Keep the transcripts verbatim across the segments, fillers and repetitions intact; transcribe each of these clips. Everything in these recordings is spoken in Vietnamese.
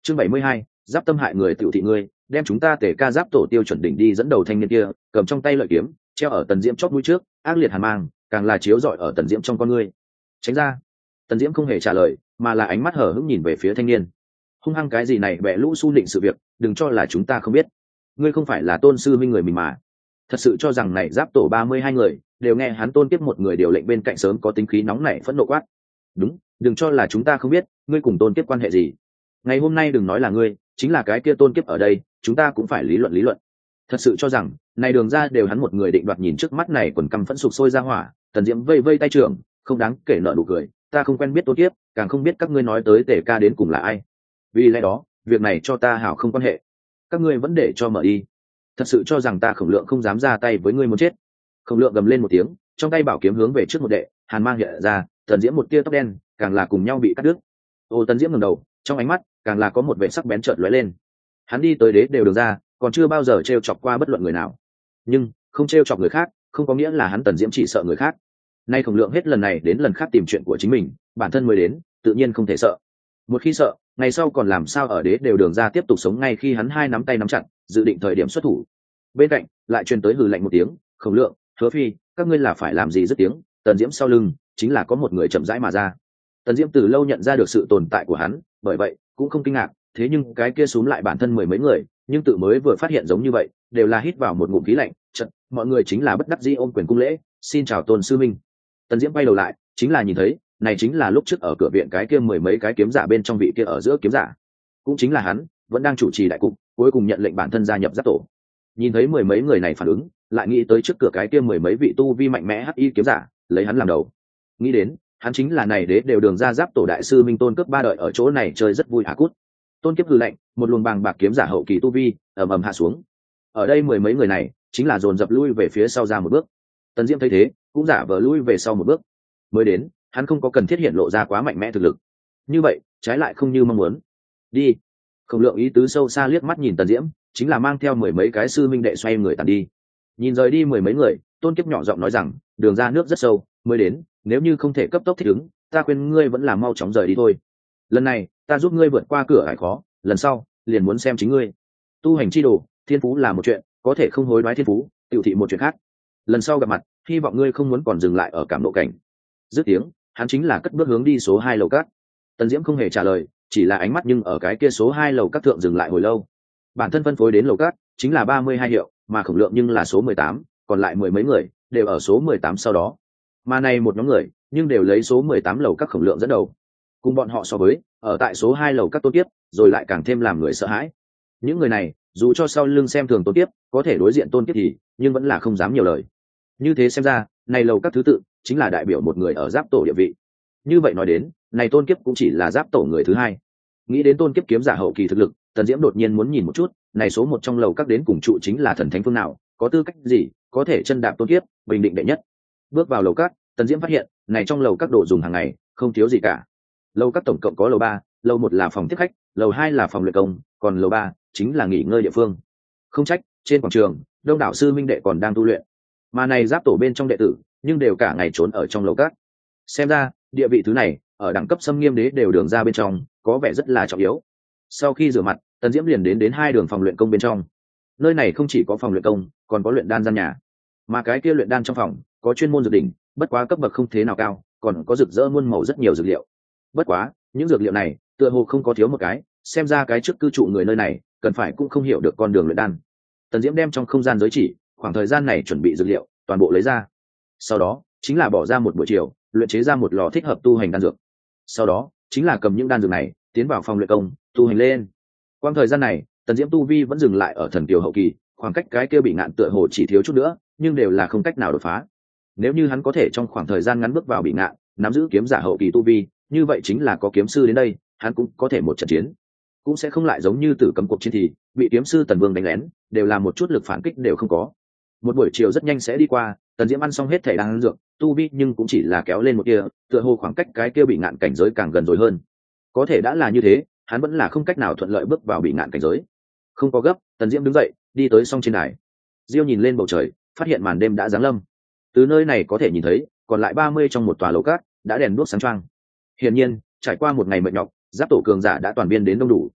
chương bảy mươi hai, giáp tâm hại người tiểu thị ngươi, đem chúng ta tể ca giáp tổ tiêu chuẩn đỉnh đi dẫn đầu thanh niên kia, cầm trong tay lợi kiếm treo ở Tần Diễm chót mũi trước, ác liệt hàn mang càng là chiếu rọi ở Tần Diễm trong con ngươi. Tránh ra. Tần Diễm không hề trả lời, mà là ánh mắt hở hững nhìn về phía thanh niên. Hung hăng cái gì này bẻ lũ su định sự việc, đừng cho là chúng ta không biết. Ngươi không phải là Tôn sư minh người mình mà. Thật sự cho rằng này giáp tổ ba mươi hai người đều nghe hắn Tôn Kiếp một người điều lệnh bên cạnh sớm có tính khí nóng nảy phẫn nộ quát. Đúng, đừng cho là chúng ta không biết, ngươi cùng Tôn Kiếp quan hệ gì. Ngày hôm nay đừng nói là ngươi, chính là cái kia Tôn Kiếp ở đây, chúng ta cũng phải lý luận lý luận. Thật sự cho rằng này đường ra đều hắn một người định đoạt, nhìn trước mắt này quần căm phẫn sục sôi ra hỏa. Tần Diễm vây vây tay trưởng, không đáng kể nợ nụ cười, ta không quen biết Tôn Kiếp, càng không biết các ngươi nói tới Tề ca đến cùng là ai. Vì lẽ đó việc này cho ta hảo không quan hệ, các ngươi vẫn để cho mở đi. Thật sự cho rằng ta Khổng Lượng không dám ra tay với ngươi muốn chết. Khổng Lượng gầm lên một tiếng, trong tay bảo kiếm hướng về trước một đệ, hàn mang hiện ra. Tần Diễm một tia tóc đen càng là cùng nhau bị cắt đứt. Ô Tần Diễm ngẩng đầu, trong ánh mắt càng là có một vẻ sắc bén chợt lóe lên. Hắn đi tới đế đều đường ra, còn chưa bao giờ trêu chọc qua bất luận người nào, nhưng không trêu chọc người khác không có nghĩa là hắn Tần Diễm chỉ sợ người khác. Nay Khổng Lượng hết lần này đến lần khác tìm chuyện của chính mình, bản thân mới đến tự nhiên không thể sợ. Một khi sợ, ngày sau còn làm sao ở đế đều đường ra tiếp tục sống. Ngay khi hắn hai nắm tay nắm chặt, dự định thời điểm xuất thủ, bên cạnh lại truyền tới hừ lạnh một tiếng, Khổng Lượng, Hứa Phi, các ngươi là phải làm gì? Dứt tiếng, Tần Diễm sau lưng chính là có một người chậm rãi mà ra. Tần Diễm từ lâu nhận ra được sự tồn tại của hắn, bởi vậy cũng không kinh ngạc. Thế nhưng cái kia xúm lại bản thân mười mấy người, nhưng tự mới vừa phát hiện giống như vậy, đều là hít vào một ngụm khí lạnh. Chợt, mọi người chính là bất đắc dĩ ôm quyền cung lễ, xin chào Tôn sư minh. Tần Diễm quay đầu lại, chính là nhìn thấy, này chính là lúc trước ở cửa viện cái kia mười mấy cái kiếm giả bên trong vị kia ở giữa kiếm giả, cũng chính là hắn, vẫn đang chủ trì đại cục, cuối cùng nhận lệnh bản thân gia nhập giáp tổ. Nhìn thấy mười mấy người này phản ứng, lại nghĩ tới trước cửa cái kia mười mấy vị tu vi mạnh mẽ hắc y kiếm giả, lấy hắn làm đầu, nghĩ đến hắn chính là này đế đều đường ra giáp tổ đại sư minh Tôn Cướp ba đợi ở chỗ này chơi rất vui hả cút. Tôn Kiếp hừ lạnh, một luồng bàng bạc kiếm giả hậu kỳ tu vi ầm ầm hạ xuống. Ở đây mười mấy người này chính là dồn dập lui về phía sau ra một bước. Tần Diễm thấy thế, cũng giả vờ lui về sau một bước. Mới đến, hắn không có cần thiết hiện lộ ra quá mạnh mẽ thực lực. Như vậy, trái lại không như mong muốn. Đi. Khổng Lượng ý tứ sâu xa liếc mắt nhìn Tần Diễm, chính là mang theo mười mấy cái sư minh đệ xoay người tàn đi. Nhìn rời đi mười mấy người, Tôn Kiếp nhỏ giọng nói rằng, đường ra nước rất sâu, mới đến, nếu như không thể cấp tốc thích ứng, ta khuyên ngươi vẫn là mau chóng rời đi thôi. Lần này, ta giúp ngươi vượt qua cửa ải khó, lần sau, liền muốn xem chính ngươi. Tu hành chi đồ, thiên phú là một chuyện, có thể không hối đoái thiên phú, tiểu thị một chuyện khác. Lần sau gặp mặt, hy vọng ngươi không muốn còn dừng lại ở cảm nộ cảnh. Dứt tiếng, hắn chính là cất bước hướng đi số hai lầu các. Tần Diễm không hề trả lời, chỉ là ánh mắt nhưng ở cái kia số hai lầu các thượng dừng lại hồi lâu. Bản thân phân phối đến lầu các chính là ba mươi hai hiệu, mà Khổng Lượng nhưng là số mười tám, còn lại mười mấy người đều ở số mười tám sau đó. Mà này một nhóm người, nhưng đều lấy số mười tám lầu các Khổng Lượng dẫn đầu. Cùng bọn họ so với, ở tại số hai lầu các Tôn Kiếp, rồi lại càng thêm làm người sợ hãi. Những người này, dù cho sau lưng xem thường Tôn Kiếp, có thể đối diện Tôn Kiếp thì, nhưng vẫn là không dám nhiều lời. Như thế xem ra, này lầu các thứ tự chính là đại biểu một người ở giáp tổ địa vị. Như vậy nói đến, này Tôn Kiếp cũng chỉ là giáp tổ người thứ hai. Nghĩ đến Tôn Kiếp kiếm giả hậu kỳ thực lực, Tần Diễm đột nhiên muốn nhìn một chút, này số một trong lầu các đến cùng trụ chính là thần thánh phương nào, có tư cách gì có thể chân đạp Tôn Kiếp, bình định đệ nhất. Bước vào lầu các, Tần Diễm phát hiện, này trong lầu các đồ dùng hàng ngày không thiếu gì cả. Lầu các tổng cộng có lầu ba, lầu một là phòng tiếp khách, lầu hai là phòng luyện công, còn lầu ba chính là nghỉ ngơi địa phương. Không trách, trên quảng trường, đông đảo sư minh đệ còn đang tu luyện, mà này giáp tổ bên trong đệ tử, nhưng đều cả ngày trốn ở trong lầu các. Xem ra, địa vị thứ này, ở đẳng cấp xâm nghiêm đế đều đường ra bên trong, có vẻ rất là trọng yếu. Sau khi rửa mặt, Tần Diễm liền đến đến hai đường phòng luyện công bên trong. Nơi này không chỉ có phòng luyện công, còn có luyện đan gian nhà. Mà cái kia luyện đan trong phòng, có chuyên môn dược đỉnh, bất quá cấp bậc không thế nào cao, còn có rực rỡ muôn màu rất nhiều dược liệu. Bất quá, những dược liệu này, tựa hồ không có thiếu một cái, xem ra cái trước cư trụ người nơi này, cần phải cũng không hiểu được con đường luyện đan. Tần Diễm đem trong không gian giới chỉ, khoảng thời gian này chuẩn bị dược liệu, toàn bộ lấy ra. Sau đó, chính là bỏ ra một buổi chiều, luyện chế ra một lò thích hợp tu hành đan dược. Sau đó, chính là cầm những đan dược này, tiến vào phòng luyện công, tu hành lên. Quang thời gian này, Tần Diễm tu vi vẫn dừng lại ở thần kiều hậu kỳ, khoảng cách cái kia bị ngạn tựa hồ chỉ thiếu chút nữa, nhưng đều là không cách nào đột phá. Nếu như hắn có thể trong khoảng thời gian ngắn bước vào bị ngạn, nắm giữ kiếm giả hậu kỳ tu vi, như vậy chính là có kiếm sư đến đây, hắn cũng có thể một trận chiến, cũng sẽ không lại giống như tử cấm cuộc chiến thì bị kiếm sư Tần Vương đánh lén, đều là một chút lực phản kích đều không có. Một buổi chiều rất nhanh sẽ đi qua, Tần Diễm ăn xong hết thể đan dược, tu vi nhưng cũng chỉ là kéo lên một kia, tựa hồ khoảng cách cái kia bị ngạn cảnh giới càng gần rồi hơn. Có thể đã là như thế, hắn vẫn là không cách nào thuận lợi bước vào bị ngạn cảnh giới. Không có gấp, Tần Diễm đứng dậy, đi tới song trên đài. Diêu nhìn lên bầu trời, phát hiện màn đêm đã giáng lâm. Từ nơi này có thể nhìn thấy, còn lại ba mươi trong một tòa lầu cát đã đèn đuốc sáng choang. Hiển nhiên, trải qua một ngày mệt nhọc, giáp tổ cường giả đã toàn biên đến đông đủ.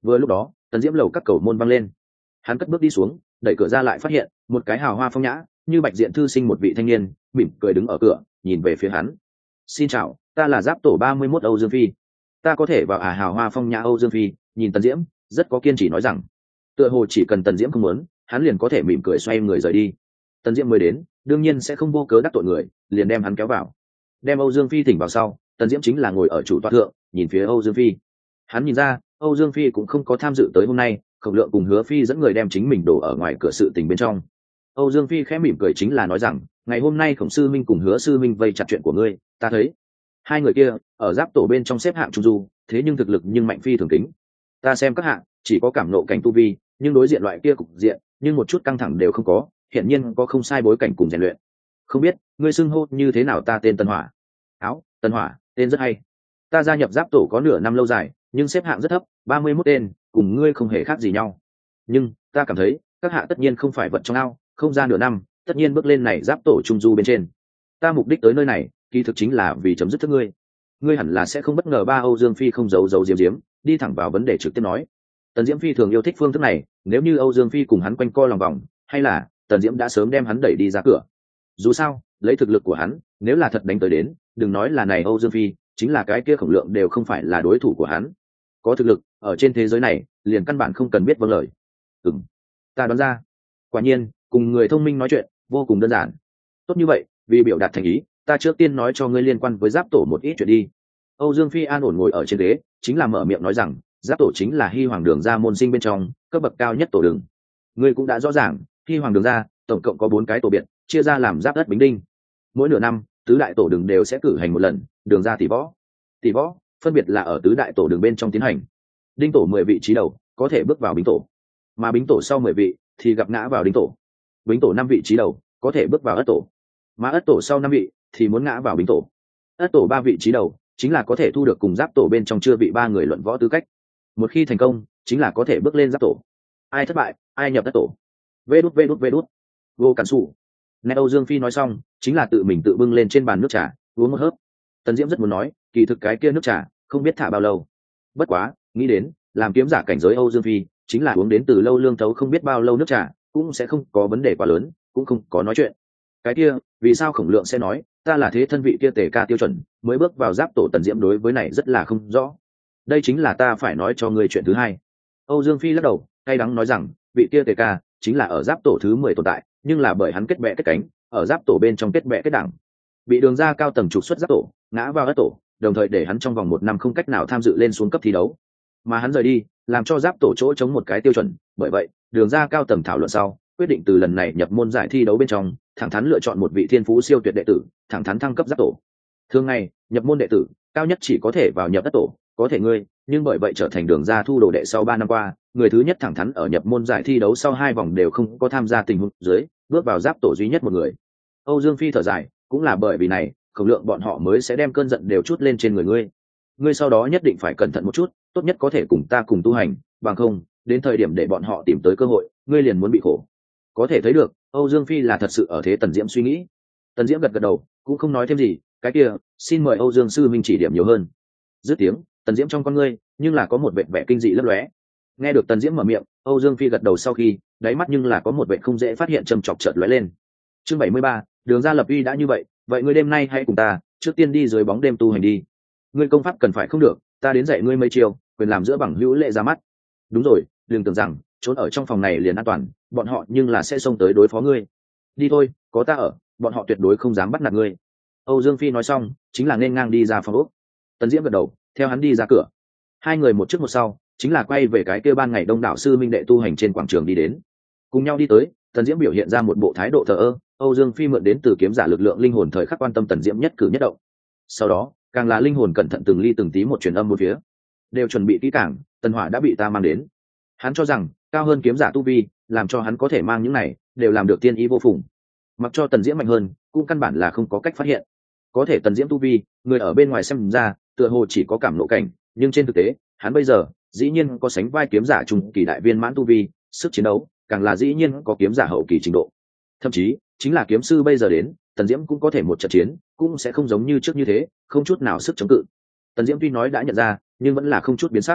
Vừa lúc đó tần diễm lầu các cầu môn văng lên, hắn cất bước đi xuống, đẩy cửa ra lại phát hiện một cái hào hoa phong nhã như bạch diện thư sinh một vị thanh niên mỉm cười đứng ở cửa nhìn về phía hắn. Xin chào, ta là giáp tổ ba mươi mốt Âu Dương Phi, ta có thể vào à? Hào hoa phong nhã Âu Dương Phi nhìn tần diễm rất có kiên trì nói rằng, tựa hồ chỉ cần tần diễm không muốn, hắn liền có thể mỉm cười xoay người rời đi. Tần diễm mới đến đương nhiên sẽ không vô cớ đắc tội người, liền đem hắn kéo vào, đem Âu Dương Phi thỉnh vào sau. Tần diễm chính là ngồi ở chủ tọa thượng nhìn phía Âu Dương Phi. Hắn nhìn ra Âu Dương Phi cũng không có tham dự tới hôm nay Khổng Lượng cùng Hứa Phi dẫn người đem chính mình đổ ở ngoài cửa sự tình bên trong. Âu Dương Phi khẽ mỉm cười chính là nói rằng, ngày hôm nay Khổng sư minh cùng Hứa sư minh vây chặt chuyện của ngươi, ta thấy hai người kia ở giáp tổ bên trong xếp hạng trung du, thế nhưng thực lực nhưng mạnh phi thường kính. Ta xem các hạng chỉ có cảm nộ cảnh tu vi, nhưng đối diện loại kia cục diện nhưng một chút căng thẳng đều không có, hiển nhiên có không sai bối cảnh cùng rèn luyện. Không biết ngươi xưng hô như thế nào? Ta tên Tân Hỏa. Áo, Tân Hỏa, tên rất hay. Ta gia nhập giáp tổ có nửa năm lâu dài, nhưng xếp hạng rất thấp, ba mươi mốt tên, cùng ngươi không hề khác gì nhau. Nhưng ta cảm thấy các hạ tất nhiên không phải vật trong ao, không ra nửa năm tất nhiên bước lên này giáp tổ trung du bên trên. Ta mục đích tới nơi này kỳ thực chính là vì chấm dứt thức ngươi. Ngươi hẳn là sẽ không bất ngờ ba. Âu Dương Phi không giấu giấu diếm diếm, đi thẳng vào vấn đề trực tiếp nói. Tần Diễm Phi thường yêu thích phương thức này, nếu như Âu Dương Phi cùng hắn quanh co lòng vòng, hay là Tần Diễm đã sớm đem hắn đẩy đi ra cửa. Dù sao lấy thực lực của hắn, nếu là thật đánh tới đến, đừng nói là này Âu Dương Phi, chính là cái kia Khổng Lượng đều không phải là đối thủ của hắn. Có thực lực ở trên thế giới này liền căn bản không cần biết vâng lời. Ừm, ta đoán ra. Quả nhiên cùng người thông minh nói chuyện vô cùng đơn giản. Tốt như vậy, vì biểu đạt thành ý, ta trước tiên nói cho ngươi liên quan với giáp tổ một ít chuyện đi. Âu Dương Phi an ổn ngồi ở trên ghế, chính là mở miệng nói rằng, giáp tổ chính là Hy Hoàng Đường gia môn sinh bên trong cấp bậc cao nhất tổ đường. Ngươi cũng đã rõ ràng, Hy Hoàng Đường gia tổng cộng có bốn cái tổ biệt, chia ra làm giáp đất bính đinh. Mỗi nửa năm tứ đại tổ đường đều sẽ cử hành một lần đường ra tỷ võ. Tỷ võ phân biệt là ở tứ đại tổ đường bên trong tiến hành. Đinh tổ mười vị trí đầu có thể bước vào bính tổ, mà bính tổ sau mười vị thì gặp ngã vào đinh tổ. Bính tổ năm vị trí đầu có thể bước vào ất tổ, mà ất tổ sau năm vị thì muốn ngã vào bính tổ. Ất tổ ba vị trí đầu chính là có thể thu được cùng giáp tổ bên trong chưa vị ba người luận võ tư cách. Một khi thành công chính là có thể bước lên giáp tổ. Ai thất bại ai nhập ất tổ. Vê đút vê đút vê đút vô cản sủ. Nghe Âu Dương Phi nói xong chính là tự mình tự bưng lên trên bàn nước trà uống một hớp. Tần Diễm rất muốn nói kỳ thực cái kia nước trà không biết thả bao lâu, bất quá nghĩ đến làm kiếm giả cảnh giới Âu Dương Phi chính là uống đến từ lâu lương thấu không biết bao lâu nước trà cũng sẽ không có vấn đề quá lớn, cũng không có nói chuyện. Cái kia vì sao Khổng Lượng sẽ nói ta là thế thân vị kia tề ca tiêu chuẩn mới bước vào giáp tổ? Tần Diễm đối với này rất là không rõ. Đây chính là ta phải nói cho ngươi chuyện thứ hai. Âu Dương Phi lắc đầu cay đắng nói rằng, vị kia tề ca chính là ở giáp tổ thứ mười tồn tại, nhưng là bởi hắn kết bè kết cánh, ở giáp tổ bên trong kết bè kết đảng, bị đường ra cao tầng trục xuất giáp tổ, ngã vào ất tổ, đồng thời để hắn trong vòng một năm không cách nào tham dự lên xuống cấp thi đấu. Mà hắn rời đi làm cho giáp tổ chỗ chống một cái tiêu chuẩn, bởi vậy đường ra cao tầng thảo luận sau quyết định từ lần này nhập môn giải thi đấu bên trong thẳng thắn lựa chọn một vị thiên phú siêu tuyệt đệ tử, thẳng thắn thăng cấp giáp tổ. Thường ngày nhập môn đệ tử cao nhất chỉ có thể vào nhập ất tổ, có thể ngươi, nhưng bởi vậy trở thành đường ra thu đồ đệ sau ba năm qua, người thứ nhất thẳng thắn ở nhập môn giải thi đấu sau hai vòng đều không có tham gia tình huống dưới, bước vào giáp tổ duy nhất một người. Âu Dương Phi thở dài, cũng là bởi vì này, Khổng Lượng bọn họ mới sẽ đem cơn giận đều chút lên trên người ngươi. Ngươi sau đó nhất định phải cẩn thận một chút, tốt nhất có thể cùng ta cùng tu hành, bằng không, đến thời điểm để bọn họ tìm tới cơ hội, ngươi liền muốn bị khổ. Có thể thấy được, Âu Dương Phi là thật sự ở thế Tần Diễm suy nghĩ. Tần Diễm gật gật đầu, cũng không nói thêm gì, cái kia, xin mời Âu Dương sư minh chỉ điểm nhiều hơn. Dứt tiếng, Tần Diễm trong con ngươi, nhưng là có một vẻ vẻ kinh dị lấp lóe. Nghe được Tần Diễm mở miệng, Âu Dương Phi gật đầu sau khi, đáy mắt nhưng là có một vẻ không dễ phát hiện trầm chọc chợt lóe lên. Chương bảy mươi ba, đường ra lập uy đã như vậy, vậy ngươi đêm nay hãy cùng ta, trước tiên đi dưới bóng đêm tu hành đi. Ngươi công pháp cần phải không được, ta đến dạy ngươi mấy chiêu, quyền làm giữa bằng hữu lệ ra mắt. Đúng rồi, đừng tưởng rằng trốn ở trong phòng này liền an toàn, bọn họ nhưng là sẽ xông tới đối phó ngươi. Đi thôi, có ta ở, bọn họ tuyệt đối không dám bắt nạt ngươi. Âu Dương Phi nói xong, chính là nên ngang đi ra phòng ốc. Tần Diễm gật đầu, theo hắn đi ra cửa. Hai người một trước một sau, chính là quay về cái kia ban ngày đông đảo sư minh đệ tu hành trên quảng trường đi đến. Cùng nhau đi tới, Tần Diễm biểu hiện ra một bộ thái độ thờ ơ, Âu Dương Phi mượn đến từ kiếm giả lực lượng linh hồn thời khắc quan tâm Tần Diễm nhất cử nhất động. Sau đó, càng là linh hồn cẩn thận từng ly từng tí một truyền âm một phía, đều chuẩn bị kỹ càng, Tần Hỏa đã bị ta mang đến. Hắn cho rằng cao hơn kiếm giả tu vi, làm cho hắn có thể mang những này, đều làm được tiên ý vô phùng. Mặc cho Tần Diễm mạnh hơn, cũng căn bản là không có cách phát hiện. Có thể Tần Diễm tu vi, người ở bên ngoài xem ra, tựa hồ chỉ có cảm nộ cảnh, nhưng trên thực tế, hắn bây giờ dĩ nhiên có sánh vai kiếm giả trung kỳ đại viên mãn tu vi, sức chiến đấu càng là dĩ nhiên có kiếm giả hậu kỳ trình độ. Thậm chí, chính là kiếm sư bây giờ đến, Tần Diễm cũng có thể một trận chiến, cũng sẽ không giống như trước như thế, không chút nào sức chống cự. Tần Diễm tuy nói đã nhận ra, nhưng vẫn là không chút biến sắc.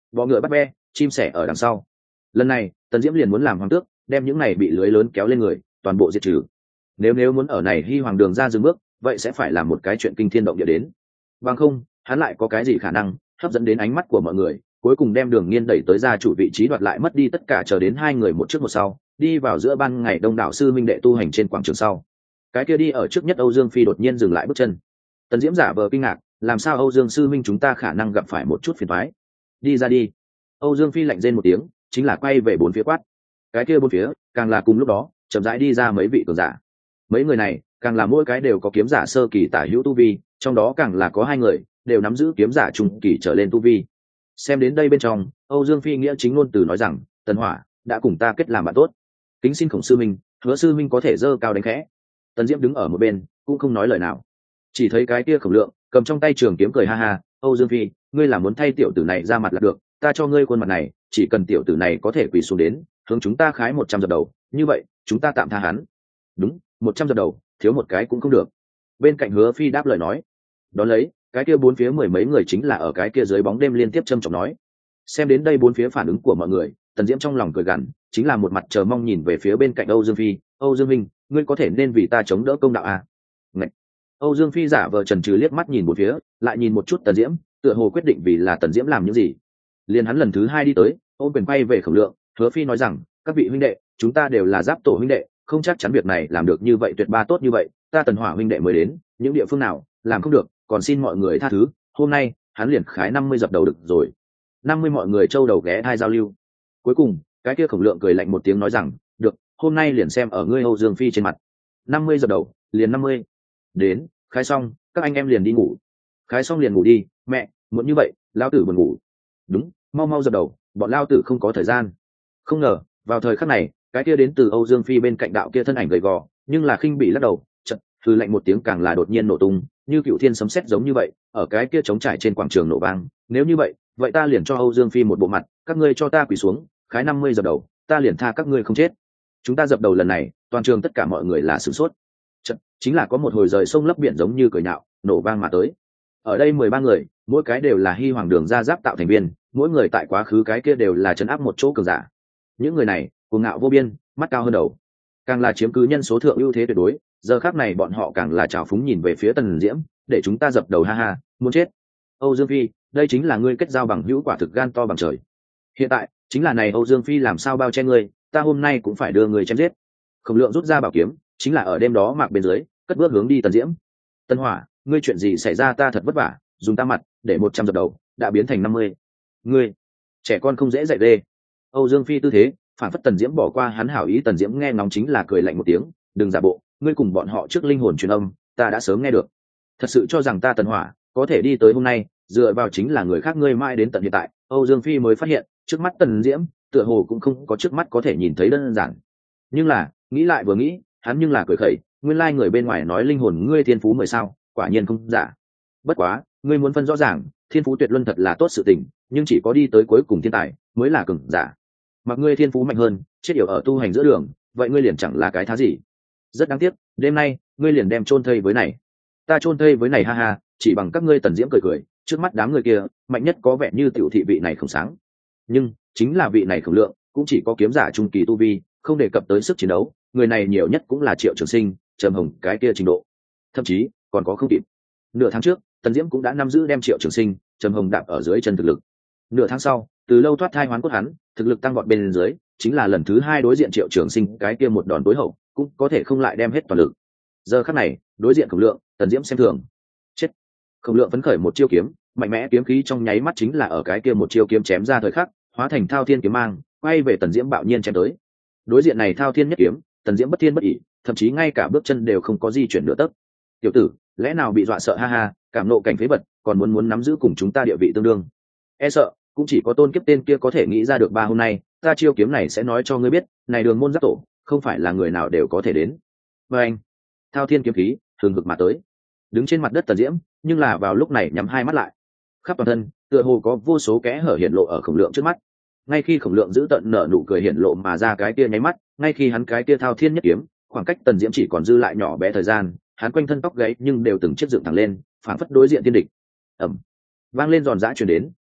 bọ ngựa bắt be, chim sẻ ở đằng sau. Lần này tần diễm liền muốn làm hoàng tước, đem những này bị lưới lớn kéo lên người toàn bộ diệt trừ. Nếu nếu muốn ở này hy hoàng đường ra dừng bước, vậy sẽ phải làm một cái chuyện kinh thiên động địa đến. Bằng không, hắn lại có cái gì khả năng hấp dẫn đến ánh mắt của mọi người, cuối cùng đem Đường Nghiên đẩy tới gia chủ vị trí, đoạt lại mất đi tất cả, chờ đến hai người một trước một sau đi vào giữa ban ngày đông đảo sư minh đệ tu hành trên quảng trường sau. Cái kia đi ở trước nhất Âu Dương Phi đột nhiên dừng lại bước chân. Tần Diễm giả vờ kinh ngạc, làm sao Âu Dương sư minh chúng ta khả năng gặp phải một chút phiền toái. Đi ra đi. Âu Dương Phi lạnh rên một tiếng, chính là quay về bốn phía quát. Cái kia bốn phía càng là cùng lúc đó chậm rãi đi ra mấy vị cường giả. Mấy người này càng là mỗi cái đều có kiếm giả sơ kỳ tả hữu tu vi, trong đó càng là có hai người đều nắm giữ kiếm giả trung kỳ trở lên tu vi. Xem đến đây bên trong, Âu Dương Phi nghĩa chính ngôn từ nói rằng, Tần Hỏa đã cùng ta kết làm bạn tốt, kính xin Khổng sư minh, hứa sư minh có thể dơ cao đánh khẽ. Tần Diễm đứng ở một bên cũng không nói lời nào, chỉ thấy cái kia Khổng Lượng cầm trong tay trường kiếm cười ha ha. Âu Dương Phi, ngươi là muốn thay tiểu tử này ra mặt là được, ta cho ngươi khuôn mặt này, chỉ cần tiểu tử này có thể quỳ xuống đến hướng chúng ta khái một trăm dập đầu, như vậy chúng ta tạm tha hắn. Đúng, một trăm dập đầu, thiếu một cái cũng không được. Bên cạnh Hứa Phi đáp lời nói. Đón lấy cái kia bốn phía mười mấy người chính là ở cái kia dưới bóng đêm liên tiếp châm trọng nói. Xem đến đây bốn phía phản ứng của mọi người, Tần Diễm trong lòng cười gằn, chính là một mặt chờ mong nhìn về phía bên cạnh Âu Dương Phi. Âu Dương Minh, ngươi có thể nên vì ta chống đỡ công đạo à? Ngậy. Âu Dương Phi giả vờ chần chừ liếc mắt nhìn một phía, lại nhìn một chút Tần Diễm, tựa hồ quyết định vì là Tần Diễm làm những gì. Liền hắn lần thứ hai đi tới, ôm quyền quay về Khổng Lượng. Hứa Phi nói rằng, các vị huynh đệ, chúng ta đều là giáp tổ huynh đệ, không chắc chắn việc này làm được như vậy tuyệt ba tốt như vậy, ta Tần Hỏa huynh đệ mới đến, những địa phương nào làm không được, còn xin mọi người tha thứ. Hôm nay hắn liền khái năm mươi dập đầu được rồi. Năm mươi mọi người châu đầu ghé hai giao lưu. Cuối cùng cái kia Khổng Lượng cười lạnh một tiếng nói rằng, được, hôm nay liền xem ở ngươi Âu Dương Phi trên mặt. Năm mươi dập đầu, liền năm mươi. Đến, khái xong, các anh em liền đi ngủ. Khái xong liền ngủ đi, mẹ, muộn như vậy, lão tử buồn ngủ. Đúng, mau mau dập đầu, bọn lao tử không có thời gian. Không ngờ vào thời khắc này, cái kia đến từ Âu Dương Phi bên cạnh đạo kia thân ảnh gầy gò nhưng là khinh bị lắc đầu, chợt hừ lạnh một tiếng, càng là đột nhiên nổ tung, như cựu thiên sấm sét giống như vậy, ở cái kia trống trải trên quảng trường nổ vang. Nếu như vậy, vậy ta liền cho Âu Dương Phi một bộ mặt, các ngươi cho ta quỳ xuống, khái năm mươi dập đầu, ta liền tha các ngươi không chết. Chúng ta dập đầu lần này, toàn trường tất cả mọi người là sửng sốt. Chợt chính là có một hồi rời sông lấp biển giống như cười nhạo, nổ vang mà tới. Ở đây mười ba người, mỗi cái đều là Hy Hoàng Đường ra giáp tạo thành viên, mỗi người tại quá khứ cái kia đều là trấn áp một chỗ cường giả. Những người này cuồng ngạo vô biên, mắt cao hơn đầu, càng là chiếm cứ nhân số thượng ưu thế tuyệt đối. Giờ khắc này bọn họ càng là trào phúng nhìn về phía Tần Diễm, để chúng ta dập đầu ha ha, muốn chết. Âu Dương Phi, đây chính là ngươi kết giao bằng hữu, quả thực gan to bằng trời. Hiện tại chính là này Âu Dương Phi làm sao bao che ngươi, ta hôm nay cũng phải đưa người chém giết. Khổng Lượng rút ra bảo kiếm, chính là ở đêm đó mạc bên dưới cất bước hướng đi Tần Diễm. Tân Hỏa, ngươi chuyện gì xảy ra, ta thật vất vả dùng ta mặt để một trăm dập đầu đã biến thành năm mươi. Ngươi trẻ con không dễ dạy đê. Âu Dương Phi tư thế phản phất Tần Diễm bỏ qua hắn hảo ý. Tần Diễm nghe ngóng chính là cười lạnh một tiếng, đừng giả bộ, ngươi cùng bọn họ trước linh hồn truyền âm, ta đã sớm nghe được. Thật sự cho rằng ta Tần Hỏa có thể đi tới hôm nay dựa vào chính là người khác ngươi mãi đến tận hiện tại. Âu Dương Phi mới phát hiện trước mắt Tần Diễm tựa hồ cũng không có trước mắt có thể nhìn thấy đơn giản, nhưng là nghĩ lại vừa nghĩ, hắn nhưng là cười khẩy, nguyên lai người bên ngoài nói linh hồn ngươi thiên phú mười sao, quả nhiên không giả. Bất quá ngươi muốn phân rõ ràng, thiên phú tuyệt luân thật là tốt sự tình, nhưng chỉ có đi tới cuối cùng thiên tài mới là cường giả. Mặc ngươi thiên phú mạnh hơn, chết yểu ở tu hành giữa đường, vậy ngươi liền chẳng là cái thá gì. Rất đáng tiếc, đêm nay ngươi liền đem chôn thây với này. Ta chôn thây với này ha ha, chỉ bằng các ngươi. Tần Diễm cười cười, trước mắt đám người kia mạnh nhất có vẻ như tiểu thị vị này không sáng, nhưng chính là vị này Khổng Lượng cũng chỉ có kiếm giả trung kỳ tu vi, không đề cập tới sức chiến đấu. Người này nhiều nhất cũng là Triệu Trường Sinh, Trầm Hồng cái kia trình độ, thậm chí còn có không kịp. Nửa tháng trước Tần Diễm cũng đã nắm giữ đem Triệu Trường Sinh, Trầm Hồng đạp ở dưới chân thực lực. Nửa tháng sau từ lâu thoát thai hoán cốt hắn thực lực tăng vọt bên dưới, chính là lần thứ hai đối diện Triệu Trường Sinh cái kia một đòn tối hậu cũng có thể không lại đem hết toàn lực. Giờ khắc này đối diện Khổng Lượng, Tần Diễm xem thường. Chết. Khổng Lượng phấn khởi một chiêu kiếm, mạnh mẽ kiếm khí trong nháy mắt chính là ở cái kia một chiêu kiếm chém ra thời khắc hóa thành thao thiên kiếm mang, quay về Tần Diễm bạo nhiên chém tới. Đối diện này thao thiên nhất kiếm, Tần Diễm bất thiên bất ỉ, thậm chí ngay cả bước chân đều không có di chuyển nửa tấc. Tiểu tử, lẽ nào bị dọa sợ ha ha, cảm nộ cảnh phế vật, còn muốn muốn nắm giữ cùng chúng ta địa vị tương đương. E sợ cũng chỉ có tôn kiếp tên kia có thể nghĩ ra được. Ba hôm nay ta chiêu kiếm này sẽ nói cho ngươi biết, này đường môn giáp tổ không phải là người nào đều có thể đến. Và anh thao thiên kiếm khí hừng hực mà tới, đứng trên mặt đất Tần Diễm nhưng là vào lúc này nhắm hai mắt lại, khắp toàn thân tựa hồ có vô số kẽ hở hiện lộ ở Khổng Lượng trước mắt. Ngay khi Khổng Lượng giữ tận nở nụ cười hiện lộ mà ra cái kia nháy mắt, ngay khi hắn cái kia thao thiên nhất kiếm, khoảng cách Tần Diễm chỉ còn dư lại nhỏ bé thời gian, hắn quanh thân tóc gáy nhưng đều từng chiếc dựng thẳng lên, phản phất đối diện thiên địch. Ầm, vang lên giòn giã truyền đến,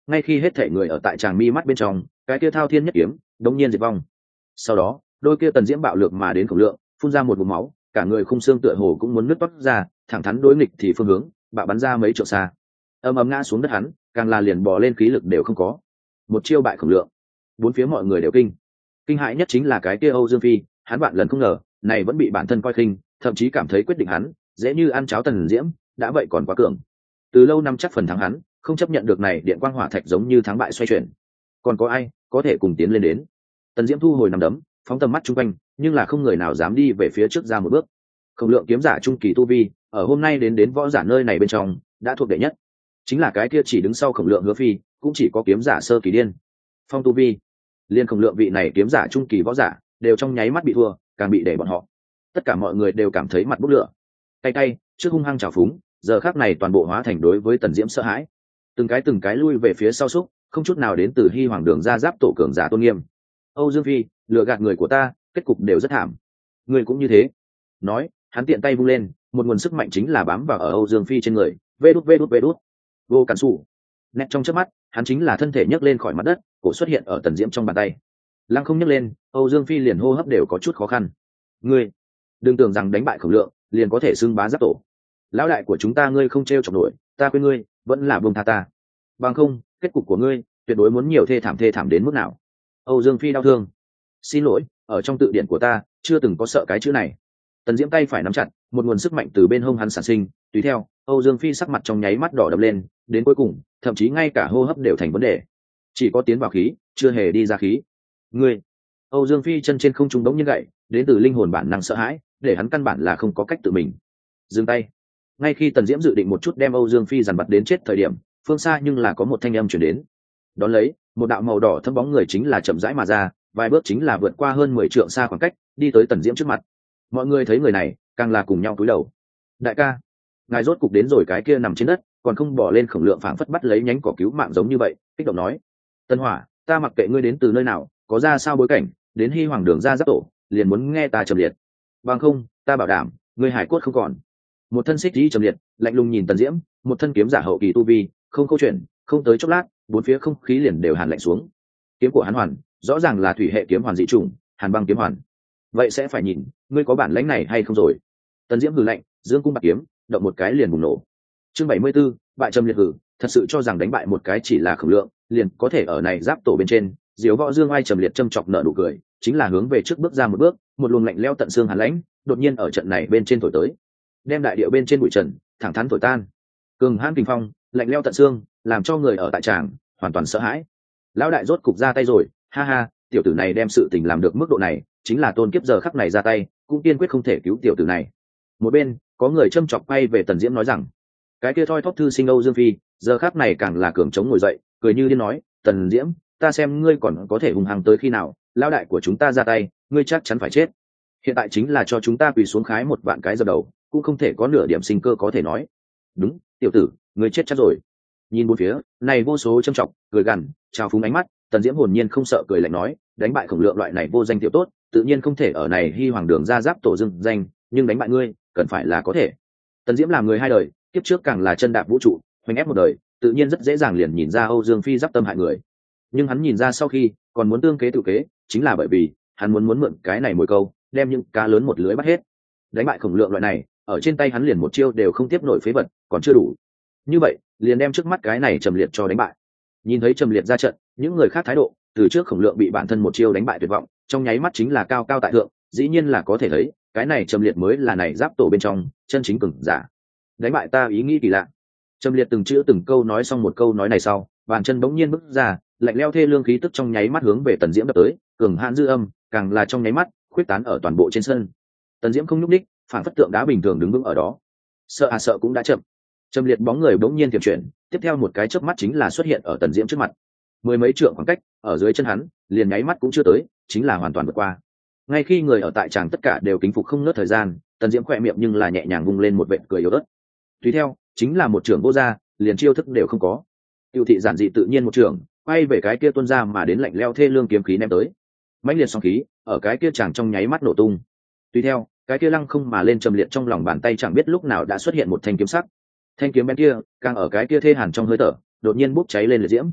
ngay khi hết thể người ở tại tràng mi mắt bên trong, cái kia thao thiên nhất kiếm đống nhiên diệt vong. Sau đó đôi kia tần diễm bạo lược mà đến khổng lượng phun ra một vùng máu, cả người khung xương tựa hồ cũng muốn nứt toát ra, thẳng thắn đối nghịch thì phương hướng bạo bắn ra mấy trượng xa, ầm ầm ngã xuống đất, hắn càng là liền bò lên khí lực đều không có, một chiêu bại khổng lượng. Bốn phía mọi người đều kinh kinh hãi nhất chính là cái kia Âu Dương Phi, hắn vạn lần không ngờ này vẫn bị bản thân coi khinh, thậm chí cảm thấy quyết định hắn dễ như ăn cháo tần diễm đã vậy còn quá cường, từ lâu năm chắc phần thắng hắn không chấp nhận được này điện quang hỏa thạch giống như thắng bại xoay chuyển. Còn có ai có thể cùng tiến lên đến? Tần diễm thu hồi nằm đấm, phóng tầm mắt chung quanh, nhưng là không người nào dám đi về phía trước ra một bước. Khổng lượng kiếm giả trung kỳ tu vi ở hôm nay đến đến võ giả nơi này bên trong đã thuộc đệ nhất, chính là cái kia chỉ đứng sau khổng lượng Hứa Phi cũng chỉ có kiếm giả sơ kỳ điên phong tu vi, liên khổng lượng vị này kiếm giả trung kỳ võ giả đều trong nháy mắt bị thua, càng bị để bọn họ tất cả mọi người đều cảm thấy mặt bốc lửa. Tay tay trước hung hăng trào phúng, giờ khác này toàn bộ hóa thành đối với tần diễm sợ hãi, từng cái từng cái lui về phía sau xúc, không chút nào đến từ Hy Hoàng Đường ra giáp tổ cường giả tôn nghiêm. Âu Dương Phi lừa gạt người của ta, kết cục đều rất thảm, người cũng như thế. Nói hắn tiện tay vung lên, một nguồn sức mạnh chính là bám vào ở Âu Dương Phi trên người, vê đút vê đút vê đút vô cản sủ. Nét trong chớp mắt hắn chính là thân thể nhấc lên khỏi mặt đất, cổ xuất hiện ở tần diễm trong bàn tay. Lăng không nhấc lên, Âu Dương Phi liền hô hấp đều có chút khó khăn. Ngươi đừng tưởng rằng đánh bại khổng lượng liền có thể xưng bá giáp tổ, lão đại của chúng ta ngươi không trêu chọc nổi, ta khuyên ngươi vẫn là buông tha ta, bằng không kết cục của ngươi tuyệt đối muốn nhiều thê thảm thê thảm đến mức nào. Âu Dương Phi đau thương, xin lỗi, ở trong tự điển của ta chưa từng có sợ cái chữ này. Tần diễm tay phải nắm chặt, một nguồn sức mạnh từ bên hông hắn sản sinh, tùy theo Âu Dương Phi sắc mặt trong nháy mắt đỏ đậm lên, đến cuối cùng thậm chí ngay cả hô hấp đều thành vấn đề, chỉ có tiến vào khí chưa hề đi ra khí. Ngươi Âu Dương Phi chân trên không trung đống như gậy, đến từ linh hồn bản năng sợ hãi để hắn căn bản là không có cách tự mình dừng tay. Ngay khi tần diễm dự định một chút đem Âu Dương Phi dằn vặt đến chết thời điểm, phương xa nhưng là có một thanh âm chuyển đến. Đón lấy một đạo màu đỏ thâm bóng người chính là chậm rãi mà ra, vài bước chính là vượt qua hơn mười trượng xa khoảng cách, đi tới tần diễm trước mặt. Mọi người thấy người này càng là cùng nhau cúi đầu. Đại ca, ngài rốt cục đến rồi. Cái kia nằm trên đất còn không bỏ lên khổng lượng phảng phất bắt lấy nhánh cỏ cứu mạng giống như vậy, kích động nói: Tân Hỏa, ta mặc kệ ngươi đến từ nơi nào, có ra sao bối cảnh, đến Hy Hoàng Đường ra giáp tổ liền muốn nghe ta trầm liệt, bằng không ta bảo đảm ngươi hải cốt không còn. Một thân xích đi trầm liệt lạnh lùng nhìn tần diễm, một thân kiếm giả hậu kỳ tu vi, không câu chuyện không tới chốc lát bốn phía không khí liền đều hàn lạnh xuống. Kiếm của hắn hoàn rõ ràng là thủy hệ kiếm hoàn dị chủng Hàn Băng kiếm hoàn, vậy sẽ phải nhìn ngươi có bản lãnh này hay không rồi. Tần diễm hừ lạnh, dương cung bạc kiếm động một cái liền bùng nổ. Chương bảy mươi 74, bại trầm liệt hử, thật sự cho rằng đánh bại một cái chỉ là khổng lượng liền có thể ở này giáp tổ bên trên. Diếu Võ Dương ai trầm liệt châm chọc nợ nụ cười, chính là hướng về trước bước ra một bước, một luồng lạnh lẽo tận xương hàn lãnh đột nhiên ở trận này bên trên thổi tới, đem đại địa bên trên bụi trần thẳng thắn thổi tan. Cường hãn kình phong lạnh lẽo tận xương, làm cho người ở tại tràng hoàn toàn sợ hãi. Lão đại rốt cục ra tay rồi, ha ha, tiểu tử này đem sự tình làm được mức độ này, chính là tôn kiếp giờ khắc này ra tay cũng kiên quyết không thể cứu tiểu tử này. Một bên có người châm chọc quay về tần diễm nói rằng: cái kia thoi thóp thư sinh Âu Dương Phi giờ khắc này càng là cường chống ngồi dậy, cười như điên nói: Tần Diễm, ta xem ngươi còn có thể hùng hăng tới khi nào, lão đại của chúng ta ra tay ngươi chắc chắn phải chết. Hiện tại chính là cho chúng ta quỳ xuống khái một vạn cái dập đầu cũng không thể có nửa điểm sinh cơ có thể nói. Đúng, tiểu tử, ngươi chết chắc rồi. Nhìn bốn phía này vô số châm chọc cười gằn trào phúng ánh mắt, Tần Diễm hồn nhiên không sợ cười lạnh nói: đánh bại khổng lượng loại này vô danh tiểu tốt tự nhiên không thể ở này Hy Hoàng Đường ra giáp tổ dưng danh, nhưng đánh bại ngươi cần phải là có thể. Tần Diễm làm người hai đời, kiếp trước càng là chân đạp vũ trụ hoành ép một đời, tự nhiên rất dễ dàng liền nhìn ra Âu Dương Phi giáp tâm hại người. Nhưng hắn nhìn ra sau khi còn muốn tương kế tự kế, chính là bởi vì hắn muốn muốn mượn cái này mồi câu đem những cá lớn một lưới bắt hết. Đánh bại khổng lượng loại này ở trên tay hắn liền một chiêu đều không tiếp nổi phế vật còn chưa đủ, như vậy liền đem trước mắt cái này trầm liệt cho đánh bại. Nhìn thấy trầm liệt ra trận, những người khác thái độ từ trước khổng lượng bị bản thân một chiêu đánh bại tuyệt vọng, trong nháy mắt chính là cao cao tại thượng, dĩ nhiên là có thể thấy cái này trầm liệt mới là này giáp tổ bên trong chân chính cường giả. Đánh bại ta ý nghĩ kỳ lạ. Trầm liệt từng chữ từng câu nói xong một câu nói này sau, bàn chân bỗng nhiên bước ra, lạnh leo thê lương khí tức trong nháy mắt hướng về Tần Diễm đập tới, cường hãn dư âm càng là trong nháy mắt khuyết tán ở toàn bộ trên sân. Tần Diễm không nhúc nhích, phản phất tượng đá bình thường đứng vững ở đó. Sợ à sợ cũng đã chậm. Trầm liệt bóng người bỗng nhiên tiệm chuyển, tiếp theo một cái chớp mắt chính là xuất hiện ở Tần Diễm trước mặt. Mười mấy trượng khoảng cách, ở dưới chân hắn, liền nháy mắt cũng chưa tới, chính là hoàn toàn vượt qua. Ngay khi người ở tại tràng tất cả đều kính phục không nớt thời gian, Tần Diễm khỏe miệng nhưng là nhẹ nhàng vung lên một vệt cười yếu ớt. Tùy theo chính là một trưởng vô gia, liền chiêu thức đều không có, tiêu thị giản dị tự nhiên một trưởng quay về cái kia tuôn ra mà đến lạnh leo thê lương kiếm khí ném tới. Mãnh liệt sóng khí ở cái kia chàng trong nháy mắt nổ tung. Tùy theo cái kia lăng không mà lên trầm liệt trong lòng bàn tay chẳng biết lúc nào đã xuất hiện một thanh kiếm sắc. Thanh kiếm bên kia càng ở cái kia thê hàn trong hơi thở đột nhiên bốc cháy lên liệt diễm,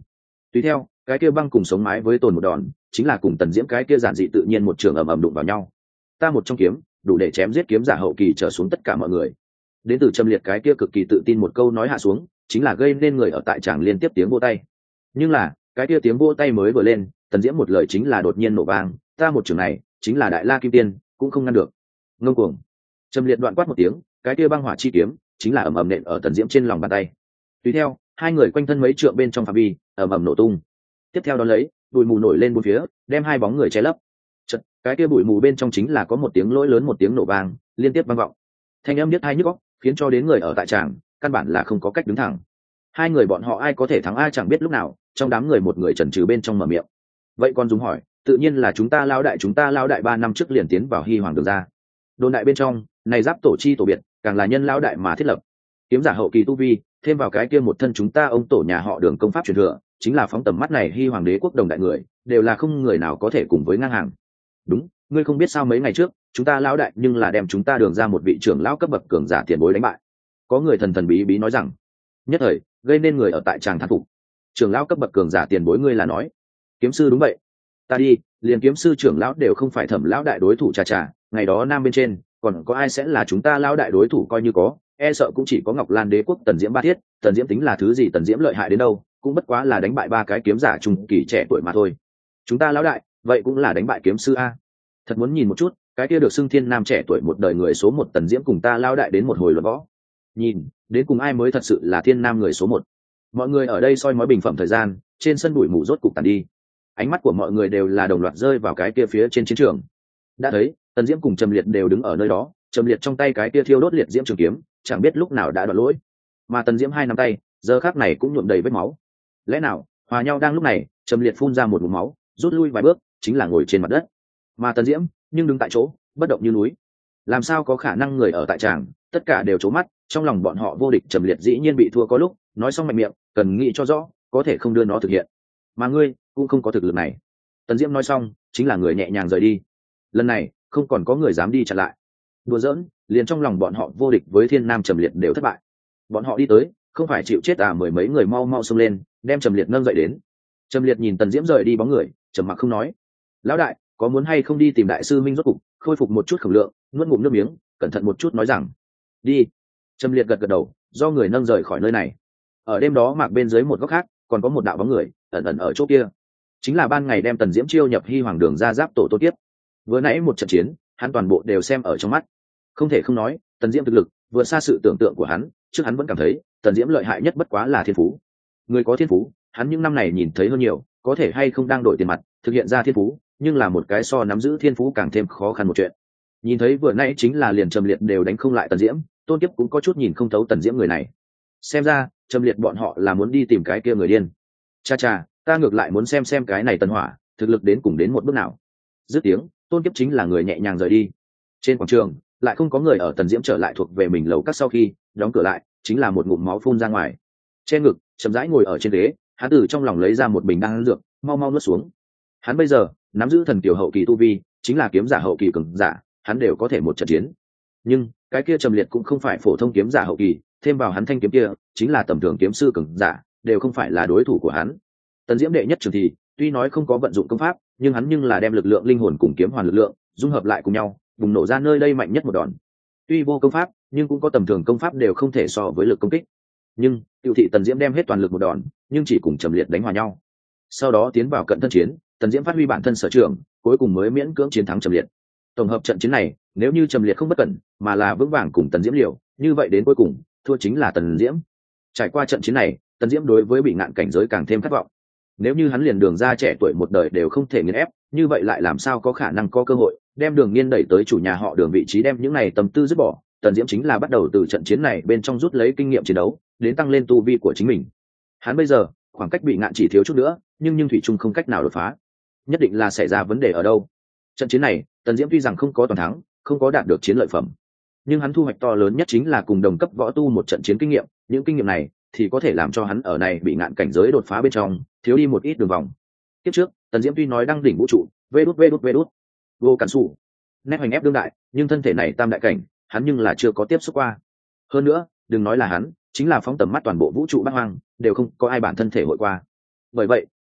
Tùy theo cái kia băng cùng sống mái với tồn một đòn, chính là cùng tần diễm cái kia giản dị tự nhiên một trường ầm ầm đụng vào nhau. Ta một trong kiếm đủ để chém giết kiếm giả hậu kỳ trở xuống tất cả mọi người. Đến từ Trầm Liệt cái kia cực kỳ tự tin một câu nói hạ xuống, chính là gây nên người ở tại tràng liên tiếp tiếng vỗ tay. Nhưng là cái kia tiếng vỗ tay mới vừa lên, tần diễm một lời chính là đột nhiên nổ vang, ta một trường này chính là đại la kim tiên cũng không ngăn được. Ngông cuồng. Trầm Liệt đoạn quát một tiếng, cái kia băng hỏa chi kiếm chính là ầm ầm nện ở tần diễm trên lòng bàn tay. Tùy theo hai người quanh thân mấy trượng bên trong phạm vi ầm ầm nổ tung. Tiếp theo đó lấy bụi mù nổi lên bốn phía, đem hai bóng người che lấp. Chật, cái kia bụi mù bên trong chính là có một tiếng lỗi lớn, một tiếng nổ vang liên tiếp vang vọng, thanh âm biết hai nhức óc, khiến cho đến người ở tại tràng căn bản là không có cách đứng thẳng. Hai người bọn họ ai có thể thắng ai chẳng biết lúc nào, trong đám người một người chần chừ bên trong mở miệng. Vậy còn dùng hỏi, tự nhiên là chúng ta lao đại chúng ta lao đại ba năm trước liền tiến vào Hy Hoàng Đường ra. Đồn đại bên trong này giáp tổ chi tổ biệt, càng là nhân lao đại mà thiết lập. Kiếm giả hậu kỳ tu vi, thêm vào cái kia một thân chúng ta ông tổ nhà họ Đường công pháp truyền thừa, chính là phóng tầm mắt này Hy Hoàng đế quốc đồng đại người, đều là không người nào có thể cùng với ngang hàng. Đúng, ngươi không biết sao mấy ngày trước chúng ta lão đại nhưng là đem chúng ta Đường ra một vị trưởng lão cấp bậc cường giả tiền bối đánh bại. Có người thần thần bí bí nói rằng, nhất thời gây nên người ở tại tràng thán phục. Trưởng lão cấp bậc cường giả tiền bối, ngươi là nói kiếm sư? Đúng vậy, ta đi, liền kiếm sư trưởng lão đều không phải Thẩm lão đại đối thủ. Chà chà, ngày đó nam bên trên còn có ai sẽ là chúng ta lão đại đối thủ? Coi như có, e sợ cũng chỉ có Ngọc Lan đế quốc Tần Diễm ba thiết. Tần Diễm tính là thứ gì? Tần Diễm lợi hại đến đâu, cũng bất quá là đánh bại ba cái kiếm giả trung kỳ trẻ tuổi mà thôi. Chúng ta lão đại vậy cũng là đánh bại kiếm sư a. Thật muốn nhìn một chút cái kia được xưng thiên nam trẻ tuổi một đời người số một Tần Diễm cùng ta lão đại đến một hồi luận võ, nhìn đến cùng ai mới thật sự là thiên nam người số một. Mọi người ở đây soi mói bình phẩm thời gian, trên sân bụi mù rốt cục tàn đi, ánh mắt của mọi người đều là đồng loạt rơi vào cái kia phía trên chiến trường. Đã thấy Tần Diễm cùng Trầm Liệt đều đứng ở nơi đó, Trầm Liệt trong tay cái kia thiêu đốt liệt diễm trường kiếm chẳng biết lúc nào đã đoạn lỗi, mà Tần Diễm hai nắm tay giờ khắc này cũng nhuộm đầy vết máu. Lẽ nào hòa nhau? Đang lúc này Trầm Liệt phun ra một ngụm máu, rút lui vài bước, chính là ngồi trên mặt đất. Mà Tần Diễm nhưng đứng tại chỗ bất động như núi. Làm sao có khả năng? Người ở tại tràng tất cả đều trố mắt, trong lòng bọn họ vô địch Trầm Liệt dĩ nhiên bị thua. Có lúc nói xong mạnh miệng, cần nghĩ cho rõ, có thể không đưa nó thực hiện. Mà ngươi cũng không có thực lực này. Tần Diễm nói xong chính là người nhẹ nhàng rời đi. Lần này không còn có người dám đi chặn lại. Đùa giỡn, liền trong lòng bọn họ vô địch với thiên nam Trầm Liệt đều thất bại. Bọn họ đi tới không phải chịu chết à? Mười mấy người mau mau xông lên, đem Trầm Liệt nâng dậy đến. Trầm Liệt nhìn Tần Diễm rời đi bóng người, trầm mặc không nói. Lão đại, có muốn hay không đi tìm đại sư minh rốt cục khôi phục một chút khẩu lượng? Nuốt ngụm nước miếng, cẩn thận một chút nói rằng, đi. Trầm Liệt gật gật đầu, do người nâng rời khỏi nơi này. Ở đêm đó mạc bên dưới một góc khác còn có một đạo bóng người ẩn ẩn ở chỗ kia, chính là ban ngày đem Tần Diễm chiêu nhập Hy Hoàng Đường ra giáp tổ Tô Tiếp. Vừa nãy một trận chiến hắn toàn bộ đều xem ở trong mắt, không thể không nói Tần Diễm thực lực vượt xa sự tưởng tượng của hắn. Trước hắn vẫn cảm thấy Tần Diễm lợi hại nhất bất quá là thiên phú. Người có thiên phú hắn những năm này nhìn thấy hơn nhiều, có thể hay không đang đổi tiền mặt thực hiện ra thiên phú, nhưng là một cái so nắm giữ thiên phú càng thêm khó khăn một chuyện. Nhìn thấy vừa nãy chính là liền Trầm Liệt đều đánh không lại Tần Diễm, Tôn Kiếp cũng có chút nhìn không thấu Tần Diễm người này. Xem ra Trầm Liệt bọn họ là muốn đi tìm cái kia người điên. Cha cha, ta ngược lại muốn xem xem cái này Tần Hỏa thực lực đến cùng đến một bước nào. Dứt tiếng, Tôn Kiếp chính là người nhẹ nhàng rời đi. Trên quảng trường lại không có người ở. Tần Diễm trở lại thuộc về mình lầu các sau khi đóng cửa lại, chính là một ngụm máu phun ra ngoài. Trên ngực chậm rãi ngồi ở trên ghế, hắn từ trong lòng lấy ra một bình đan dược, mau mau nuốt xuống. Hắn bây giờ nắm giữ thần kiều hậu kỳ tu vi, chính là kiếm giả hậu kỳ cường giả, hắn đều có thể một trận chiến. Nhưng cái kia Trầm Liệt cũng không phải phổ thông kiếm giả hậu kỳ, thêm vào hắn thanh kiếm kia chính là tầm thường kiếm sư cường giả, đều không phải là đối thủ của hắn. Tần Diễm đệ nhất trường thì tuy nói không có vận dụng công pháp, nhưng hắn nhưng là đem lực lượng linh hồn cùng kiếm hoàn lực lượng dung hợp lại cùng nhau, bùng nổ ra nơi đây mạnh nhất một đòn. Tuy vô công pháp, nhưng cũng có tầm thường công pháp đều không thể so với lực công kích. Nhưng Tiểu thị Tần Diễm đem hết toàn lực một đòn, nhưng chỉ cùng Trầm Liệt đánh hòa nhau. Sau đó tiến vào cận thân chiến, Tần Diễm phát huy bản thân sở trường, cuối cùng mới miễn cưỡng chiến thắng Trầm Liệt. Tổng hợp trận chiến này, nếu như Trầm Liệt không bất cẩn, mà là vững vàng cùng Tần Diễm liều, như vậy đến cuối cùng thua chính là Tần Diễm. Trải qua trận chiến này, Tần Diễm đối với bị ngạn cảnh giới càng thêm khát vọng. Nếu như hắn liền Đường ra trẻ tuổi một đời đều không thể nghiền ép, như vậy lại làm sao có khả năng có cơ hội đem Đường Nghiên đẩy tới chủ nhà họ Đường vị trí? Đem những này tâm tư dứt bỏ, Tần Diễm chính là bắt đầu từ trận chiến này bên trong rút lấy kinh nghiệm chiến đấu, đến tăng lên tu vi của chính mình. Hắn bây giờ khoảng cách bị ngạn chỉ thiếu chút nữa, nhưng nhưng thủy chung không cách nào đột phá. Nhất định là xảy ra vấn đề ở đâu. Trận chiến này Tần Diễm tuy rằng không có toàn thắng, không có đạt được chiến lợi phẩm, nhưng hắn thu hoạch to lớn nhất chính là cùng đồng cấp võ tu một trận chiến kinh nghiệm. Những kinh nghiệm này thì có thể làm cho hắn ở này bị ngạn cảnh giới đột phá bên trong thiếu đi một ít đường vòng. Tiếp trước Tần Diễm tuy nói đăng đỉnh vũ trụ, vê đút vê đút vê đút vô cản sủ nét hoành ép đương đại, nhưng thân thể này tam đại cảnh hắn nhưng là chưa có tiếp xúc qua. Hơn nữa đừng nói là hắn, chính là phóng tầm mắt toàn bộ vũ trụ bát hoang đều không có ai bản thân thể hội qua. Bởi vậy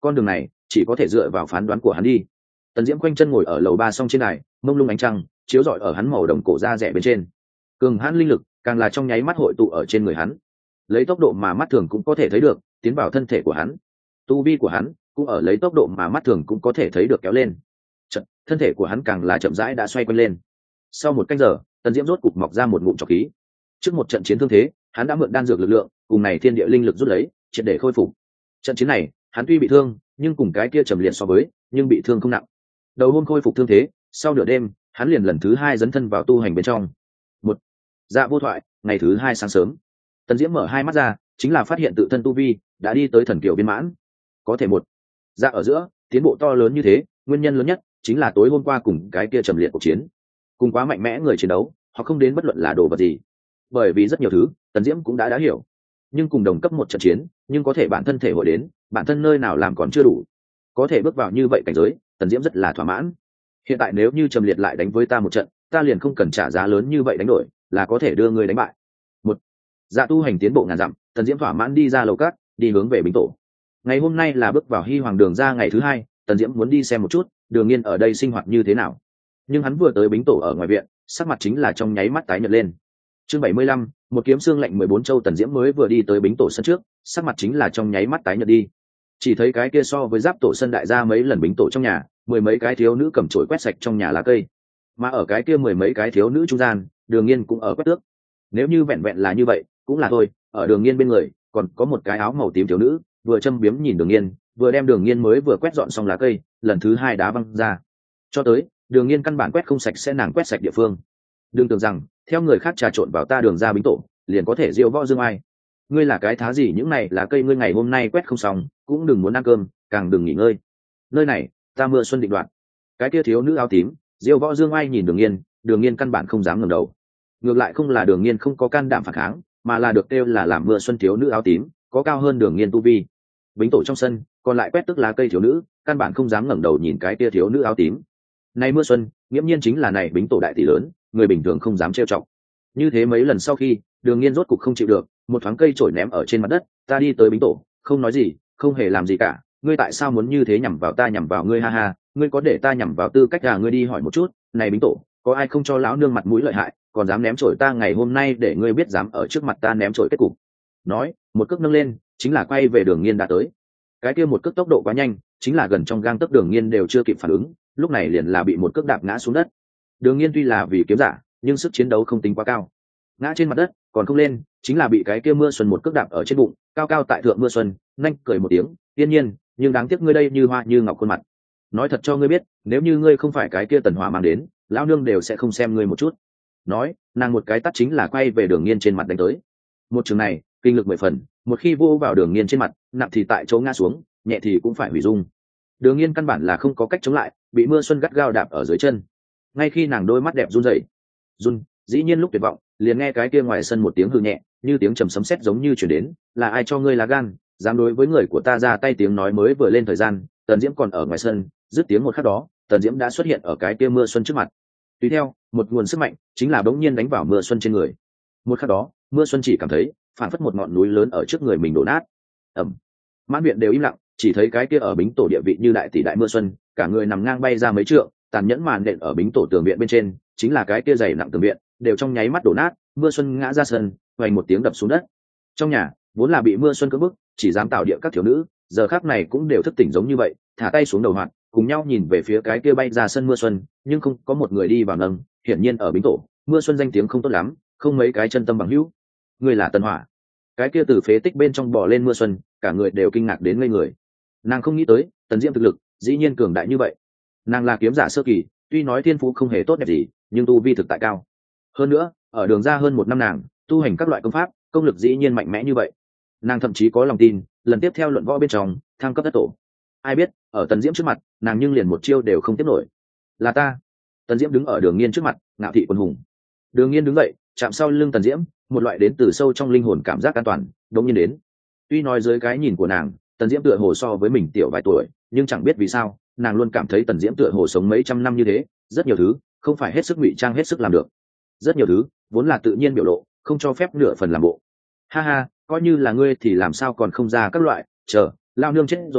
con đường này chỉ có thể dựa vào phán đoán của hắn đi. Tần Diễm quanh chân ngồi ở lầu ba song trên đài, mông lung ánh trăng chiếu rọi ở hắn màu đồng cổ da rẻ bên trên, cường hãn linh lực càng là trong nháy mắt hội tụ ở trên người hắn, lấy tốc độ mà mắt thường cũng có thể thấy được tiến vào thân thể của hắn. Tu vi của hắn cũng ở lấy tốc độ mà mắt thường cũng có thể thấy được kéo lên. Chật, thân thể của hắn càng là chậm rãi đã xoay quanh lên. Sau một canh giờ, Tần Diễm rốt cục mọc ra một ngụm trọc khí. Trước một trận chiến thương thế, hắn đã mượn đan dược lực lượng cùng này thiên địa linh lực rút lấy, triệt để khôi phục. Trận chiến này, hắn tuy bị thương, nhưng cùng cái kia trầm liệt so với, nhưng bị thương không nặng. Đầu hôm khôi phục thương thế, sau nửa đêm, hắn liền lần thứ hai dấn thân vào tu hành bên trong. Một dạ vô thoại, ngày thứ hai sáng sớm, Tần Diễm mở hai mắt ra, chính là phát hiện tự thân tu vi đã đi tới thần kiều viên mãn. Có thể một dạ ở giữa tiến bộ to lớn như thế, nguyên nhân lớn nhất chính là tối hôm qua cùng cái kia trầm liệt cuộc chiến, cùng quá mạnh mẽ người chiến đấu, họ không đến bất luận là đồ vật gì. Bởi vì rất nhiều thứ, Tần Diễm cũng đã đã hiểu, nhưng cùng đồng cấp một trận chiến, nhưng có thể bản thân thể hội đến, bản thân nơi nào làm còn chưa đủ, có thể bước vào như vậy cảnh giới, Tần Diễm rất là thỏa mãn. Hiện tại nếu như trầm liệt lại đánh với ta một trận, ta liền không cần trả giá lớn như vậy đánh đổi, là có thể đưa người đánh bại. Một dạ tu hành tiến bộ ngàn dặm, Tần Diễm thỏa mãn đi ra lầu cát, đi hướng về Bính Tổ. Ngày hôm nay là bước vào Hy Hoàng Đường ra ngày thứ hai, Tần Diễm muốn đi xem một chút Đường Nghiên ở đây sinh hoạt như thế nào. Nhưng hắn vừa tới Bính Tổ ở ngoài viện, sắc mặt chính là trong nháy mắt tái nhợt lên. Chương bảy mươi lăm, một kiếm xương lệnh mười bốn châu. Tần Diễm mới vừa đi tới Bính Tổ sân trước, sắc mặt chính là trong nháy mắt tái nhợt đi. Chỉ thấy cái kia so với Giáp Tổ sân đại gia mấy lần Bính Tổ trong nhà, mười mấy cái thiếu nữ cầm chổi quét sạch trong nhà lá cây, mà ở cái kia mười mấy cái thiếu nữ trung gian, Đường Nghiên cũng ở quét tước. Nếu như vẹn vẹn là như vậy, cũng là thôi. Ở Đường Nghiên bên người còn có một cái áo màu tím thiếu nữ, vừa châm biếm nhìn Đường Nghiên, vừa đem Đường Nghiên mới vừa quét dọn xong lá cây, lần thứ hai đá văng ra. Cho tới Đường Nghiên căn bản quét không sạch sẽ nàng quét sạch địa phương. Đừng tưởng rằng theo người khác trà trộn vào ta Đường ra Bính Tổ liền có thể diêu võ dương ai. Ngươi là cái thá gì, những này lá cây ngươi ngày hôm nay quét không xong, cũng đừng muốn ăn cơm, càng đừng nghỉ ngơi. Nơi này ta Mưa Xuân định đoạt. Cái kia thiếu nữ áo tím diêu võ dương ai nhìn Đường Nghiên, Đường Nghiên căn bản không dám ngẩng đầu. Ngược lại không là Đường Nghiên không có can đảm phản kháng, mà là được kêu là làm Mưa Xuân thiếu nữ áo tím có cao hơn Đường Nghiên tu vi. Bính Tổ trong sân còn lại quét tức lá cây thiếu nữ, căn bản không dám ngẩng đầu nhìn cái kia thiếu nữ áo tím. Này Mưa Xuân nghiễm nhiên chính là này Bính Tổ đại tỷ lớn, người bình thường không dám trêu chọc. Như thế mấy lần sau khi, Đường Nghiên rốt cục không chịu được, một thoáng cây chổi ném ở trên mặt đất. Ta đi tới Bính Tổ, không nói gì, không hề làm gì cả, ngươi tại sao muốn như thế nhằm vào ta, nhằm vào ngươi? Ha ha, ngươi có để ta nhằm vào tư cách à? Ngươi đi hỏi một chút, này Bính Tổ có ai không cho lão nương mặt mũi lợi hại, còn dám ném chổi ta? Ngày hôm nay để ngươi biết dám ở trước mặt ta ném chổi kết cục. Nói, một cước nâng lên, chính là quay về Đường Nghiên đã tới. Cái kia một cước tốc độ quá nhanh, chính là gần trong gang tấc, Đường Nghiên đều chưa kịp phản ứng, lúc này liền là bị một cước đạp ngã xuống đất. Đường Nghiên tuy là vì kiếm giả, nhưng sức chiến đấu không tính quá cao, ngã trên mặt đất còn không lên, chính là bị cái kia Mưa Xuân một cước đạp ở trên bụng, cao cao tại thượng. Mưa Xuân nhanh cười một tiếng, tiên nhiên, nhưng đáng tiếc ngươi đây như hoa như ngọc khuôn mặt. Nói thật cho ngươi biết, nếu như ngươi không phải cái kia Tần Hỏa mang đến, lão nương đều sẽ không xem ngươi một chút. Nói, nàng một cái tắt chính là quay về Đường Nghiên trên mặt đánh tới. Một trường này kinh lực mười phần, một khi vô vào Đường Nghiên trên mặt, nặng thì tại chỗ ngã xuống, nhẹ thì cũng phải hủy dung. Đường Nghiên căn bản là không có cách chống lại, bị Mưa Xuân gắt gao đạp ở dưới chân. Ngay khi nàng đôi mắt đẹp run rẩy, run, dĩ nhiên lúc tuyệt vọng, liền nghe cái kia ngoài sân một tiếng hừ nhẹ, như tiếng trầm sấm sét giống như truyền đến. Là ai cho ngươi lá gan, dám đối với người của ta ra tay? Tiếng nói mới vừa lên thời gian, Tần Diễm còn ở ngoài sân, dứt tiếng một khắc đó, Tần Diễm đã xuất hiện ở cái kia Mưa Xuân trước mặt. Tùy theo, một nguồn sức mạnh chính là bỗng nhiên đánh vào Mưa Xuân trên người. Một khắc đó, Mưa Xuân chỉ cảm thấy phản phất một ngọn núi lớn ở trước người mình đổ nát. Ầm. Mãn viện đều im lặng, chỉ thấy cái kia ở Bính Tổ địa vị như đại tỷ đại Mưa Xuân, cả người nằm ngang bay ra mấy trượng, tàn nhẫn màn đện ở Bính Tổ tường viện bên trên, chính là cái kia dày nặng tường viện, đều trong nháy mắt đổ nát. Mưa Xuân ngã ra sân, vành một tiếng đập xuống đất. Trong nhà vốn là bị Mưa Xuân cưỡng bức, chỉ dám tạo địa các thiếu nữ, giờ khắc này cũng đều thức tỉnh giống như vậy, thả tay xuống đầu hoạt, cùng nhau nhìn về phía cái kia bay ra sân Mưa Xuân, nhưng không có một người đi vào nâng. Hiển nhiên ở Bính Tổ, Mưa Xuân danh tiếng không tốt lắm, không mấy cái chân tâm bằng hữu. Người là Tần Hỏa. Cái kia từ phế tích bên trong bò lên Mưa Xuân, cả người đều kinh ngạc đến ngây người. Nàng không nghĩ tới Tần Diễm thực lực dĩ nhiên cường đại như vậy. Nàng là kiếm giả sơ kỳ, tuy nói thiên phú không hề tốt đẹp gì, nhưng tu vi thực tại cao. Hơn nữa, ở Đường ra hơn một năm nàng tu hành các loại công pháp, công lực dĩ nhiên mạnh mẽ như vậy. Nàng thậm chí có lòng tin lần tiếp theo luận võ bên trong thăng cấp thất tổ. Ai biết ở Tần Diễm trước mặt, nàng nhưng liền một chiêu đều không tiếp nổi. Là ta. Tần Diễm đứng ở Đường Nghiên trước mặt, ngạo thị quần hùng. Đường Nghiên đứng dậy, chạm sau lưng Tần Diễm, một loại đến từ sâu trong linh hồn cảm giác an toàn đống nhiên đến. Tuy nói dưới cái nhìn của nàng, Tần Diễm tựa hồ so với mình tiểu vài tuổi, nhưng chẳng biết vì sao nàng luôn cảm thấy Tần Diễm tựa hồ sống mấy trăm năm như thế. Rất nhiều thứ không phải hết sức ngụy trang hết sức làm được, rất nhiều thứ vốn là tự nhiên biểu lộ, không cho phép nửa phần làm bộ. Ha ha, coi như là ngươi thì làm sao còn không ra các loại, chờ lao nương chết rồi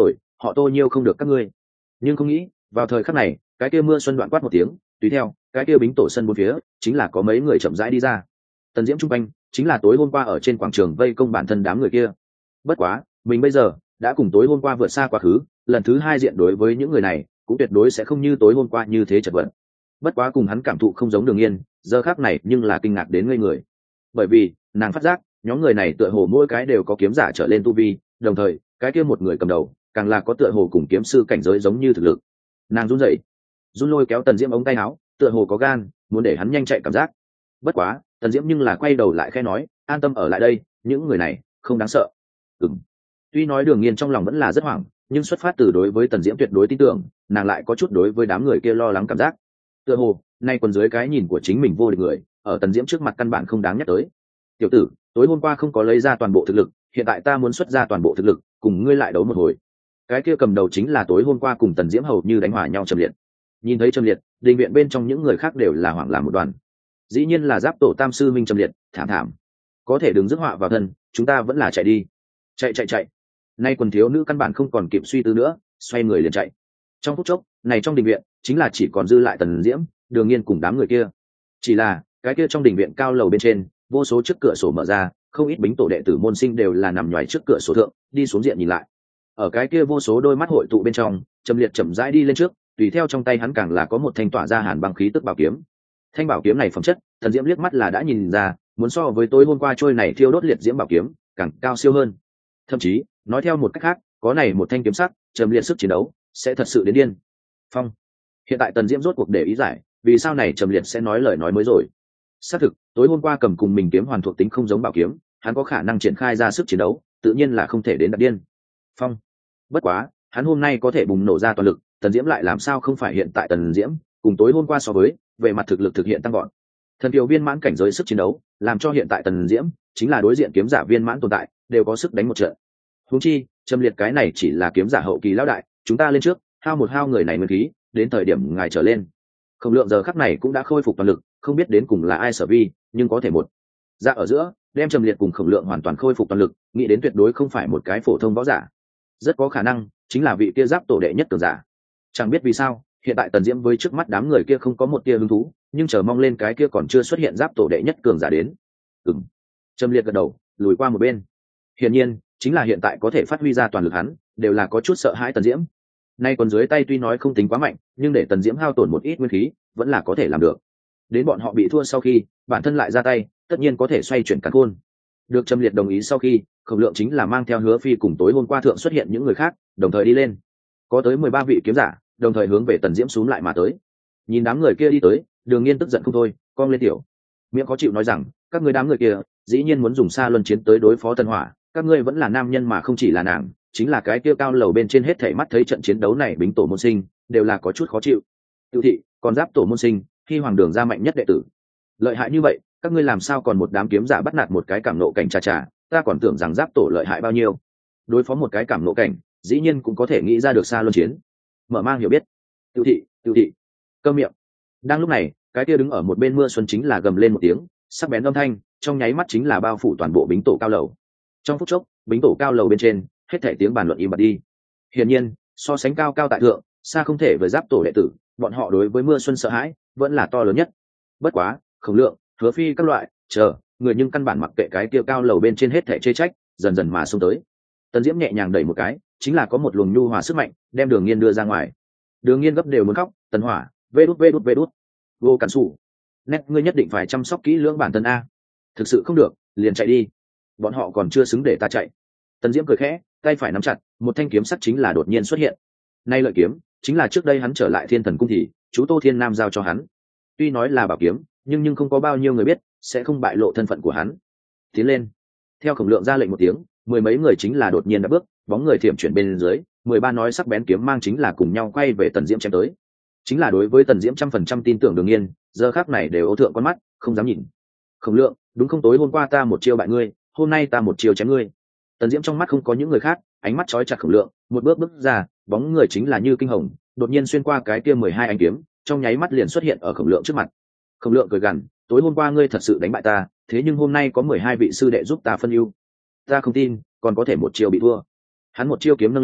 họ tô nhiêu không được các ngươi. Nhưng không nghĩ vào thời khắc này, cái kia mưa xuân đoạn quát một tiếng, tùy theo cái kia bính tổ sân bốn phía chính là có mấy người chậm rãi đi ra. Tần Diễm trung quanh chính là tối hôm qua ở trên quảng trường vây công bản thân đám người kia. Bất quá mình bây giờ đã cùng tối hôm qua vượt xa quá khứ, lần thứ hai diện đối với những người này cũng tuyệt đối sẽ không như tối hôm qua như thế chật vật. Bất quá cùng hắn cảm thụ không giống Đường Nghiên, giờ khác này nhưng là kinh ngạc đến ngây người, bởi vì nàng phát giác nhóm người này tựa hồ mỗi cái đều có kiếm giả trở lên tu vi, đồng thời cái kia một người cầm đầu càng là có tựa hồ cùng kiếm sư cảnh giới giống như thực lực. Nàng run rẩy, run lôi kéo Tần Diễm ống tay áo, tựa hồ có gan muốn để hắn nhanh chạy cảm giác. Bất quá Tần Diễm nhưng là quay đầu lại khẽ nói, an tâm ở lại đây, những người này không đáng sợ. Ừm. Tuy nói Đường Nghiên trong lòng vẫn là rất hoảng, nhưng xuất phát từ đối với Tần Diễm tuyệt đối tin tưởng, nàng lại có chút đối với đám người kia lo lắng cảm giác. Tựa hồ nay còn dưới cái nhìn của chính mình vô địch người, ở Tần Diễm trước mặt căn bản không đáng nhắc tới. Tiểu tử, tối hôm qua không có lấy ra toàn bộ thực lực, hiện tại ta muốn xuất ra toàn bộ thực lực, cùng ngươi lại đấu một hồi. Cái kia cầm đầu chính là tối hôm qua cùng Tần Diễm hầu như đánh hòa nhau Trầm Liệt. Nhìn thấy Trầm Liệt, đình viện bên trong những người khác đều là hoảng làm một đoàn. Dĩ nhiên là Giáp Tổ Tam sư Minh Trầm Liệt, thảm thảm. Có thể đừng rước họa vào thân, chúng ta vẫn là chạy đi. Chạy chạy chạy. Nay quần thiếu nữ căn bản không còn kịp suy tư nữa, xoay người liền chạy. Trong phút chốc, này trong đình viện chính là chỉ còn dư lại Tần Diễm, Đường Nghiên cùng đám người kia. Chỉ là cái kia trong đình viện cao lầu bên trên, vô số trước cửa sổ mở ra, không ít bính tổ đệ tử môn sinh đều là nằm nhoài trước cửa sổ thượng, đi xuống diện nhìn lại. Ở cái kia vô số đôi mắt hội tụ bên trong, Trầm Liệt chậm rãi đi lên trước, tùy theo trong tay hắn càng là có một thanh tỏa ra hàn băng khí tức bảo kiếm. Thanh bảo kiếm này phẩm chất, Tần Diễm liếc mắt là đã nhìn ra, muốn so với tối hôm qua trôi này thiêu đốt liệt diễm bảo kiếm, càng cao siêu hơn. Thậm chí, nói theo một cách khác, có này một thanh kiếm sắc, Trầm Liệt sức chiến đấu sẽ thật sự đến điên. Phong. Hiện tại Tần Diễm rốt cuộc để ý giải, vì sao này Trầm Liệt sẽ nói lời nói mới rồi. Xác thực, tối hôm qua cầm cùng mình kiếm hoàn thuộc tính không giống bảo kiếm, hắn có khả năng triển khai ra sức chiến đấu, tự nhiên là không thể đến đạt điên. Phong. Bất quá, hắn hôm nay có thể bùng nổ ra toàn lực, Tần Diễm lại làm sao không phải hiện tại Tần Diễm, cùng tối hôm qua so với, về mặt thực lực thực hiện tăng gọn. Thần kiều viên mãn cảnh giới sức chiến đấu, làm cho hiện tại Tần Diễm chính là đối diện kiếm giả viên mãn tồn tại, đều có sức đánh một trận. Huống chi, Trầm Liệt cái này chỉ là kiếm giả hậu kỳ lão đại, chúng ta lên trước, hao một hao người này nguyên khí, đến thời điểm ngài trở lên. Không lượng giờ khắc này cũng đã khôi phục toàn lực, không biết đến cùng là ai sở vi, nhưng có thể một ra ở giữa, đem Trầm Liệt cùng Khổng Lượng hoàn toàn khôi phục toàn lực, nghĩ đến tuyệt đối không phải một cái phổ thông võ giả, rất có khả năng chính là vị kia Giáp Tổ đệ nhất cường giả. Chẳng biết vì sao, hiện tại Tần Diễm với trước mắt đám người kia không có một tia hứng thú, nhưng chờ mong lên cái kia còn chưa xuất hiện Giáp Tổ đệ nhất cường giả đến. Ừm. Trầm Liệt gật đầu, lùi qua một bên. Hiển nhiên, chính là hiện tại có thể phát huy ra toàn lực hắn, đều là có chút sợ hãi Tần Diễm. Nay còn dưới tay tuy nói không tính quá mạnh, nhưng để Tần Diễm hao tổn một ít nguyên khí, vẫn là có thể làm được. Đến bọn họ bị thua sau khi, bản thân lại ra tay, tất nhiên có thể xoay chuyển càn khôn. Được Trầm Liệt đồng ý sau khi, Khổng Lượng chính là mang theo Hứa Phi cùng tối hôm qua thượng xuất hiện những người khác, đồng thời đi lên. Có tới mười ba vị kiếm giả, đồng thời hướng về Tần Diễm xuống lại mà tới. Nhìn đám người kia đi tới, Đường Nghiên tức giận không thôi, cong lên tiểu miệng khó chịu nói rằng, các ngươi đám người kia, dĩ nhiên muốn dùng xa luân chiến tới đối phó Tân Hỏa, các ngươi vẫn là nam nhân mà không chỉ là nàng, chính là cái kia cao lầu bên trên hết thảy mắt thấy trận chiến đấu này bính tổ môn sinh, đều là có chút khó chịu. Tự thị, còn Giáp Tổ môn sinh, khi Hoàng Đường ra mạnh nhất đệ tử. Lợi hại như vậy, các ngươi làm sao còn một đám kiếm giả bắt nạt một cái cảm nộ cảnh trà trà, ta còn tưởng rằng Giáp Tổ lợi hại bao nhiêu. Đối phó một cái cảm nộ cảnh, dĩ nhiên cũng có thể nghĩ ra được xa luân chiến. Mở mang hiểu biết. Tự thị, tự thị. Câm miệng. Đang lúc này, cái kia đứng ở một bên Mưa Xuân chính là gầm lên một tiếng, sắc bén âm thanh, trong nháy mắt chính là bao phủ toàn bộ bính tổ cao lầu. Trong phút chốc, bính tổ cao lầu bên trên, hết thảy tiếng bàn luận im bặt đi. Hiển nhiên, so sánh cao cao tại thượng, xa không thể với Giáp Tổ đệ tử, bọn họ đối với Mưa Xuân sợ hãi, vẫn là to lớn nhất. Bất quá, Khổng Lượng, Hứa Phi các loại, chờ, người nhưng căn bản mặc kệ cái kia cao lầu bên trên hết thảy chê trách, dần dần mà xông tới. Tần Diễm nhẹ nhàng đẩy một cái, chính là có một luồng nhu hòa sức mạnh, đem Đường Nghiên đưa ra ngoài. Đường Nghiên gấp đều muốn khóc, Tần Hỏa, vê đút vê đút vê đút. Vô Cản Sủ, nét ngươi nhất định phải chăm sóc kỹ lưỡng bản thân a. Thực sự không được, liền chạy đi. Bọn họ còn chưa xứng để ta chạy. Tần Diễm cười khẽ, tay phải nắm chặt, một thanh kiếm sắc chính là đột nhiên xuất hiện. Nay lợi kiếm, chính là trước đây hắn trở lại Thiên Thần cung thì, chú Tô Thiên Nam giao cho hắn. Tuy nói là bảo kiếm, nhưng nhưng không có bao nhiêu người biết, sẽ không bại lộ thân phận của hắn. Tiến lên. Theo Khổng Lượng ra lệnh một tiếng, mười mấy người chính là đột nhiên đã bước, bóng người thiểm chuyển bên dưới, mười ba nói sắc bén kiếm mang chính là cùng nhau quay về Tần Diễm chém tới. Chính là đối với Tần Diễm trăm phần trăm tin tưởng Đường Nghiên, giờ khắc này đều ô thượng con mắt, không dám nhìn. Khổng Lượng, đúng không, tối hôm qua ta một chiêu bại ngươi, hôm nay ta một chiêu chém ngươi. Tần Diễm trong mắt không có những người khác, ánh mắt chói chặt Khổng Lượng, một bước bước ra, bóng người chính là như kinh hồng, đột nhiên xuyên qua cái kia mười hai ánh kiếm, trong nháy mắt liền xuất hiện ở Khổng Lượng trước mặt. Khổng Lượng cười gằn, tối hôm qua ngươi thật sự đánh bại ta, thế nhưng hôm nay có mười hai vị sư đệ giúp ta phân ưu. Ta không tin, còn có thể một chiêu bị thua. Hắn một chiêu kiếm nâng lên,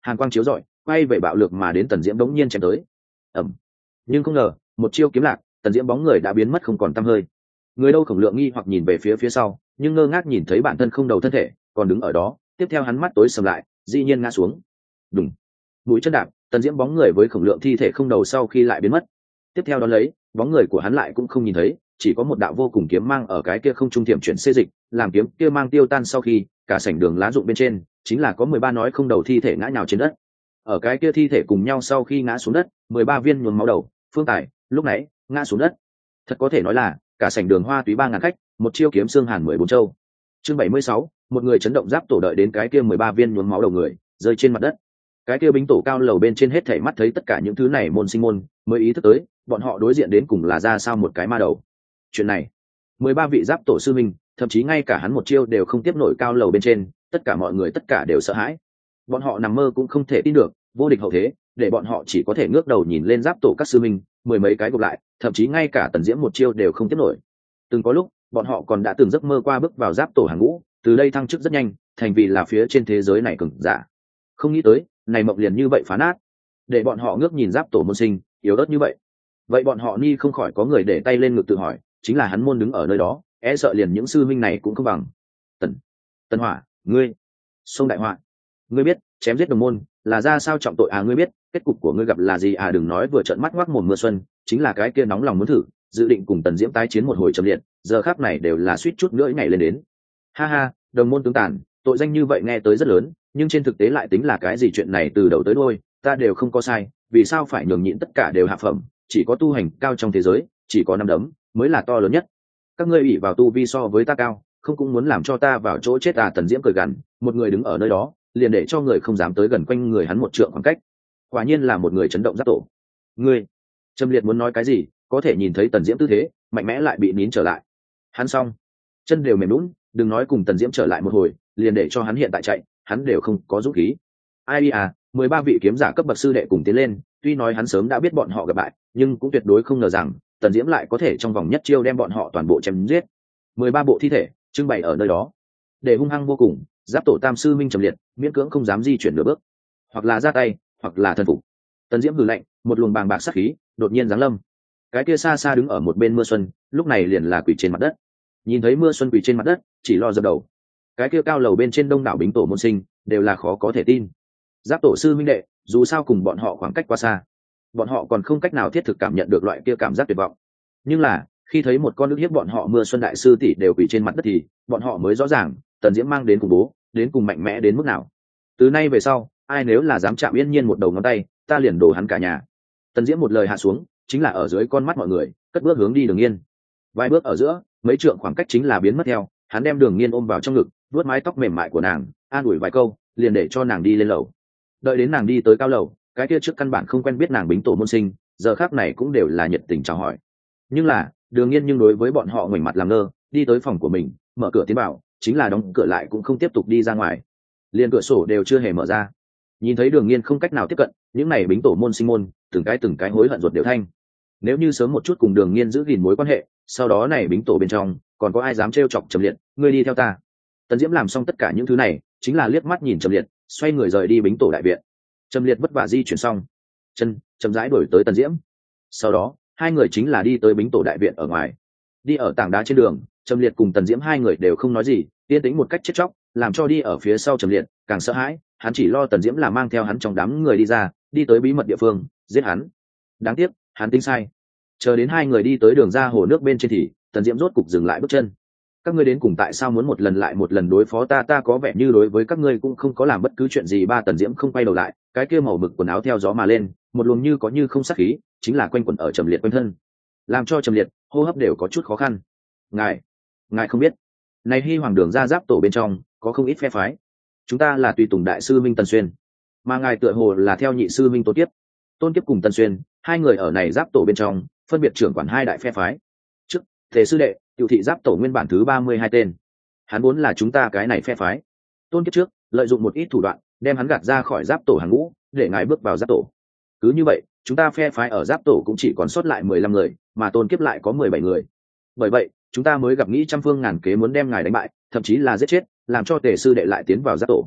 hàn quang chiếu rọi, quay về bạo lực mà đến tần diễm bỗng nhiên chém tới. Ẩm. Nhưng không ngờ một chiêu kiếm lạc, tần diễm bóng người đã biến mất không còn tăm hơi. Người đâu Khổng Lượng nghi hoặc nhìn về phía phía sau, nhưng ngơ ngác nhìn thấy bản thân không đầu thân thể còn đứng ở đó, tiếp theo hắn mắt tối sầm lại, dĩ nhiên ngã xuống. Đùng. Mũi chân đạp, tần diễm bóng người với Khổng Lượng thi thể không đầu sau khi lại biến mất. Tiếp theo đó lấy, bóng người của hắn lại cũng không nhìn thấy, chỉ có một đạo vô cùng kiếm mang ở cái kia không trung tiệm chuyển xê dịch, làm kiếm kia mang tiêu tan sau khi, cả sảnh đường lá rụng bên trên, chính là có mười ba nói không đầu thi thể ngã nhào trên đất. Ở cái kia thi thể cùng nhau sau khi ngã xuống đất, mười ba viên nhuốm máu đầu, Phương Tài lúc nãy ngã xuống đất. Thật có thể nói là cả sảnh đường hoa túy ba ngàn khách, một chiêu kiếm xương hàn mười bốn châu. Chương bảy mươi sáu, một người chấn động giáp tổ đợi đến cái kia mười ba viên nhuốm máu đầu người rơi trên mặt đất. Cái kia bính tổ cao lầu bên trên hết thảy mắt thấy tất cả những thứ này môn sinh môn, mới ý thức tới, bọn họ đối diện đến cùng là ra sao một cái ma đầu. Chuyện này, mười ba vị giáp tổ sư minh, thậm chí ngay cả hắn một chiêu đều không tiếp nổi cao lầu bên trên, tất cả mọi người tất cả đều sợ hãi. Bọn họ nằm mơ cũng không thể tin được, vô địch hậu thế, để bọn họ chỉ có thể ngước đầu nhìn lên giáp tổ các sư minh, mười mấy cái gộp lại, thậm chí ngay cả tần diễm một chiêu đều không tiếp nổi. Từng có lúc, bọn họ còn đã từng giấc mơ qua bước vào giáp tổ hàng ngũ, từ đây thăng chức rất nhanh, thành vì là phía trên thế giới này cường giả. Không nghĩ tới, này mộng liền như vậy phá nát, để bọn họ ngước nhìn giáp tổ môn sinh yếu ớt như vậy. Vậy bọn họ ni không khỏi có người để tay lên ngực tự hỏi, chính là hắn môn đứng ở nơi đó, e sợ liền những sư minh này cũng không bằng. Tần, Tần Hỏa, ngươi, Sông Đại Họa, ngươi biết chém giết đồng môn là ra sao trọng tội à? Ngươi biết kết cục của ngươi gặp là gì à? Đừng nói vừa trợn mắt ngoác mồm mưa xuân, chính là cái kia nóng lòng muốn thử, dự định cùng tần diễm tái chiến một hồi trầm liệt, giờ khắc này đều là suýt chút nữa ngày lên đến. Ha ha, đồng môn tướng tàn, tội danh như vậy nghe tới rất lớn, nhưng trên thực tế lại tính là cái gì? Chuyện này từ đầu tới đuôi ta đều không có sai, vì sao phải nhường nhịn tất cả đều hạ phẩm, chỉ có tu hành cao trong thế giới, chỉ có năm đấm mới là to lớn nhất. Các ngươi ủy vào tu vi so với ta cao, không cũng muốn làm cho ta vào chỗ chết à? Tần diễm cười gằn, một người đứng ở nơi đó, liền để cho người không dám tới gần quanh người hắn một trượng khoảng cách. Quả nhiên là một người chấn động giáp tổ. Ngươi, Trầm Liệt muốn nói cái gì, có thể nhìn thấy tần diễm tư thế mạnh mẽ lại bị nín trở lại. Hắn xong, chân đều mềm lún, đừng nói cùng tần diễm trở lại một hồi, liền để cho hắn hiện tại chạy, hắn đều không có dũng khí. Ai à, mười ba vị kiếm giả cấp bậc sư đệ cùng tiến lên, tuy nói hắn sớm đã biết bọn họ gặp bại, nhưng cũng tuyệt đối không ngờ rằng tần diễm lại có thể trong vòng nhất chiêu đem bọn họ toàn bộ chém giết. Mười ba bộ thi thể trưng bày ở nơi đó, để hung hăng vô cùng. Giáp tổ tam sư minh Trầm Liệt miễn cưỡng không dám di chuyển nửa bước, hoặc là ra tay, hoặc là thần phục. Tần diễm hừ lạnh, một luồng bàng bạc sát khí đột nhiên giáng lâm. Cái kia xa xa đứng ở một bên Mưa Xuân, lúc này liền là quỳ trên mặt đất. Nhìn thấy Mưa Xuân quỳ trên mặt đất, chỉ lo dập đầu. Cái kia cao lầu bên trên đông đảo bính tổ môn sinh đều là khó có thể tin. Giáp tổ sư minh đệ, dù sao cùng bọn họ khoảng cách quá xa, bọn họ còn không cách nào thiết thực cảm nhận được loại kia cảm giác tuyệt vọng. Nhưng là khi thấy một con nước hiếp bọn họ Mưa Xuân đại sư tỷ đều quỳ trên mặt đất thì bọn họ mới rõ ràng tần diễm mang đến khủng bố, đến cùng mạnh mẽ đến mức nào. Từ nay về sau, ai nếu là dám chạm Yên Nhiên một đầu ngón tay, ta liền đổ hắn cả nhà. Tần diễm một lời hạ xuống, chính là ở dưới con mắt mọi người cất bước hướng đi Đường Nghiên. Vài bước ở giữa, mấy trượng khoảng cách chính là biến mất theo, hắn đem Đường Nghiên ôm vào trong ngực, vuốt mái tóc mềm mại của nàng, an ủi vài câu, liền để cho nàng đi lên lầu. Đợi đến nàng đi tới cao lầu, cái kia trước căn bản không quen biết nàng bính tổ môn sinh, giờ khác này cũng đều là nhiệt tình chào hỏi. Nhưng là Đường Nghiên nhưng đối với bọn họ ngoảnh mặt làm ngơ, đi tới phòng của mình, mở cửa tiến vào, chính là đóng cửa lại cũng không tiếp tục đi ra ngoài, liền cửa sổ đều chưa hề mở ra. Nhìn thấy Đường Nghiên không cách nào tiếp cận, những này bính tổ môn sinh môn từng cái từng cái hối hận ruột đều thanh. Nếu như sớm một chút cùng Đường Nghiên giữ gìn mối quan hệ, sau đó này bính tổ bên trong còn có ai dám trêu chọc Trầm Liệt, ngươi đi theo ta. Tần diễm làm xong tất cả những thứ này, chính là liếc mắt nhìn Trầm Liệt, xoay người rời đi bính tổ đại viện. Trầm Liệt vất vả di chuyển xong chân, chậm rãi đổi tới Tần diễm. Sau đó hai người chính là đi tới bính tổ đại viện ở ngoài. Đi ở tảng đá trên đường, Trầm Liệt cùng Tần diễm hai người đều không nói gì, yên tĩnh một cách chết chóc, làm cho đi ở phía sau Trầm Liệt càng sợ hãi. Hắn chỉ lo Tần diễm là mang theo hắn trong đám người đi ra, đi tới bí mật địa phương giết hắn. Đáng tiếc hắn tính sai. Chờ đến hai người đi tới đường ra hồ nước bên trên thì Tần diễm rốt cục dừng lại bước chân. Các ngươi đến cùng tại sao muốn một lần lại một lần đối phó ta? Ta có vẻ như đối với các ngươi cũng không có làm bất cứ chuyện gì. Ba Tần diễm không quay đầu lại, cái kia màu mực quần áo theo gió mà lên, một luồng như có như không sát khí chính là quanh quẩn ở Trầm Liệt quanh thân, làm cho Trầm Liệt hô hấp đều có chút khó khăn. Ngài, ngài không biết, này Hy Hoàng đường ra giáp tổ bên trong có không ít phe phái. Chúng ta là tùy tùng đại sư Minh Tần Xuyên, mà ngài tựa hồ là theo nhị sư Minh Tôn Kiếp. Tôn Kiếp cùng Tần Xuyên, hai người ở này giáp tổ bên trong phân biệt trưởng quản hai đại phe phái. Trước Thế sư đệ, Cựu thị giáp tổ nguyên bản thứ ba mươi hai tên, hắn vốn là chúng ta cái này phe phái. Tôn Kiếp trước lợi dụng một ít thủ đoạn đem hắn gạt ra khỏi giáp tổ hàng ngũ, để ngài bước vào giáp tổ. Cứ như vậy, chúng ta phe phái ở giáp tổ cũng chỉ còn sót lại mười lăm người, mà Tôn Kiếp lại có mười bảy người. Bởi vậy chúng ta mới gặp nghĩ trăm phương ngàn kế muốn đem ngài đánh bại, thậm chí là giết chết, làm cho Tề sư đệ lại tiến vào giáp tổ.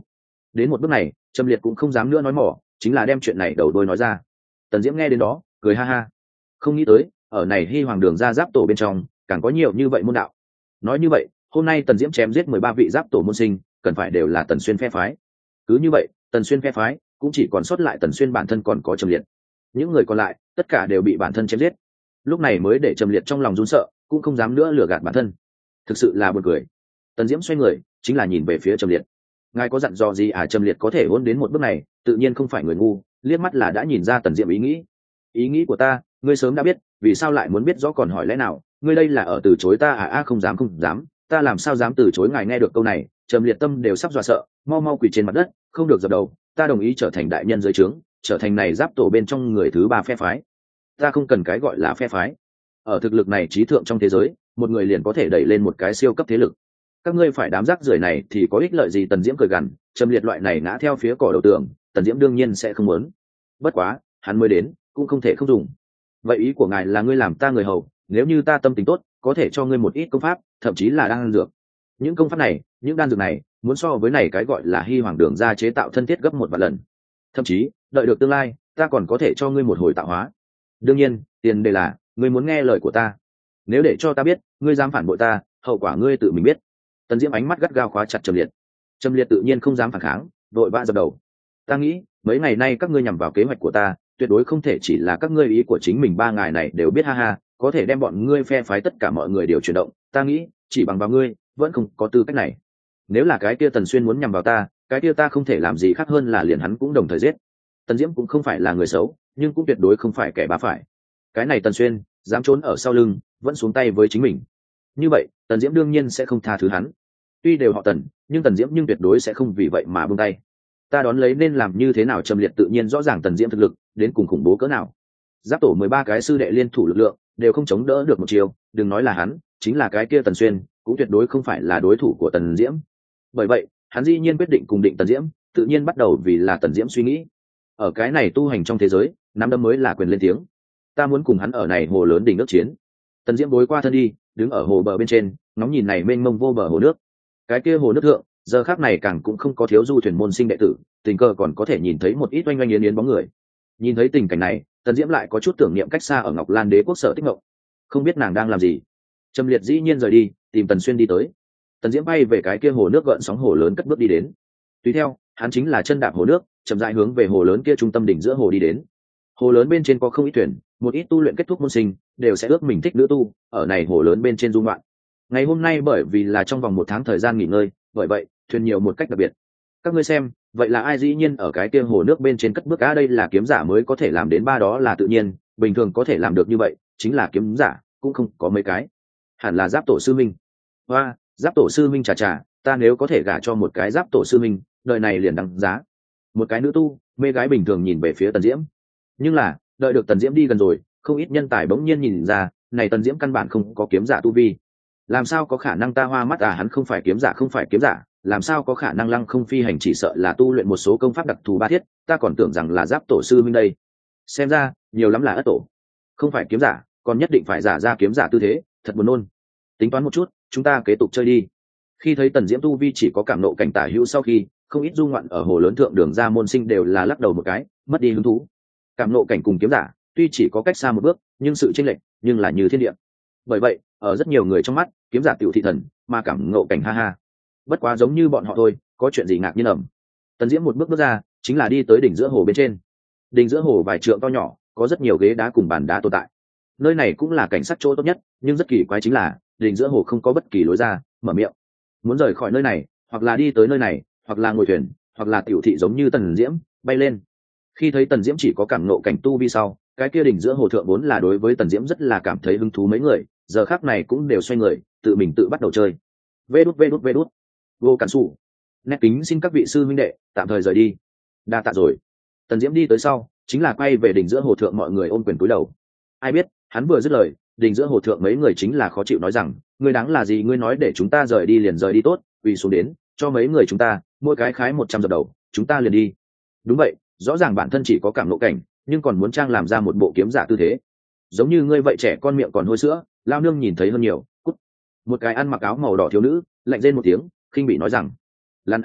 Đến một bước này Trầm Liệt cũng không dám nữa nói mỏ, chính là đem chuyện này đầu đuôi nói ra. Tần Diễm nghe đến đó cười ha ha, không nghĩ tới ở này Hy Hoàng đường ra giáp tổ bên trong càng có nhiều như vậy môn đạo. Nói như vậy hôm nay Tần Diễm chém giết mười ba vị giáp tổ môn sinh cần phải đều là Tần Xuyên phe phái. Cứ như vậy Tần Xuyên phe phái cũng chỉ còn sót lại Tần Xuyên bản thân còn có Trầm Liệt, những người còn lại tất cả đều bị bản thân chém giết. Lúc này mới để Trầm Liệt trong lòng run sợ, cũng không dám nữa lừa gạt bản thân. Thực sự là buồn cười. Tần Diễm xoay người chính là nhìn về phía Trầm Liệt. Ngài có dặn dò gì à? Trầm Liệt có thể hôn đến một bước này tự nhiên không phải người ngu, liếc mắt là đã nhìn ra Tần Diễm ý nghĩ. Ý nghĩ của ta ngươi sớm đã biết, vì sao lại muốn biết rõ còn hỏi lẽ nào? Ngươi đây là ở từ chối ta à? A không dám không dám, ta làm sao dám từ chối ngài. Nghe được câu này Trầm Liệt tâm đều sắp dọa sợ, mau mau quỳ trên mặt đất, không được dập đầu. Ta đồng ý trở thành đại nhân dưới trướng, trở thành này giáp tổ bên trong người thứ ba phe phái. Ta không cần cái gọi là phe phái, ở thực lực này trí thượng trong thế giới một người liền có thể đẩy lên một cái siêu cấp thế lực. Các ngươi phải đám rác rưởi này thì có ích lợi gì? Tần Diễm cười gằn. Trầm Liệt loại này ngã theo phía cỏ đầu tường, Tần Diễm đương nhiên sẽ không muốn. Bất quá hắn mới đến cũng không thể không dùng. Vậy ý của ngài là ngươi làm ta người hầu, nếu như ta tâm tình tốt có thể cho ngươi một ít công pháp, thậm chí là đan dược. Những công pháp này, những đan dược này muốn so với này cái gọi là Hy Hoàng đường ra chế tạo thân thiết gấp một vạn lần. Thậm chí đợi được tương lai ta còn có thể cho ngươi một hồi tạo hóa. Đương nhiên tiền đề là ngươi muốn nghe lời của ta. Nếu để cho ta biết ngươi dám phản bội ta, hậu quả ngươi tự mình biết. Tần Diễm ánh mắt gắt gao khóa chặt Trầm Liệt. Trầm Liệt tự nhiên không dám phản kháng, vội vã dập đầu. Ta nghĩ mấy ngày nay các ngươi nhằm vào kế hoạch của ta tuyệt đối không thể chỉ là các ngươi ý của chính mình. Ba ngày này đều biết, ha ha, có thể đem bọn ngươi phe phái tất cả mọi người đều chuyển động. Ta nghĩ chỉ bằng vào ngươi vẫn không có tư cách này. Nếu là cái kia Tần Xuyên muốn nhằm vào ta, cái kia ta không thể làm gì khác hơn là liền hắn cũng đồng thời giết. Tần Diễm cũng không phải là người xấu, nhưng cũng tuyệt đối không phải kẻ bá phải. Cái này Tần Xuyên dám trốn ở sau lưng, vẫn xuống tay với chính mình, như vậy Tần Diễm đương nhiên sẽ không tha thứ hắn. Tuy đều họ Tần, nhưng Tần Diễm nhưng tuyệt đối sẽ không vì vậy mà buông tay. Ta đón lấy nên làm như thế nào? Trầm Liệt tự nhiên rõ ràng Tần Diễm thực lực đến cùng khủng bố cỡ nào. Giáp tổ mười ba cái sư đệ liên thủ lực lượng đều không chống đỡ được một chiều, đừng nói là hắn, chính là cái kia Tần Xuyên cũng tuyệt đối không phải là đối thủ của Tần Diễm. Bởi vậy hắn dĩ nhiên quyết định cùng định Tần Diễm, tự nhiên bắt đầu vì là Tần Diễm suy nghĩ. Ở cái này tu hành trong thế giới, nắm đấm mới là quyền lên tiếng. Ta muốn cùng hắn ở này hồ lớn đỉnh nước chiến. Tần Diễm bối qua thân đi, đứng ở hồ bờ bên trên, ngóng nhìn này mênh mông vô bờ hồ nước. Cái kia hồ nước thượng giờ khắc này càng cũng không có thiếu du thuyền môn sinh đệ tử, tình cờ còn có thể nhìn thấy một ít oanh oanh yến yến bóng người. Nhìn thấy tình cảnh này Tần Diễm lại có chút tưởng niệm cách xa ở Ngọc Lan Đế quốc Sở Tích Ngộng, không biết nàng đang làm gì. Trầm Liệt dĩ nhiên rời đi, tìm Tần Xuyên đi tới. Tần Diễm bay về cái kia hồ nước gợn sóng hồ lớn, cất bước đi đến. Tùy theo hắn chính là chân đạp hồ nước, chậm rãi hướng về hồ lớn kia trung tâm đỉnh giữa hồ đi đến. Hồ lớn bên trên có không ít thuyền, một ít tu luyện kết thúc môn sinh đều sẽ ước mình thích nữ tu ở này hồ lớn bên trên du ngoạn. Ngày hôm nay bởi vì là trong vòng một tháng thời gian nghỉ ngơi, bởi vậy thuyền nhiều một cách đặc biệt. Các ngươi xem, vậy là ai dĩ nhiên ở cái kia hồ nước bên trên cất bước? Á, đây là kiếm giả mới có thể làm đến. Ba đó là tự nhiên, bình thường có thể làm được như vậy chính là kiếm giả cũng không có mấy cái. Hẳn là Giáp tổ sư minh. Hoa, Giáp tổ sư minh, chà chà, ta nếu có thể gả cho một cái Giáp tổ sư minh, đời này liền đăng giá. Một cái nữ tu mê gái bình thường nhìn về phía Tần Diễm, nhưng là đợi được Tần Diễm đi gần rồi, không ít nhân tài bỗng nhiên nhìn ra này Tần Diễm căn bản không có kiếm giả tu vi. Làm sao có khả năng? Ta hoa mắt à, hắn không phải kiếm giả, không phải kiếm giả, làm sao có khả năng? Lăng không phi hành chỉ sợ là tu luyện một số công pháp đặc thù ba thiết, ta còn tưởng rằng là Giáp tổ sư minh đây. Xem ra nhiều lắm là ất tổ, không phải kiếm giả còn nhất định phải giả ra kiếm giả tư thế, thật buồn nôn. Tính toán một chút, chúng ta kế tục chơi đi. Khi thấy Tần Diễm tu vi chỉ có cảm nộ cảnh tả hữu, sau khi không ít du ngoạn ở hồ lớn thượng đường ra môn sinh đều là lắc đầu một cái, mất đi hứng thú. Cảm nộ cảnh cùng kiếm giả tuy chỉ có cách xa một bước, nhưng sự chênh lệch nhưng là như thiên địa. Bởi vậy ở rất nhiều người trong mắt, kiếm giả tiểu thị thần, mà cảm ngộ cảnh ha ha, bất quá giống như bọn họ thôi, có chuyện gì ngạc nhiên ẩm. Tần Diễm một bước bước ra chính là đi tới đỉnh giữa hồ bên trên. Đỉnh giữa hồ vài trượng to nhỏ, có rất nhiều ghế đá cùng bàn đá tồn tại. Nơi này cũng là cảnh sát chỗ tốt nhất, nhưng rất kỳ quái chính là đỉnh giữa hồ không có bất kỳ lối ra. Mở miệng muốn rời khỏi nơi này, hoặc là đi tới nơi này, hoặc là ngồi thuyền, hoặc là tiểu thị giống như Tần Diễm bay lên. Khi thấy Tần Diễm chỉ có cảm ngộ cảnh tu vi sau, cái kia đỉnh giữa hồ thượng vốn là đối với Tần Diễm rất là cảm thấy hứng thú mấy người, giờ khác này cũng đều xoay người, tự mình tự bắt đầu chơi. Vê đút vê đút vê đút. Vô cản sủ. Nét kính xin các vị sư huynh đệ tạm thời rời đi. Đa tạ rồi. Tần Diễm đi tới sau, chính là quay về đỉnh giữa hồ thượng, mọi người ôm quyền cúi đầu. Ai biết, hắn vừa dứt lời, đỉnh giữa hồ thượng mấy người chính là khó chịu nói rằng, ngươi đáng là gì? Ngươi nói để chúng ta rời đi liền rời đi tốt, quỳ xuống đến, cho mấy người chúng ta mỗi cái khái một trăm dập đầu, chúng ta liền đi. Đúng vậy, rõ ràng bản thân chỉ có cảm ngộ cảnh, nhưng còn muốn trang làm ra một bộ kiếm giả tư thế, giống như ngươi vậy. Trẻ con miệng còn hôi sữa, lao nương nhìn thấy hơn nhiều. Cút. Một cái ăn mặc áo màu đỏ thiếu nữ lạnh rên một tiếng, khinh bị nói rằng, lan a,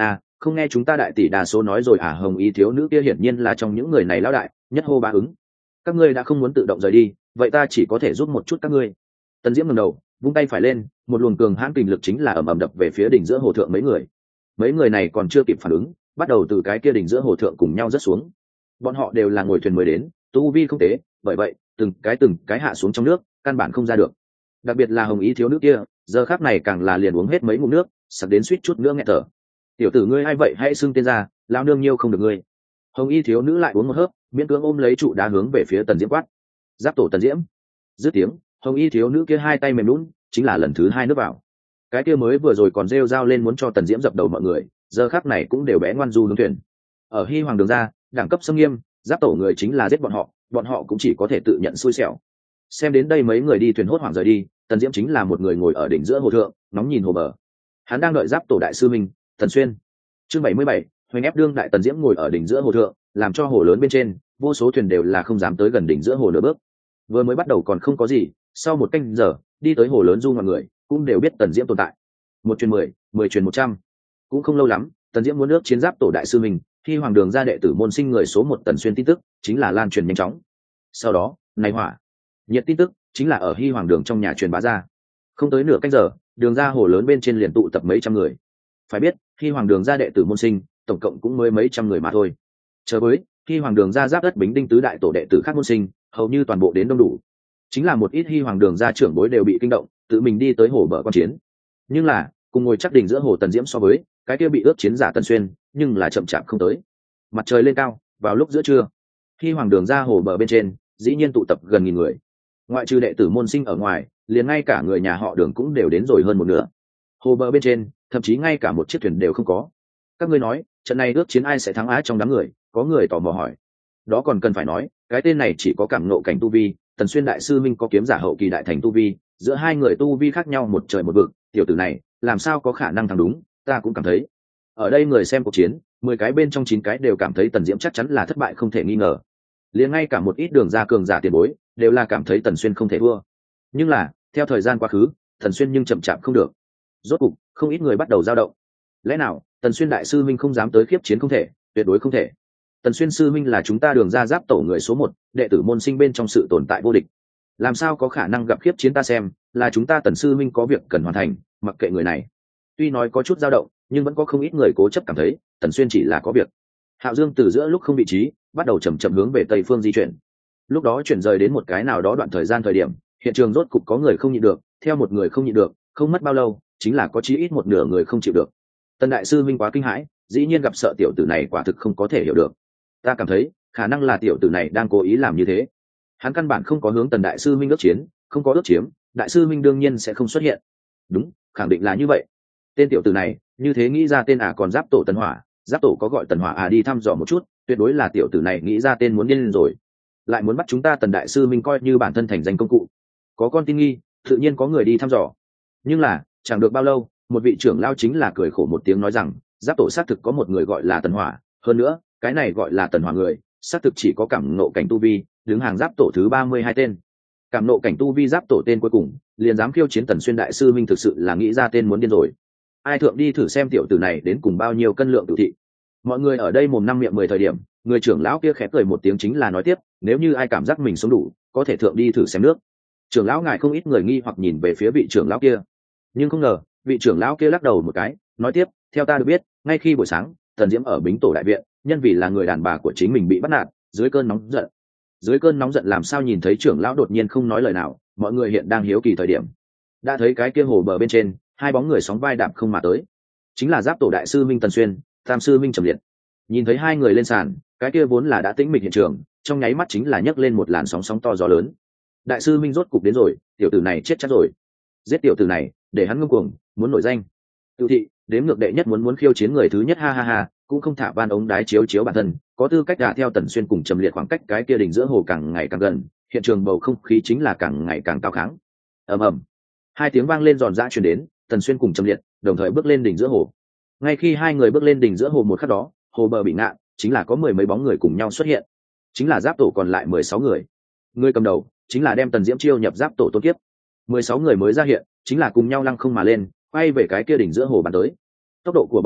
không nghe chúng ta đại tỷ đa số nói rồi à? Hồng y thiếu nữ kia hiển nhiên là trong những người này lão đại, nhất hô ba ứng. Các ngươi đã không muốn tự động rời đi, vậy ta chỉ có thể giúp một chút các ngươi. Tần Diễm ngẩng đầu, vung tay phải lên, một luồng cường hãn kình lực chính là ầm ầm đập về phía đỉnh giữa hồ thượng mấy người. Mấy người này còn chưa kịp phản ứng, bắt đầu từ cái kia đỉnh giữa hồ thượng cùng nhau rớt xuống. Bọn họ đều là ngồi thuyền mới đến, tu vi không tế, bởi vậy từng cái từng cái hạ xuống trong nước, căn bản không ra được. Đặc biệt là hồng ý thiếu nữ kia, giờ khắc này càng là liền uống hết mấy ngụm nước, sặc đến suýt chút nữa nghẹt thở. Tiểu tử ngươi ai vậy, hãy xưng tên ra, lão nương nhiêu không được ngươi. Hồng y thiếu nữ lại uống một hớp, miễn cưỡng ôm lấy trụ đá hướng về phía Tần Diễm quát. Giáp tổ Tần Diễm. Dứt tiếng, hồng y thiếu nữ kia hai tay mềm lún, chính là lần thứ hai nước vào. Cái kia mới vừa rồi còn rêu rao lên muốn cho Tần Diễm dập đầu mọi người, giờ khắc này cũng đều bé ngoan du hướng thuyền. Ở Hy Hoàng đường ra, đẳng cấp xâm nghiêm, giáp tổ người chính là giết bọn họ, bọn họ cũng chỉ có thể tự nhận xui xẻo. Xem đến đây mấy người đi thuyền hốt hoảng rời đi, Tần Diễm chính là một người ngồi ở đỉnh giữa hồ thượng, nóng nhìn hồ bờ. Hắn đang đợi giáp tổ đại sư mình, Tần Xuyên. Chương bảy mươi bảy, hoành ép đương đại. Tần Diễm ngồi ở đỉnh giữa hồ thượng, làm cho hồ lớn bên trên, vô số thuyền đều là không dám tới gần đỉnh giữa hồ nửa bước. Vừa mới bắt đầu còn không có gì, sau một canh giờ, đi tới hồ lớn du mọi người cũng đều biết Tần Diễm tồn tại. Một truyền mười, mười truyền một trăm, cũng không lâu lắm, Tần Diễm muốn nước chiến giáp tổ đại sư mình, khi Hoàng đường ra đệ tử môn sinh người số một Tần Xuyên tin tức chính là lan truyền nhanh chóng. Sau đó, này hỏa nhiệt tin tức chính là ở Hy Hoàng đường trong nhà truyền bá ra. Không tới nửa canh giờ, đường ra hồ lớn bên trên liền tụ tập mấy trăm người. Phải biết, Hy Hoàng đường ra đệ tử môn sinh, tổng cộng cũng mới mấy trăm người mà thôi. Chờ với, Hy Hoàng đường ra giáp đất Bính Đinh tứ đại tổ đệ tử khác môn sinh, hầu như toàn bộ đến đông đủ. Chính là một ít Hy Hoàng đường ra trưởng bối đều bị kinh động, tự mình đi tới hồ bờ quan chiến. Nhưng là, cùng ngồi chắc đỉnh giữa hồ Tần Diễm so với, cái kia bị ướp chiến giả Tần Xuyên, nhưng là chậm chạp không tới. Mặt trời lên cao, vào lúc giữa trưa, Hy Hoàng đường ra hồ bờ bên trên, dĩ nhiên tụ tập gần nghìn người. Ngoại trừ đệ tử môn sinh ở ngoài, liền ngay cả người nhà họ Đường cũng đều đến rồi hơn một nửa. Hồ bờ bên trên, thậm chí ngay cả một chiếc thuyền đều không có. Các ngươi nói, trận này ước chiến ai sẽ thắng á? Trong đám người, có người tò mò hỏi. Đó còn cần phải nói, cái tên này chỉ có cảm ngộ cảnh tu vi, Tần Xuyên đại sư minh có kiếm giả hậu kỳ đại thành tu vi, giữa hai người tu vi khác nhau một trời một vực, tiểu tử này làm sao có khả năng thắng? Đúng, ta cũng cảm thấy. Ở đây người xem cuộc chiến, mười cái bên trong chín cái đều cảm thấy Tần Diễm chắc chắn là thất bại không thể nghi ngờ. Liền ngay cả một ít đường ra cường giả tiền bối, đều là cảm thấy Tần Xuyên không thể thua. Nhưng là, theo thời gian quá khứ, Tần Xuyên nhưng chậm chạp không được. Rốt cục, không ít người bắt đầu dao động. Lẽ nào, Tần Xuyên đại sư minh không dám tới khiếp chiến? Không thể, tuyệt đối không thể. Tần Xuyên sư minh là chúng ta đường ra giáp tổ người số một, đệ tử môn sinh bên trong sự tồn tại vô địch. Làm sao có khả năng gặp khiếp chiến? Ta xem, là chúng ta Tần sư minh có việc cần hoàn thành, mặc kệ người này. Tuy nói có chút dao động, nhưng vẫn có không ít người cố chấp cảm thấy Tần Xuyên chỉ là có việc. Hạo Dương từ giữa lúc không vị trí, bắt đầu chậm chậm hướng về tây phương di chuyển. Lúc đó chuyển rời đến một cái nào đó đoạn thời gian thời điểm, hiện trường rốt cục có người không nhịn được, theo một người không nhịn được, không mất bao lâu, chính là có chí ít một nửa người không chịu được. Tần đại sư minh quá kinh hãi, dĩ nhiên gặp sợ tiểu tử này quả thực không có thể hiểu được. Ta cảm thấy, khả năng là tiểu tử này đang cố ý làm như thế. Hắn căn bản không có hướng Tần đại sư minh ước chiến, không có ước chiếm, đại sư minh đương nhiên sẽ không xuất hiện. Đúng, khẳng định là như vậy. Tên tiểu tử này, như thế nghĩ ra tên à? Còn giáp tổ Tần Hỏa, giáp tổ có gọi Tần Hỏa à? Đi thăm dò một chút, tuyệt đối là tiểu tử này nghĩ ra tên muốn điên lên rồi. Lại muốn bắt chúng ta Tần đại sư minh coi như bản thân thành danh công cụ. Có con tin nghi, tự nhiên có người đi thăm dò. Nhưng là, chẳng được bao lâu, một vị trưởng lao chính là cười khổ một tiếng nói rằng, giáp tổ xác thực có một người gọi là Tần Hỏa, hơn nữa, cái này gọi là Tần Hỏa người, xác thực chỉ có cảm nộ cảnh tu vi, đứng hàng giáp tổ thứ ba mươi hai tên. Cảm nộ cảnh tu vi giáp tổ tên cuối cùng, liền dám khiêu chiến Tần Xuyên đại sư minh, thực sự là nghĩ ra tên muốn điên rồi. Ai thượng đi thử xem tiểu tử này đến cùng bao nhiêu cân lượng tự thị. Mọi người ở đây mồm năm miệng mười thời điểm, người trưởng lão kia khẽ cười một tiếng chính là nói tiếp, nếu như ai cảm giác mình sống đủ, có thể thượng đi thử xem nước. Trưởng lão ngài không ít người nghi hoặc nhìn về phía vị trưởng lão kia, nhưng không ngờ vị trưởng lão kia lắc đầu một cái, nói tiếp, theo ta được biết, ngay khi buổi sáng Tần Diễm ở Bính tổ đại viện, nhân vì là người đàn bà của chính mình bị bắt nạt, dưới cơn nóng giận dưới cơn nóng giận làm sao nhìn thấy trưởng lão đột nhiên không nói lời nào, mọi người hiện đang hiếu kỳ thời điểm, đã thấy cái kia hồ bờ bên trên hai bóng người sóng vai đạp không mà tới, chính là giáp tổ đại sư minh Tần Xuyên, tam sư minh Trầm Liệt. Nhìn thấy hai người lên sàn, cái kia vốn là đã tĩnh mịch hiện trường, trong nháy mắt chính là nhấc lên một làn sóng sóng to gió lớn. Đại sư minh rốt cục đến rồi, tiểu tử này chết chắc rồi. Giết tiểu tử này, để hắn ngông cuồng, muốn nổi danh. Tự thị, đếm ngược đệ nhất muốn muốn khiêu chiến người thứ nhất, ha ha ha, cũng không thả van ống đái chiếu chiếu bản thân, có tư cách đả theo Tần Xuyên cùng Trầm Liệt khoảng cách cái kia đỉnh giữa hồ càng ngày càng gần, hiện trường bầu không khí chính là càng ngày càng cao kháng. Ầm ầm, hai tiếng vang lên giòn giã truyền đến, Tần Xuyên cùng Trầm Liệt đồng thời bước lên đỉnh giữa hồ. Ngay khi hai người bước lên đỉnh giữa hồ một khắc đó, hồ bờ bị ngạn, chính là có mười mấy bóng người cùng nhau xuất hiện, chính là giáp tổ còn lại mười sáu người. Người cầm đầu chính là đem Tần Diễm chiêu nhập giáp tổ Tôn Kiếp. Mười sáu người mới ra hiện, chính là cùng nhau lăng không mà lên, quay về cái kia đỉnh giữa hồ bắn tới. Tốc độ của bọn họ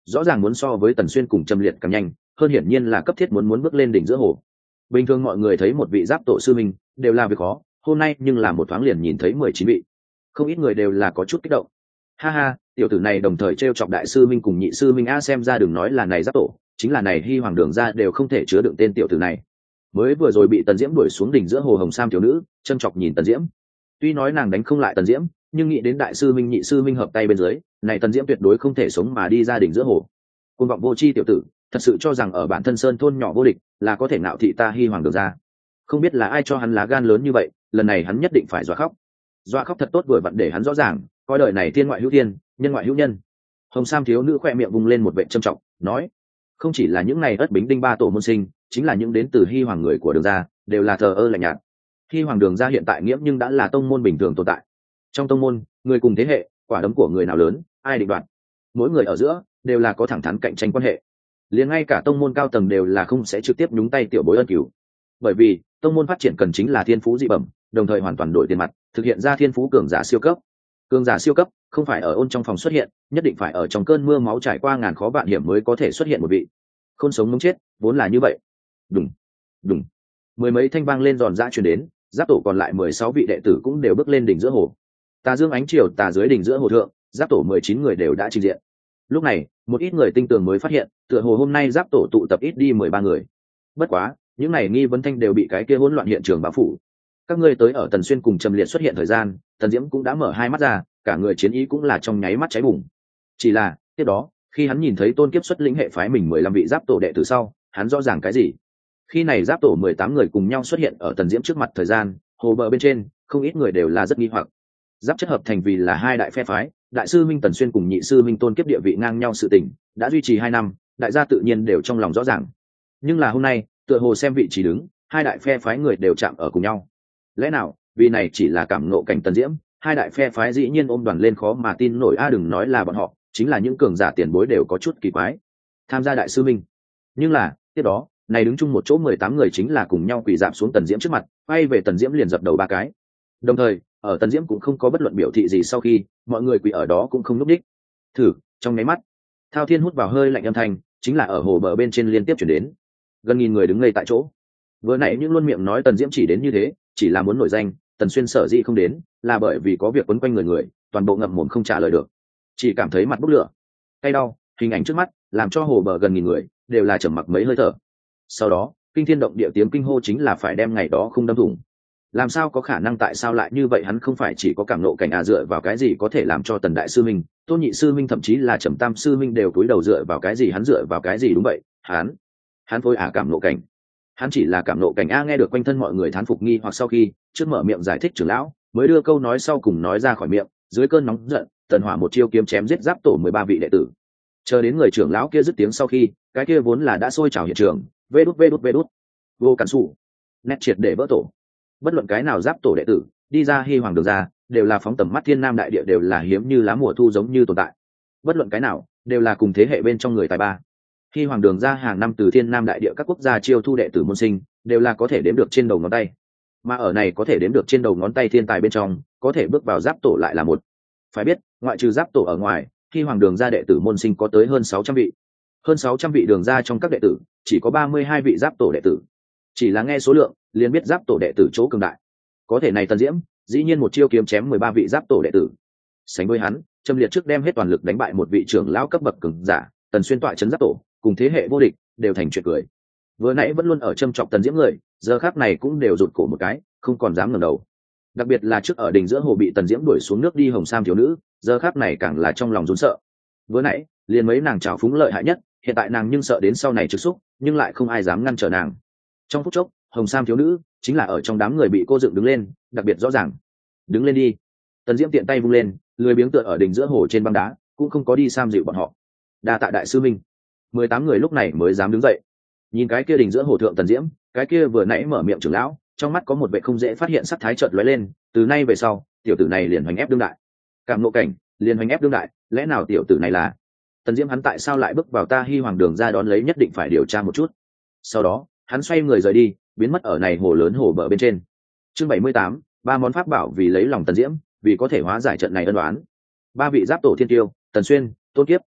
rõ ràng muốn so với Tần Xuyên cùng Trầm Liệt càng nhanh, hơn hiển nhiên là cấp thiết muốn muốn bước lên đỉnh giữa hồ. Bình thường mọi người thấy một vị giáp tổ sư minh đều là việc khó, hôm nay nhưng là một thoáng liền nhìn thấy mười chín vị, không ít người đều là có chút kích động. Ha ha, tiểu tử này đồng thời trêu chọc đại sư minh cùng nhị sư minh a, xem ra đừng nói là này giáp tổ, chính là này Hy Hoàng Đường ra đều không thể chứa đựng tên tiểu tử này. Mới vừa rồi bị Tần Diễm đuổi xuống đỉnh giữa hồ hồng sam thiếu nữ châm chọc nhìn Tần Diễm, tuy nói nàng đánh không lại Tần Diễm, nhưng nghĩ đến đại sư minh nhị sư minh hợp tay bên dưới, này Tần Diễm tuyệt đối không thể sống mà đi ra đỉnh giữa hồ. Côn vọng vô tri tiểu tử, thật sự cho rằng ở bản thân sơn thôn nhỏ vô địch là có thể nạo thị ta Hy Hoàng Đường ra. Không biết là ai cho hắn lá gan lớn như vậy, lần này hắn nhất định phải dọa khóc. Dọa khóc thật tốt vừa vặn để hắn rõ ràng, coi đời này thiên ngoại hữu thiên, nhân ngoại hữu nhân. Hồng sam thiếu nữ khoe miệng vung lên một vệ trâm trọng, nói: không chỉ là những này ất bính đinh ba tổ môn sinh, chính là những đến từ Hy Hoàng người của Đường gia, đều là thờ ơ lạnh nhạt. Hy Hoàng Đường gia hiện tại nghiễm nhưng đã là tông môn bình thường tồn tại. Trong tông môn, người cùng thế hệ, quả đấm của người nào lớn, ai định đoạt. Mỗi người ở giữa đều là có thẳng thắn cạnh tranh quan hệ. Liền ngay cả tông môn cao tầng đều là không sẽ trực tiếp nhúng tay tiểu bối ân cứu. Bởi vì tông môn phát triển cần chính là thiên phú dị bẩm, đồng thời hoàn toàn đổi tiền mặt, thực hiện ra thiên phú cường giả siêu cấp. Cường giả siêu cấp không phải ở ôn trong phòng xuất hiện, nhất định phải ở trong cơn mưa máu trải qua ngàn khó vạn hiểm mới có thể xuất hiện một vị. Khôn sống muốn chết, vốn là như vậy. Đùng, đùng. Mười mấy thanh vang lên giòn giã truyền đến, giáp tổ còn lại mười sáu vị đệ tử cũng đều bước lên đỉnh giữa hồ. Tà dương ánh chiều tà dưới đỉnh giữa hồ thượng, giáp tổ mười chín người đều đã trình diện. Lúc này, một ít người tinh tường mới phát hiện, tựa hồ hôm nay giáp tổ tụ tập ít đi mười ba người. Bất quá, những này nghi vấn thanh đều bị cái kia hỗn loạn hiện trường bao phủ. Các ngươi tới ở Tần Xuyên cùng Trầm Liệt xuất hiện thời gian, Tần Diễm cũng đã mở hai mắt ra, cả người chiến ý cũng là trong nháy mắt cháy bùng. Chỉ là, tiếp đó, khi hắn nhìn thấy Tôn Kiếp xuất lĩnh hệ phái mình mười lăm vị giáp tổ đệ tử sau, hắn rõ ràng cái gì? Khi này giáp tổ mười tám người cùng nhau xuất hiện ở Tần Diễm trước mặt thời gian, hồ bờ bên trên, không ít người đều là rất nghi hoặc. Giáp chất hợp thành vì là hai đại phe phái, đại sư Minh Tần Xuyên cùng nhị sư Minh Tôn Kiếp địa vị ngang nhau sự tình, đã duy trì hai năm, đại gia tự nhiên đều trong lòng rõ ràng. Nhưng là hôm nay, tựa hồ xem vị trí đứng, hai đại phe phái người đều chạm ở cùng nhau. Lẽ nào, vì này chỉ là cảm ngộ cảnh Tần Diễm, hai đại phe phái dĩ nhiên ôm đoàn lên khó mà tin nổi a, đừng nói là bọn họ, chính là những cường giả tiền bối đều có chút kỳ quái. Tham gia đại sư Minh. Nhưng là, tiếp đó, này đứng chung một chỗ mười tám người chính là cùng nhau quỳ rạp xuống Tần Diễm trước mặt, quay về Tần Diễm liền dập đầu ba cái. Đồng thời, ở Tần Diễm cũng không có bất luận biểu thị gì, sau khi mọi người quỳ ở đó cũng không núp đích. Thử, trong nháy mắt, Thao Thiên hút vào hơi lạnh âm thanh, chính là ở hồ bờ bên trên liên tiếp chuyển đến. Gần nghìn người đứng ngây tại chỗ. Vừa nãy những luôn miệng nói Tần Diễm chỉ đến như thế, chỉ là muốn nổi danh, Tần Xuyên sở dĩ không đến, là bởi vì có việc quấn quanh người người, toàn bộ ngậm mồm không trả lời được, chỉ cảm thấy mặt bốc lửa, cay đau. Hình ảnh trước mắt làm cho hồ bờ gần nghìn người đều là trầm mặc mấy hơi thở. Sau đó, kinh thiên động địa tiếng kinh hô chính là phải đem ngày đó không đâm thủng. Làm sao có khả năng, tại sao lại như vậy? Hắn không phải chỉ có cảm nộ cảnh à, dựa vào cái gì có thể làm cho Tần đại sư minh, Tôn nhị sư minh, thậm chí là Trầm tam sư minh đều cúi đầu, dựa vào cái gì? Hắn dựa vào cái gì? Đúng vậy, hắn hắn phôi à, cảm nộ cảnh, hắn chỉ là cảm nộ cảnh a. Nghe được quanh thân mọi người thán phục nghi hoặc sau khi trước mở miệng giải thích trưởng lão mới đưa câu nói sau cùng nói ra khỏi miệng. Dưới cơn nóng giận, Tần Hỏa một chiêu kiếm chém giết giáp tổ mười ba vị đệ tử. Chờ đến người trưởng lão kia dứt tiếng sau khi, cái kia vốn là đã sôi trào hiện trường, vê đút vê đút vê đút, vô cản sụ, nét triệt để vỡ tổ. Bất luận cái nào giáp tổ đệ tử đi ra Hy Hoàng Đường ra, đều là phóng tầm mắt thiên nam đại địa, đều là hiếm như lá mùa thu giống như tồn tại. Bất luận cái nào đều là cùng thế hệ bên trong người tài ba. Hy Hoàng Đường ra hàng năm từ thiên nam đại địa các quốc gia chiêu thu đệ tử môn sinh, đều là có thể đếm được trên đầu ngón tay. Mà ở này có thể đếm được trên đầu ngón tay thiên tài bên trong, có thể bước vào giáp tổ lại là một. Phải biết, ngoại trừ giáp tổ ở ngoài, Hy Hoàng Đường ra đệ tử môn sinh có tới hơn sáu trăm vị. Hơn sáu trăm vị đường ra trong các đệ tử, chỉ có ba mươi hai vị giáp tổ đệ tử. Chỉ là nghe số lượng, liền biết giáp tổ đệ tử chỗ cường đại. Có thể này Tần Diễm, dĩ nhiên một chiêu kiếm chém mười ba vị giáp tổ đệ tử. Sánh với hắn, Trầm Liệt trước đem hết toàn lực đánh bại một vị trưởng lão cấp bậc cường giả, Tần Xuyên tọa trấn giáp tổ, cùng thế hệ vô địch, đều thành chuyện cười. Vừa nãy vẫn luôn ở châm chọc Tần Diễm người, giờ khắc này cũng đều rụt cổ một cái, không còn dám ngẩng đầu. Đặc biệt là trước ở đỉnh giữa hồ bị Tần Diễm đuổi xuống nước đi hồng sam thiếu nữ, giờ khắc này càng là trong lòng run sợ. Vừa nãy, liền mấy nàng trào phúng lợi hại nhất, hiện tại nàng nhưng sợ đến sau này trực xúc, nhưng lại không ai dám ngăn trở nàng. Trong phút chốc, hồng sam thiếu nữ chính là ở trong đám người bị cô dựng đứng lên, đặc biệt rõ ràng. Đứng lên đi. Tần Diễm tiện tay vung lên, lười biếng tựa ở đỉnh giữa hồ trên băng đá, cũng không có đi sam dịu bọn họ. Đa tạ đại sư minh. Mười tám người lúc này mới dám đứng dậy. Nhìn cái kia đỉnh giữa hồ thượng Tần Diễm, cái kia vừa nãy mở miệng trưởng lão, trong mắt có một vẻ không dễ phát hiện sắc thái chợt lóe lên, từ nay về sau, tiểu tử này liền hoành ép đương đại. Cảm ngộ cảnh, liền hoành ép đương đại, lẽ nào tiểu tử này là Tần Diễm? Hắn tại sao lại bước vào ta Hy Hoàng Đường ra, đón lấy nhất định phải điều tra một chút. Sau đó, hắn xoay người rời đi, biến mất ở này hồ lớn hồ bờ bên trên. Chương bảy mươi tám, ba món pháp bảo vì lấy lòng Tần Diễm, vì có thể hóa giải trận này ân oán. Ba vị giáp tổ thiên tiêu, Tần Xuyên, Tôn Kiếp,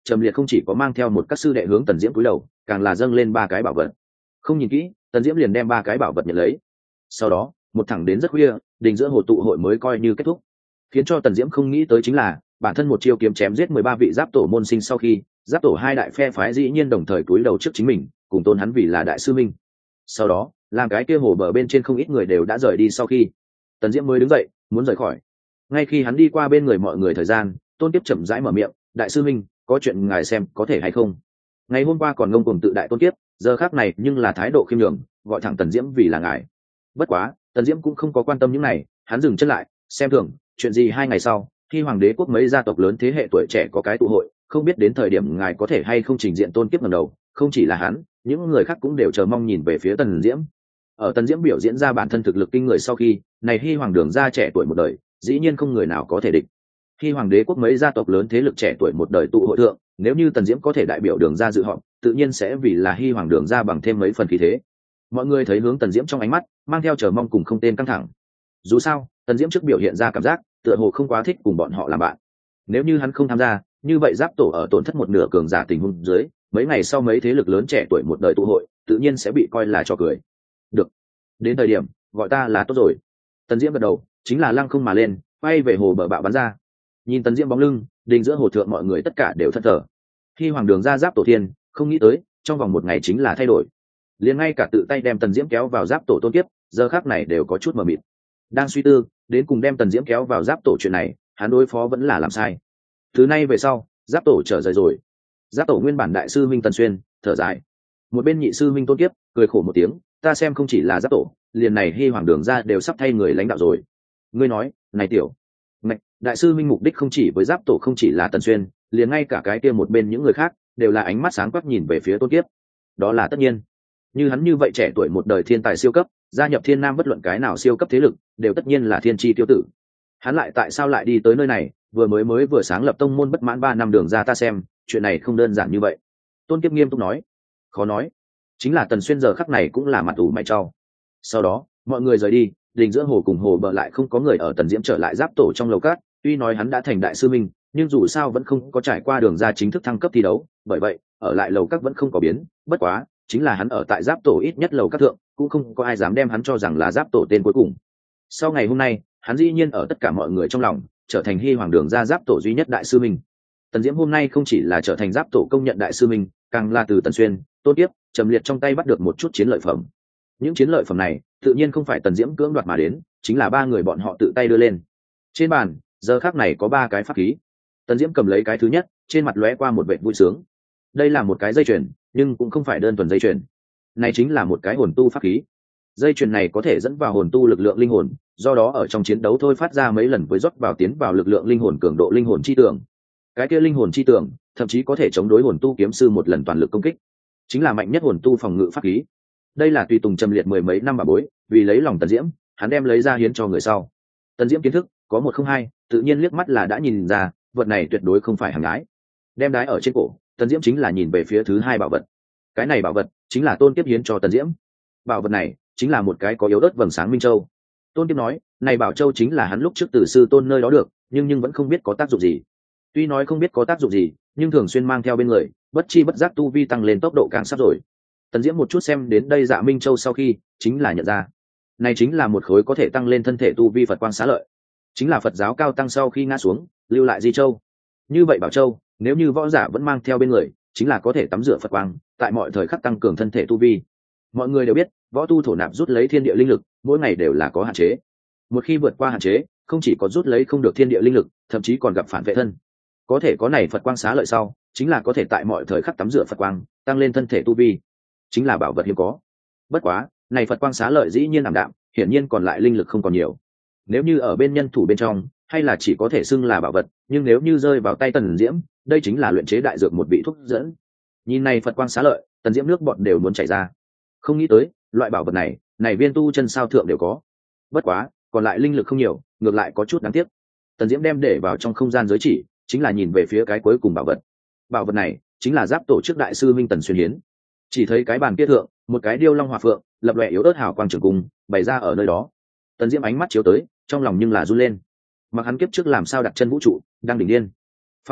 Trầm Liệt không chỉ có mang theo một các sư đệ hướng Tần Diễm cúi đầu, càng là dâng lên ba cái bảo vật. Không nhìn kỹ, Tần Diễm liền đem ba cái bảo vật nhận lấy. Sau đó, một thẳng đến rất khuya, đình giữa hồ tụ hội mới coi như kết thúc. Khiến cho Tần Diễm không nghĩ tới chính là, bản thân một chiêu kiếm chém giết mười ba vị giáp tổ môn sinh sau khi, giáp tổ hai đại phe phái dĩ nhiên đồng thời cúi đầu trước chính mình, cùng tôn hắn vì là đại sư minh. Sau đó, làm cái kia hồ bờ bên trên không ít người đều đã rời đi sau khi, Tần Diễm mới đứng dậy, muốn rời khỏi. Ngay khi hắn đi qua bên người mọi người thời gian, Tôn Kiếp chậm rãi mở miệng, đại sư minh, có chuyện ngài xem có thể hay không. Ngày hôm qua còn ngông cuồng tự đại Tôn Kiếp, giờ khác này nhưng là thái độ khiêm nhường, gọi thẳng Tần Diễm vì là ngài. Bất quá, Tần Diễm cũng không có quan tâm những này, hắn dừng chân lại, xem thường, chuyện gì hai ngày sau, khi hoàng đế quốc mấy gia tộc lớn thế hệ tuổi trẻ có cái tụ hội, không biết đến thời điểm ngài có thể hay không trình diện Tôn Kiếp ngẩng đầu, không chỉ là hắn, những người khác cũng đều chờ mong nhìn về phía Tần Diễm. Ở Tần Diễm biểu diễn ra bản thân thực lực kinh người sau khi, này Hy Hoàng Đường gia trẻ tuổi một đời, dĩ nhiên không người nào có thể địch. Hy Hoàng đế quốc mấy gia tộc lớn thế lực trẻ tuổi một đời tụ hội thượng, nếu như Tần Diễm có thể đại biểu Đường gia dự họp, tự nhiên sẽ vì là Hy Hoàng Đường gia bằng thêm mấy phần khí thế. Mọi người thấy hướng Tần Diễm trong ánh mắt, mang theo chờ mong cùng không tên căng thẳng. Dù sao, Tần Diễm trước biểu hiện ra cảm giác, tựa hồ không quá thích cùng bọn họ làm bạn. Nếu như hắn không tham gia, như vậy giáp tổ ở tổn thất một nửa cường giả tình huống dưới, mấy ngày sau mấy thế lực lớn trẻ tuổi một đời tụ hội, tự nhiên sẽ bị coi là trò cười. Được, đến thời điểm gọi ta là tốt rồi. Tần Diễm gật đầu, chính là lăng không mà lên, quay về hồ bờ bạo bắn ra. Nhìn Tần Diễm bóng lưng, đình giữa hồ thượng mọi người tất cả đều thất thờ. Khi Hoàng Đường ra giáp tổ thiên, không nghĩ tới trong vòng một ngày chính là thay đổi, liền ngay cả tự tay đem Tần Diễm kéo vào giáp tổ Tôn Kiếp, giờ khắc này đều có chút mờ mịt. Đang suy tư, đến cùng đem Tần Diễm kéo vào giáp tổ chuyện này, hắn đối phó vẫn là làm sai. Thứ này về sau, giáp tổ trở rời rồi. Giáp tổ nguyên bản đại sư minh Tần Xuyên thở dài, một bên nhị sư minh Tôn Kiếp cười khổ một tiếng, ta xem không chỉ là giáp tổ, liền này Hy Hoàng Đường ra đều sắp thay người lãnh đạo rồi. Ngươi nói, này tiểu Mạch, đại sư minh mục đích không chỉ với giáp tổ, không chỉ là Tần Xuyên, liền ngay cả cái kia một bên những người khác đều là ánh mắt sáng quắc nhìn về phía Tôn Kiếp. Đó là tất nhiên, như hắn như vậy trẻ tuổi một đời thiên tài siêu cấp, gia nhập Thiên Nam bất luận cái nào siêu cấp thế lực, đều tất nhiên là thiên chi tiêu tử. Hắn lại tại sao lại đi tới nơi này, vừa mới mới vừa sáng lập tông môn bất mãn ba năm Đường ra, ta xem chuyện này không đơn giản như vậy. Tôn Kiếp nghiêm túc nói. Khó nói, chính là Tần Xuyên giờ khắc này cũng là mặt ủ mày trao. Sau đó mọi người rời đi, đình giữa hồ cùng hồ bờ lại không có người ở. Tần Diễm trở lại giáp tổ trong lầu cát, tuy nói hắn đã thành đại sư minh, nhưng dù sao vẫn không có trải qua Đường ra chính thức thăng cấp thi đấu, bởi vậy ở lại lầu các vẫn không có biến. Bất quá chính là hắn ở tại giáp tổ ít nhất lầu các thượng, cũng không có ai dám đem hắn cho rằng là giáp tổ tên cuối cùng. Sau ngày hôm nay, hắn dĩ nhiên ở tất cả mọi người trong lòng trở thành Hy Hoàng Đường ra giáp tổ duy nhất đại sư minh. Tần Diễm hôm nay không chỉ là trở thành giáp tổ công nhận đại sư minh, càng là từ Tần Xuyên, Tôn Kiếp, Trầm Liệt trong tay bắt được một chút chiến lợi phẩm. Những chiến lợi phẩm này tự nhiên không phải Tần Diễm cưỡng đoạt mà đến, chính là ba người bọn họ tự tay đưa lên. Trên bàn giờ khắc này có ba cái pháp khí. Tần Diễm cầm lấy cái thứ nhất, trên mặt lóe qua một vẻ vui sướng. Đây là một cái dây chuyền, nhưng cũng không phải đơn thuần dây chuyền. Này chính là một cái hồn tu pháp khí. Dây chuyền này có thể dẫn vào hồn tu lực lượng linh hồn, do đó ở trong chiến đấu thôi phát ra mấy lần với rót vào tiến vào lực lượng linh hồn cường độ linh hồn chi tưởng. Cái kia linh hồn chi tưởng thậm chí có thể chống đối hồn tu kiếm sư một lần toàn lực công kích, chính là mạnh nhất hồn tu phòng ngự pháp khí. Đây là tùy tùng Trầm Liệt mười mấy năm bà bối, vì lấy lòng Tần Diễm, hắn đem lấy ra hiến cho người sau. Tần Diễm kiến thức có một không hai, tự nhiên liếc mắt là đã nhìn ra, vật này tuyệt đối không phải hàng gái. Đem đái ở trên cổ, Tần Diễm chính là nhìn về phía thứ hai bảo vật. Cái này bảo vật chính là Tôn Kiếp hiến cho Tần Diễm. Bảo vật này chính là một cái có yếu ớt vầng sáng minh châu. Tôn Kiếp nói, này bảo châu chính là hắn lúc trước từ sư tôn nơi đó được, nhưng nhưng vẫn không biết có tác dụng gì. Tuy nói không biết có tác dụng gì, nhưng thường xuyên mang theo bên người, bất chi bất giác tu vi tăng lên tốc độ càng sắp rồi. Tần Diễm một chút xem đến đây Dạ Minh Châu sau khi, chính là nhận ra, này chính là một khối có thể tăng lên thân thể tu vi Phật quang xá lợi, chính là Phật giáo cao tăng sau khi ngã xuống lưu lại di châu. Như vậy bảo châu, nếu như võ giả vẫn mang theo bên người, chính là có thể tắm rửa Phật quang, tại mọi thời khắc tăng cường thân thể tu vi. Mọi người đều biết, võ tu thổ nạp rút lấy thiên địa linh lực, mỗi ngày đều là có hạn chế. Một khi vượt qua hạn chế, không chỉ có rút lấy không được thiên địa linh lực, thậm chí còn gặp phản vệ thân. Có thể có này Phật quang xá lợi sau, chính là có thể tại mọi thời khắc tắm rửa Phật quang, tăng lên thân thể tu vi, chính là bảo vật hiếm có. Bất quá, này Phật quang xá lợi dĩ nhiên ảm đạm, hiển nhiên còn lại linh lực không còn nhiều. Nếu như ở bên nhân thủ bên trong, hay là chỉ có thể xưng là bảo vật, nhưng nếu như rơi vào tay Tần Diễm, đây chính là luyện chế đại dược một vị thuốc dẫn. Nhìn này Phật quang xá lợi, Tần Diễm nước bọt đều muốn chảy ra. Không nghĩ tới, loại bảo vật này, này viên tu chân sao thượng đều có. Bất quá, còn lại linh lực không nhiều, ngược lại có chút đáng tiếc. Tần Diễm đem để vào trong không gian giới chỉ, chính là nhìn về phía cái cuối cùng bảo vật. Bảo vật này chính là giáp tổ chức đại sư Minh Tần Xuyên hiến. Chỉ thấy cái bàn kia thượng, một cái điêu long hòa phượng, lập lòe yếu ớt hào quang trường cung, bày ra ở nơi đó. Tần Diễm ánh mắt chiếu tới, trong lòng nhưng là run lên. Mặc hắn kiếp trước làm sao đặt chân vũ trụ, đang đỉnh điên. Phong,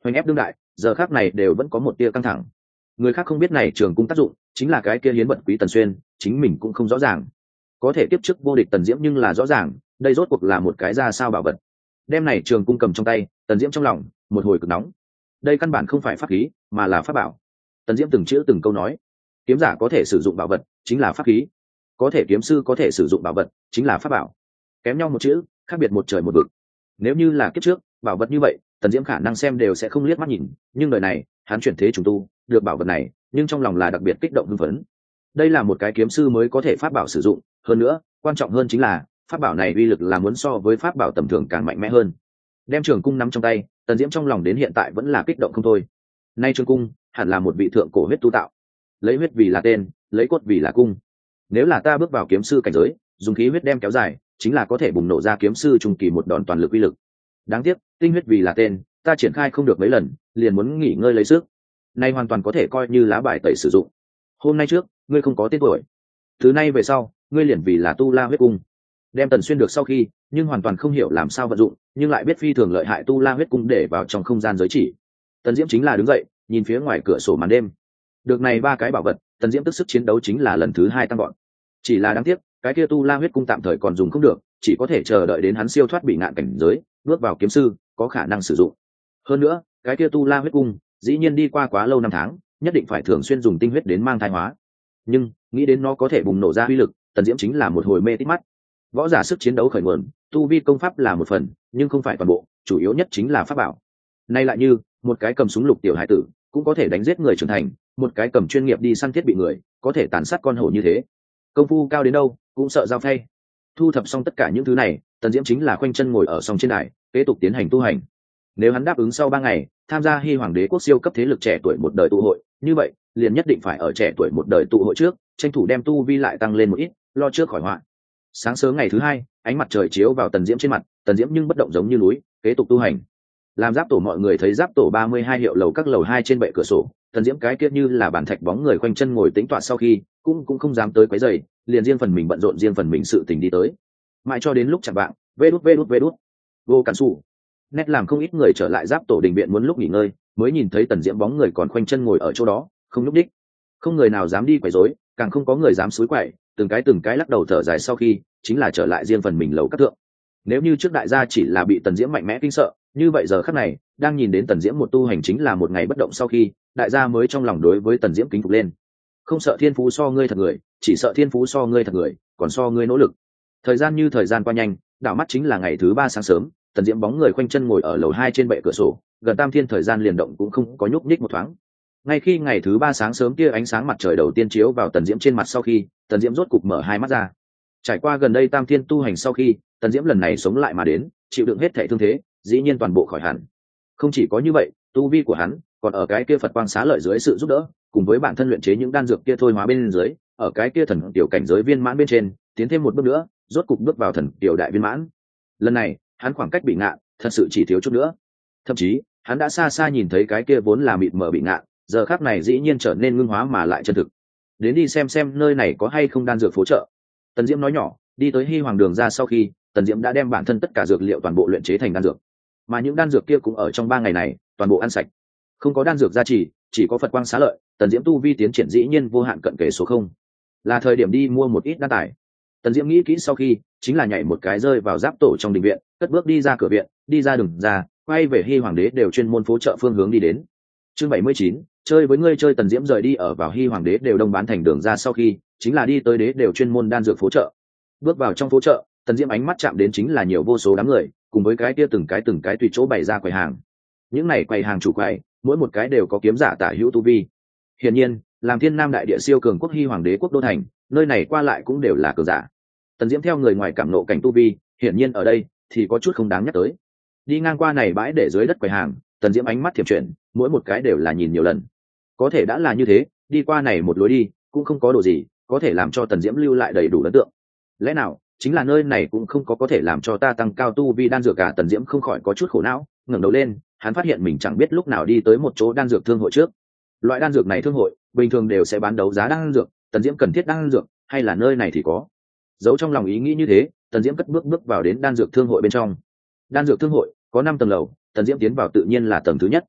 hoành ép đương đại, giờ khác này đều vẫn có một tia căng thẳng. Người khác không biết này trường cung tác dụng, chính là cái kia hiến vận quý Tần Xuyên, chính mình cũng không rõ ràng. Có thể tiếp chức vô địch Tần Diễm nhưng là rõ ràng, đây rốt cuộc là một cái ra sao bảo vật. Đem này trường cung cầm trong tay, Tần Diễm trong lòng một hồi cực nóng. Đây căn bản không phải pháp khí, mà là pháp bảo. Tần Diễm từng chữ từng câu nói, kiếm giả có thể sử dụng bảo vật, chính là pháp khí. Có thể kiếm sư có thể sử dụng bảo vật, chính là pháp bảo. Kém nhau một chữ, khác biệt một trời một vực. Nếu như là kiếp trước, bảo vật như vậy, Tần Diễm khả năng xem đều sẽ không liếc mắt nhìn, nhưng đời này, hắn chuyển thế trùng tu, được bảo vật này, nhưng trong lòng là đặc biệt kích động hưng phấn. Đây là một cái kiếm sư mới có thể pháp bảo sử dụng, hơn nữa, quan trọng hơn chính là, pháp bảo này uy lực là muốn so với pháp bảo tầm thường càng mạnh mẽ hơn. Đem trường cung nắm trong tay, Tần Diễm trong lòng đến hiện tại vẫn là kích động không thôi. Nay trường cung, hẳn là một vị thượng cổ huyết tu tạo. Lấy huyết vì là tên, lấy cốt vì là cung. Nếu là ta bước vào kiếm sư cảnh giới, dùng khí huyết đem kéo dài, chính là có thể bùng nổ ra kiếm sư trung kỳ một đòn toàn lực uy lực. Đáng tiếc, tinh huyết vì là tên, ta triển khai không được mấy lần, liền muốn nghỉ ngơi lấy sức. Nay hoàn toàn có thể coi như lá bài tẩy sử dụng. Hôm nay trước, ngươi không có tên tuổi. Thứ nay về sau, ngươi liền vì là tu la huyết cung. Đem Tần Xuyên được sau khi, nhưng hoàn toàn không hiểu làm sao vận dụng, nhưng lại biết phi thường lợi hại tu la huyết cung để vào trong không gian giới chỉ. Tần Diễm chính là đứng dậy, nhìn phía ngoài cửa sổ màn đêm. Được này ba cái bảo vật, Tần Diễm tức sức chiến đấu chính là lần thứ hai tăng gọn. Chỉ là đáng tiếc, cái kia tu la huyết cung tạm thời còn dùng không được, chỉ có thể chờ đợi đến hắn siêu thoát bị ngạn cảnh giới, bước vào kiếm sư, có khả năng sử dụng. Hơn nữa, cái kia tu la huyết cung, dĩ nhiên đi qua quá lâu năm tháng, nhất định phải thường xuyên dùng tinh huyết đến mang thai hóa. Nhưng, nghĩ đến nó có thể bùng nổ ra uy lực, Tần Diễm chính là một hồi mê tít mắt. Võ giả sức chiến đấu khởi nguồn, tu vi công pháp là một phần, nhưng không phải toàn bộ, chủ yếu nhất chính là pháp bảo. Nay lại như, một cái cầm súng lục tiểu hải tử, cũng có thể đánh giết người trưởng thành, một cái cầm chuyên nghiệp đi săn thiết bị người, có thể tàn sát con hổ như thế. Công phu cao đến đâu, cũng sợ giao phay. Thu thập xong tất cả những thứ này, Tần Diễm chính là khoanh chân ngồi ở song trên đài, kế tục tiến hành tu hành. Nếu hắn đáp ứng sau ba ngày, tham gia Hy Hoàng Đế quốc siêu cấp thế lực trẻ tuổi một đời tụ hội, như vậy, liền nhất định phải ở trẻ tuổi một đời tụ hội trước, tranh thủ đem tu vi lại tăng lên một ít, lo trước khỏi họa. Sáng sớm ngày thứ hai, ánh mặt trời chiếu vào Tần Diễm trên mặt, Tần Diễm nhưng bất động giống như núi, kế tục tu hành. Làm giáp tổ mọi người thấy giáp tổ ba mươi hai hiệu lầu các lầu hai trên bệ cửa sổ, Tần Diễm cái kia như là bản thạch bóng người khoanh chân ngồi tĩnh tọa sau khi, cũng cũng không dám tới quấy rầy, liền riêng phần mình bận rộn riêng phần mình sự tình đi tới. Mãi cho đến lúc chẳng bạn, vê đút vê đút vê đút, vô cản sủ. Nét làm không ít người trở lại giáp tổ đình viện muốn lúc nghỉ ngơi, mới nhìn thấy Tần Diễm bóng người còn khoanh chân ngồi ở chỗ đó, không nhúc đích. Không người nào dám đi quấy rối, càng không có người dám xúi quậy, từng cái từng cái lắc đầu thở dài sau khi, chính là trở lại riêng phần mình lầu các thượng. Nếu như trước đại gia chỉ là bị Tần Diễm mạnh mẽ kinh sợ, như vậy giờ khắc này, đang nhìn đến Tần Diễm một tu hành chính là một ngày bất động sau khi, đại gia mới trong lòng đối với Tần Diễm kính phục lên. Không sợ thiên phú so ngươi thật người, chỉ sợ thiên phú so ngươi thật người, còn so ngươi nỗ lực. Thời gian như thời gian qua nhanh, đảo mắt chính là ngày thứ ba sáng sớm, Tần Diễm bóng người khoanh chân ngồi ở lầu hai trên bệ cửa sổ, gần tam thiên thời gian liền động cũng không có nhúc nhích một thoáng. Ngay khi ngày thứ ba sáng sớm kia ánh sáng mặt trời đầu tiên chiếu vào Tần Diễm trên mặt sau khi, Tần Diễm rốt cục mở hai mắt ra. Trải qua gần đây tam thiên tu hành sau khi, Tần Diễm lần này sống lại mà đến, chịu đựng hết thảy thương thế, dĩ nhiên toàn bộ khỏi hẳn. Không chỉ có như vậy, tu vi của hắn còn ở cái kia Phật quang xá lợi dưới sự giúp đỡ, cùng với bản thân luyện chế những đan dược kia thôi hóa bên dưới, ở cái kia thần tiểu cảnh giới viên mãn bên trên, tiến thêm một bước nữa, rốt cục bước vào thần tiểu đại viên mãn. Lần này, hắn khoảng cách bị ngạn, thật sự chỉ thiếu chút nữa. Thậm chí, hắn đã xa xa nhìn thấy cái kia vốn là mịt mờ bị ngạn, giờ khắc này dĩ nhiên trở nên ngưng hóa mà lại chân thực. Đến đi xem xem nơi này có hay không đan dược phối trợ. Tần Diễm nói nhỏ, đi tới Hy Hoàng đường ra sau khi, Tần Diễm đã đem bản thân tất cả dược liệu toàn bộ luyện chế thành đan dược, mà những đan dược kia cũng ở trong ba ngày này toàn bộ ăn sạch. Không có đan dược gia trì, chỉ có Phật quang xá lợi, Tần Diễm tu vi tiến triển dĩ nhiên vô hạn cận kề số không. Là thời điểm đi mua một ít đan tài. Tần Diễm nghĩ kỹ sau khi, chính là nhảy một cái rơi vào giáp tổ trong đình viện, cất bước đi ra cửa viện, đi ra đường ra, quay về Hy Hoàng Đế đều chuyên môn phố chợ phương hướng đi đến. Chương bảy mươi chín, chơi với ngươi chơi. Tần Diễm rời đi ở vào Hy Hoàng Đế đều đông bán thành đường ra sau khi, chính là đi tới đế đều chuyên môn đan dược phố chợ. Bước vào trong phố chợ, Tần Diễm ánh mắt chạm đến chính là nhiều vô số đám người, cùng với cái kia từng cái từng cái tùy chỗ bày ra quầy hàng. Những này quầy hàng chủ quầy, mỗi một cái đều có kiếm giả tả hữu tu vi. Hiển nhiên, làm Thiên Nam đại địa siêu cường quốc Hy Hoàng Đế quốc đô thành, nơi này qua lại cũng đều là cường giả. Tần Diễm theo người ngoài cảm nộ cảnh tu vi, hiển nhiên ở đây thì có chút không đáng nhắc tới. Đi ngang qua này bãi để dưới đất quầy hàng, Tần Diễm ánh mắt thiểm chuyển, mỗi một cái đều là nhìn nhiều lần. Có thể đã là như thế, đi qua này một lối đi, cũng không có đồ gì có thể làm cho Tần Diễm lưu lại đầy đủ ấn tượng. Lẽ nào chính là nơi này cũng không có có thể làm cho ta tăng cao tu vi đan dược cả? Tần Diễm không khỏi có chút khổ não, ngẩng đầu lên, hắn phát hiện mình chẳng biết lúc nào đi tới một chỗ đan dược thương hội trước. Loại đan dược này thương hội bình thường đều sẽ bán đấu giá đan dược, Tần Diễm cần thiết đan dược, hay là nơi này thì có. Giấu trong lòng ý nghĩ như thế, Tần Diễm cất bước bước vào đến đan dược thương hội bên trong. Đan dược thương hội có năm tầng lầu, Tần Diễm tiến vào tự nhiên là tầng thứ nhất.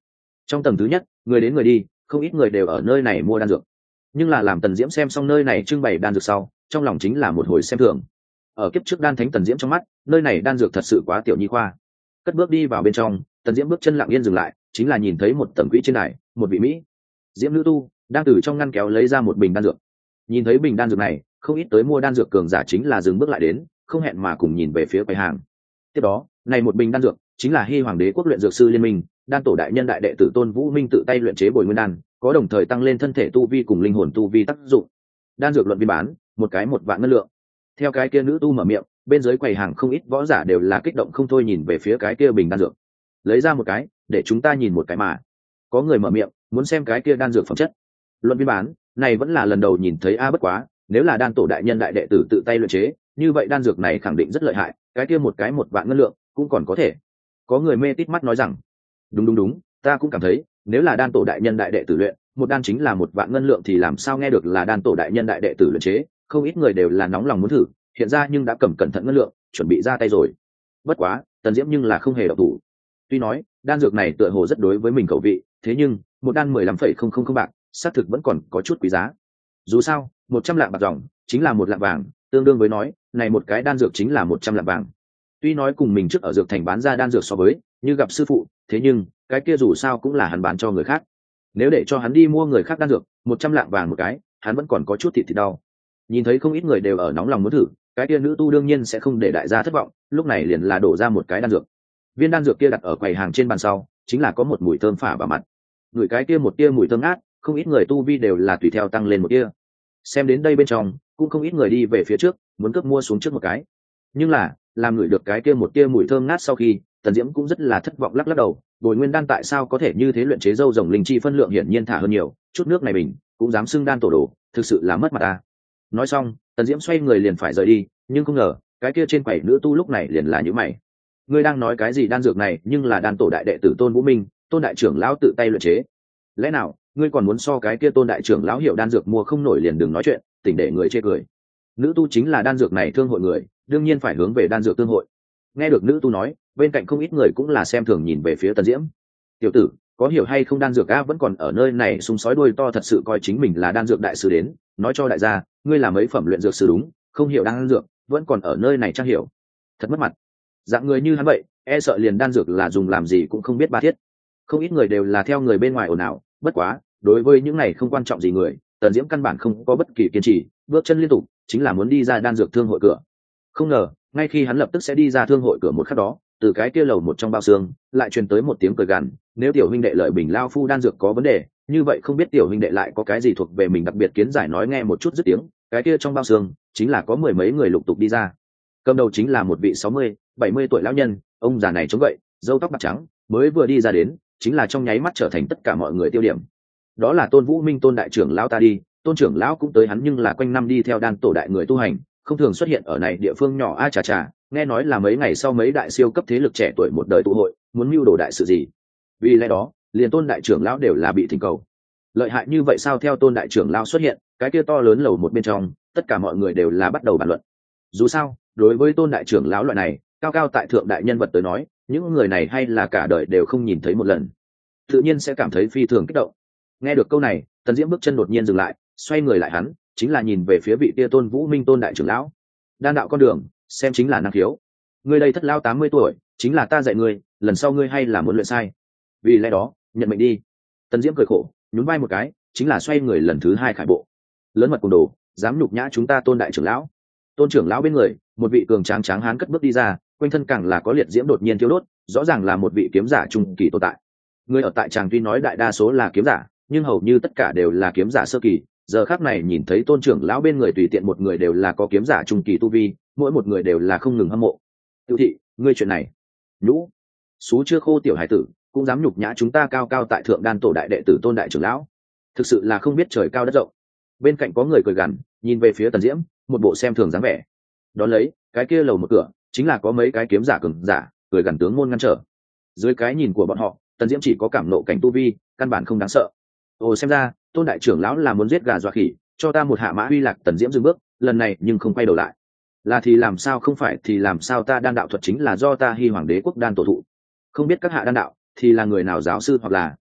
Trong tầng thứ nhất, người đến người đi, không ít người đều ở nơi này mua đan dược. Nhưng là làm Tần Diễm xem xong nơi này trưng bày đan dược sau, trong lòng chính là một hồi xem thường. Ở kiếp trước đan thánh Tần Diễm trong mắt, nơi này đan dược thật sự quá tiểu nhi khoa. Cất bước đi vào bên trong, Tần Diễm bước chân lặng yên dừng lại, chính là nhìn thấy một tầng quỹ trên đài, một vị mỹ diễm nữ tu đang từ trong ngăn kéo lấy ra một bình đan dược. Nhìn thấy bình đan dược này, không ít tới mua đan dược cường giả chính là dừng bước lại đến, không hẹn mà cùng nhìn về phía quầy hàng. Tiếp đó, này một bình đan dược chính là Hy Hoàng Đế quốc luyện dược sư liên minh, đan tổ đại nhân đại đệ tử Tôn Vũ Minh tự tay luyện chế bồi nguyên đan, có đồng thời tăng lên thân thể tu vi cùng linh hồn tu vi tác dụng. Đan dược luận viên bán, một cái một vạn ngân lượng. Theo cái kia nữ tu mở miệng, bên dưới quầy hàng không ít võ giả đều là kích động không thôi nhìn về phía cái kia bình đan dược. Lấy ra một cái, để chúng ta nhìn một cái mà. Có người mở miệng, muốn xem cái kia đan dược phẩm chất. Luận viên bán, này vẫn là lần đầu nhìn thấy a bất quá, nếu là đan tổ đại nhân đại đệ tử tự tay luyện chế, như vậy đan dược này khẳng định rất lợi hại, cái kia một cái một vạn ngân lượng cũng còn có thể. Có người mê tít mắt nói rằng, đúng đúng đúng, ta cũng cảm thấy, nếu là đan tổ đại nhân đại đệ tử luyện, một đan chính là một vạn ngân lượng thì làm sao nghe được là đan tổ đại nhân đại đệ tử luyện chế, không ít người đều là nóng lòng muốn thử, hiện ra nhưng đã cầm cẩn thận ngân lượng, chuẩn bị ra tay rồi. Bất quá, Tần Diễm nhưng là không hề động thủ. Tuy nói, đan dược này tựa hồ rất đối với mình khẩu vị, thế nhưng, một đan mười lăm phẩy không không không bạc, xác thực vẫn còn có chút quý giá. Dù sao, một trăm lạng bạc dòng chính là một lạng vàng, tương đương với nói, này một cái đan dược chính là một trăm lạng vàng. Tuy nói cùng mình trước ở dược thành bán ra đan dược so với, như gặp sư phụ, thế nhưng, cái kia dù sao cũng là hắn bán cho người khác. Nếu để cho hắn đi mua người khác đan dược, một trăm lạng vàng một cái, hắn vẫn còn có chút thịt thịt đau. Nhìn thấy không ít người đều ở nóng lòng muốn thử, cái kia nữ tu đương nhiên sẽ không để đại gia thất vọng, lúc này liền là đổ ra một cái đan dược. Viên đan dược kia đặt ở quầy hàng trên bàn sau, chính là có một mùi thơm phả vào mặt. Người cái kia một tia mùi thơm ngát, không ít người tu vi đều là tùy theo tăng lên một tia. Xem đến đây bên trong, cũng không ít người đi về phía trước, muốn cướp mua xuống trước một cái. Nhưng là, làm người được cái kia một tia mùi thơm ngát sau khi, Tần Diễm cũng rất là thất vọng lắc lắc đầu, bồi nguyên đan tại sao có thể như thế luyện chế dâu rồng linh chi phân lượng hiển nhiên thả hơn nhiều, chút nước này mình cũng dám xưng đan tổ đồ, thực sự là mất mặt ta. Nói xong, Tần Diễm xoay người liền phải rời đi, nhưng không ngờ, cái kia trên quầy nữ tu lúc này liền là nhíu mày. Ngươi đang nói cái gì đan dược này, nhưng là đan tổ đại đệ tử Tôn Vũ Minh, Tôn đại trưởng lão tự tay luyện chế. Lẽ nào, ngươi còn muốn so cái kia Tôn đại trưởng lão hiểu đan dược mua không nổi liền đừng nói chuyện, tỉnh để người chê cười. Nữ tu chính là đan dược này thương hội người, đương nhiên phải hướng về đan dược thương hội. Nghe được nữ tu nói, bên cạnh không ít người cũng là xem thường nhìn về phía Tần Diễm. Tiểu tử, có hiểu hay không đan dược a vẫn còn ở nơi này súng sói đuôi to thật sự coi chính mình là đan dược đại sư đến, nói cho đại gia, ngươi là mấy phẩm luyện dược sư đúng, không hiểu đan dược, vẫn còn ở nơi này trang hiểu. Thật mất mặt. Dạng người như hắn vậy, e sợ liền đan dược là dùng làm gì cũng không biết ba thiết. Không ít người đều là theo người bên ngoài ồn ào, bất quá, đối với những này không quan trọng gì người, Tần Diễm căn bản không có bất kỳ kiên trì, bước chân liên tục, chính là muốn đi ra đan dược thương hội cửa. Không ngờ, ngay khi hắn lập tức sẽ đi ra thương hội cửa một khắc đó, từ cái kia lầu một trong bao xương, lại truyền tới một tiếng cười gằn, nếu tiểu huynh đệ lợi bình lao phu đan dược có vấn đề, như vậy không biết tiểu huynh đệ lại có cái gì thuộc về mình đặc biệt kiến giải nói nghe một chút dứt tiếng, cái kia trong bao xương, chính là có mười mấy người lục tục đi ra. Cầm đầu chính là một vị sáu mươi, bảy mươi tuổi lão nhân, ông già này chống gậy, râu tóc bạc trắng, mới vừa đi ra đến, chính là trong nháy mắt trở thành tất cả mọi người tiêu điểm. Đó là Tôn Vũ Minh Tôn đại trưởng lão ta đi, Tôn trưởng lão cũng tới hắn nhưng là quanh năm đi theo đan tổ đại người tu hành, không thường xuất hiện ở này địa phương nhỏ a chà chà, nghe nói là mấy ngày sau mấy đại siêu cấp thế lực trẻ tuổi một đời tụ hội, muốn mưu đồ đại sự gì. Vì lẽ đó, liền Tôn đại trưởng lão đều là bị thỉnh cầu. Lợi hại như vậy sao theo Tôn đại trưởng lão xuất hiện, cái kia to lớn lầu một bên trong, tất cả mọi người đều là bắt đầu bàn luận. Dù sao, đối với Tôn đại trưởng lão loại này, cao cao tại thượng đại nhân vật tới nói, những người này hay là cả đời đều không nhìn thấy một lần, tự nhiên sẽ cảm thấy phi thường kích động. Nghe được câu này, Tần Diễm bước chân đột nhiên dừng lại, xoay người lại hắn, chính là nhìn về phía vị kia Tôn Vũ Minh Tôn đại trưởng lão. Đan đạo con đường, xem chính là năng khiếu. Ngươi đây thất lão tám mươi tuổi, chính là ta dạy ngươi, lần sau ngươi hay là muốn luyện sai. Vì lẽ đó, nhận mệnh đi. Tần Diễm cười khổ, nhún vai một cái, chính là xoay người lần thứ hai khải bộ. Lớn mật cùng đồ, dám nhục nhã chúng ta Tôn đại trưởng lão. Tôn trưởng lão bên người, một vị cường tráng tráng hán cất bước đi ra, quanh thân càng là có liệt diễm đột nhiên thiêu đốt, rõ ràng là một vị kiếm giả trung kỳ tồn tại. Người ở tại tràng tuy nói đại đa số là kiếm giả, nhưng hầu như tất cả đều là kiếm giả sơ kỳ. Giờ khắc này nhìn thấy Tôn trưởng lão bên người tùy tiện một người đều là có kiếm giả trung kỳ tu vi, mỗi một người đều là không ngừng hâm mộ. Tiêu thị, ngươi chuyện này, nhũ, xú chưa khô tiểu hải tử, cũng dám nhục nhã chúng ta cao cao tại thượng đan tổ đại đệ tử Tôn đại trưởng lão, thực sự là không biết trời cao đất rộng. Bên cạnh có người cười gằn, nhìn về phía Tần Diễm, một bộ xem thường dáng vẻ. Đón lấy, cái kia lầu một cửa, chính là có mấy cái kiếm giả cường giả, cười gằn tướng môn ngăn trở. Dưới cái nhìn của bọn họ, Tần Diễm chỉ có cảm nộ cảnh tu vi, căn bản không đáng sợ. Ồ xem ra, Tôn đại trưởng lão là muốn giết gà dọa khỉ, cho ta một hạ mã uy lạc. Tần Diễm dừng bước, lần này nhưng không quay đầu lại. Là thì làm sao không phải thì làm sao, ta đan đạo thuật chính là do ta Hy Hoàng Đế quốc đan tổ thụ. Không biết các hạ đan đạo thì là người nào giáo sư hoặc là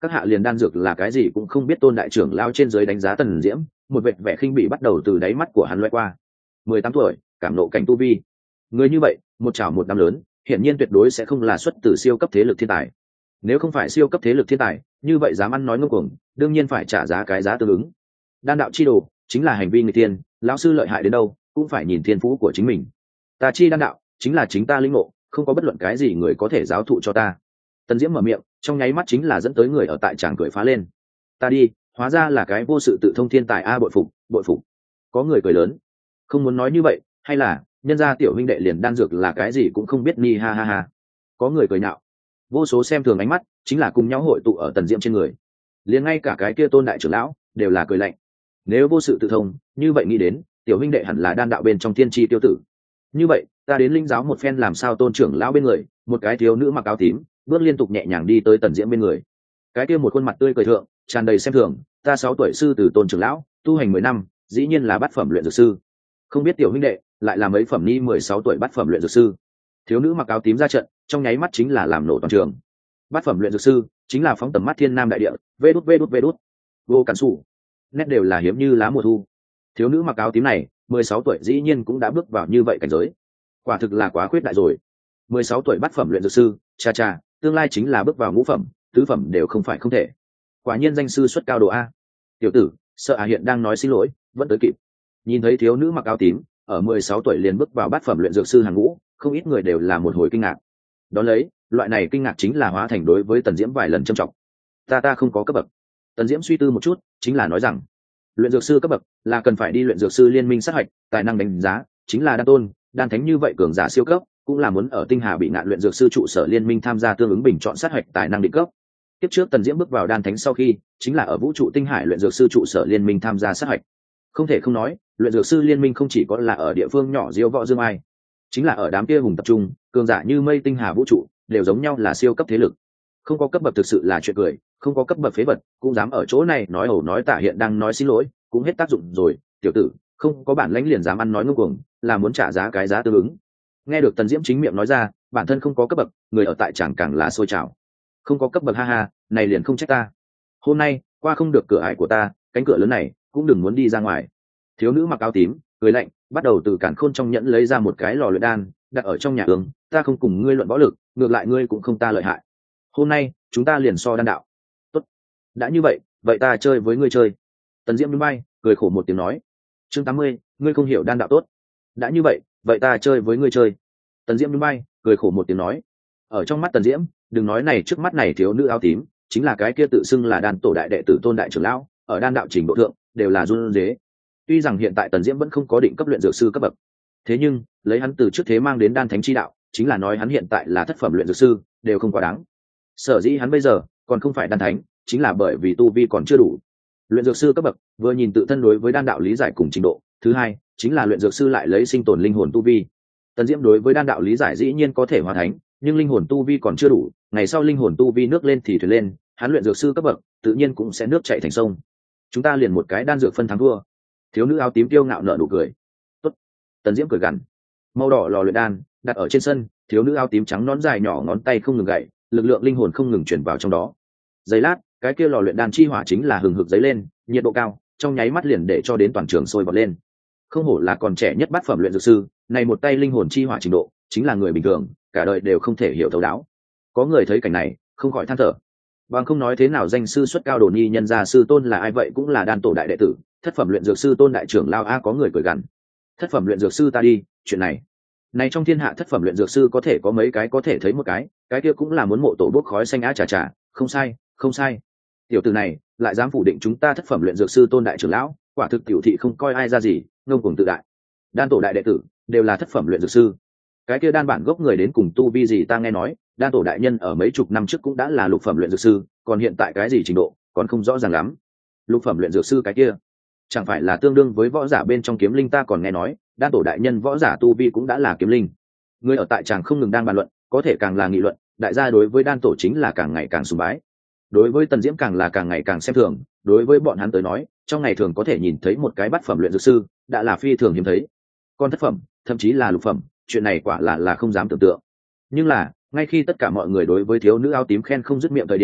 các hạ liền đan dược là cái gì cũng không biết. Tôn đại trưởng lao trên dưới đánh giá Tần Diễm, một vệt vẻ khinh bỉ bắt đầu từ đáy mắt của hắn loay qua. Mười tám tuổi, cảm nộ cảnh tu vi, người như vậy một chảo một năm lớn, hiển nhiên tuyệt đối sẽ không là xuất từ siêu cấp thế lực thiên tài. Nếu không phải siêu cấp thế lực thiên tài, như vậy dám ăn nói ngông cuồng, đương nhiên phải trả giá cái giá tương ứng. Đan đạo chi đồ chính là hành vi người tiên, lão sư lợi hại đến đâu cũng phải nhìn thiên phú của chính mình. Ta chi đan đạo chính là chính ta linh ngộ, không có bất luận cái gì người có thể giáo thụ cho ta. Tần Diễm mở miệng, trong nháy mắt chính là dẫn tới người ở tại tràng cười phá lên. Ta đi, hóa ra là cái vô sự tự thông thiên tài a, bội phục, bội phục. Có người cười lớn. Không muốn nói như vậy, hay là nhân gia tiểu huynh đệ liền đan dược là cái gì cũng không biết ni, ha ha ha. Có người cười nhạo. Vô số xem thường ánh mắt chính là cùng nhau hội tụ ở Tần Diễm trên người. Liền ngay cả cái kia Tôn đại trưởng lão đều là cười lạnh. Nếu vô sự tự thông, như vậy nghĩ đến, tiểu huynh đệ hẳn là đan đạo bên trong tiên tri tiêu tử. Như vậy, ta đến linh giáo một phen làm sao. Tôn trưởng lão bên người, một cái thiếu nữ mặc áo tím, bước liên tục nhẹ nhàng đi tới Tần Diễm bên người. Cái kia một khuôn mặt tươi cười thượng, tràn đầy xem thường. Ta sáu tuổi sư từ Tôn trưởng lão, tu hành mười năm, dĩ nhiên là bát phẩm luyện dược sư. Không biết tiểu huynh đệ lại là mấy phẩm ni, mười sáu tuổi bát phẩm luyện dược sư. Thiếu nữ mặc áo tím ra trận, trong nháy mắt chính là làm nổ toàn trường. Bát phẩm luyện dược sư chính là phóng tầm mắt thiên nam đại địa, vê đút vê đút vê đút, vô cản sủ, nét đều là hiếm như lá mùa thu. Thiếu nữ mặc áo tím này, mười sáu tuổi dĩ nhiên cũng đã bước vào như vậy cảnh giới, quả thực là quá khuyết đại rồi. mười sáu tuổi bát phẩm luyện dược sư, cha cha, tương lai chính là bước vào ngũ phẩm, tứ phẩm đều không phải không thể. Quả nhiên danh sư xuất cao đồ a. Tiểu tử, sợ à hiện đang nói xin lỗi, vẫn tới kịp. Nhìn thấy thiếu nữ mặc áo tím ở mười sáu tuổi liền bước vào bát phẩm luyện dược sư hàng ngũ, không ít người đều là một hồi kinh ngạc. Đó lấy, loại này kinh ngạc chính là hóa thành đối với Tần Diễm vài lần trầm trọng. Ta ta không có cấp bậc. Tần Diễm suy tư một chút, chính là nói rằng, luyện dược sư cấp bậc là cần phải đi luyện dược sư liên minh sát hạch, tài năng đánh giá, chính là đan tôn, đan thánh như vậy cường giả siêu cấp, cũng là muốn ở Tinh Hà bị ngạn luyện dược sư trụ sở liên minh tham gia tương ứng bình chọn sát hạch tài năng định cấp. Tiếp trước Tần Diễm bước vào đan thánh sau khi, chính là ở vũ trụ tinh hải luyện dược sư trụ sở liên minh tham gia sát hạch. Không thể không nói, luyện dược sư liên minh không chỉ có là ở địa phương nhỏ diêu võ dương ai, chính là ở đám kia hùng tập trung, cường giả như mây tinh hà vũ trụ, đều giống nhau là siêu cấp thế lực. Không có cấp bậc thực sự là chuyện cười, không có cấp bậc phế vật, cũng dám ở chỗ này nói ẩu nói tả hiện đang nói xin lỗi, cũng hết tác dụng rồi. Tiểu tử, không có bản lãnh liền dám ăn nói ngông cuồng, là muốn trả giá cái giá tương ứng. Nghe được Tần Diễm chính miệng nói ra, bản thân không có cấp bậc, người ở tại chẳng càng là sôi trào. Không có cấp bậc, ha ha, này liền không trách ta. Hôm nay qua không được cửa ải của ta, cánh cửa lớn này cũng đừng muốn đi ra ngoài. Thiếu nữ mặc áo tím cười lạnh, bắt đầu từ cản khôn trong nhẫn lấy ra một cái lò luyện đan, đặt ở trong nhà hướng. Ta không cùng ngươi luận võ lực, ngược lại ngươi cũng không ta lợi hại. Hôm nay chúng ta liền so đan đạo. Tốt, đã như vậy, vậy ta chơi với ngươi chơi. Tần Diễm đứng bay, cười khổ một tiếng nói. Chương tám mươi, ngươi không hiểu đan đạo tốt. Đã như vậy, vậy ta chơi với ngươi chơi. Tần Diễm đứng bay, cười khổ một tiếng nói. Ở trong mắt Tần Diễm, đừng nói này trước mắt này thiếu nữ áo tím, chính là cái kia tự xưng là đan tổ đại đệ tử Tôn đại trưởng lão, ở đan đạo trình độ thượng đều là run rế. Tuy rằng hiện tại Tần Diễm vẫn không có định cấp luyện dược sư cấp bậc, thế nhưng lấy hắn từ trước thế mang đến đan thánh chi đạo, chính là nói hắn hiện tại là thất phẩm luyện dược sư, đều không quá đáng. Sở dĩ hắn bây giờ còn không phải đan thánh, chính là bởi vì tu vi còn chưa đủ. Luyện dược sư cấp bậc, vừa nhìn tự thân đối với đan đạo lý giải cùng trình độ, thứ hai chính là luyện dược sư lại lấy sinh tồn linh hồn tu vi. Tần Diễm đối với đan đạo lý giải dĩ nhiên có thể hóa thánh, nhưng linh hồn tu vi còn chưa đủ, ngày sau linh hồn tu vi nước lên thì thuyền lên, hắn luyện dược sư cấp bậc tự nhiên cũng sẽ nước chảy thành sông. Chúng ta liền một cái đan dược phân thắng thua. Thiếu nữ áo tím tiêu ngạo nở nụ cười. Tốt. Tần Diễm cười gằn. Màu đỏ lò luyện đan đặt ở trên sân, thiếu nữ áo tím trắng nón dài nhỏ ngón tay không ngừng gậy, lực lượng linh hồn không ngừng chuyển vào trong đó. Giây lát, cái kia lò luyện đan chi hỏa chính là hừng hực dấy lên, nhiệt độ cao, trong nháy mắt liền để cho đến toàn trường sôi bọt lên. Không hổ là còn trẻ nhất bát phẩm luyện dược sư, này một tay linh hồn chi hỏa trình độ, chính là người bình thường cả đời đều không thể hiểu thấu đáo. Có người thấy cảnh này, không khỏi than thở. Bằng không nói thế nào danh sư xuất cao đồ nhi nhân gia sư Tôn là ai vậy cũng là đan tổ đại đệ tử, thất phẩm luyện dược sư Tôn đại trưởng lao a. Có người cười gằn. Thất phẩm luyện dược sư ta đi, chuyện này này trong thiên hạ thất phẩm luyện dược sư có thể có mấy cái có thể thấy một cái, cái kia cũng là muốn mộ tổ bốc khói xanh á. Chà chà, không sai không sai, tiểu tử này lại dám phủ định chúng ta thất phẩm luyện dược sư Tôn đại trưởng lão, quả thực tiểu thị không coi ai ra gì, ngông cuồng tự đại. Đan tổ đại đệ tử đều là thất phẩm luyện dược sư, cái kia đan bản gốc người đến cùng tu vi gì ta nghe nói đan tổ đại nhân ở mấy chục năm trước cũng đã là lục phẩm luyện dược sư, còn hiện tại cái gì trình độ còn không rõ ràng lắm. Lục phẩm luyện dược sư cái kia chẳng phải là tương đương với võ giả bên trong kiếm linh, ta còn nghe nói đan tổ đại nhân võ giả tu vi cũng đã là kiếm linh. Người ở tại tràng không ngừng đang bàn luận, có thể càng là nghị luận, đại gia đối với đan tổ chính là càng ngày càng sùng bái, đối với Tần Diễm càng là càng ngày càng xem thường. Đối với bọn hắn tới nói, trong ngày thường có thể nhìn thấy một cái bát phẩm luyện dược sư đã là phi thường hiếm thấy, còn thất phẩm thậm chí là lục phẩm, chuyện này quả là là không dám tưởng tượng. Nhưng là ngay khi tất cả mọi người đối với thiếu nữ áo tím khen không dứt miệng thời điểm,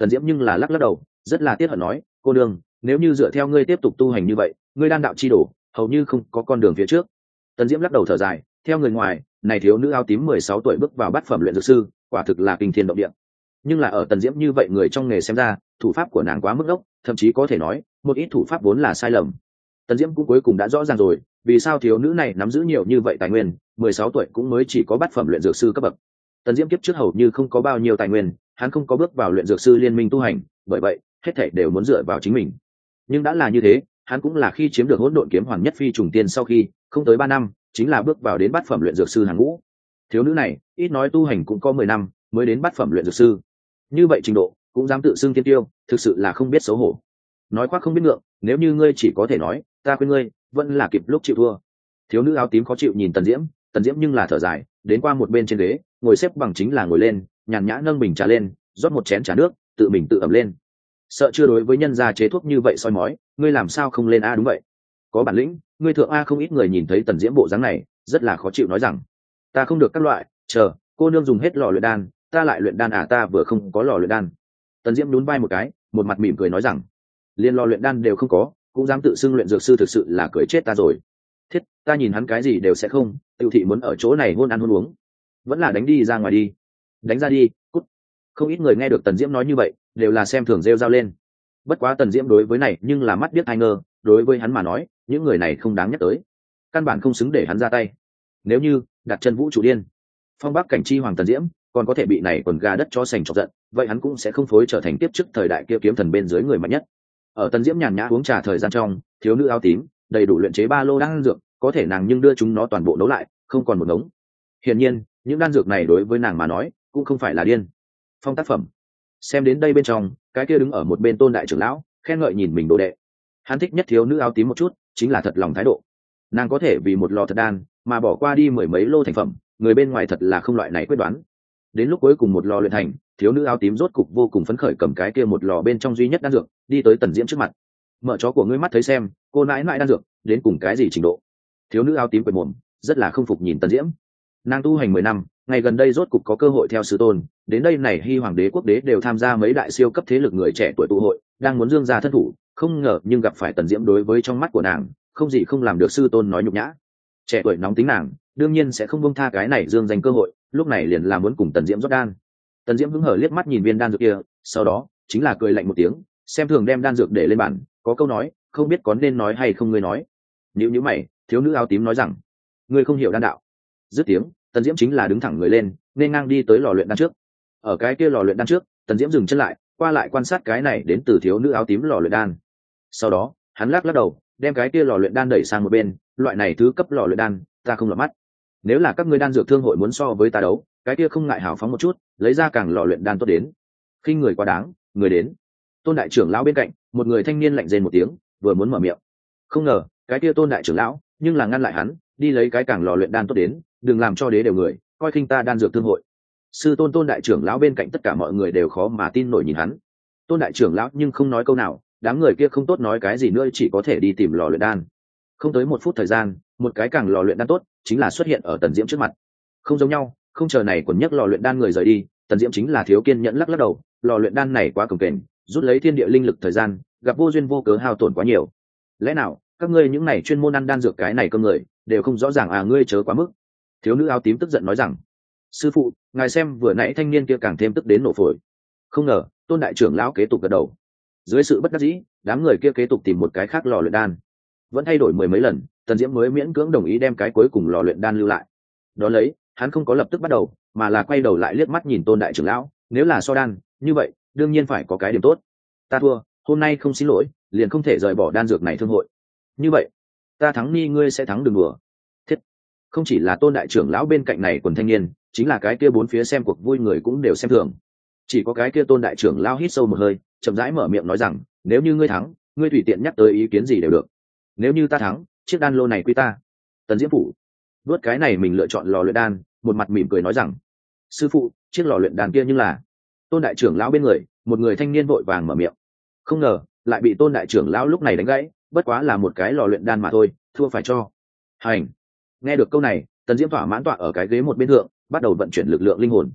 Tần Diễm nhưng là lắc lắc đầu, rất là tiếc hận nói, cô đương, nếu như dựa theo ngươi tiếp tục tu hành như vậy, ngươi đan đạo chi đổ hầu như không có con đường phía trước. Tần Diễm lắc đầu thở dài, theo người ngoài này thiếu nữ áo tím mười sáu tuổi bước vào bát phẩm luyện dược sư, quả thực là kinh thiên động địa. Nhưng là ở Tần Diễm như vậy người trong nghề xem ra, thủ pháp của nàng quá mức ốc, thậm chí có thể nói một ít thủ pháp vốn là sai lầm. Tần Diễm cũng cuối cùng đã rõ ràng rồi, vì sao thiếu nữ này nắm giữ nhiều như vậy tài nguyên, mười sáu tuổi cũng mới chỉ có bát phẩm luyện dược sư cấp bậc. Tần Diễm kiếp trước hầu như không có bao nhiêu tài nguyên, hắn không có bước vào luyện dược sư liên minh tu hành, bởi vậy hết thảy đều muốn dựa vào chính mình. Nhưng đã là như thế, hắn cũng là khi chiếm được hỗn độn kiếm hoàn nhất phi trùng tiên sau khi không tới ba năm, chính là bước vào đến bát phẩm luyện dược sư hàng ngũ. Thiếu nữ này, ít nói tu hành cũng có mười năm mới đến bát phẩm luyện dược sư. Như vậy trình độ, cũng dám tự xưng tiên tiêu, thực sự là không biết xấu hổ. Nói khoác không biết ngượng, nếu như ngươi chỉ có thể nói, ta khuyên ngươi, vẫn là kịp lúc chịu thua. Thiếu nữ áo tím khó chịu nhìn Tần Diễm, Tần Diễm nhưng là thở dài, đến qua một bên trên ghế, ngồi xếp bằng chính là ngồi lên, nhàn nhã nâng bình trà lên, rót một chén trà nước, tự mình tự ẩm lên. Sợ chưa đối với nhân gia chế thuốc như vậy soi mói, ngươi làm sao không lên a? Đúng vậy, có bản lĩnh, ngươi thượng a. Không ít người nhìn thấy Tần Diễm bộ dáng này, rất là khó chịu nói rằng, ta không được các loại, chờ cô nương dùng hết lò luyện đan, ta lại luyện đan à? Ta vừa không có lò luyện đan. Tần Diễm nhún vai một cái, một mặt mỉm cười nói rằng, liên lò luyện đan đều không có, cũng dám tự xưng luyện dược sư, thực sự là cười chết ta rồi. Thiết, ta nhìn hắn cái gì đều sẽ không, Tiêu thị muốn ở chỗ này hôn ăn hôn uống, vẫn là đánh đi ra ngoài đi. Đánh ra đi, cút. Không ít người nghe được Tần Diễm nói như vậy, đều là xem thường rêu rao lên. Bất quá Tần Diễm đối với này nhưng là mắt biết ai ngơ, đối với hắn mà nói, những người này không đáng nhắc tới, căn bản không xứng để hắn ra tay. Nếu như đặt chân vũ trụ điên, phong bắc cảnh chi hoàng Tần Diễm còn có thể bị này quần gà đất cho sành chọc giận, vậy hắn cũng sẽ không phối trở thành tiếp chức thời đại kia kiếm thần bên dưới người mạnh nhất. Ở Tần Diễm nhàn nhã uống trà thời gian trong, thiếu nữ áo tím đầy đủ luyện chế ba lô đan dược, có thể nàng nhưng đưa chúng nó toàn bộ nấu lại, không còn một ngống. Hiển nhiên, những đan dược này đối với nàng mà nói, cũng không phải là điên phong tác phẩm. Xem đến đây bên trong, cái kia đứng ở một bên Tôn đại trưởng lão khen ngợi nhìn mình đồ đệ. Hắn thích nhất thiếu nữ áo tím một chút, chính là thật lòng thái độ. Nàng có thể vì một lò thật đan mà bỏ qua đi mười mấy lô thành phẩm, người bên ngoài thật là không loại này quyết đoán. Đến lúc cuối cùng một lò luyện thành, thiếu nữ áo tím rốt cục vô cùng phấn khởi cầm cái kia một lò bên trong duy nhất đan dược, đi tới Tần Diễm trước mặt. Mở chó của ngươi mắt thấy xem, cô nãi nãi đan dược đến cùng cái gì trình độ? Thiếu nữ áo tím quệt mồm, rất là không phục nhìn Tần Diễm. Nàng tu hành mười năm, ngày gần đây rốt cục có cơ hội theo sư tôn, đến đây này Hy hoàng đế quốc đế đều tham gia mấy đại siêu cấp thế lực người trẻ tuổi tụ hội, đang muốn dương ra thân thủ, không ngờ nhưng gặp phải Tần Diễm đối với trong mắt của nàng, không gì không làm được sư tôn nói nhục nhã. Trẻ tuổi nóng tính nàng, đương nhiên sẽ không buông tha cái này dương danh cơ hội, lúc này liền là muốn cùng Tần Diễm rót đan. Tần Diễm hứng hở liếc mắt nhìn viên đan dược kia, sau đó chính là cười lạnh một tiếng, xem thường đem đan dược để lên bàn, có câu nói, không biết có nên nói hay không ngươi nói. Nhíu nhíu mày, thiếu nữ áo tím nói rằng, ngươi không hiểu đan đạo. Dứt tiếng, Tần Diễm chính là đứng thẳng người lên, nên ngang đi tới lò luyện đan trước. Ở cái kia lò luyện đan trước, Tần Diễm dừng chân lại, qua lại quan sát cái này đến từ thiếu nữ áo tím lò luyện đan. Sau đó, hắn lắc lắc đầu, đem cái kia lò luyện đan đẩy sang một bên, loại này thứ cấp lò luyện đan, ta không lọt mắt. Nếu là các ngươi đan dược thương hội muốn so với ta đấu, cái kia không ngại hào phóng một chút, lấy ra càng lò luyện đan tốt đến. Khinh người quá đáng, người đến. Tôn đại trưởng lão bên cạnh, một người thanh niên lạnh rên một tiếng, vừa muốn mở miệng. Không ngờ, cái kia Tôn đại trưởng lão, nhưng là ngăn lại hắn, đi lấy cái càng lò luyện đan tốt đến, đừng làm cho đế đều người coi khinh ta đan dược thương hội. Sư tôn Tôn đại trưởng lão bên cạnh tất cả mọi người đều khó mà tin nổi nhìn hắn. Tôn đại trưởng lão nhưng không nói câu nào, đám người kia không tốt nói cái gì nữa, chỉ có thể đi tìm lò luyện đan. Không tới một phút thời gian, một cái càng lò luyện đan tốt chính là xuất hiện ở Tần Diễm trước mặt. Không giống nhau, không chờ này quần nhấc lò luyện đan người rời đi, Tần Diễm chính là thiếu kiên nhẫn lắc lắc đầu, lò luyện đan này quá cồng kềnh, rút lấy thiên địa linh lực thời gian, gặp vô duyên vô cớ hao tổn quá nhiều. Lẽ nào các ngươi những này chuyên môn ăn đan dược cái này cơm người đều không rõ ràng à? Ngươi chớ quá mức. Thiếu nữ áo tím tức giận nói rằng, sư phụ, ngài xem vừa nãy thanh niên kia càng thêm tức đến nổ phổi. Không ngờ Tôn đại trưởng lão kế tục gật đầu. Dưới sự bất đắc dĩ, đám người kia kế tục tìm một cái khác lò luyện đan, vẫn thay đổi mười mấy lần, Tần Diễm mới miễn cưỡng đồng ý đem cái cuối cùng lò luyện đan lưu lại. Đó lấy, hắn không có lập tức bắt đầu, mà là quay đầu lại liếc mắt nhìn Tôn đại trưởng lão, nếu là so đan, như vậy, đương nhiên phải có cái điểm tốt. Ta thua, hôm nay không xin lỗi, liền không thể rời bỏ đan dược này thương hội. Như vậy, ta thắng ni ngươi sẽ thắng đừng đùa. Thiết. Không chỉ là Tôn đại trưởng lão bên cạnh này quần thanh niên, chính là cái kia bốn phía xem cuộc vui người cũng đều xem thường. Chỉ có cái kia Tôn đại trưởng lão hít sâu một hơi, chậm rãi mở miệng nói rằng, nếu như ngươi thắng, ngươi tùy tiện nhắc tới ý kiến gì đều được. Nếu như ta thắng, chiếc đan lô này quy ta. Tần Diễm phủ đuốt cái này mình lựa chọn lò luyện đan, một mặt mỉm cười nói rằng, sư phụ, chiếc lò luyện đan kia nhưng là. Tôn đại trưởng lão bên người, một người thanh niên vội vàng mở miệng. Không ngờ lại bị Tôn đại trưởng lão lúc này đánh gãy, bất quá là một cái lò luyện đan mà thôi, thua phải cho. Hành. Nghe được câu này, Tần Diễm thỏa mãn tọa ở cái ghế một bên thượng, bắt đầu vận chuyển lực lượng linh hồn.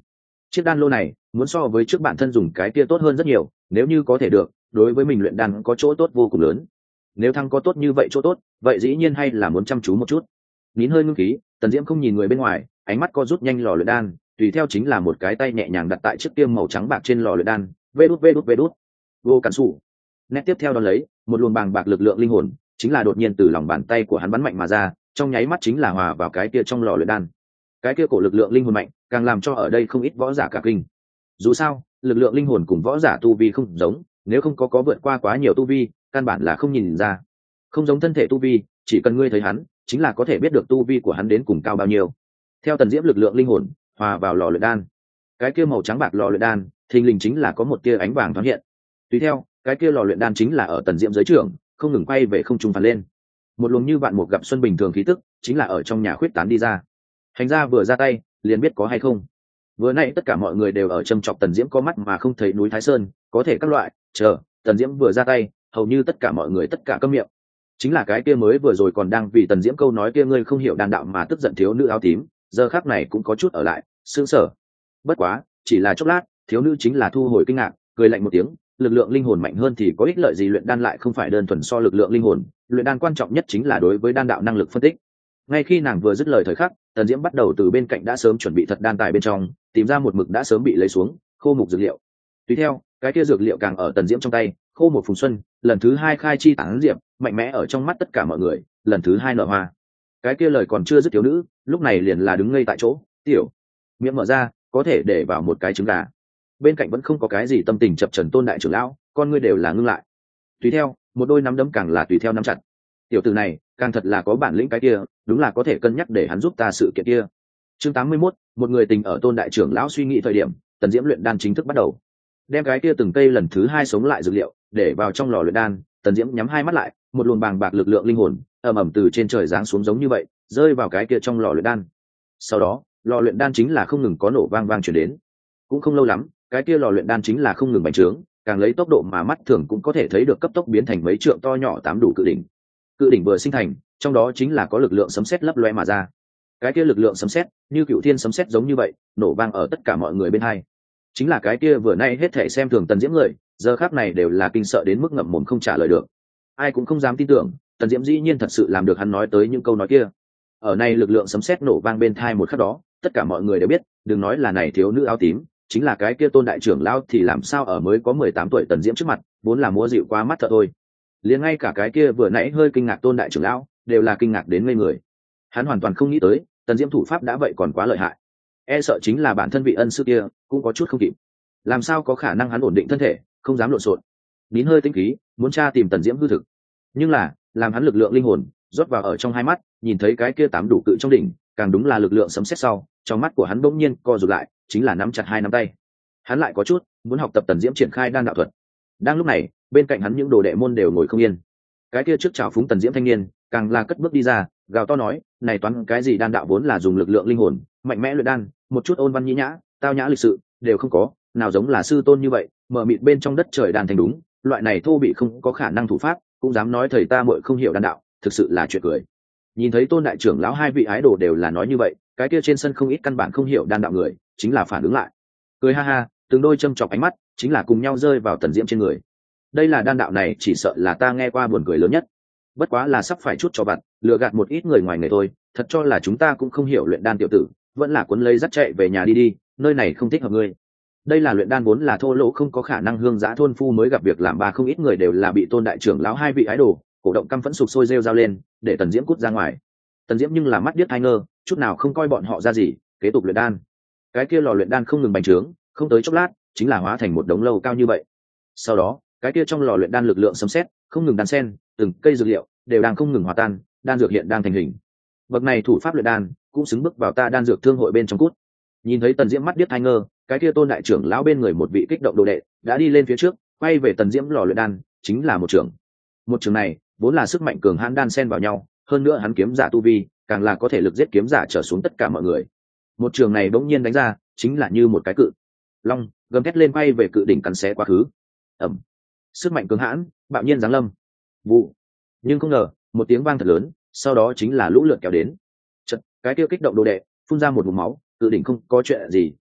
Chiếc đan lô này muốn so với trước bản thân dùng cái kia tốt hơn rất nhiều, nếu như có thể được, đối với mình luyện đan có chỗ tốt vô cùng lớn. Nếu thăng có tốt như vậy chỗ tốt, vậy dĩ nhiên hay là muốn chăm chú một chút. Nín hơi ngưng khí, Tần Diễm không nhìn người bên ngoài, ánh mắt co rút nhanh lò luyện đan, tùy theo chính là một cái tay nhẹ nhàng đặt tại chiếc tiêm màu trắng bạc trên lò luyện đan. Vê đút vê đút vê đút. Vô cản sủ. Nét tiếp theo đó lấy, một luồng bàng bạc lực lượng linh hồn, chính là đột nhiên từ lòng bàn tay của hắn bắn mạnh mà ra, trong nháy mắt chính là hòa vào cái kia trong lò luyện đan. Cái kia cổ lực lượng linh hồn mạnh, càng làm cho ở đây không ít võ giả cả kinh. Dù sao, lực lượng linh hồn cùng võ giả tu vi không giống, nếu không có có vượt qua quá nhiều tu vi, căn bản là không nhìn ra. Không giống thân thể tu vi, chỉ cần ngươi thấy hắn, chính là có thể biết được tu vi của hắn đến cùng cao bao nhiêu. Theo Tần Diễm lực lượng linh hồn hòa vào lò luyện đan, cái kia màu trắng bạc lò luyện đan, thình lình chính là có một tia ánh vàng thoáng hiện. Tùy theo, cái kia lò luyện đan chính là ở Tần Diễm dưới trưởng, không ngừng quay về không trung phản lên. Một luồng như vạn một gặp xuân bình thường khí tức, chính là ở trong nhà khuyết tán đi ra. Hành gia vừa ra tay, liền biết có hay không. Vừa nãy tất cả mọi người đều ở châm chọc Tần Diễm có mắt mà không thấy núi Thái Sơn, có thể các loại, chờ, Tần Diễm vừa ra tay, hầu như tất cả mọi người tất cả câm miệng. Chính là cái kia mới vừa rồi còn đang vì Tần Diễm câu nói kia ngươi không hiểu đan đạo mà tức giận thiếu nữ áo tím, giờ khắc này cũng có chút ở lại, sững sờ. Bất quá, chỉ là chốc lát, thiếu nữ chính là thu hồi kinh ngạc, cười lạnh một tiếng, lực lượng linh hồn mạnh hơn thì có ích lợi gì, luyện đan lại không phải đơn thuần so lực lượng linh hồn, luyện đan quan trọng nhất chính là đối với đan đạo năng lực phân tích. Ngay khi nàng vừa dứt lời thời khắc, Tần Diễm bắt đầu từ bên cạnh đã sớm chuẩn bị thật đan tài bên trong, tìm ra một mực đã sớm bị lấy xuống, khô mục dược liệu. Tùy theo, cái kia dược liệu càng ở Tần Diễm trong tay, khô một phùng xuân, lần thứ hai khai chi tán diệp, mạnh mẽ ở trong mắt tất cả mọi người, lần thứ hai nở hoa. Cái kia lời còn chưa dứt, thiếu nữ lúc này liền là đứng ngây tại chỗ, tiểu miệng mở ra, có thể để vào một cái trứng gà. Bên cạnh vẫn không có cái gì tâm tình chập trần Tôn đại trưởng lão, con ngươi đều là ngưng lại. Tùy theo, một đôi nắm đấm càng là tùy theo nắm chặt. Tiểu tử này, càng thật là có bản lĩnh cái kia, đúng là có thể cân nhắc để hắn giúp ta sự kiện kia. Chương tám mươi mốt, một người tình ở Tôn đại trưởng lão suy nghĩ thời điểm, Tần Diễm luyện đan chính thức bắt đầu. Đem cái kia từng cây lần thứ hai sống lại dược liệu, để vào trong lò luyện đan, Tần Diễm nhắm hai mắt lại, một luồng bàng bạc lực lượng linh hồn, ầm ầm từ trên trời giáng xuống giống như vậy, rơi vào cái kia trong lò luyện đan. Sau đó, lò luyện đan chính là không ngừng có nổ vang vang truyền đến. Cũng không lâu lắm, cái kia lò luyện đan chính là không ngừng bành trướng, càng lấy tốc độ mà mắt thường cũng có thể thấy được cấp tốc biến thành mấy trượng to nhỏ tám đủ cự đỉnh. Cự đỉnh vừa sinh thành, trong đó chính là có lực lượng sấm sét lấp loe mà ra. Cái kia lực lượng sấm sét, như cựu thiên sấm sét giống như vậy, nổ vang ở tất cả mọi người bên hai. Chính là cái kia vừa nay hết thảy xem thường Tần Diễm người, giờ khắc này đều là kinh sợ đến mức ngậm mồm không trả lời được. Ai cũng không dám tin tưởng, Tần Diễm dĩ nhiên thật sự làm được hắn nói tới những câu nói kia. Ở này lực lượng sấm sét nổ vang bên tai một khắc đó, tất cả mọi người đều biết, đừng nói là này thiếu nữ áo tím, chính là cái kia Tôn đại trưởng lão thì làm sao ở mới có mười tám tuổi Tần Diễm trước mặt, vốn là múa dịu qua mắt thật thôi. Liền ngay cả cái kia vừa nãy hơi kinh ngạc Tôn đại trưởng lão, đều là kinh ngạc đến ngây người. Hắn hoàn toàn không nghĩ tới, Tần Diễm thủ pháp đã vậy còn quá lợi hại. E sợ chính là bản thân vị ân sư kia, cũng có chút không kịp. Làm sao có khả năng hắn ổn định thân thể, không dám lộn xộn. Nín hơi tinh khí, muốn tra tìm Tần Diễm hư thực. Nhưng là, làm hắn lực lượng linh hồn rót vào ở trong hai mắt, nhìn thấy cái kia tám đủ cự trong đỉnh, càng đúng là lực lượng sấm sét sau, trong mắt của hắn bỗng nhiên co rụt lại, chính là nắm chặt hai nắm tay. Hắn lại có chút muốn học tập Tần Diễm triển khai đan đạo thuật. Đang lúc này, bên cạnh hắn những đồ đệ môn đều ngồi không yên. Cái kia trước chào phúng Tần Diễm thanh niên, càng là cất bước đi ra, gào to nói, này toán cái gì đan đạo vốn là dùng lực lượng linh hồn, mạnh mẽ luyện đan, một chút ôn văn nhĩ nhã, tao nhã lịch sự đều không có, nào giống là sư tôn như vậy, mở mịt bên trong đất trời đàn thành đúng, loại này thô bị không có khả năng thủ pháp, cũng dám nói thầy ta muội không hiểu đan đạo, thực sự là chuyện cười. Nhìn thấy Tôn đại trưởng lão hai vị ái đồ đều là nói như vậy, cái kia trên sân không ít căn bản không hiểu đan đạo người, chính là phản ứng lại. Cười ha ha, từng đôi châm chọc ánh mắt, chính là cùng nhau rơi vào Tần Diễm trên người. Đây là đan đạo này chỉ sợ là ta nghe qua buồn cười lớn nhất. Bất quá là sắp phải chút cho vặt, lừa gạt một ít người ngoài nghề thôi, thật cho là chúng ta cũng không hiểu luyện đan tiểu tử, vẫn là cuốn lấy dắt chạy về nhà đi đi, nơi này không thích hợp ngươi. Đây là luyện đan vốn là thô lỗ không có khả năng hương giã thôn phu mới gặp việc làm, ba không ít người đều là bị Tôn đại trưởng lão hai vị ái đồ cổ động căm phẫn sục sôi rêu rao lên, để Tần Diễm cút ra ngoài. Tần Diễm nhưng là mắt điếc hai ngơ, chút nào không coi bọn họ ra gì, kế tục luyện đan. Cái kia lò luyện đan không ngừng bành trướng, không tới chốc lát chính là hóa thành một đống lâu cao như vậy. Sau đó, cái kia trong lò luyện đan lực lượng sấm sét không ngừng đan xen, từng cây dược liệu đều đang không ngừng hòa tan, đan dược hiện đang thành hình. Bậc này thủ pháp luyện đan cũng xứng bước vào ta đan dược thương hội bên trong cút. Nhìn thấy Tần Diễm mắt điếc hai ngơ, cái kia Tôn đại trưởng lão bên người một vị kích động đồ đệ đã đi lên phía trước, quay về Tần Diễm lò luyện đan, chính là một trưởng. Một trưởng này vốn là sức mạnh cường hãn đan xen vào nhau, hơn nữa hắn kiếm giả tu vi, càng là có thể lực giết kiếm giả trở xuống tất cả mọi người. Một trường này bỗng nhiên đánh ra, chính là như một cái cự long gầm thét lên quay về cự đỉnh cắn xé quá khứ. Ẩm, sức mạnh cường hãn bạo nhiên giáng lâm. Vụ, nhưng không ngờ một tiếng vang thật lớn, sau đó chính là lũ lượt kéo đến. Chật, cái tiêu kích động đồ đệ phun ra một vùng máu, cự đỉnh không có chuyện gì,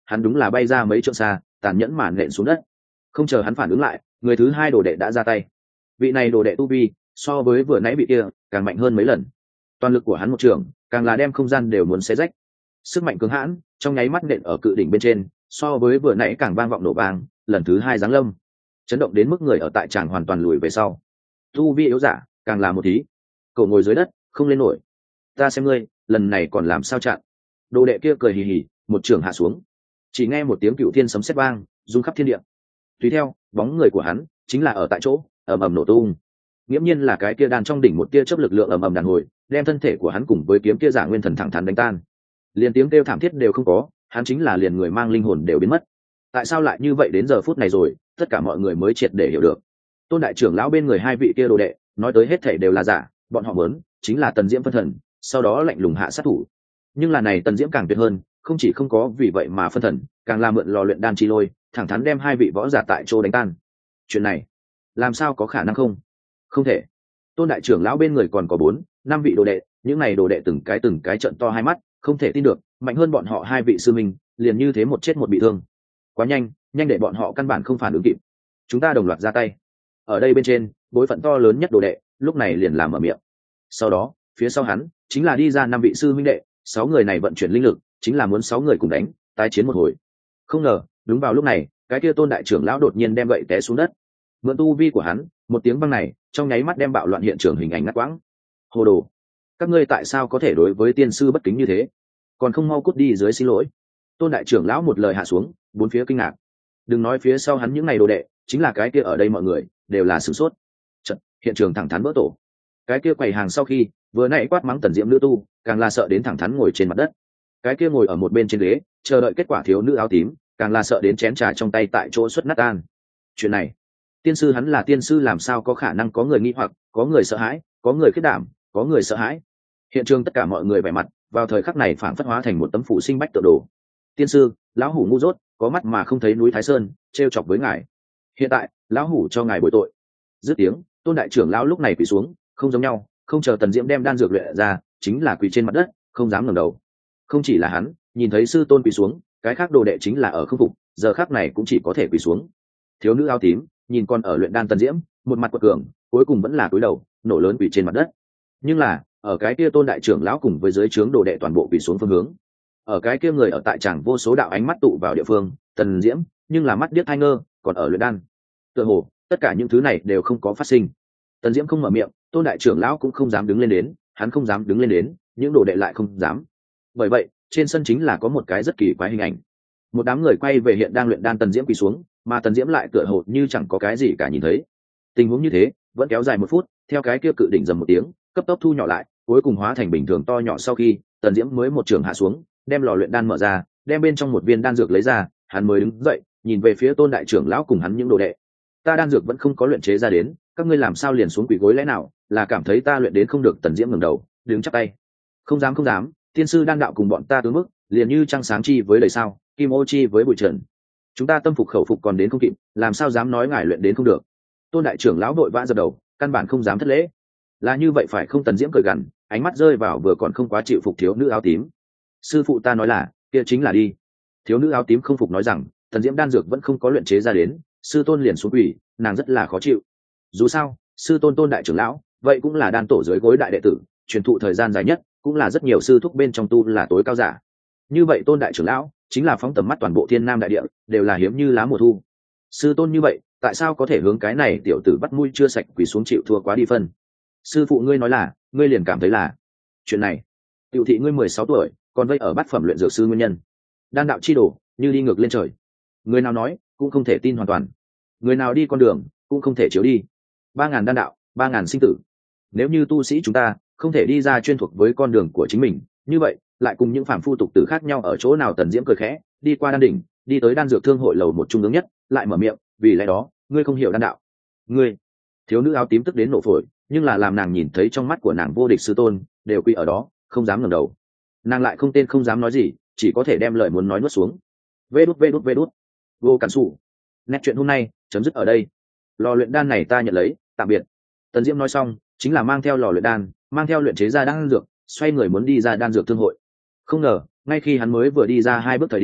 hắn đúng là bay ra mấy trượng xa, tàn nhẫn màn nện xuống đất. Không chờ hắn phản ứng lại, người thứ hai đồ đệ đã ra tay. Vị này đồ đệ tu vi so với vừa nãy vị kia càng mạnh hơn mấy lần. Toàn lực của hắn một trường càng là đem không gian đều muốn xé rách. Sức mạnh cứng hãn trong nháy mắt nện ở cự đỉnh bên trên, so với vừa nãy càng vang vọng nổ vang. Lần thứ hai giáng lâm, chấn động đến mức người ở tại tràng hoàn toàn lùi về sau. Tu vi yếu giả càng là một thí, cậu ngồi dưới đất không lên nổi. Ta xem ngươi lần này còn làm sao chặn. Đồ đệ kia cười hì hì, một trường hạ xuống, chỉ nghe một tiếng cựu thiên sấm sét vang rung khắp thiên địa. Tùy theo bóng người của hắn chính là ở tại chỗ ầm ầm nổ tung. Nghiễm nhiên là cái kia đan trong đỉnh một tia chớp lực lượng ầm ầm đàn hồi, đem thân thể của hắn cùng với kiếm kia giả nguyên thần thẳng thắn đánh tan. Liền tiếng kêu thảm thiết đều không có, hắn chính là liền người mang linh hồn đều biến mất. Tại sao lại như vậy đến giờ phút này rồi, tất cả mọi người mới triệt để hiểu được. Tôn đại trưởng lão bên người hai vị kia đồ đệ nói tới hết thảy đều là giả, bọn họ muốn chính là Tần Diễm phân thần, sau đó lạnh lùng hạ sát thủ. Nhưng là này Tần Diễm càng tuyệt hơn, không chỉ không có vì vậy mà phân thần, càng là mượn lò luyện đan chi lôi, thẳng thắn đem hai vị võ giả tại chỗ đánh tan. Chuyện này làm sao có khả năng không? Không thể. Tôn đại trưởng lão bên người còn có bốn, năm vị đồ đệ, những này đồ đệ từng cái từng cái trợn to hai mắt, không thể tin được, mạnh hơn bọn họ hai vị sư minh, liền như thế một chết một bị thương. Quá nhanh, nhanh để bọn họ căn bản không phản ứng kịp. Chúng ta đồng loạt ra tay. Ở đây bên trên, bối phận to lớn nhất đồ đệ, lúc này liền làm mở miệng. Sau đó, phía sau hắn chính là đi ra năm vị sư minh đệ, sáu người này vận chuyển linh lực, chính là muốn sáu người cùng đánh, tái chiến một hồi. Không ngờ, đúng vào lúc này, cái kia Tôn đại trưởng lão đột nhiên đem gậy té xuống đất. Mượn tu vi của hắn, một tiếng vang này, trong nháy mắt đem bạo loạn hiện trường hình ảnh ngắt quãng. Hồ đồ, các ngươi tại sao có thể đối với tiên sư bất kính như thế? Còn không mau cút đi dưới xin lỗi. Tôn đại trưởng lão một lời hạ xuống, bốn phía kinh ngạc. Đừng nói phía sau hắn những ngày đồ đệ, chính là cái kia ở đây mọi người đều là sửng sốt. Chợt, hiện trường thẳng thắn vỡ tổ. Cái kia quầy hàng sau khi vừa nãy quát mắng Tần Diễm nữ tu, càng là sợ đến thẳng thắn ngồi trên mặt đất. Cái kia ngồi ở một bên trên ghế, chờ đợi kết quả thiếu nữ áo tím, càng là sợ đến chén trà trong tay tại chỗ xuất nát tan. Chuyện này, tiên sư hắn là tiên sư làm sao có khả năng có người nghi hoặc, có người sợ hãi, có người khiếp đảm, có người sợ hãi. Hiện trường tất cả mọi người vẻ mặt, vào thời khắc này phản phất hóa thành một tấm phủ sinh bách tự đồ. Tiên sư, lão hủ ngu dốt, có mắt mà không thấy núi Thái Sơn, trêu chọc với ngài. Hiện tại, lão hủ cho ngài bồi tội. Dứt tiếng, Tôn đại trưởng lão lúc này quỳ xuống, không giống nhau, không chờ Tần Diễm đem đan dược luyện ra, chính là quỳ trên mặt đất, không dám ngẩng đầu. Không chỉ là hắn, nhìn thấy sư tôn quỳ xuống, cái khác đồ đệ chính là ở không phục, giờ khắc này cũng chỉ có thể quỳ xuống. Thiếu nữ áo tím nhìn con ở luyện đan Tần Diễm, một mặt quật cường, cuối cùng vẫn là cúi đầu, nổ lớn quỳ trên mặt đất. Nhưng là, ở cái kia Tôn đại trưởng lão cùng với dưới trướng đồ đệ toàn bộ quỳ xuống phương hướng. Ở cái kia người ở tại tràng vô số đạo ánh mắt tụ vào địa phương, Tần Diễm, nhưng là mắt điếc hai ngơ, còn ở luyện đan. Tựa hồ, tất cả những thứ này đều không có phát sinh. Tần Diễm không mở miệng, Tôn đại trưởng lão cũng không dám đứng lên đến, hắn không dám đứng lên đến, những đồ đệ lại không dám. Bởi vậy, trên sân chính là có một cái rất kỳ quái hình ảnh. Một đám người quay về hiện đang luyện đan Tần Diễm quỳ xuống, mà Tần Diễm lại tựa hồ như chẳng có cái gì cả nhìn thấy. Tình huống như thế, vẫn kéo dài một phút, theo cái kia cự đỉnh dầm một tiếng, cấp tốc thu nhỏ lại, cuối cùng hóa thành bình thường to nhỏ sau khi, Tần Diễm mới một trường hạ xuống, đem lò luyện đan mở ra, đem bên trong một viên đan dược lấy ra, hắn mới đứng dậy, nhìn về phía Tôn đại trưởng lão cùng hắn những đồ đệ. Ta đan dược vẫn không có luyện chế ra đến, các ngươi làm sao liền xuống quỳ gối lẽ nào, là cảm thấy ta luyện đến không được? Tần Diễm ngẩng đầu, đứng chắp tay. Không dám không dám, tiên sư đan đạo cùng bọn ta tướng mức, liền như trăng sáng chi với đời sao, kim ô chi với bụi trần. Chúng ta tâm phục khẩu phục còn đến không kịp, làm sao dám nói ngài luyện đến không được? Tôn đại trưởng lão vội vã dập đầu, căn bản không dám thất lễ. Là như vậy phải không? Tần Diễm cười gằn, ánh mắt rơi vào vừa còn không quá chịu phục thiếu nữ áo tím. Sư phụ ta nói là, kia chính là đi. Thiếu nữ áo tím không phục nói rằng, Tần Diễm đan dược vẫn không có luyện chế ra đến, sư tôn liền xuống quỷ, nàng rất là khó chịu. Dù sao, sư tôn Tôn đại trưởng lão, vậy cũng là đan tổ dưới gối đại đệ tử, truyền thụ thời gian dài nhất, cũng là rất nhiều sư thúc bên trong tu là tối cao giả. Như vậy Tôn đại trưởng lão chính là phóng tầm mắt toàn bộ Thiên Nam đại địa, đều là hiếm như lá mùa thu. Sư tôn như vậy, tại sao có thể hướng cái này tiểu tử bắt mũi chưa sạch quỳ xuống chịu thua quá đi phân? Sư phụ ngươi nói là, ngươi liền cảm thấy là chuyện này. Tiểu thị ngươi mười sáu tuổi, còn vây ở bát phẩm luyện dược sư nguyên nhân. Đan đạo chi đổ, như đi ngược lên trời. Người nào nói, cũng không thể tin hoàn toàn. Người nào đi con đường, cũng không thể chiếu đi. Ba ngàn đan đạo, ba ngàn sinh tử. Nếu như tu sĩ chúng ta không thể đi ra chuyên thuộc với con đường của chính mình, như vậy lại cùng những phàm phu tục tử khác nhau ở chỗ nào? Tần Diễm cười khẽ, đi qua đan đỉnh, đi tới đan dược thương hội lầu một trung ương nhất, lại mở miệng, vì lẽ đó, ngươi không hiểu đan đạo. Ngươi, thiếu nữ áo tím tức đến nổ phổi, nhưng là làm nàng nhìn thấy trong mắt của nàng vô địch sư tôn đều quy ở đó, không dám ngẩng đầu. Nàng lại không tên không dám nói gì, chỉ có thể đem lời muốn nói nuốt xuống. Vê đút vê đút vê đút. Vô cản sủ. Nét chuyện hôm nay chấm dứt ở đây. Lò luyện đan này ta nhận lấy, tạm biệt. Tần Diễm nói xong, chính là mang theo lò luyện đan, mang theo luyện chế ra đan dược, xoay người muốn đi ra đan dược thương hội. Không ngờ, ngay khi hắn mới vừa đi ra hai bước thời điểm,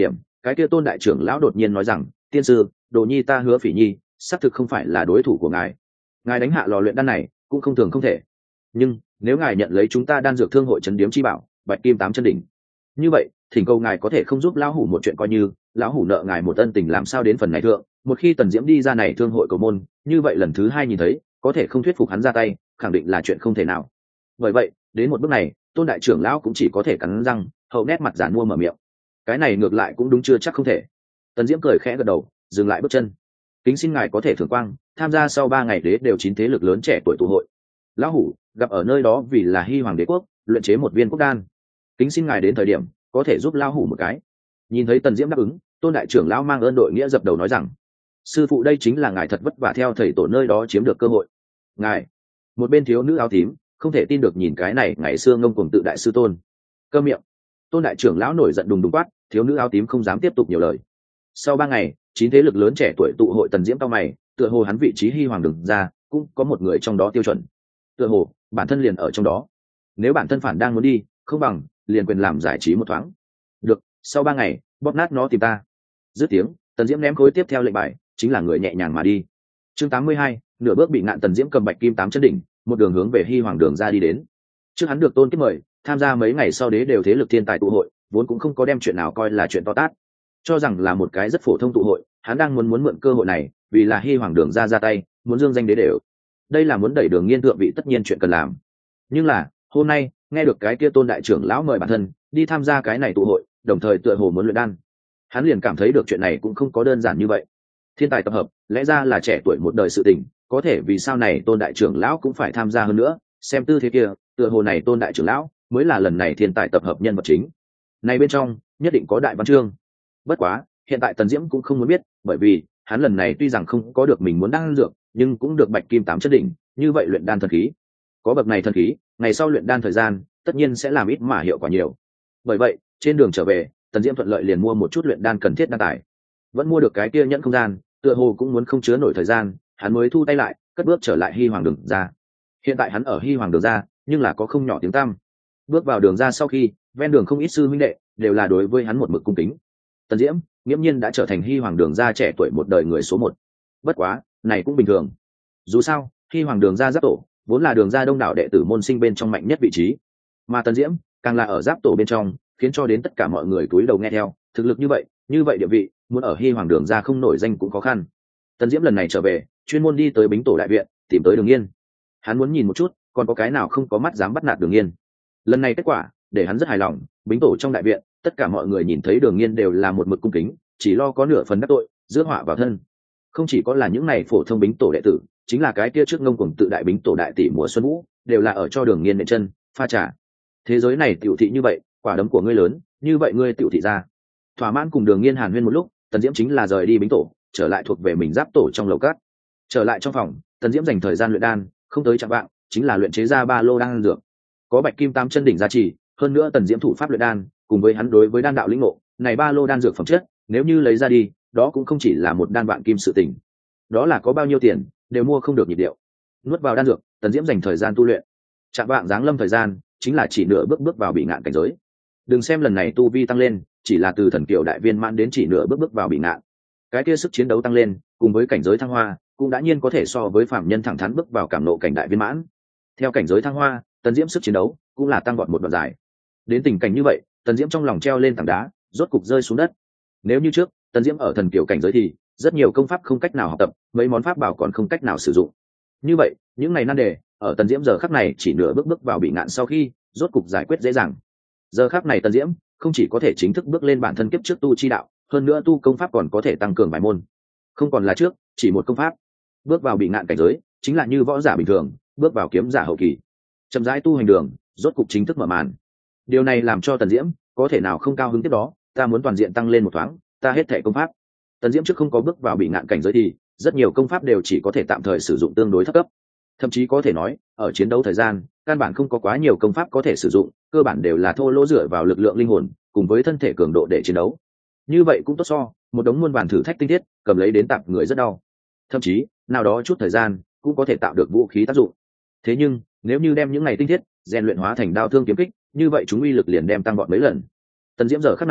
cái kia tôn đại trưởng lão đột nhiên nói rằng, tiên sư, đồ nhi ta Hứa Phỉ Nhi xác thực không phải là đối thủ của ngài, ngài đánh hạ lò luyện đan này cũng không thường không thể, nhưng nếu ngài nhận lấy chúng ta đan dược thương hội trấn điếm chi bảo bạch kim tám chân đỉnh, như vậy thỉnh cầu ngài có thể không giúp lão hủ một chuyện, coi như lão hủ nợ ngài một ân tình, làm sao đến phần này thượng. Một khi Tần Diễm đi ra này thương hội cầu môn, như vậy lần thứ hai nhìn thấy có thể không thuyết phục hắn ra tay, khẳng định là chuyện không thể nào. Bởi vậy đến một bước này, tôn đại trưởng lão cũng chỉ có thể cắn răng, hậu nét mặt giản mua mở miệng. Cái này ngược lại cũng đúng, chưa chắc không thể. Tần Diễm cười khẽ gật đầu, dừng lại bước chân. Kính xin ngài có thể thưởng quang, tham gia sau ba ngày đế đều chín thế lực lớn trẻ tuổi tụ hội. Lão hủ gặp ở nơi đó vì là Hy Hoàng đế quốc luyện chế một viên quốc đan, kính xin ngài đến thời điểm có thể giúp lão hủ một cái. Nhìn thấy Tần Diễm đáp ứng, tôn đại trưởng lão mang ơn đội nghĩa dập đầu nói rằng, sư phụ đây chính là ngài thật vất vả theo thầy tổ nơi đó chiếm được cơ hội. Ngài, một bên thiếu nữ áo tím không thể tin được nhìn cái này ngày xưa ngông cuồng tự đại sư tôn. Cơ miệng. Tôn đại trưởng lão nổi giận đùng đùng quát, thiếu nữ áo tím không dám tiếp tục nhiều lời. Sau ba ngày, chín thế lực lớn trẻ tuổi tụ hội, Tần Diễm cao mày, tựa hồ hắn vị trí Hy Hoàng đừng ra cũng có một người trong đó tiêu chuẩn, tựa hồ bản thân liền ở trong đó. Nếu bản thân phản đang muốn đi, không bằng liền quyền làm giải trí một thoáng. Được, sau ba ngày bóp nát nó tìm ta. Dứt tiếng, Tần Diễm ném khối tiếp theo lệnh bài, chính là người nhẹ nhàng mà đi. Chương tám mươi hai, nửa bước bị ngạn. Tần Diễm cầm bạch kim tám chân đỉnh, một đường hướng về Hy Hoàng đường ra đi đến. Trước hắn được tôn kiếp mời tham gia mấy ngày sau đế đều thế lực thiên tài tụ hội, vốn cũng không có đem chuyện nào coi là chuyện to tát, cho rằng là một cái rất phổ thông tụ hội. Hắn đang muốn muốn mượn cơ hội này vì là Hy Hoàng đường ra ra tay, muốn dương danh đế đều. Đây là muốn đẩy đường nghiên thượng vị tất nhiên chuyện cần làm. Nhưng là hôm nay nghe được cái kia tôn đại trưởng lão mời bản thân đi tham gia cái này tụ hội, đồng thời tựa hồ muốn luyện đan, hắn liền cảm thấy được chuyện này cũng không có đơn giản như vậy. Thiên tài tập hợp lẽ ra là trẻ tuổi một đời sự tình, có thể vì sao này tôn đại trưởng lão cũng phải tham gia hơn nữa? Xem tư thế kia, tựa hồ này tôn đại trưởng lão mới là lần này thiên tài tập hợp nhân vật chính. Này bên trong nhất định có đại văn chương. Bất quá hiện tại Tần Diễm cũng không muốn biết, bởi vì hắn lần này tuy rằng không có được mình muốn đan dược, nhưng cũng được bạch kim tám chất đỉnh, như vậy luyện đan thần khí, có bậc này thần khí, ngày sau luyện đan thời gian tất nhiên sẽ làm ít mà hiệu quả nhiều. Bởi vậy trên đường trở về, Tần Diễm thuận lợi liền mua một chút luyện đan cần thiết đan tài, vẫn mua được cái kia nhẫn không gian, tựa hồ cũng muốn không chứa nổi thời gian, hắn mới thu tay lại, cất bước trở lại Hy Hoàng đường ra. Hiện tại hắn ở Hy Hoàng đường ra, nhưng là có không nhỏ tiếng tăm. Bước vào đường ra sau khi, ven đường không ít sư huynh đệ đều là đối với hắn một mực cung kính. Tần Diễm nghiễm nhiên đã trở thành Hy Hoàng đường ra trẻ tuổi một đời người số một. Bất quá này cũng bình thường, dù sao Hy Hoàng đường ra giáp tổ vốn là đường ra đông đảo đệ tử môn sinh bên trong mạnh nhất vị trí, mà Tần Diễm càng là ở giáp tổ bên trong, khiến cho đến tất cả mọi người cúi đầu nghe theo. Thực lực như vậy, như vậy địa vị, muốn ở Hy Hoàng đường ra không nổi danh cũng khó khăn. Tần Diễm lần này trở về, chuyên môn đi tới Bính Tổ đại viện, tìm tới Đường Nghiên. Hắn muốn nhìn một chút, còn có cái nào không có mắt dám bắt nạt Đường Nghiên. Lần này kết quả để hắn rất hài lòng. Bính Tổ trong đại viện, tất cả mọi người nhìn thấy Đường Nghiên đều là một mực cung kính, chỉ lo có nửa phần đắc tội, rước họa vào thân. Không chỉ có là những này phổ thông Bính Tổ đệ tử, chính là cái kia trước ngông cuồng tự đại Bính Tổ đại tỷ mùa xuân vũ, đều là ở cho Đường Nghiên nện chân, pha trà. Thế giới này tiểu thị như vậy, quả đấm của ngươi lớn, như vậy ngươi tiểu thị ra. Thỏa mãn cùng Đường Nghiên hàn huyên một lúc, Tần Diễm chính là rời đi Bính Tổ, trở lại thuộc về mình giáp tổ trong lầu cát. Trở lại trong phòng, Tần Diễm dành thời gian luyện đan, không tới chặng vạng, chính là luyện chế ra ba lô đan dược. Có bạch kim tam chân đỉnh gia trì, hơn nữa Tần Diễm thủ pháp luyện đan, cùng với hắn đối với đan đạo lĩnh ngộ, này ba lô đan dược phẩm chất, nếu như lấy ra đi, đó cũng không chỉ là một đan vạn kim sự tình. Đó là có bao nhiêu tiền, đều mua không được nhịp điệu. Nuốt vào đan dược, Tần Diễm dành thời gian tu luyện. Chặng vạng giáng lâm thời gian, chính là chỉ nửa bước bước vào bị ngạn cảnh giới. Đừng xem lần này tu vi tăng lên, chỉ là từ thần kiều đại viên mãn đến chỉ nửa bước bước vào bị ngạn. Cái kia sức chiến đấu tăng lên, cùng với cảnh giới thăng hoa, cũng đã nhiên có thể so với phạm nhân thẳng thắn bước vào cảm nộ cảnh đại viên mãn. Theo cảnh giới thăng hoa, Tần Diễm sức chiến đấu cũng là tăng vọt một đoạn dài. Đến tình cảnh như vậy, Tần Diễm trong lòng treo lên tảng đá, rốt cục rơi xuống đất. Nếu như trước, Tần Diễm ở thần kiều cảnh giới thì rất nhiều công pháp không cách nào học tập, mấy món pháp bảo còn không cách nào sử dụng. Như vậy, những ngày nan đề, ở Tần Diễm giờ khắc này chỉ nửa bước bước vào bị ngạn sau khi, rốt cục giải quyết dễ dàng. Giờ khắc này Tần Diễm không chỉ có thể chính thức bước lên bản thân kiếp trước tu chi đạo, hơn nữa tu công pháp còn có thể tăng cường bài môn. Không còn là trước, chỉ một công pháp. Bước vào bị ngạn cảnh giới, chính là như võ giả bình thường, bước vào kiếm giả hậu kỳ. Chậm rãi tu hành đường, rốt cục chính thức mở màn. Điều này làm cho Tần Diễm có thể nào không cao hứng tiếp đó, ta muốn toàn diện tăng lên một thoáng, ta hết thảy công pháp. Tần Diễm trước không có bước vào bị ngạn cảnh giới thì, rất nhiều công pháp đều chỉ có thể tạm thời sử dụng tương đối thấp cấp. Thậm chí có thể nói, ở chiến đấu thời gian, căn bản không có quá nhiều công pháp có thể sử dụng, cơ bản đều là thô lỗ dựa vào lực lượng linh hồn, cùng với thân thể cường độ để chiến đấu. Như vậy cũng tốt so, một đống muôn vàn thử thách tinh thiết, cầm lấy đến tạp người rất đau. Thậm chí, nào đó chút thời gian, cũng có thể tạo được vũ khí tác dụng. Thế nhưng, nếu như đem những này tinh thiết rèn luyện hóa thành đao thương kiếm kích, như vậy chúng uy lực liền đem tăng vọt mấy lần. Tần Diễm giờ khắc này,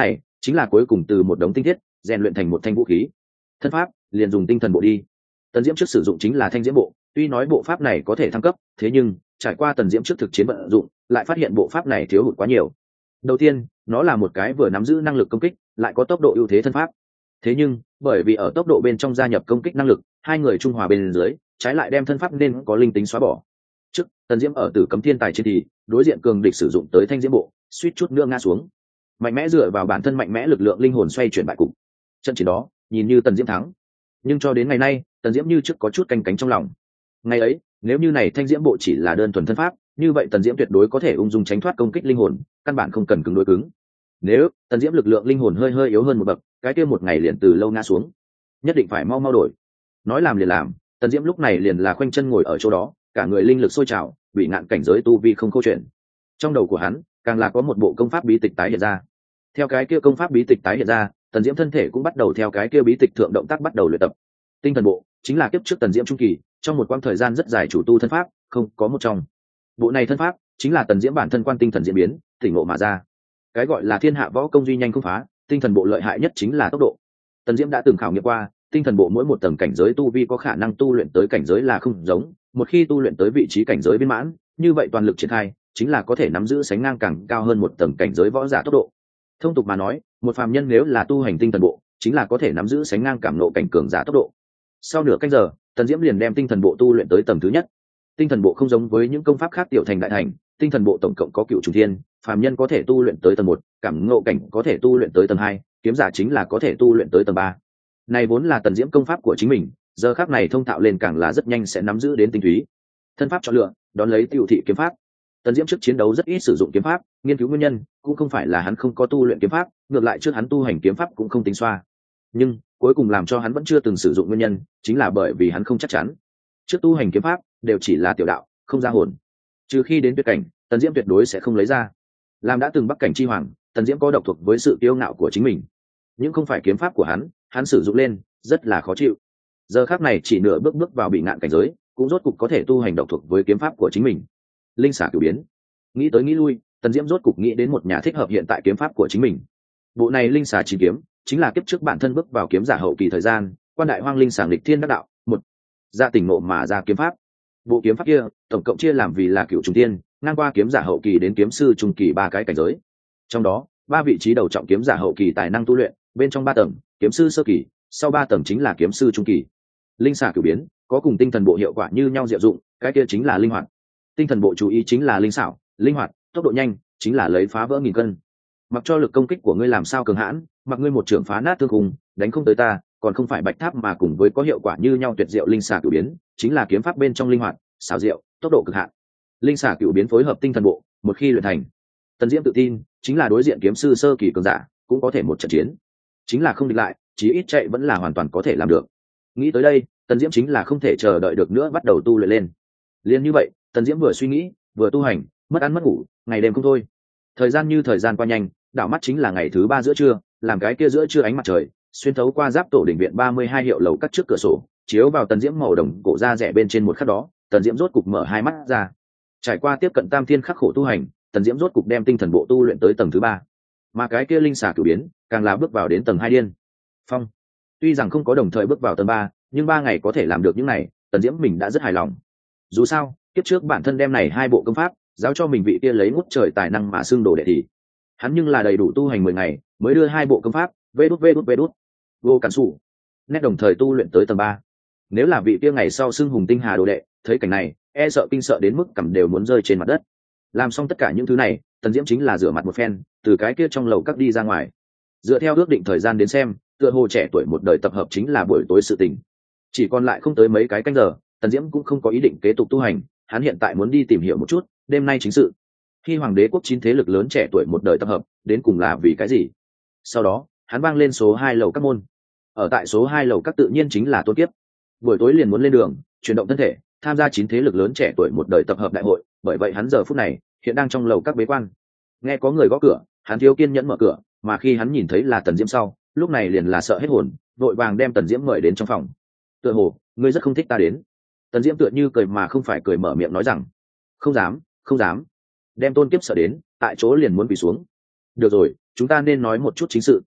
chính là cuối cùng từ một đống tinh thiết rèn luyện thành một thanh vũ khí. Thân pháp liền dùng tinh thần bộ đi. Tần Diễm trước sử dụng chính là thanh diễm bộ, tuy nói bộ pháp này có thể thăng cấp, thế nhưng trải qua Tần Diễm trước thực chiến vận dụng, lại phát hiện bộ pháp này thiếu hụt quá nhiều. Đầu tiên, nó là một cái vừa nắm giữ năng lực công kích, lại có tốc độ ưu thế thân pháp. Thế nhưng, bởi vì ở tốc độ bên trong gia nhập công kích năng lực, hai người trung hòa bên dưới, trái lại đem thân pháp nên có linh tính xóa bỏ. Trước, Tần Diễm ở Tử Cấm Thiên Tài trên thì, đối diện cường địch sử dụng tới thanh diễm bộ, suýt chút nữa ngã xuống. Mạnh mẽ dựa vào bản thân mạnh mẽ lực lượng linh hồn xoay chuyển bại cục. Trận chiến đó, nhìn như Tần Diễm thắng, nhưng cho đến ngày nay, Tần Diễm như trước có chút canh cánh trong lòng. Ngày ấy, nếu như này thanh diễm bộ chỉ là đơn thuần thân pháp, như vậy Tần Diễm tuyệt đối có thể ung dung tránh thoát công kích linh hồn, căn bản không cần cứng đối cứng. Nếu Tần Diễm lực lượng linh hồn hơi hơi yếu hơn một bậc, cái kia một ngày liền từ lâu ngã xuống. Nhất định phải mau mau đổi. Nói làm liền làm, Tần Diễm lúc này liền là khoanh chân ngồi ở chỗ đó, cả người linh lực sôi trào, bị ngạn cảnh giới tu vi không câu chuyện. Trong đầu của hắn, càng là có một bộ công pháp bí tịch tái hiện ra. Theo cái kia công pháp bí tịch tái hiện ra, Tần Diễm thân thể cũng bắt đầu theo cái kia bí tịch thượng động tác bắt đầu luyện tập. Tinh thần bộ chính là kiếp trước Tần Diễm trung kỳ, trong một quãng thời gian rất dài chủ tu thân pháp, không có một trong. Bộ này thân pháp chính là Tần Diễm bản thân quan tinh thần diễn biến, tỉnh ngộ mà ra. Cái gọi là thiên hạ võ công duy nhanh không phá, tinh thần bộ lợi hại nhất chính là tốc độ. Tần Diễm đã từng khảo nghiệm qua, tinh thần bộ mỗi một tầng cảnh giới tu vi có khả năng tu luyện tới cảnh giới là không giống, một khi tu luyện tới vị trí cảnh giới viên mãn, như vậy toàn lực triển khai, chính là có thể nắm giữ sánh ngang càng cao hơn một tầng cảnh giới võ giả tốc độ. Thông tục mà nói, một phàm nhân nếu là tu hành tinh thần bộ, chính là có thể nắm giữ sánh ngang cảm nộ cảnh cường giả tốc độ. Sau nửa canh giờ, Tần Diễm liền đem tinh thần bộ tu luyện tới tầng thứ nhất. Tinh thần bộ không giống với những công pháp khác tiểu thành đại thành, tinh thần bộ tổng cộng có cựu trùng thiên, phàm nhân có thể tu luyện tới tầng một, cảm ngộ cảnh có thể tu luyện tới tầng hai, kiếm giả chính là có thể tu luyện tới tầng ba. Này vốn là Tần Diễm công pháp của chính mình, giờ khắc này thông thạo lên càng là rất nhanh sẽ nắm giữ đến tinh túy. Thân pháp chọn lựa, đón lấy tiểu thị kiếm pháp. Tần Diễm trước chiến đấu rất ít sử dụng kiếm pháp, nghiên cứu nguyên nhân cũng không phải là hắn không có tu luyện kiếm pháp, ngược lại trước hắn tu hành kiếm pháp cũng không tính xoa. Nhưng cuối cùng làm cho hắn vẫn chưa từng sử dụng nguyên nhân, chính là bởi vì hắn không chắc chắn. Trước tu hành kiếm pháp đều chỉ là tiểu đạo, không ra hồn. Trừ khi đến tuyệt cảnh, Tần Diễm tuyệt đối sẽ không lấy ra. Làm đã từng bắc cảnh chi hoàng, Tần Diễm có độc thuộc với sự kiêu ngạo của chính mình. Nhưng không phải kiếm pháp của hắn, hắn sử dụng lên rất là khó chịu. Giờ khắc này chỉ nửa bước bước vào bị ngạn cảnh giới, cũng rốt cục có thể tu hành độc thuộc với kiếm pháp của chính mình. Linh xả cửu biến. Nghĩ tới nghĩ lui, Tần Diễm rốt cục nghĩ đến một nhà thích hợp hiện tại kiếm pháp của chính mình. Bộ này linh xả chín kiếm, chính là kiếp trước bản thân bước vào kiếm giả hậu kỳ thời gian, quan đại hoang linh sảng lịch thiên đắc đạo, một ra tỉnh ngộ mà ra kiếm pháp. Bộ kiếm pháp kia, tổng cộng chia làm vì là cửu trùng thiên, ngang qua kiếm giả hậu kỳ đến kiếm sư trung kỳ ba cái cảnh giới. Trong đó, ba vị trí đầu trọng kiếm giả hậu kỳ tài năng tu luyện, bên trong ba tầng, kiếm sư sơ kỳ, sau ba tầng chính là kiếm sư trung kỳ. Linh xả cửu biến, có cùng tinh thần bộ hiệu quả như nhau diệu dụng, cái kia chính là linh hoạt. Tinh thần bộ chú ý chính là linh xảo, linh hoạt, tốc độ nhanh, chính là lấy phá vỡ nghìn cân. Mặc cho lực công kích của ngươi làm sao cường hãn, mặc ngươi một trưởng phá nát thương khung, đánh không tới ta, còn không phải bạch tháp mà cùng với có hiệu quả như nhau tuyệt diệu linh xả cửu biến, chính là kiếm pháp bên trong linh hoạt, xảo diệu, tốc độ cực hạn. Linh xả cửu biến phối hợp tinh thần bộ, một khi luyện thành, Tần Diễm tự tin, chính là đối diện kiếm sư sơ kỳ cường giả, cũng có thể một trận chiến. Chính là không địch lại, chí ít chạy vẫn là hoàn toàn có thể làm được. Nghĩ tới đây, Tần Diễm chính là không thể chờ đợi được nữa bắt đầu tu luyện lên. Liên như vậy, Tần Diễm vừa suy nghĩ, vừa tu hành, mất ăn mất ngủ, ngày đêm không thôi. Thời gian như thời gian qua nhanh, đảo mắt chính là ngày thứ ba giữa trưa, làm cái kia giữa trưa ánh mặt trời xuyên thấu qua giáp tổ đỉnh viện ba mươi hai hiệu lầu cắt trước cửa sổ, chiếu vào Tần Diễm màu đồng cổ da rẻ bên trên một khắc đó, Tần Diễm rốt cục mở hai mắt ra. Trải qua tiếp cận tam thiên khắc khổ tu hành, Tần Diễm rốt cục đem tinh thần bộ tu luyện tới tầng thứ ba, mà cái kia linh xả cửu biến càng là bước vào đến tầng hai điên phong. Tuy rằng không có đồng thời bước vào tầng ba, nhưng ba ngày có thể làm được những này, Tần Diễm mình đã rất hài lòng. Dù sao, kiếp trước bản thân đem này hai bộ công pháp giáo cho mình vị kia lấy ngút trời tài năng mà xưng đồ đệ thì hắn nhưng là đầy đủ tu hành mười ngày mới đưa hai bộ công pháp vê đút vê đút vê đút vô cản sủ nét đồng thời tu luyện tới tầng ba. Nếu là vị kia ngày sau xưng hùng tinh hà đồ đệ thấy cảnh này, e sợ kinh sợ đến mức cằm đều muốn rơi trên mặt đất. Làm xong tất cả những thứ này, Tần Diễm chính là rửa mặt một phen, từ cái kia trong lầu các đi ra ngoài. Dựa theo ước định thời gian đến xem, tựa hồ trẻ tuổi một đời tập hợp chính là buổi tối sự tình. Chỉ còn lại không tới mấy cái canh giờ, Tần Diễm cũng không có ý định kế tục tu hành, hắn hiện tại muốn đi tìm hiểu một chút đêm nay chính sự. Khi hoàng đế quốc chín thế lực lớn trẻ tuổi một đời tập hợp, đến cùng là vì cái gì? Sau đó, hắn vang lên số hai lầu các môn. Ở tại số hai lầu các tự nhiên chính là Tôn Kiếp. Buổi tối liền muốn lên đường, chuyển động thân thể, tham gia chín thế lực lớn trẻ tuổi một đời tập hợp đại hội, bởi vậy hắn giờ phút này hiện đang trong lầu các bế quan. Nghe có người gõ cửa, hắn thiếu kiên nhẫn mở cửa, mà khi hắn nhìn thấy là Tần Diễm sau, lúc này liền là sợ hết hồn, vội vàng đem Tần Diễm mời đến trong phòng. Tựa hồ, ngươi rất không thích ta đến. Tần Diễm tựa như cười mà không phải cười mở miệng nói rằng, không dám, không dám. Đem Tôn Kiếp sợ đến, tại chỗ liền muốn quỳ xuống. Được rồi, chúng ta nên nói một chút chính sự,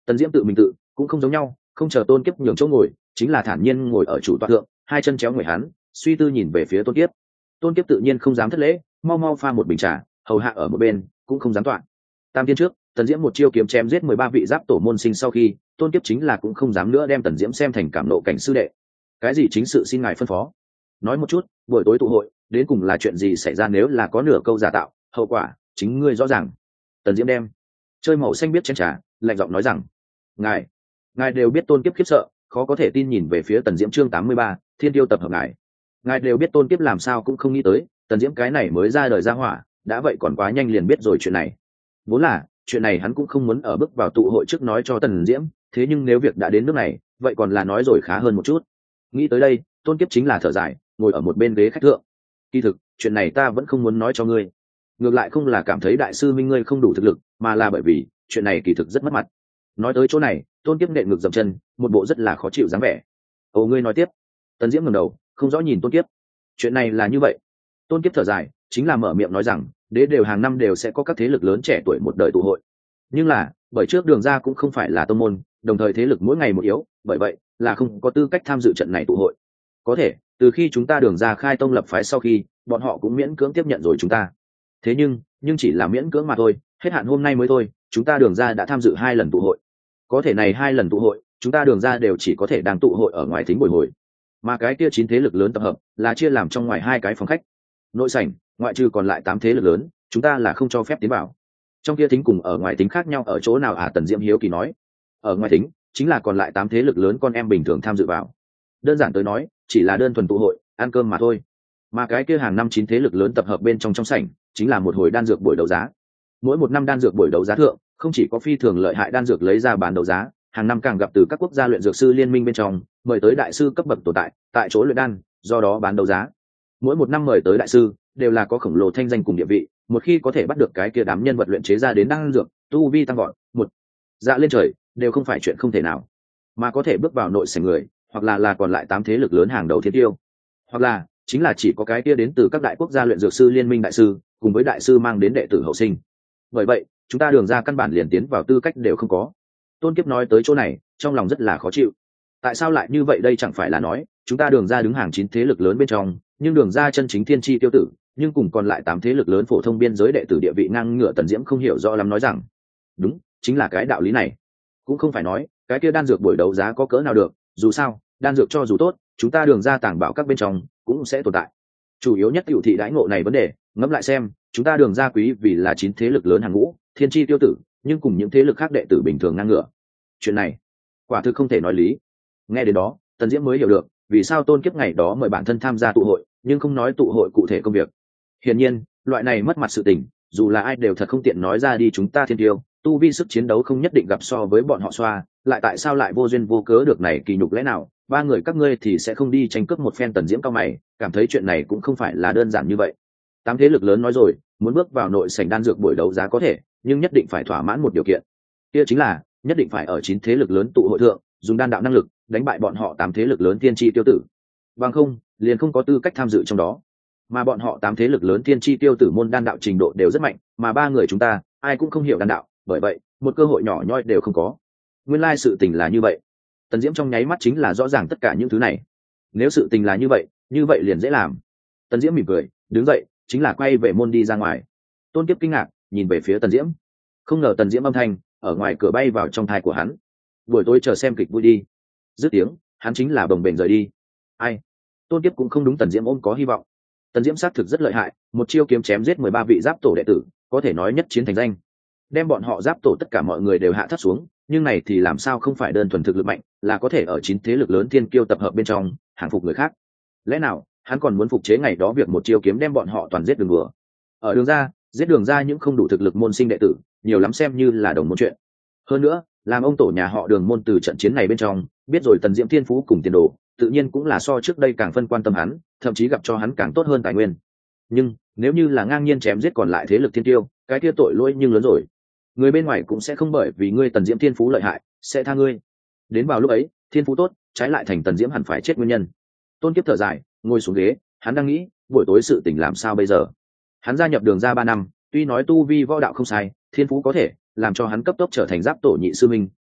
Tần Diễm tự mình tự cũng không giống nhau, không chờ Tôn Kiếp nhường chỗ ngồi, chính là thản nhiên ngồi ở chủ tọa thượng, hai chân chéo người hắn, suy tư nhìn về phía Tôn Kiếp. Tôn Kiếp tự nhiên không dám thất lễ, mau mau pha một bình trà, hầu hạ ở một bên, cũng không dám tọa. Tam thiên trước, Tần Diễm một chiêu kiếm chém giết mười ba vị giáp tổ môn sinh sau khi, Tôn Kiếp chính là cũng không dám nữa đem Tần Diễm xem thành cảm nộ cảnh sư đệ. Cái gì chính sự xin ngài phân phó. Nói một chút, buổi tối tụ hội, đến cùng là chuyện gì xảy ra, nếu là có nửa câu giả tạo, hậu quả chính ngươi rõ ràng. Tần Diễm đem chơi màu xanh biết chén trà, lạnh giọng nói rằng: ngài ngài đều biết Tôn Kiếp khiếp sợ, khó có thể tin nhìn về phía Tần Diễm. Chương tám mươi ba, Thiên Tiêu tập hợp ngài. Ngài đều biết Tôn Kiếp làm sao cũng không nghĩ tới, Tần Diễm cái này mới ra đời ra hỏa, đã vậy còn quá nhanh liền biết rồi chuyện này. Vốn là chuyện này hắn cũng không muốn ở bước vào tụ hội trước nói cho Tần Diễm, thế nhưng nếu việc đã đến nước này, vậy còn là nói rồi khá hơn một chút. Nghĩ tới đây, Tôn Kiếp chính là thở dài, ngồi ở một bên ghế khách thượng. Kỳ thực, chuyện này ta vẫn không muốn nói cho ngươi. Ngược lại không là cảm thấy đại sư minh ngươi không đủ thực lực, mà là bởi vì chuyện này kỳ thực rất mất mặt. Nói tới chỗ này, Tôn Kiếp nện ngực dậm chân, một bộ rất là khó chịu dáng vẻ. Ồ, ngươi nói tiếp. Tần Diễm ngẩng đầu, không rõ nhìn Tôn Kiếp. Chuyện này là như vậy. Tôn Kiếp thở dài, chính là mở miệng nói rằng, đế đều hàng năm đều sẽ có các thế lực lớn trẻ tuổi một đời tụ hội. Nhưng là, bởi trước Đường ra cũng không phải là tông môn, đồng thời thế lực mỗi ngày một yếu, bởi vậy là không có tư cách tham dự trận này tụ hội. Có thể, từ khi chúng ta Đường ra khai tông lập phái sau khi, bọn họ cũng miễn cưỡng tiếp nhận rồi chúng ta. Thế nhưng, nhưng chỉ là miễn cưỡng mà thôi, hết hạn hôm nay mới thôi, chúng ta Đường ra đã tham dự hai lần tụ hội. Có thể này hai lần tụ hội, chúng ta Đường ra đều chỉ có thể đang tụ hội ở ngoài thính bồi hồi. Mà cái kia chín thế lực lớn tập hợp, là chia làm trong ngoài hai cái phòng khách. Nội sảnh, ngoại trừ còn lại tám thế lực lớn, chúng ta là không cho phép tiến vào. Trong kia thính cùng ở ngoài thính khác nhau ở chỗ nào à? Tần Diễm hiếu kỳ nói. Ở ngoài thính chính là còn lại tám thế lực lớn con em bình thường tham dự vào. Đơn giản tới nói, chỉ là đơn thuần tụ hội, ăn cơm mà thôi. Mà cái kia hàng năm chín thế lực lớn tập hợp bên trong trong sảnh, chính là một hồi đan dược buổi đấu giá. Mỗi một năm đan dược buổi đấu giá thượng, không chỉ có phi thường lợi hại đan dược lấy ra bán đấu giá, hàng năm càng gặp từ các quốc gia luyện dược sư liên minh bên trong mời tới đại sư cấp bậc tồn tại tại chỗ luyện đan, do đó bán đấu giá. Mỗi một năm mời tới đại sư đều là có khổng lồ thanh danh cùng địa vị, một khi có thể bắt được cái kia đám nhân vật luyện chế ra đến đan dược, tu vi tăng vọt, một dạ lên trời đều không phải chuyện không thể nào. Mà có thể bước vào nội sảnh người, hoặc là là còn lại tám thế lực lớn hàng đầu thiên tiêu, hoặc là chính là chỉ có cái kia đến từ các đại quốc gia luyện dược sư liên minh đại sư cùng với đại sư mang đến đệ tử hậu sinh. Bởi vậy chúng ta Đường ra căn bản liền tiến vào tư cách đều không có. Tôn Kiếp nói tới chỗ này, trong lòng rất là khó chịu. Tại sao lại như vậy? Đây chẳng phải là nói chúng ta Đường ra đứng hàng chín thế lực lớn bên trong, nhưng Đường ra chân chính thiên chi tiêu tử, nhưng cùng còn lại tám thế lực lớn phổ thông biên giới đệ tử địa vị ngang ngửa. Tần Diễm không hiểu rõ lắm nói rằng, đúng, chính là cái đạo lý này. Cũng không phải nói cái kia đan dược buổi đấu giá có cỡ nào được, dù sao đan dược cho dù tốt, chúng ta Đường ra tàng bảo các bên trong cũng sẽ tồn tại. Chủ yếu nhất tiểu thị đãi ngộ này vấn đề, ngẫm lại xem, chúng ta Đường ra quý vì là chín thế lực lớn hàng ngũ, thiên chi tiêu tử, nhưng cùng những thế lực khác đệ tử bình thường ngang ngửa. Chuyện này quả thực không thể nói lý. Nghe đến đó, Tần Diễm mới hiểu được vì sao Tôn Kiếp ngày đó mời bản thân tham gia tụ hội, nhưng không nói tụ hội cụ thể công việc. Hiển nhiên, loại này mất mặt sự tình, dù là ai đều thật không tiện nói ra đi. Chúng ta thiên tiêu, tu vi sức chiến đấu không nhất định gặp so với bọn họ xoa, lại tại sao lại vô duyên vô cớ được này kỳ nhục lẽ nào? Ba người các ngươi thì sẽ không đi tranh cướp một phen? Tần Diễm cao mày, cảm thấy chuyện này cũng không phải là đơn giản như vậy. Tám thế lực lớn nói rồi, muốn bước vào nội sảnh đan dược buổi đấu giá có thể, nhưng nhất định phải thỏa mãn một điều kiện, kia chính là nhất định phải ở chín thế lực lớn tụ hội thượng dùng đan đạo năng lực đánh bại bọn họ tám thế lực lớn tiên tri tiêu tử, bằng không liền không có tư cách tham dự trong đó. Mà bọn họ tám thế lực lớn tiên tri tiêu tử môn đan đạo trình độ đều rất mạnh, mà ba người chúng ta ai cũng không hiểu đan đạo, bởi vậy một cơ hội nhỏ nhoi đều không có. Nguyên lai sự tình là như vậy. Tần Diễm trong nháy mắt chính là rõ ràng tất cả những thứ này. Nếu sự tình là như vậy, như vậy liền dễ làm. Tần Diễm mỉm cười, đứng dậy, chính là quay về môn đi ra ngoài. Tôn Kiếp kinh ngạc nhìn về phía Tần Diễm, không ngờ Tần Diễm âm thanh ở ngoài cửa bay vào trong thai của hắn. Buổi tối chờ xem kịch vui đi. Dứt tiếng, hắn chính là bồng bềnh rời đi. Ai? Tôn Kiếp cũng không đúng Tần Diễm ôm có hy vọng. Tần Diễm xác thực rất lợi hại, một chiêu kiếm chém giết mười ba vị giáp tổ đệ tử, có thể nói nhất chiến thành danh, đem bọn họ giáp tổ tất cả mọi người đều hạ thấp xuống. Nhưng này thì làm sao không phải đơn thuần thực lực mạnh, là có thể ở chín thế lực lớn thiên kiêu tập hợp bên trong hàng phục người khác? Lẽ nào hắn còn muốn phục chế ngày đó việc một chiêu kiếm đem bọn họ toàn giết đường vừa? Ở Đường ra, giết Đường ra những không đủ thực lực môn sinh đệ tử, nhiều lắm xem như là đồng môn chuyện. Hơn nữa, làm ông tổ nhà họ Đường môn từ trận chiến này bên trong biết rồi Tần Diễm thiên phú cùng tiền đồ, tự nhiên cũng là so trước đây càng phân quan tâm hắn, thậm chí gặp cho hắn càng tốt hơn tài nguyên. Nhưng nếu như là ngang nhiên chém giết còn lại thế lực thiên tiêu, cái kia tội lỗi nhưng lớn rồi. Người bên ngoài cũng sẽ không bởi vì ngươi Tần Diễm thiên phú lợi hại sẽ tha ngươi. Đến vào lúc ấy, thiên phú tốt trái lại thành Tần Diễm hẳn phải chết nguyên nhân. Tôn Kiếp thở dài, ngồi xuống ghế, hắn đang nghĩ buổi tối sự tình làm sao bây giờ. Hắn gia nhập Đường ra ba năm, tuy nói tu vi võ đạo không sai, thiên phú có thể làm cho hắn cấp tốc trở thành giáp tổ nhị sư minh,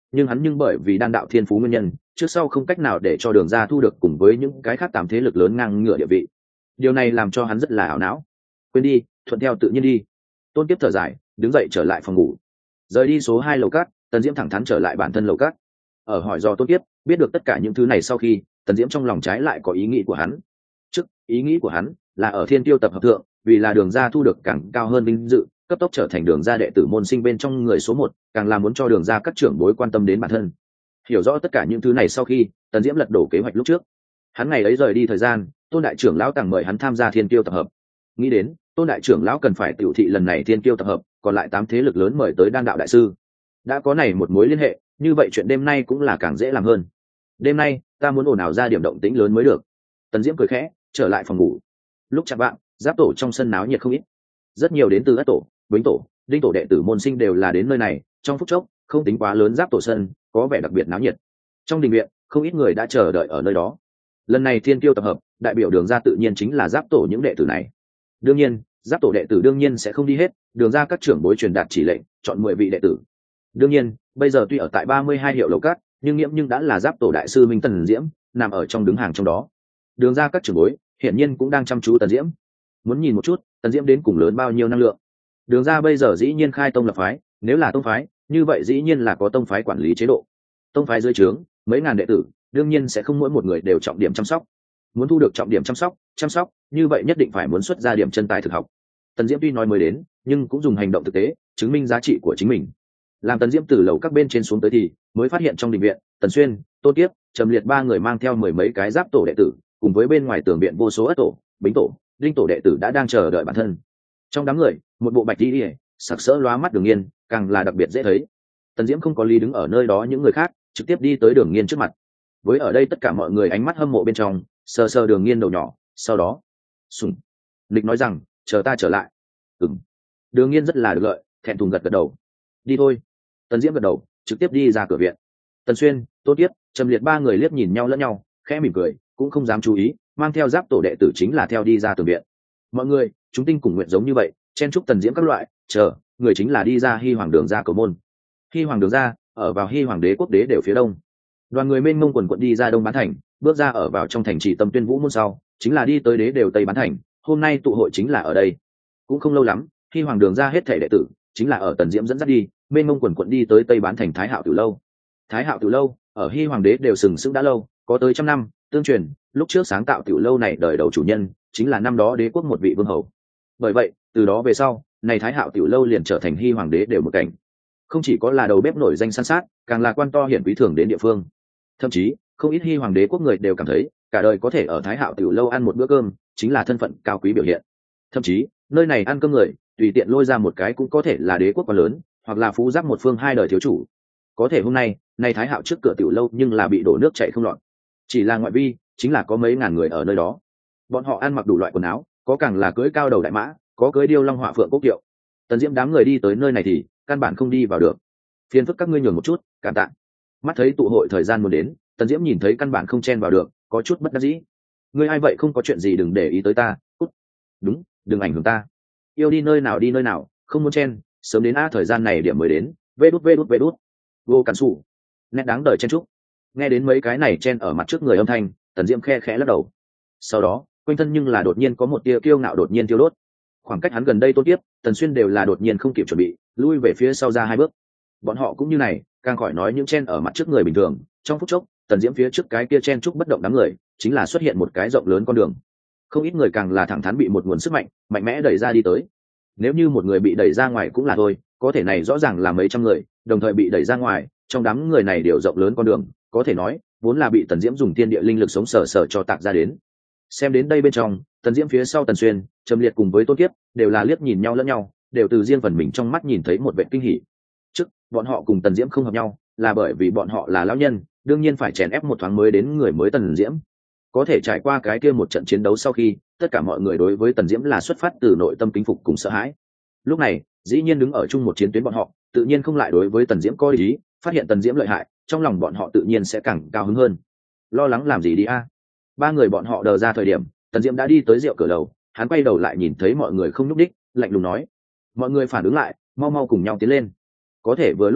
nhưng hắn nhưng bởi vì đan đạo thiên phú nguyên nhân trước sau không cách nào để cho đường ra thu được cùng với những cái khác tám thế lực lớn ngang ngửa địa vị. Điều này làm cho hắn rất là ảo não. Quên đi, thuận theo tự nhiên đi. Tôn Kiếp thở dài, đứng dậy trở lại phòng ngủ. Rời đi số hai lầu cát, Tần Diễm thẳng thắn trở lại bản thân lầu cát. Ở hỏi do Tôn Kiếp biết được tất cả những thứ này sau khi, Tần Diễm trong lòng trái lại có ý nghĩ của hắn. Trước, ý nghĩ của hắn là ở Thiên Tiêu tập hợp thượng, vì là đường ra thu được càng cao hơn vinh dự, cấp tốc trở thành đường ra đệ tử môn sinh bên trong người số một, càng là muốn cho đường ra các trưởng bối quan tâm đến bản thân. Hiểu rõ tất cả những thứ này sau khi, Tần Diễm lật đổ kế hoạch lúc trước. Hắn ngày ấy rời đi thời gian, Tôn đại trưởng lão càng mời hắn tham gia Thiên Tiêu tập hợp. Nghĩ đến, Tôn đại trưởng lão cần phải tiểu thị lần này Thiên Tiêu tập hợp, còn lại tám thế lực lớn mời tới đan đạo đại sư. Đã có này một mối liên hệ, như vậy chuyện đêm nay cũng là càng dễ làm hơn. Đêm nay, ta muốn ồn ào ra điểm động tĩnh lớn mới được. Tần Diễm cười khẽ, trở lại phòng ngủ. Lúc chạng vạng, giáp tổ trong sân náo nhiệt không ít. Rất nhiều đến từ ất tổ, bính tổ, đinh tổ đệ tử môn sinh đều là đến nơi này. Trong phút chốc, không tính quá lớn giáp tổ sân, có vẻ đặc biệt náo nhiệt. Trong đình viện, không ít người đã chờ đợi ở nơi đó. Lần này Thiên Tiêu tập hợp, đại biểu đường ra tự nhiên chính là giáp tổ những đệ tử này. Đương nhiên, giáp tổ đệ tử đương nhiên sẽ không đi hết, đường ra các trưởng bối truyền đạt chỉ lệnh, chọn mười vị đệ tử. Đương nhiên, bây giờ tuy ở tại ba mươi hai hiệu lầu cát, nhưng nghiễm nhưng đã là giáp tổ đại sư Minh Tần Diễm, nằm ở trong đứng hàng trong đó. Đường ra các trưởng bối, hiển nhiên cũng đang chăm chú Tần Diễm. Muốn nhìn một chút, Tần Diễm đến cùng lớn bao nhiêu năng lượng. Đường ra bây giờ dĩ nhiên khai tông lập phái, nếu là tông phái, như vậy dĩ nhiên là có tông phái quản lý chế độ. Tông phái dưới trướng, mấy ngàn đệ tử, đương nhiên sẽ không mỗi một người đều trọng điểm chăm sóc. Muốn thu được trọng điểm chăm sóc, chăm sóc, như vậy nhất định phải muốn xuất ra điểm chân tài thực học. Tần Diễm tuy nói mới đến, nhưng cũng dùng hành động thực tế chứng minh giá trị của chính mình. Làm Tần Diễm từ lầu các bên trên xuống tới thì mới phát hiện trong đình viện, Tần Xuyên, Tôn Kiếp, Trầm Liệt ba người mang theo mười mấy cái giáp tổ đệ tử, cùng với bên ngoài tường viện vô số ất tổ, bính tổ, đinh tổ đệ tử đã đang chờ đợi bản thân. Trong đám người, một bộ bạch y, sặc sỡ lóa mắt Đường Nghiên, càng là đặc biệt dễ thấy. Tần Diễm không có lý đứng ở nơi đó những người khác, trực tiếp đi tới Đường Nghiên trước mặt. Với ở đây tất cả mọi người ánh mắt hâm mộ bên trong, sờ sờ Đường Nghiên đầu nhỏ, sau đó, sùng, lịch nói rằng, chờ ta trở lại. Ừm. Đường Nghiên rất là được lợi, thẹn thùng gật gật đầu. Đi thôi. Tần Diễm gật đầu, trực tiếp đi ra cửa viện. Tần Xuyên, Tôn Kiếp, Trầm Liệt ba người liếc nhìn nhau lẫn nhau, khẽ mỉm cười, cũng không dám chú ý, mang theo giáp tổ đệ tử chính là theo đi ra tường viện. Mọi người, chúng tinh cùng nguyện giống như vậy, chen chúc Tần Diễm các loại, chờ, người chính là đi ra Hy Hoàng đường ra cầu môn. Hy Hoàng đường ra, ở vào Hy Hoàng đế quốc đế đều phía đông. Đoàn người mênh mông quần quận đi ra Đông Bán Thành, bước ra ở vào trong thành trì Tâm Tuyên Vũ môn sau, chính là đi tới đế đều Tây Bán Thành, hôm nay tụ hội chính là ở đây. Cũng không lâu lắm, Hy Hoàng đường ra hết thảy đệ tử, chính là ở Tần Diễm dẫn dắt đi, mênh mông quần quận đi tới Tây Bán Thành Thái Hạo Tiểu lâu. Thái Hạo Tiểu lâu, ở Hy Hoàng đế đều sừng sững đã lâu, có tới trăm năm, tương truyền, lúc trước sáng tạo tiểu lâu này đời đầu chủ nhân, chính là năm đó đế quốc một vị vương hầu. Bởi vậy, từ đó về sau, này Thái Hạo Tiểu lâu liền trở thành Hy Hoàng đế đều một cảnh. Không chỉ có là đầu bếp nổi danh san sát, càng là quan to hiển quý thường đến địa phương. Thậm chí, không ít Hy Hoàng đế quốc người đều cảm thấy, cả đời có thể ở Thái Hạo Tiểu lâu ăn một bữa cơm, chính là thân phận cao quý biểu hiện. Thậm chí, nơi này ăn cơm người, tùy tiện lôi ra một cái cũng có thể là đế quốc quá lớn, hoặc là phú giáp một phương hai đời thiếu chủ. Có thể hôm nay, này Thái Hạo trước cửa tiểu lâu nhưng là bị đổ nước chảy không lọt. Chỉ là ngoại vi, chính là có mấy ngàn người ở nơi đó. Bọn họ ăn mặc đủ loại quần áo, có càng là cưỡi cao đầu đại mã, có cưỡi điêu long họa phượng cốc kiệu. Tần Diễm đám người đi tới nơi này thì căn bản không đi vào được. Phiền phức các ngươi nhường một chút, cảm tạ. Mắt thấy tụ hội thời gian muốn đến, Tần Diễm nhìn thấy căn bản không chen vào được, có chút bất đắc dĩ. Ngươi ai vậy, không có chuyện gì đừng để ý tới ta, cút. Đúng, đừng ảnh hưởng ta. Yêu đi nơi nào đi nơi nào, không muốn chen, sớm đến a thời gian này điểm mới đến, vê đút vê đút vê đút. Vô cản sủ. Nét đáng đời chen chúc. Nghe đến mấy cái này chen ở mặt trước người âm thanh, Tần Diễm khe khẽ lắc đầu. Sau đó, quanh thân nhưng là đột nhiên có một tia kiêu ngạo đột nhiên tiêu đốt. Khoảng cách hắn gần đây Tôn Kiếp, Tần Xuyên đều là đột nhiên không kịp chuẩn bị, lui về phía sau ra hai bước. Bọn họ cũng như này, càng khỏi nói những chen ở mặt trước người bình thường, trong phút chốc, Tần Diễm phía trước cái kia chen chúc bất động đám người, chính là xuất hiện một cái rộng lớn con đường. Không ít người càng là thẳng thắn bị một nguồn sức mạnh, mạnh mẽ đẩy ra đi tới. Nếu như một người bị đẩy ra ngoài cũng là thôi, có thể này rõ ràng là mấy trăm người, đồng thời bị đẩy ra ngoài, trong đám người này đều rộng lớn con đường, có thể nói, vốn là bị Tần Diễm dùng thiên địa linh lực sống sờ sờ cho tạc ra đến. Xem đến đây bên trong, Tần Diễm phía sau Tần Xuyên, Trầm Liệt cùng với Tôn Kiếp, đều là liếc nhìn nhau lẫn nhau, đều từ riêng phần mình trong mắt nhìn thấy một vẻ kinh hỉ. Trước, bọn họ cùng Tần Diễm không hợp nhau, là bởi vì bọn họ là lão nhân, đương nhiên phải chèn ép một thoáng mới đến người mới Tần Diễm. Có thể trải qua cái kia một trận chiến đấu sau khi, tất cả mọi người đối với Tần Diễm là xuất phát từ nội tâm kính phục cùng sợ hãi. Lúc này, dĩ nhiên đứng ở chung một chiến tuyến bọn họ, tự nhiên không lại đối với Tần Diễm có ý, phát hiện Tần Diễm lợi hại, trong lòng bọn họ tự nhiên sẽ càng cao hứng hơn. Lo lắng làm gì đi a? Ba người bọn họ đờ ra thời điểm, Tần Diễm đã đi tới rượu cửa lầu, hắn quay đầu lại nhìn thấy mọi người không nhúc đích, lạnh lùng nói: mọi người phản ứng lại, mau mau cùng nhau tiến lên. Có thể vừa lúc đó,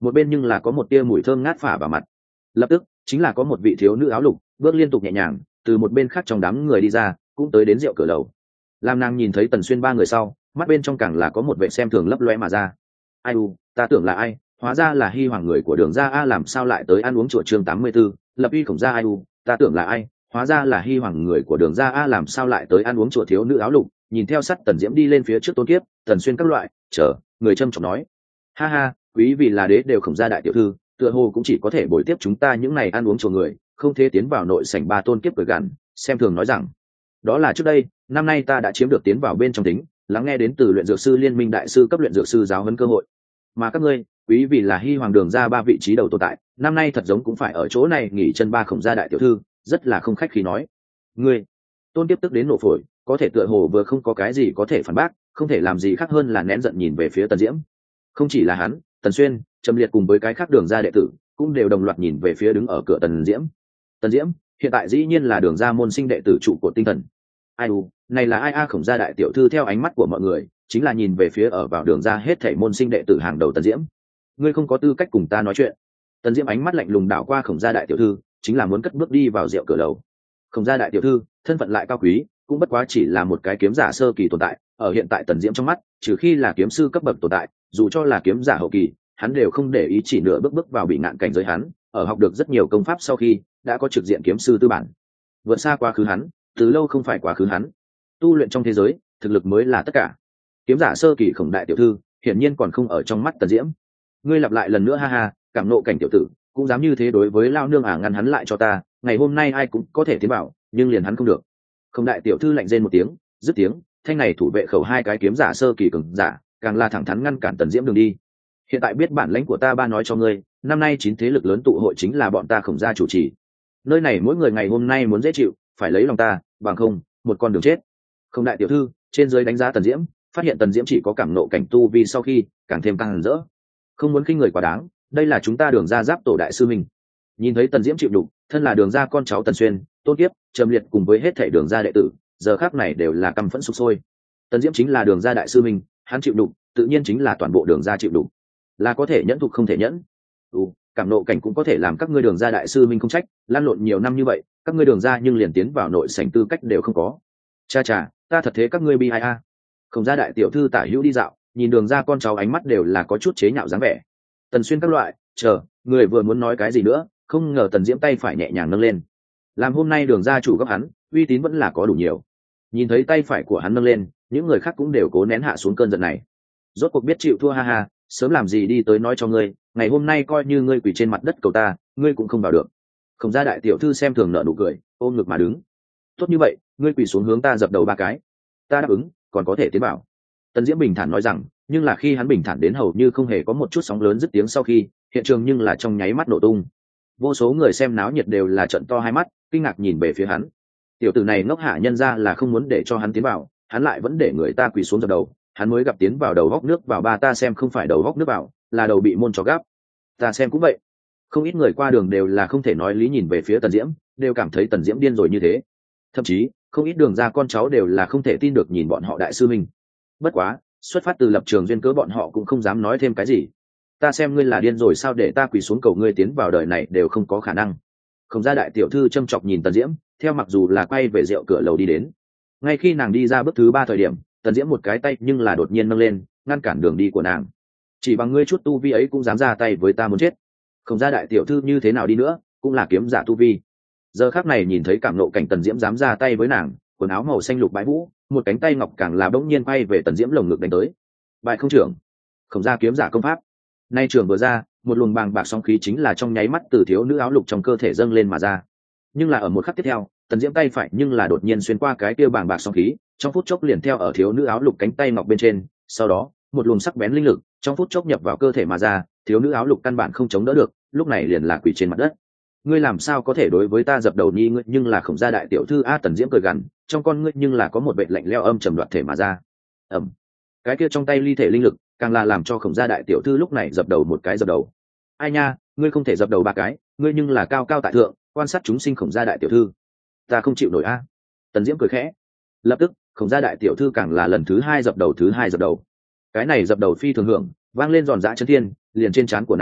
một bên nhưng là có một tia mùi thơm ngát phả vào mặt. Lập tức chính là có một vị thiếu nữ áo lục bước liên tục nhẹ nhàng từ một bên khác trong đám người đi ra, cũng tới đến rượu cửa lầu. Lam nàng nhìn thấy Tần Xuyên ba người sau, mắt bên trong càng là có một vẻ xem thường lấp loe mà ra. Ai u, ta tưởng là ai, hóa ra là Hy Hoàng người của Đường gia a, làm sao lại tới ăn uống chùa chương tám mươi 84, lập uy khổng gia. Ai u, ta tưởng là ai, hóa ra là Hy Hoàng người của Đường gia a, làm sao lại tới ăn uống chùa. Thiếu nữ áo lục nhìn theo sắt Tần Diễm đi lên phía trước Tôn Kiếp, Tần Xuyên các loại, chờ, người trâm trọng nói. Ha ha, quý vị là đế đều khổng gia đại tiểu thư, tựa hồ cũng chỉ có thể bồi tiếp chúng ta những này ăn uống chùa người, không thể tiến vào nội sảnh. Ba Tôn Kiếp cười gằn, xem thường nói rằng, đó là trước đây, năm nay ta đã chiếm được tiến vào bên trong tính, lắng nghe đến từ luyện dược sư liên minh đại sư cấp luyện dược sư giáo huấn cơ hội. Mà các ngươi, quý vì là Hy Hoàng Đường ra ba vị trí đầu tồn tại, năm nay thật giống cũng phải ở chỗ này nghỉ chân. Ba khổng gia đại tiểu thư rất là không khách khí nói. Ngươi, Tôn Tiếp tức đến nổ phổi, có thể tựa hồ vừa không có cái gì có thể phản bác, không thể làm gì khác hơn là nén giận nhìn về phía Tần Diễm. Không chỉ là hắn, Tần Xuyên, Trầm Liệt cùng với cái khác Đường gia đệ tử cũng đều đồng loạt nhìn về phía đứng ở cửa Tần Diễm. Tần Diễm hiện tại dĩ nhiên là Đường gia môn sinh đệ tử trụ của tinh thần. Ai u, này là ai a? Khổng gia đại tiểu thư theo ánh mắt của mọi người chính là nhìn về phía ở vào Đường gia hết thảy môn sinh đệ tử hàng đầu Tần Diễm. Ngươi không có tư cách cùng ta nói chuyện. Tần Diễm ánh mắt lạnh lùng đảo qua Khổng gia đại tiểu thư, chính là muốn cất bước đi vào rượu cửa lầu. Khổng gia đại tiểu thư thân phận lại cao quý, cũng bất quá chỉ là một cái kiếm giả sơ kỳ tồn tại, ở hiện tại Tần Diễm trong mắt, trừ khi là kiếm sư cấp bậc tồn tại, dù cho là kiếm giả hậu kỳ, hắn đều không để ý, chỉ nửa bước bước vào bị ngạn cảnh giới. Hắn ở học được rất nhiều công pháp sau khi đã có trực diện kiếm sư tư bản, vượt xa quá khứ hắn, từ lâu không phải quá khứ hắn. Tu luyện trong thế giới, thực lực mới là tất cả. Kiếm giả sơ kỳ Khổng đại tiểu thư hiển nhiên còn không ở trong mắt Tần Diễm. Ngươi lặp lại lần nữa, ha ha, cảm nộ cảnh tiểu tử cũng dám như thế đối với lao nương à? Ngăn hắn lại cho ta, ngày hôm nay ai cũng có thể tiến bảo, nhưng liền hắn không được. Khổng đại tiểu thư lạnh rên một tiếng, dứt tiếng, thanh này thủ vệ khẩu hai cái kiếm giả sơ kỳ cường giả càng là thẳng thắn ngăn cản Tần Diễm đường đi. Hiện tại biết bản lãnh của ta, ba nói cho ngươi, năm nay chín thế lực lớn tụ hội chính là bọn ta Khổng gia chủ trì. Nơi này mỗi người ngày hôm nay muốn dễ chịu, phải lấy lòng ta, bằng không một con đường chết. Khổng đại tiểu thư trên dưới đánh giá Tần Diễm, phát hiện Tần Diễm chỉ có cảm nộ cảnh tu vi sau khi càng thêm căng hẳn rỡ. Không muốn khinh người quá đáng, đây là chúng ta Đường gia giáp tổ đại sư mình. Nhìn thấy Tần Diễm chịu đục, thân là Đường gia con cháu Tần Xuyên, Tôn Kiếp, Trầm Liệt cùng với hết thảy Đường gia đệ tử giờ khắc này đều là căm phẫn sục sôi. Tần Diễm chính là Đường gia đại sư mình, hắn chịu đục tự nhiên chính là toàn bộ Đường gia chịu đục, là có thể nhẫn thục không thể nhẫn. Ừ, cảm nộ cảnh cũng có thể làm các ngươi Đường gia đại sư minh không trách, lan lộn nhiều năm như vậy, các ngươi Đường gia nhưng liền tiến vào nội sảnh tư cách đều không có. Cha cha, ta thật thế các ngươi bi ai a. Khổng gia đại tiểu thư tả hữu đi dạo, nhìn Đường gia con cháu ánh mắt đều là có chút chế nhạo dáng vẻ. Tần Xuyên các loại, chờ, người vừa muốn nói cái gì nữa, không ngờ Tần Diễm tay phải nhẹ nhàng nâng lên. Làm hôm nay Đường gia chủ gấp hắn, uy tín vẫn là có đủ nhiều. Nhìn thấy tay phải của hắn nâng lên, những người khác cũng đều cố nén hạ xuống cơn giận này. Rốt cuộc biết chịu thua, ha ha, sớm làm gì đi tới nói cho ngươi, ngày hôm nay coi như ngươi quỳ trên mặt đất cầu ta, ngươi cũng không vào được. Khổng gia đại tiểu thư xem thường nở nụ cười, ôm ngực mà đứng. Tốt như vậy, ngươi quỳ xuống hướng ta dập đầu ba cái, ta đáp ứng, còn có thể tiến bảo. Tần Diễm bình thản nói rằng, nhưng là khi hắn bình thản đến hầu như không hề có một chút sóng lớn dứt tiếng sau khi, hiện trường nhưng là trong nháy mắt nổ tung. Vô số người xem náo nhiệt đều là trợn to hai mắt, kinh ngạc nhìn về phía hắn. Tiểu tử này ngốc hạ nhân ra là không muốn để cho hắn tiến vào, hắn lại vẫn để người ta quỳ xuống dập đầu, hắn mới gặp tiến vào đầu góc nước vào. Ba ta xem không phải đầu góc nước vào, là đầu bị môn chó gắp. Ta xem cũng vậy. Không ít người qua đường đều là không thể nói lý nhìn về phía Tần Diễm, đều cảm thấy Tần Diễm điên rồi như thế. Thậm chí không ít Đường gia con cháu đều là không thể tin được nhìn bọn họ đại sư mình. Bất quá xuất phát từ lập trường duyên cớ, bọn họ cũng không dám nói thêm cái gì. Ta xem ngươi là điên rồi sao, để ta quỳ xuống cầu ngươi tiến vào, đời này đều không có khả năng. Khổng gia đại tiểu thư châm chọc nhìn Tần Diễm, theo mặc dù là quay về rượu cửa lầu đi đến. Ngay khi nàng đi ra bước thứ ba thời điểm, Tần Diễm một cái tay nhưng là đột nhiên nâng lên, ngăn cản đường đi của nàng. Chỉ bằng ngươi chút tu vi ấy cũng dám ra tay với ta, muốn chết. Khổng gia đại tiểu thư như thế nào đi nữa cũng là kiếm giả tu vi, giờ khắc này nhìn thấy cảm nộ cảnh Tần Diễm dám ra tay với nàng, quần áo màu xanh lục bãi vũ, một cánh tay ngọc càng là bỗng nhiên quay về Tần Diễm lồng ngực đánh tới. Bại không trưởng. Khổng gia kiếm giả công pháp. Nay trường vừa ra, một luồng bàng bạc sóng khí chính là trong nháy mắt từ thiếu nữ áo lục trong cơ thể dâng lên mà ra. Nhưng là ở một khắc tiếp theo, Tần Diễm tay phải nhưng là đột nhiên xuyên qua cái kia bàng bạc sóng khí, trong phút chốc liền theo ở thiếu nữ áo lục cánh tay ngọc bên trên, sau đó một luồng sắc bén linh lực trong phút chốc nhập vào cơ thể mà ra, thiếu nữ áo lục căn bản không chống đỡ được, lúc này liền là quỳ trên mặt đất. Ngươi làm sao có thể đối với ta dập đầu nhi, ngươi nhưng là Khổng gia đại tiểu thư a. Tần Diễm cười gằn, trong con ngươi nhưng là có một vệt lạnh lẽo âm trầm đoạt thể mà ra. Ầm. Cái kia trong tay ly thể linh lực càng là làm cho Khổng gia đại tiểu thư lúc này dập đầu một cái dập đầu. Ai nha, ngươi không thể dập đầu ba cái, ngươi nhưng là cao cao tại thượng, quan sát chúng sinh Khổng gia đại tiểu thư. Ta không chịu nổi a. Tần Diễm cười khẽ. Lập tức Khổng gia đại tiểu thư càng là lần thứ hai dập đầu, thứ hai dập đầu. Cái này dập đầu phi thường hưởng, vang lên giòn giã chấn thiên, liền trên trán của nàng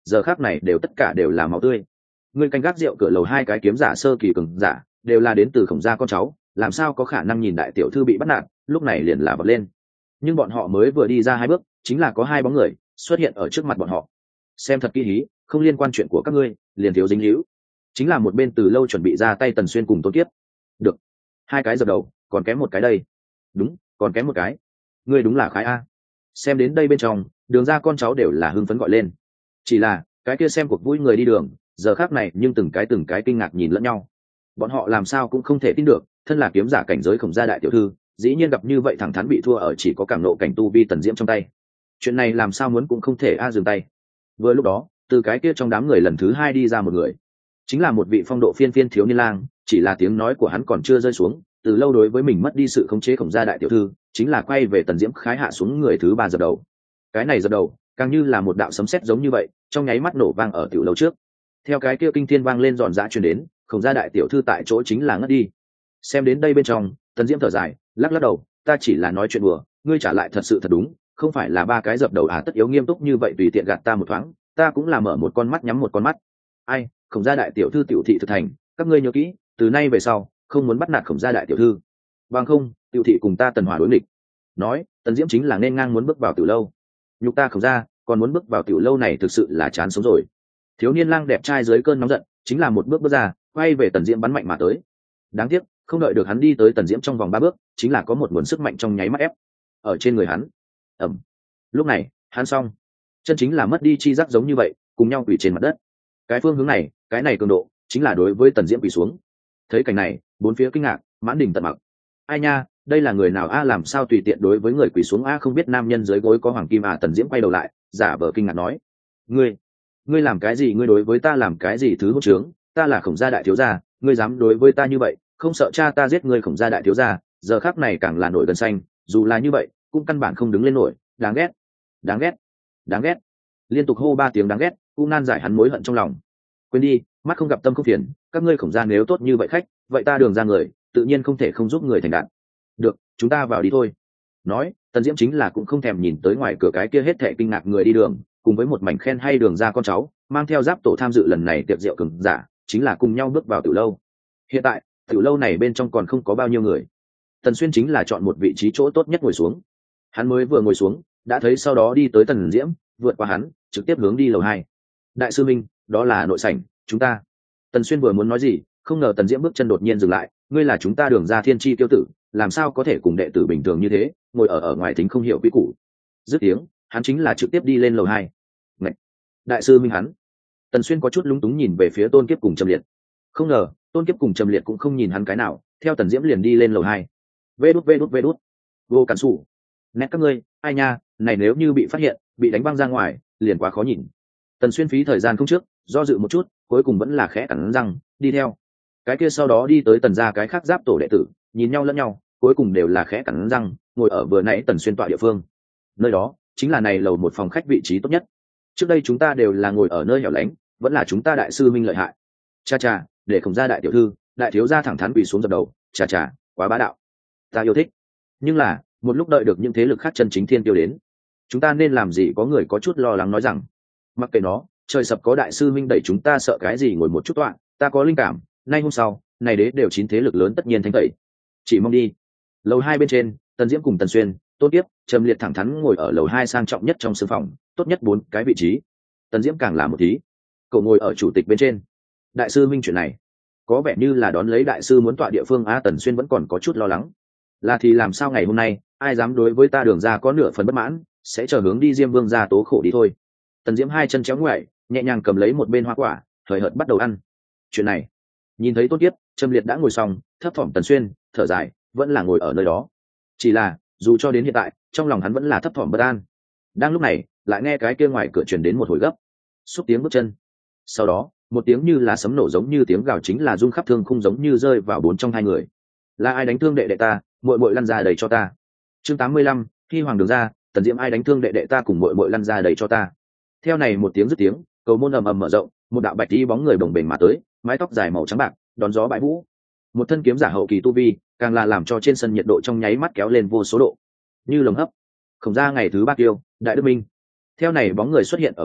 giờ khác này đều tất cả đều là máu tươi. Người canh gác rượu cửa lầu hai cái kiếm giả sơ kỳ cường giả đều là đến từ Khổng gia con cháu, làm sao có khả năng nhìn đại tiểu thư bị bắt nạt, lúc này liền là vọt lên. Nhưng bọn họ mới vừa đi ra hai bước, chính là có hai bóng người xuất hiện ở trước mặt bọn họ. Xem thật kỹ hí, không liên quan chuyện của các ngươi, liền thiếu dính líu. Chính là một bên từ lâu chuẩn bị ra tay Tần Xuyên cùng Tôn Kiếp. Được, hai cái dập đầu, còn kém một cái đây. Đúng, còn kém một cái. Ngươi đúng là khái a. Xem đến đây bên trong, Đường gia con cháu đều là hưng phấn gọi lên. Chỉ là cái kia xem cuộc vui người đi đường, giờ khác này nhưng từng cái từng cái kinh ngạc nhìn lẫn nhau. Bọn họ làm sao cũng không thể tin được, thân là kiếm giả cảnh giới Khổng gia đại tiểu thư, dĩ nhiên gặp như vậy thẳng thắn bị thua ở chỉ có cảm nộ cảnh tu vi Tần Diễm trong tay. Chuyện này làm sao muốn cũng không thể a dừng tay. Vừa lúc đó, từ cái kia trong đám người lần thứ hai đi ra một người, chính là một vị phong độ phiên phiên thiếu niên lang. Chỉ là tiếng nói của hắn còn chưa rơi xuống, từ lâu đối với mình mất đi sự khống chế Khổng gia đại tiểu thư, chính là quay về Tần Diễm khái hạ xuống người thứ ba dập đầu. Cái này dập đầu càng như là một đạo sấm sét giống như vậy, trong nháy mắt nổ vang ở tiểu lâu trước. Theo cái kia kinh thiên vang lên giòn giã truyền đến, Khổng gia đại tiểu thư tại chỗ chính là ngất đi. Xem đến đây bên trong, Tần Diễm thở dài, lắc lắc đầu, ta chỉ là nói chuyện đùa, ngươi trả lại thật sự thật đúng, không phải là ba cái dập đầu à, tất yếu nghiêm túc như vậy tùy tiện gạt ta một thoáng, ta cũng là mở một con mắt nhắm một con mắt. Ai, Khổng gia đại tiểu thư tiểu thị thực thành, các ngươi nhớ kỹ, từ nay về sau không muốn bắt nạt Khổng gia đại tiểu thư, bằng không tiểu thị cùng ta Tần Hòa đối nghịch. Nói, Tần Diễm chính là nên ngang muốn bước vào tiểu lâu. Nhục ta Khổng gia, còn muốn bước vào tiểu lâu này thực sự là chán sống rồi. Thiếu niên lang đẹp trai dưới cơn nóng giận, chính là một bước bước ra, quay về Tần Diễm bắn mạnh mà tới. Đáng tiếc, không đợi được hắn đi tới Tần Diễm trong vòng ba bước, chính là có một nguồn sức mạnh trong nháy mắt ép ở trên người hắn. Ầm. Lúc này, hắn xong, chân chính là mất đi chi giác giống như vậy, cùng nhau quỳ trên mặt đất. Cái phương hướng này, cái này cường độ, chính là đối với Tần Diễm quỳ xuống. Thấy cảnh này, bốn phía kinh ngạc, mãn đình tận mặc. Ai nha, đây là người nào a, làm sao tùy tiện đối với người quỳ xuống a, không biết nam nhân dưới gối có hoàng kim à? Tần Diễm quay đầu lại, giả vờ kinh ngạc nói, ngươi, ngươi làm cái gì? Ngươi đối với ta làm cái gì thứ hỗn trướng? Ta là Khổng gia đại thiếu gia, ngươi dám đối với ta như vậy, không sợ cha ta giết ngươi Khổng gia đại thiếu gia? Giờ khắc này càng là nổi gân xanh, dù là như vậy cũng căn bản không đứng lên nổi. Đáng ghét, đáng ghét, đáng ghét. Liên tục hô ba tiếng đáng ghét, cũng nan giải hắn mối hận trong lòng. Quên đi, mắt không gặp tâm không phiền, các ngươi Khổng gia nếu tốt như vậy khách, vậy ta Đường ra người tự nhiên không thể không giúp người thành đạt. Được, chúng ta vào đi thôi. Nói, Tần Diễm chính là cũng không thèm nhìn tới ngoài cửa cái kia hết thệ kinh ngạc người đi đường, cùng với một mảnh khen hay Đường ra con cháu mang theo giáp tổ tham dự lần này tiệc rượu cường giả, chính là cùng nhau bước vào tiểu lâu. Hiện tại tiểu lâu này bên trong còn không có bao nhiêu người. Tần Xuyên chính là chọn một vị trí chỗ tốt nhất ngồi xuống. Hắn mới vừa ngồi xuống, đã thấy sau đó đi tới Tần Diễm, vượt qua hắn, trực tiếp hướng đi lầu hai. Đại sư minh, đó là nội sảnh, chúng ta. Tần Xuyên vừa muốn nói gì, không ngờ Tần Diễm bước chân đột nhiên dừng lại. Ngươi là chúng ta Đường gia thiên chi tiêu tử, làm sao có thể cùng đệ tử bình thường như thế ngồi ở ở ngoài thính không hiểu quy củ. Dứt tiếng, hắn chính là trực tiếp đi lên lầu hai. Ngậy! Đại sư minh hắn. Tần Xuyên có chút lúng túng nhìn về phía Tôn Kiếp cùng Trầm Liệt. Không ngờ Tôn Kiếp cùng Trầm Liệt cũng không nhìn hắn cái nào, theo Tần Diễm liền đi lên lầu hai. Vê đút vê đút vê đút. Vô cản sủ. Nét các ngươi, ai nha, này nếu như bị phát hiện, bị đánh văng ra ngoài, liền quá khó nhìn. Tần Xuyên phí thời gian không trước, do dự một chút, cuối cùng vẫn là khẽ cắn răng, đi theo. Cái kia sau đó đi tới Tần gia cái khác giáp tổ đệ tử, nhìn nhau lẫn nhau, cuối cùng đều là khẽ cắn răng, ngồi ở vừa nãy Tần Xuyên tọa địa phương. Nơi đó chính là này lầu một phòng khách vị trí tốt nhất. Trước đây chúng ta đều là ngồi ở nơi hẻo lánh, vẫn là chúng ta đại sư minh lợi hại. Cha cha, để Khổng gia đại tiểu thư, đại thiếu gia thẳng thắn quỳ xuống dập đầu, cha cha, quá bá đạo. Ta yêu thích. Nhưng là, một lúc đợi được những thế lực khác chân chính thiên tiêu đến, chúng ta nên làm gì? Có người có chút lo lắng nói rằng, mặc kệ nó, trời sập có đại sư minh đẩy chúng ta sợ cái gì, ngồi một chút tọa, ta có linh cảm, nay hôm sau, này đế đều chín thế lực lớn tất nhiên thanh tẩy. Chỉ mong đi. Lầu hai bên trên, Tần Diễm cùng Tần Xuyên, Tôn Kiếp, Trầm Liệt thẳng thắn ngồi ở lầu hai sang trọng nhất trong sương phòng, tốt nhất bốn cái vị trí. Tần Diễm càng là một tí, cậu ngồi ở chủ tịch bên trên. Đại sư minh chuyện này, có vẻ như là đón lấy đại sư muốn tọa địa phương á. Tần Xuyên vẫn còn có chút lo lắng. Là thì làm sao ngày hôm nay, ai dám đối với ta Đường ra có nửa phần bất mãn, sẽ chờ hướng đi Diêm Vương gia tố khổ đi thôi. Tần Diễm hai chân chéo ngoại, nhẹ nhàng cầm lấy một bên hoa quả, hời hợt bắt đầu ăn. Chuyện này, nhìn thấy Tôn Kiếp, Trầm Liệt đã ngồi xong, thấp thỏm Tần Xuyên thở dài, vẫn là ngồi ở nơi đó. Chỉ là, dù cho đến hiện tại, trong lòng hắn vẫn là thấp thỏm bất an. Đang lúc này, lại nghe cái kia ngoài cửa truyền đến một hồi gấp, xúc tiếng bước chân. Sau đó, một tiếng như là sấm nổ giống như tiếng gào chính là rung khắp thương khung giống như rơi vào bốn trong hai người. Là ai đánh thương đệ đệ ta, muội muội lăn ra đầy cho ta. Chương tám mươi lăm, khi hoàng Đường ra, Tần Diễm ai đánh thương đệ đệ ta cùng muội muội lăn ra đầy cho ta. Theo này một tiếng dứt tiếng, cầu môn ầm ầm mở rộng, một đạo bạch y bóng người bồng bềnh mà tới, mái tóc dài màu trắng bạc, đón gió bãi vũ. Một thân kiếm giả hậu kỳ tu vi, càng là làm cho trên sân nhiệt độ trong nháy mắt kéo lên vô số độ. Như lồng hấp. Khổng gia ngày thứ ba kiêu, Đại Đức Minh. Theo này bóng người xuất hiện ở cửa,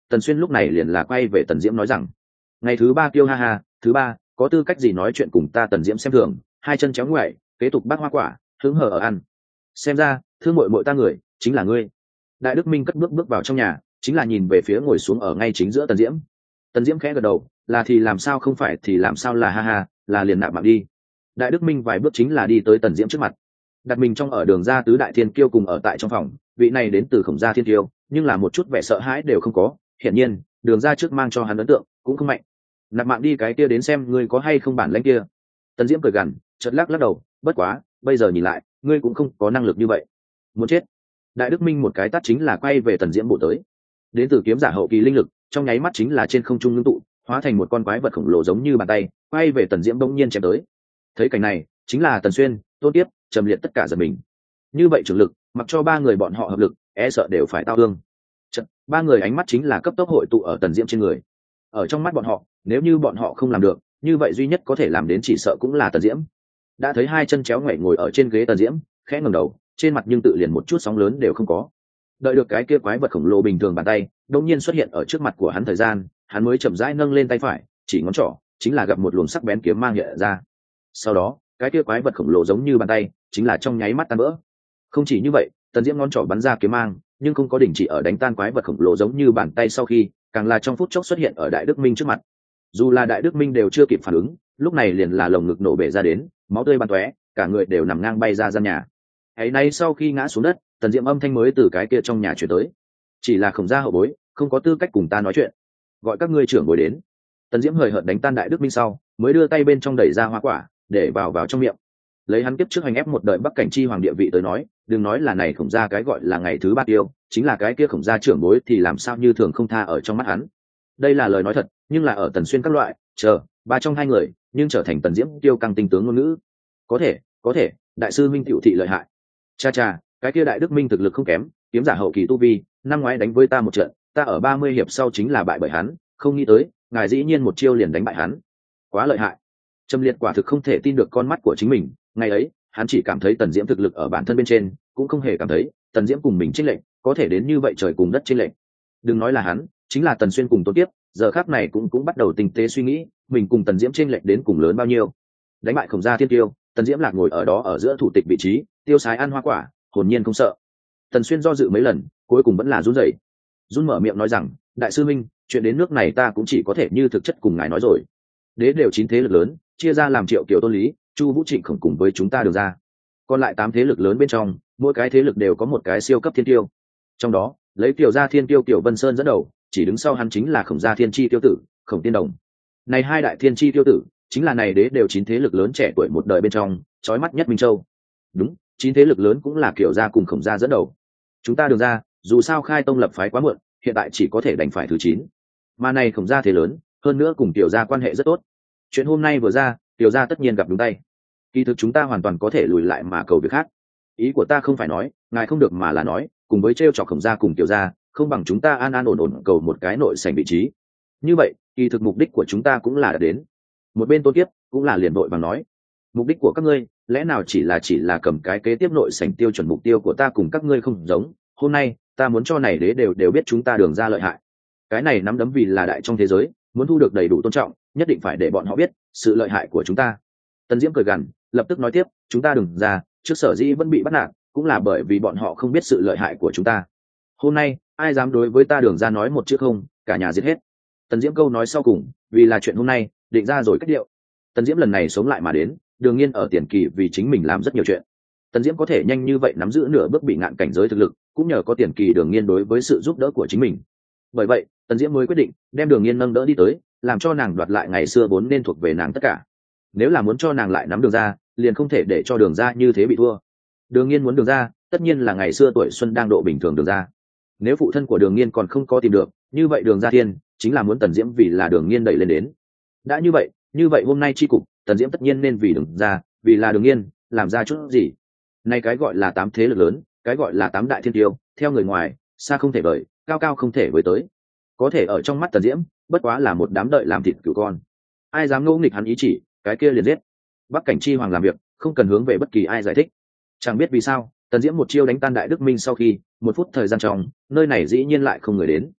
Tần Xuyên lúc này liền là quay về Tần Diễm nói rằng: ngày thứ ba kêu ha ha, thứ ba có tư cách gì nói chuyện cùng ta? Tần Diễm xem thường, hai chân chéo ngoại, kế tục bát hoa quả, hứng hở ở ăn. Xem ra thương muội muội ta người chính là ngươi. Đại Đức Minh cất bước bước vào trong nhà, chính là nhìn về phía ngồi xuống ở ngay chính giữa Tần Diễm. Tần Diễm khẽ gật đầu, là thì làm sao không phải thì làm sao, là ha ha, là liền nạp mạng đi. Đại Đức Minh vài bước chính là đi tới Tần Diễm trước mặt, đặt mình trong ở đường ra tứ đại thiên kiêu cùng ở tại trong phòng. Vị này đến từ Khổng gia thiên kiêu, nhưng là một chút vẻ sợ hãi đều không có. Hiển nhiên đường ra trước mang cho hắn ấn tượng cũng không mạnh. Nạp mạng đi cái kia đến xem ngươi có hay không bản lãnh kia. Tần Diễm cười gằn, chợt lắc lắc đầu, bất quá bây giờ nhìn lại ngươi cũng không có năng lực như vậy. Muốn chết. Đại Đức Minh một cái tát chính là quay về Tần Diễm bổ tới. Đến từ kiếm giả hậu kỳ linh lực trong nháy mắt chính là trên không trung ngưng tụ, hóa thành một con quái vật khổng lồ giống như bàn tay, quay về Tần Diễm bỗng nhiên chém tới. Thấy cảnh này, chính là Tần Xuyên, Tôn Tiếp, Trầm Liệt tất cả giật mình. Như vậy trưởng lực, mặc cho ba người bọn họ hợp lực, e sợ đều phải tao thương. Chật, ba người ánh mắt chính là cấp tốc hội tụ ở Tần Diễm trên người. Ở trong mắt bọn họ, nếu như bọn họ không làm được, như vậy duy nhất có thể làm đến chỉ sợ cũng là Tần Diễm. Đã thấy hai chân chéo ngoảy ngồi ở trên ghế Tần Diễm, khẽ ngẩng đầu, trên mặt nhưng tự liền một chút sóng lớn đều không có. Đợi được cái kia quái vật khổng lồ bình thường bàn tay đột nhiên xuất hiện ở trước mặt của hắn thời gian, hắn mới chậm rãi nâng lên tay phải, chỉ ngón trỏ, chính là gặp một luồng sắc bén kiếm mang hiện ra. Sau đó, cái kia quái vật khổng lồ giống như bàn tay, chính là trong nháy mắt tan vỡ. Không chỉ như vậy, Tần Diễm ngón trỏ bắn ra kiếm mang, nhưng không có đình chỉ ở đánh tan quái vật khổng lồ giống như bàn tay sau khi, càng là trong phút chốc xuất hiện ở Đại Đức Minh trước mặt. Dù là Đại Đức Minh đều chưa kịp phản ứng, lúc này liền là lồng ngực nổ bể ra đến, máu tươi bắn tóe, cả người đều nằm ngang bay ra gian nhà. Ấy nay sau khi ngã xuống đất, Tần Diễm âm thanh mới từ cái kia trong nhà truyền tới: chỉ là Khổng gia hậu bối, không có tư cách cùng ta nói chuyện, gọi các ngươi trưởng bối đến. Tần Diễm hời hợt đánh tan Đại Đức Minh sau, mới đưa tay bên trong đẩy ra hoa quả, để vào vào trong miệng. Lấy hắn kiếp trước hành ép một đời Bắc Cảnh chi hoàng địa vị tới nói, đừng nói là này Khổng gia cái gọi là ngày thứ ba tiêu, chính là cái kia Khổng gia trưởng bối thì làm sao như thường không tha ở trong mắt hắn. Đây là lời nói thật, nhưng là ở Tần Xuyên các loại, chờ, ba trong hai người, nhưng trở thành Tần Diễm tiêu căng tinh tướng ngôn ngữ. Có thể, có thể, đại sư minh tiểu thị lợi hại. Cha cha, cái kia Đại Đức Minh thực lực không kém, kiếm giả hậu kỳ tu vi, năm ngoái đánh với ta một trận, ta ở ba mươi hiệp sau chính là bại bởi hắn, không nghĩ tới, ngài dĩ nhiên một chiêu liền đánh bại hắn. Quá lợi hại. Trầm Liệt quả thực không thể tin được con mắt của chính mình, ngày ấy, hắn chỉ cảm thấy Tần Diễm thực lực ở bản thân bên trên, cũng không hề cảm thấy Tần Diễm cùng mình chênh lệch, có thể đến như vậy trời cùng đất chênh lệch. Đừng nói là hắn, chính là Tần Xuyên cùng Tôn Tiếp, giờ khắc này cũng cũng bắt đầu tinh tế suy nghĩ, mình cùng Tần Diễm chênh lệch đến cùng lớn bao nhiêu. Đánh bại Khổng gia thiên tiêu, Tần Diễm lạc ngồi ở đó ở giữa thủ tịch vị trí, tiêu sái ăn hoa quả, hồn nhiên không sợ. Tần Xuyên do dự mấy lần, cuối cùng vẫn là run rẩy. Run mở miệng nói rằng: đại sư minh, chuyện đến nước này ta cũng chỉ có thể như thực chất cùng ngài nói rồi. Đế đều chín thế lực lớn, chia ra làm Triệu Kiều Tôn Lý, Chu Vũ Trịnh Khổng cùng với chúng ta Đường ra. Còn lại tám thế lực lớn bên trong, mỗi cái thế lực đều có một cái siêu cấp thiên tiêu. Trong đó, lấy Kiều gia thiên tiêu Kiều Vân Sơn dẫn đầu, chỉ đứng sau hắn chính là Khổng gia thiên chi tiêu tử, Khổng Tiên Đồng. Này hai đại thiên chi tiêu tử, chính là này đế đều chín thế lực lớn trẻ tuổi một đời bên trong, chói mắt nhất Minh Châu. Đúng, chín thế lực lớn cũng là Kiều gia cùng Khổng gia dẫn đầu. Chúng ta Đường ra, dù sao khai tông lập phái quá muộn, hiện tại chỉ có thể đành phải thứ chín. Mà này Khổng gia thế lớn, hơn nữa cùng Kiều gia quan hệ rất tốt. Chuyện hôm nay vừa ra, Kiều gia tất nhiên gặp đúng tay. Kỳ thực chúng ta hoàn toàn có thể lùi lại mà cầu việc khác. Ý của ta không phải nói, ngài không được mà là nói, cùng với trêu chọc Khổng gia cùng Kiều gia, không bằng chúng ta an an ổn ổn cầu một cái nội sảnh vị trí. Như vậy, kỳ thực mục đích của chúng ta cũng là đã đến. Một bên Tôn Kiếp cũng là liền đội bằng nói, mục đích của các ngươi, lẽ nào chỉ là chỉ là cầm cái kế tiếp nội sảnh tiêu chuẩn? Mục tiêu của ta cùng các ngươi không giống. Hôm nay, ta muốn cho này đế đều đều biết chúng ta Đường ra lợi hại. Cái này nắm đấm vì là đại trong thế giới, muốn thu được đầy đủ tôn trọng, nhất định phải để bọn họ biết sự lợi hại của chúng ta. Tần Diễm cười gằn, lập tức nói tiếp: chúng ta Đường ra, trước sở dĩ vẫn bị bắt nạt, cũng là bởi vì bọn họ không biết sự lợi hại của chúng ta. Hôm nay, ai dám đối với ta Đường ra nói một chữ không, cả nhà giết hết. Tần Diễm câu nói sau cùng, vì là chuyện hôm nay, định ra rồi cách điệu. Tần Diễm lần này sống lại mà đến, đương nhiên ở tiền kỳ vì chính mình làm rất nhiều chuyện. Tần Diễm có thể nhanh như vậy nắm giữ nửa bước bị ngạn cảnh giới thực lực, cũng nhờ có tiền kỳ Đường Nghiên đối với sự giúp đỡ của chính mình. Bởi vậy, Tần Diễm mới quyết định đem Đường Nghiên nâng đỡ đi tới, làm cho nàng đoạt lại ngày xưa vốn nên thuộc về nàng tất cả. Nếu là muốn cho nàng lại nắm Đường ra, liền không thể để cho Đường ra như thế bị thua. Đường Nghiên muốn Đường ra, tất nhiên là ngày xưa tuổi xuân đang độ bình thường Đường ra. Nếu phụ thân của Đường Nghiên còn không có tìm được, như vậy Đường gia thiên chính là muốn Tần Diễm vì là Đường Nghiên đẩy lên đến. Đã như vậy, như vậy hôm nay chi cục, Tần Diễm tất nhiên nên vì Đường ra, vì là Đường Nghiên, làm ra chút gì. Này cái gọi là tám thế lực lớn, cái gọi là tám đại thiên tiêu, theo người ngoài, xa không thể vời, cao cao không thể với tới. Có thể ở trong mắt Tần Diễm, bất quá là một đám đợi làm thịt cừu con. Ai dám ngỗ nghịch hắn ý chỉ, cái kia liền giết. Bắc Cảnh chi hoàng làm việc, không cần hướng về bất kỳ ai giải thích. Chẳng biết vì sao, Tần Diễm một chiêu đánh tan Đại Đức Minh sau khi, một phút thời gian trong, nơi này dĩ nhiên lại không người đến.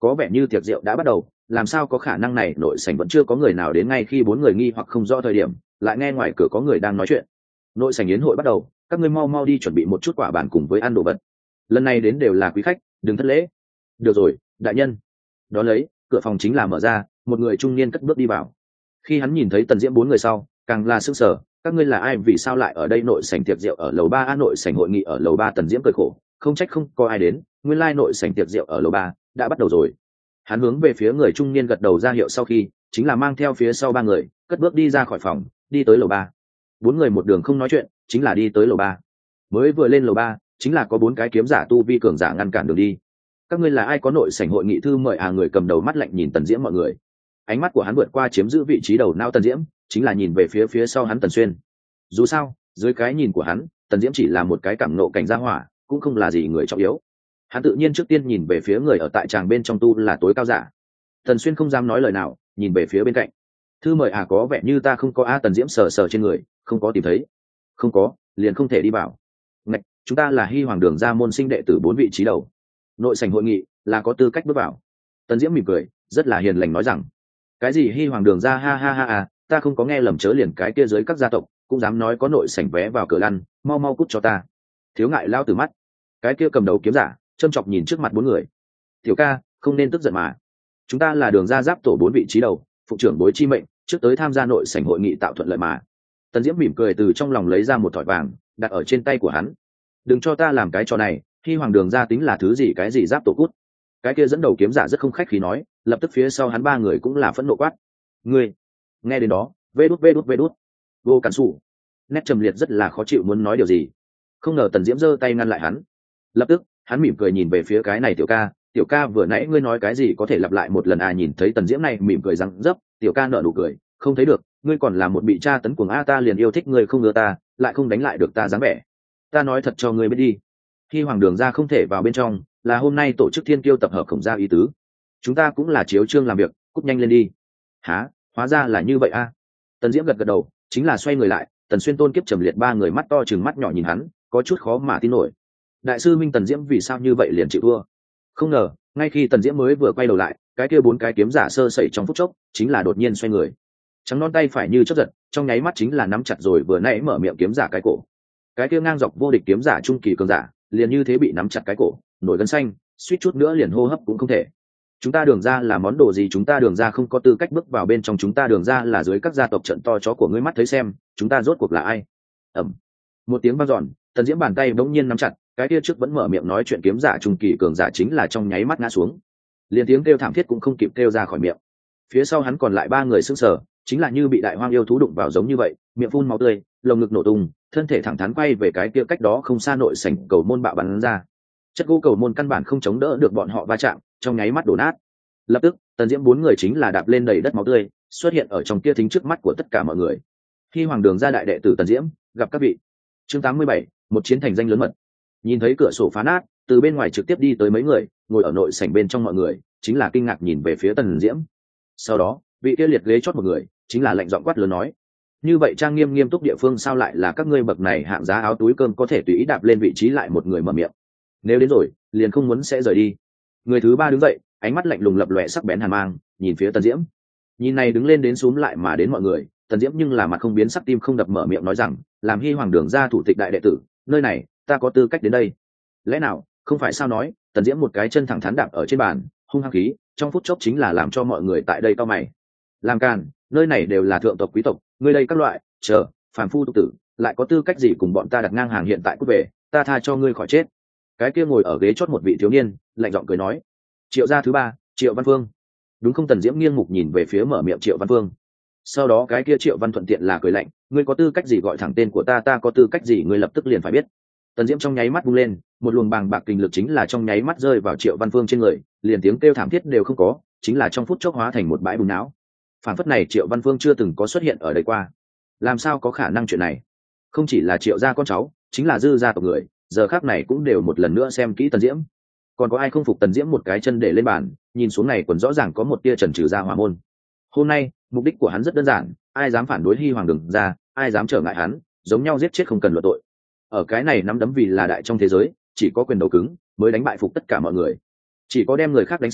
có vẻ như tiệc rượu đã bắt đầu, làm sao có khả năng này nội sảnh vẫn chưa có người nào đến, ngay khi bốn người nghi hoặc không rõ thời điểm lại nghe ngoài cửa có người đang nói chuyện. Nội sảnh yến hội bắt đầu, các ngươi mau mau đi chuẩn bị một chút quả bàn cùng với ăn đồ vật, lần này đến đều là quý khách, đừng thất lễ. Được rồi đại nhân. Đó lấy cửa phòng chính là mở ra, một người trung niên cất bước đi vào. Khi hắn nhìn thấy Tần Diễm bốn người sau, càng là sững sờ. Các ngươi là ai, vì sao lại ở đây? Nội sảnh tiệc rượu ở lầu ba a? Nội sảnh hội nghị ở lầu ba. Tần Diễm cười khổ, không trách không có ai đến, nguyên lai nội sảnh tiệc rượu ở lầu ba đã bắt đầu rồi. Hắn hướng về phía người trung niên gật đầu ra hiệu, sau khi chính là mang theo phía sau ba người cất bước đi ra khỏi phòng, đi tới lầu ba. Bốn người một đường không nói chuyện, chính là đi tới lầu ba. Mới vừa lên lầu ba chính là có bốn cái kiếm giả tu vi cường giả ngăn cản đường đi. Các ngươi là ai? Có nội sảnh hội nghị thư mời à? Người cầm đầu mắt lạnh nhìn Tần Diễm mọi người, ánh mắt của hắn vượt qua chiếm giữ vị trí đầu não Tần Diễm, chính là nhìn về phía phía sau hắn Tần Xuyên. Dù sao dưới cái nhìn của hắn, Tần Diễm chỉ là một cái cảm nộ cảnh gia hỏa, cũng không là gì người trọng yếu. Hắn tự nhiên trước tiên nhìn về phía người ở tại tràng bên trong tu là tối cao giả. Tần Xuyên không dám nói lời nào, nhìn về phía bên cạnh. Thư mời à? Có vẻ như ta không có a. Tần Diễm sờ sờ trên người, không có tìm thấy. Không có liền không thể đi vào. Ngạch, chúng ta là Hy Hoàng Đường gia môn sinh đệ tử bốn vị trí đầu, nội sảnh hội nghị là có tư cách bước vào. Tần Diễm mỉm cười, rất là hiền lành nói rằng, cái gì Hy Hoàng Đường gia? Ha ha ha à, ta không có nghe lầm chớ, liền cái kia dưới các gia tộc cũng dám nói có nội sảnh vé vào cửa lăn, mau mau cút cho ta. Thiếu ngại lao từ mắt. Cái kia cầm đầu kiếm giả châm chọc nhìn trước mặt bốn người. Tiểu ca, không nên tức giận mà, chúng ta là Đường gia giáp tổ bốn vị trí đầu, phụ trưởng bối chi mệnh trước tới tham gia nội sảnh hội nghị tạo thuận lợi mà. Tần Diễm mỉm cười từ trong lòng lấy ra một thỏi vàng đặt ở trên tay của hắn. Đừng cho ta làm cái trò này, Hy Hoàng Đường gia tính là thứ gì? Cái gì giáp tổ cút? Cái kia dẫn đầu kiếm giả rất không khách khí nói, lập tức phía sau hắn ba người cũng là phẫn nộ quát. Ngươi nghe đến đó, vê đút vê đút vê đút vô cản sủ, nét trầm liệt rất là khó chịu muốn nói điều gì, không ngờ Tần Diễm giơ tay ngăn lại hắn. Lập tức hắn mỉm cười nhìn về phía cái này tiểu ca, tiểu ca vừa nãy ngươi nói cái gì, có thể lặp lại một lần à? Nhìn thấy Tần Diễm này mỉm cười răng dấp, tiểu ca nở nụ cười, không thấy được, ngươi còn là một bị tra tấn cuồng a, ta liền yêu thích ngươi không ngờ ta lại không đánh lại được ta dáng vẻ. Ta nói thật cho ngươi biết đi, Hy Hoàng Đường gia không thể vào bên trong, là hôm nay tổ chức thiên kiêu tập hợp khổng gia ý tứ, chúng ta cũng là chiếu chương làm việc, cút nhanh lên đi. Hả, hóa ra là như vậy a. Tần Diễm gật gật đầu, chính là xoay người lại. Tần Xuyên, Tôn Kiếp, Trầm Liệt ba người mắt to chừng mắt nhỏ nhìn hắn, có chút khó mà tin nổi. Đại sư minh, Tần Diễm vì sao như vậy liền chịu thua? Không ngờ ngay khi Tần Diễm mới vừa quay đầu lại, cái kia bốn cái kiếm giả sơ sẩy trong phút chốc chính là đột nhiên xoay người, trắng non tay phải như chớp giật, trong nháy mắt chính là nắm chặt rồi vừa nãy mở miệng kiếm giả cái cổ. Cái kia ngang dọc vô địch kiếm giả trung kỳ cường giả liền như thế bị nắm chặt cái cổ, nổi gân xanh, suýt chút nữa liền hô hấp cũng không thể. Chúng ta Đường gia là món đồ gì? Chúng ta Đường gia không có tư cách bước vào bên trong, chúng ta Đường gia là dưới các gia tộc trận to chó của ngươi mắt thấy xem, chúng ta rốt cuộc là ai? Ầm. Một tiếng vang dọn, Tần Diễm bàn tay bỗng nhiên nắm chặt, cái kia trước vẫn mở miệng nói chuyện kiếm giả trung kỳ cường giả chính là trong nháy mắt ngã xuống, liền tiếng kêu thảm thiết cũng không kịp kêu ra khỏi miệng. Phía sau hắn còn lại ba người sững sờ, chính là như bị đại hoang yêu thú đụng vào giống như vậy, miệng phun máu tươi, lồng ngực nổ tung, thân thể thẳng thắn quay về cái kia cách đó không xa nội sảnh cầu môn bạo bắn ra. Chất gỗ cầu môn căn bản không chống đỡ được bọn họ va chạm, trong nháy mắt đổ nát. Lập tức Tần Diễm bốn người chính là đạp lên đầy đất máu tươi, xuất hiện ở trong kia thính trước mắt của tất cả mọi người. Hy Hoàng Đường gia đại đệ tử Tần Diễm gặp các vị. Chương tám mươi bảy, một chiến thành danh lớn mật. Nhìn thấy cửa sổ phá nát, từ bên ngoài trực tiếp đi tới mấy người, ngồi ở nội sảnh bên trong mọi người chính là kinh ngạc nhìn về phía Tần Diễm. Sau đó vị kia liệt ghế chót một người chính là lạnh giọng quát lớn nói, như vậy trang nghiêm nghiêm túc địa phương sao lại là các ngươi bậc này hạng giá áo túi cơm có thể tùy ý đạp lên vị trí? Lại một người mở miệng, nếu đến rồi liền không muốn sẽ rời đi. Người thứ ba đứng dậy, ánh mắt lạnh lùng lập lòe sắc bén hàn mang, nhìn phía Tần Diễm. Nhìn này đứng lên đến xuống lại mà đến mọi người, Tần Diễm nhưng là mặt không biến sắc tim không đập mở miệng nói rằng, làm Hy Hoàng Đường gia thủ tịch đại đệ tử, nơi này ta có tư cách đến đây. Lẽ nào không phải sao? Nói Tần Diễm một cái chân thẳng thắn đạp ở trên bàn, hung hăng khí, trong phút chốc chính là làm cho mọi người tại đây cau mày. Làm càn, nơi này đều là thượng tộc quý tộc, ngươi đây các loại chờ phàm phu tục tử lại có tư cách gì cùng bọn ta đặt ngang hàng? Hiện tại cút về, ta tha cho ngươi khỏi chết. Cái kia ngồi ở ghế chót một vị thiếu niên lạnh giọng cười nói, Triệu gia thứ ba, Triệu Văn Phương, đúng không? Tần Diễm nghiêng mục nhìn về phía mở miệng Triệu Văn Phương. Sau đó cái kia Triệu Văn thuận tiện là cười lạnh, ngươi có tư cách gì gọi thẳng tên của ta? Ta có tư cách gì? Ngươi lập tức liền phải biết. Tần Diễm trong nháy mắt bung lên, một luồng bàng bạc kinh lực chính là trong nháy mắt rơi vào Triệu Văn Phương trên người, liền tiếng kêu thảm thiết đều không có, chính là trong phút chốc hóa thành một bãi bùn não. Phản phất này Triệu Văn Phương chưa từng có xuất hiện ở đây qua. Làm sao có khả năng chuyện này? Không chỉ là Triệu gia con cháu, chính là dư gia tộc người, giờ khắc này cũng đều một lần nữa xem kỹ Tần Diễm. Còn có ai không phục Tần Diễm một cái chân để lên bàn, nhìn xuống này quần rõ ràng có một tia trần trừ ra hỏa môn. Hôm nay mục đích của hắn rất đơn giản, ai dám phản đối Hy Hoàng Đường gia, ai dám trở ngại hắn, giống nhau giết chết không cần luận tội. Ở cái này nắm đấm vì là đại trong thế giới, chỉ có quyền đầu cứng mới đánh bại phục tất cả mọi người, chỉ có đem người khác đánh sợ,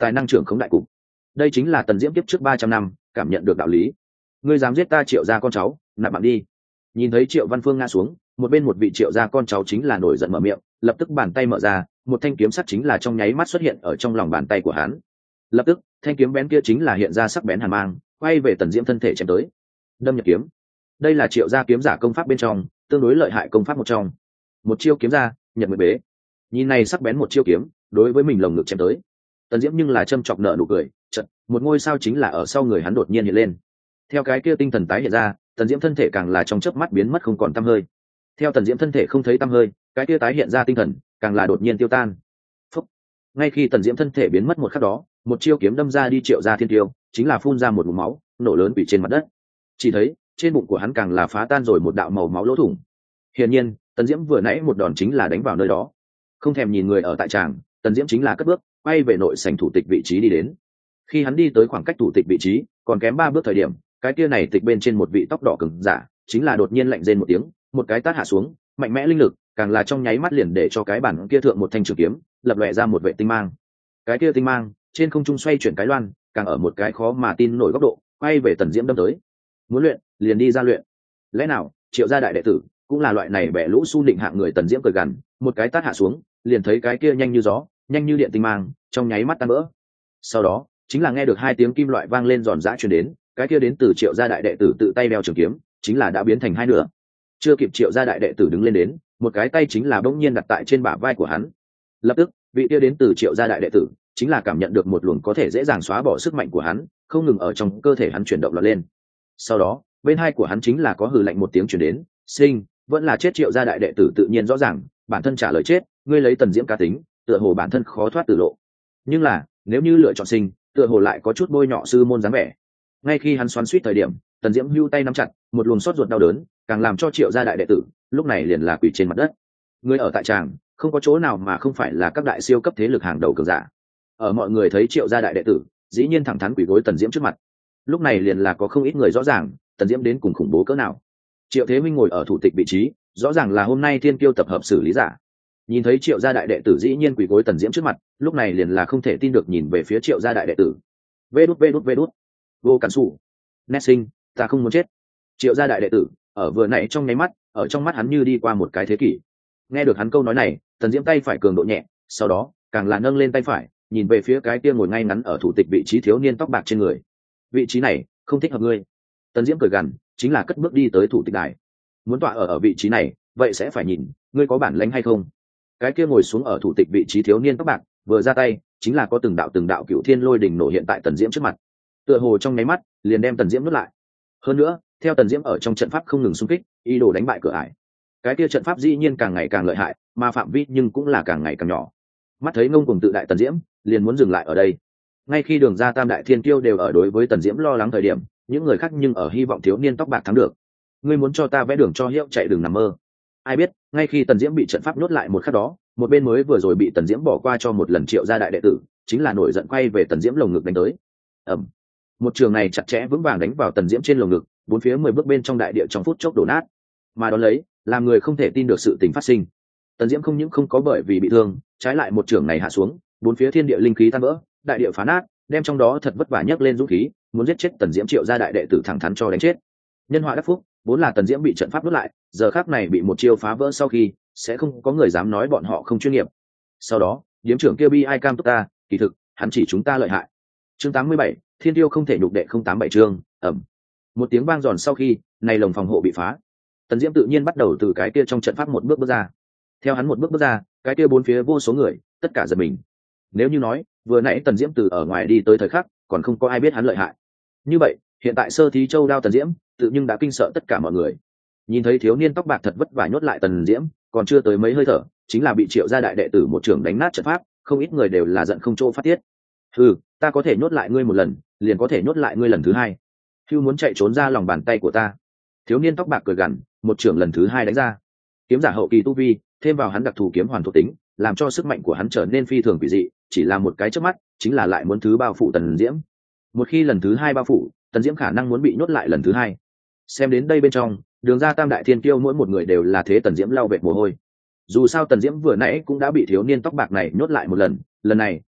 tài năng trưởng khống đại cục. Đây chính là Tần Diễm tiếp trước ba trăm năm cảm nhận được đạo lý. Ngươi dám giết ta Triệu gia con cháu, nạp mạng đi. Nhìn thấy Triệu Văn Phương ngã xuống, một bên một vị Triệu gia con cháu chính là nổi giận mở miệng, lập tức bàn tay mở ra, một thanh kiếm sắc chính là trong nháy mắt xuất hiện ở trong lòng bàn tay của hắn. Lập tức, thanh kiếm bén kia chính là hiện ra sắc bén hàn mang, quay về Tần Diễm thân thể chém tới. Đâm nhật kiếm. Đây là Triệu gia kiếm giả công pháp bên trong, tương đối lợi hại công pháp một trong. Một chiêu kiếm ra, nhật nguyệt bế. Nhìn này sắc bén một chiêu kiếm, đối với mình lồng ngực chém tới. Tần Diễm nhưng là châm chọc nợ nụ cười, chợt, một ngôi sao chính là ở sau người hắn đột nhiên hiện lên. Theo cái kia tinh thần tái hiện ra, Tần Diễm thân thể càng là trong chớp mắt biến mất không còn tăm hơi. Theo Tần Diễm thân thể không thấy tăm hơi, cái kia tái hiện ra tinh thần càng là đột nhiên tiêu tan. Phúc. Ngay khi Tần Diễm thân thể biến mất một khắc đó, một chiêu kiếm đâm ra đi Triệu gia thiên tiêu, chính là phun ra một ngụm máu, nổ lớn bị trên mặt đất. Chỉ thấy, trên bụng của hắn càng là phá tan rồi một đạo màu máu lỗ thủng. Hiển nhiên, Tần Diễm vừa nãy một đòn chính là đánh vào nơi đó. Không thèm nhìn người ở tại tràng, Tần Diễm chính là cất bước, quay về nội sảnh thủ tịch vị trí đi đến. Khi hắn đi tới khoảng cách thủ tịch vị trí, còn kém ba bước thời điểm, cái kia này tịch bên trên một vị tóc đỏ cứng giả, chính là đột nhiên lạnh rên một tiếng, một cái tát hạ xuống, mạnh mẽ linh lực, càng là trong nháy mắt liền để cho cái bản kia thượng một thanh trường kiếm, lập lòe ra một vệ tinh mang. Cái kia tinh mang, trên không trung xoay chuyển cái loan, càng ở một cái khó mà tin nổi góc độ, quay về Tần Diễm đâm tới. Muốn luyện, liền đi ra luyện. Lẽ nào, Triệu gia đại đệ tử, cũng là loại này bẻ lũ su định hạng người? Tần Diễm cười gằn, một cái tát hạ xuống, liền thấy cái kia nhanh như gió, nhanh như điện tinh mang, trong nháy mắt tan vỡ. Sau đó, chính là nghe được hai tiếng kim loại vang lên giòn giã truyền đến, cái kia đến từ Triệu gia đại đệ tử tự tay đeo trường kiếm, chính là đã biến thành hai nửa. Chưa kịp Triệu gia đại đệ tử đứng lên đến, một cái tay chính là bỗng nhiên đặt tại trên bả vai của hắn. Lập tức, vị kia đến từ Triệu gia đại đệ tử, chính là cảm nhận được một luồng có thể dễ dàng xóa bỏ sức mạnh của hắn, không ngừng ở trong cơ thể hắn chuyển động lọt lên. Sau đó, bên hai của hắn chính là có hừ lạnh một tiếng truyền đến, sinh, vẫn là chết. Triệu gia đại đệ tử tự nhiên rõ ràng, bản thân trả lời chết, ngươi lấy Tần Diễm cá tính, tựa hồ bản thân khó thoát tử lộ. Nhưng là, nếu như lựa chọn sinh, tựa hồ lại có chút bôi nhọ sư môn dáng vẻ. Ngay khi hắn xoắn suýt thời điểm, Tần Diễm hưu tay nắm chặt, một luồng xót ruột đau đớn, càng làm cho Triệu gia đại đệ tử, lúc này liền là quỳ trên mặt đất. Người ở tại tràng, không có chỗ nào mà không phải là các đại siêu cấp thế lực hàng đầu cường giả. Ở mọi người thấy Triệu gia đại đệ tử, dĩ nhiên thẳng thắn quỳ gối Tần Diễm trước mặt. Lúc này liền là có không ít người rõ ràng, Tần Diễm đến cùng khủng bố cỡ nào. Triệu Thế Minh ngồi ở thủ tịch vị trí, rõ ràng là hôm nay thiên kiêu tập hợp xử lý giả. Nhìn thấy Triệu gia đại đệ tử dĩ nhiên quỳ gối Tần Diễm trước mặt, lúc này liền là không thể tin được nhìn về phía Triệu gia đại đệ tử. Vê đút vê đút vê đút. Vô cản sủ. Nét sinh, ta không muốn chết. Triệu gia đại đệ tử, ở vừa nãy trong nháy mắt, ở trong mắt hắn như đi qua một cái thế kỷ. Nghe được hắn câu nói này, Tần Diễm tay phải cường độ nhẹ, sau đó, càng là nâng lên tay phải, nhìn về phía cái kia ngồi ngay ngắn ở thủ tịch vị trí thiếu niên tóc bạc trên người. Vị trí này, không thích hợp ngươi. Tần Diễm cười gằn, chính là cất bước đi tới thủ tịch đài. Muốn tọa ở ở vị trí này, vậy sẽ phải nhìn, ngươi có bản lĩnh hay không. Cái kia ngồi xuống ở thủ tịch vị trí thiếu niên tóc bạc, vừa ra tay, chính là có từng đạo từng đạo cựu thiên lôi đỉnh nổ hiện tại Tần Diễm trước mặt. Tựa hồ trong nháy mắt, liền đem Tần Diễm nuốt lại. Hơn nữa, theo Tần Diễm ở trong trận pháp không ngừng xung kích, ý đồ đánh bại cửa ải. Cái kia trận pháp dĩ nhiên càng ngày càng lợi hại, mà phạm vi nhưng cũng là càng ngày càng nhỏ. Mắt thấy ngông cuồng tự đại Tần Diễm, liền muốn dừng lại ở đây. Ngay khi Đường ra Tam đại thiên kiêu đều ở đối với Tần Diễm lo lắng thời điểm, những người khác nhưng ở hy vọng thiếu niên tóc bạc thắng được. Ngươi muốn cho ta vẽ đường cho hiệu chạy đường nằm mơ. Ai biết, ngay khi Tần Diễm bị trận pháp nuốt lại một khắc đó, một bên mới vừa rồi bị Tần Diễm bỏ qua cho một lần Triệu gia đại đệ tử, chính là nổi giận quay về Tần Diễm lồng ngực đánh tới. Ầm. Một trường này chặt chẽ vững vàng đánh vào Tần Diễm trên lồng ngực, bốn phía mười bước bên trong đại địa trong phút chốc đổ nát. Mà đón lấy, làm người không thể tin được sự tình phát sinh. Tần Diễm không những không có bởi vì bị thương, trái lại một trường này hạ xuống, bốn phía thiên địa linh khí tan vỡ, đại địa phá nát, đem trong đó thật vất vả nhấc lên dũng khí, muốn giết chết Tần Diễm Triệu gia đại đệ tử thẳng thắn cho đánh chết. Nhân họa đắc phúc, vốn là Tần Diễm bị trận pháp nuốt lại, giờ khắc này bị một chiêu phá vỡ sau khi, sẽ không có người dám nói bọn họ không chuyên nghiệp. Sau đó, điếm trưởng kia bi ai cam túc ta, kỳ thực, hắn chỉ chúng ta lợi hại. Chương tám mươi bảy, Thiên tiêu không thể nhục đệ không tám bảy chương, ầm. Một tiếng vang giòn sau khi, này lồng phòng hộ bị phá. Tần Diễm tự nhiên bắt đầu từ cái kia trong trận pháp một bước bước ra. Theo hắn một bước bước ra, cái kia bốn phía vô số người, tất cả giật mình. Nếu như nói, vừa nãy Tần Diễm từ ở ngoài đi tới thời khắc, còn không có ai biết hắn lợi hại. Như vậy, hiện tại sơ thí châu đao Tần Diễm, tự nhưng đã kinh sợ tất cả mọi người. Nhìn thấy thiếu niên tóc bạc thật vất vả nhốt lại Tần Diễm, còn chưa tới mấy hơi thở, chính là bị Triệu gia đại đệ tử một trường đánh nát trận pháp, không ít người đều là giận không chỗ phát tiết. Hừ, ta có thể nhốt lại ngươi một lần, liền có thể nhốt lại ngươi lần thứ hai. Hưu muốn chạy trốn ra lòng bàn tay của ta. Thiếu niên tóc bạc cười gằn, một trường lần thứ hai đánh ra. Kiếm giả hậu kỳ tu vi, thêm vào hắn đặc thù kiếm hoàn thuộc tính, làm cho sức mạnh của hắn trở nên phi thường quỷ dị, chỉ là một cái chớp mắt, chính là lại muốn thứ bao phủ Tần Diễm. Một khi lần thứ hai bao phủ, Tần Diễm khả năng muốn bị nhốt lại lần thứ hai. Xem đến đây bên trong, Đường ra Tam đại thiên kiêu mỗi một người đều là thế Tần Diễm lau vệt mồ hôi. Dù sao Tần Diễm vừa nãy cũng đã bị thiếu niên tóc bạc này nhốt lại một lần, lần này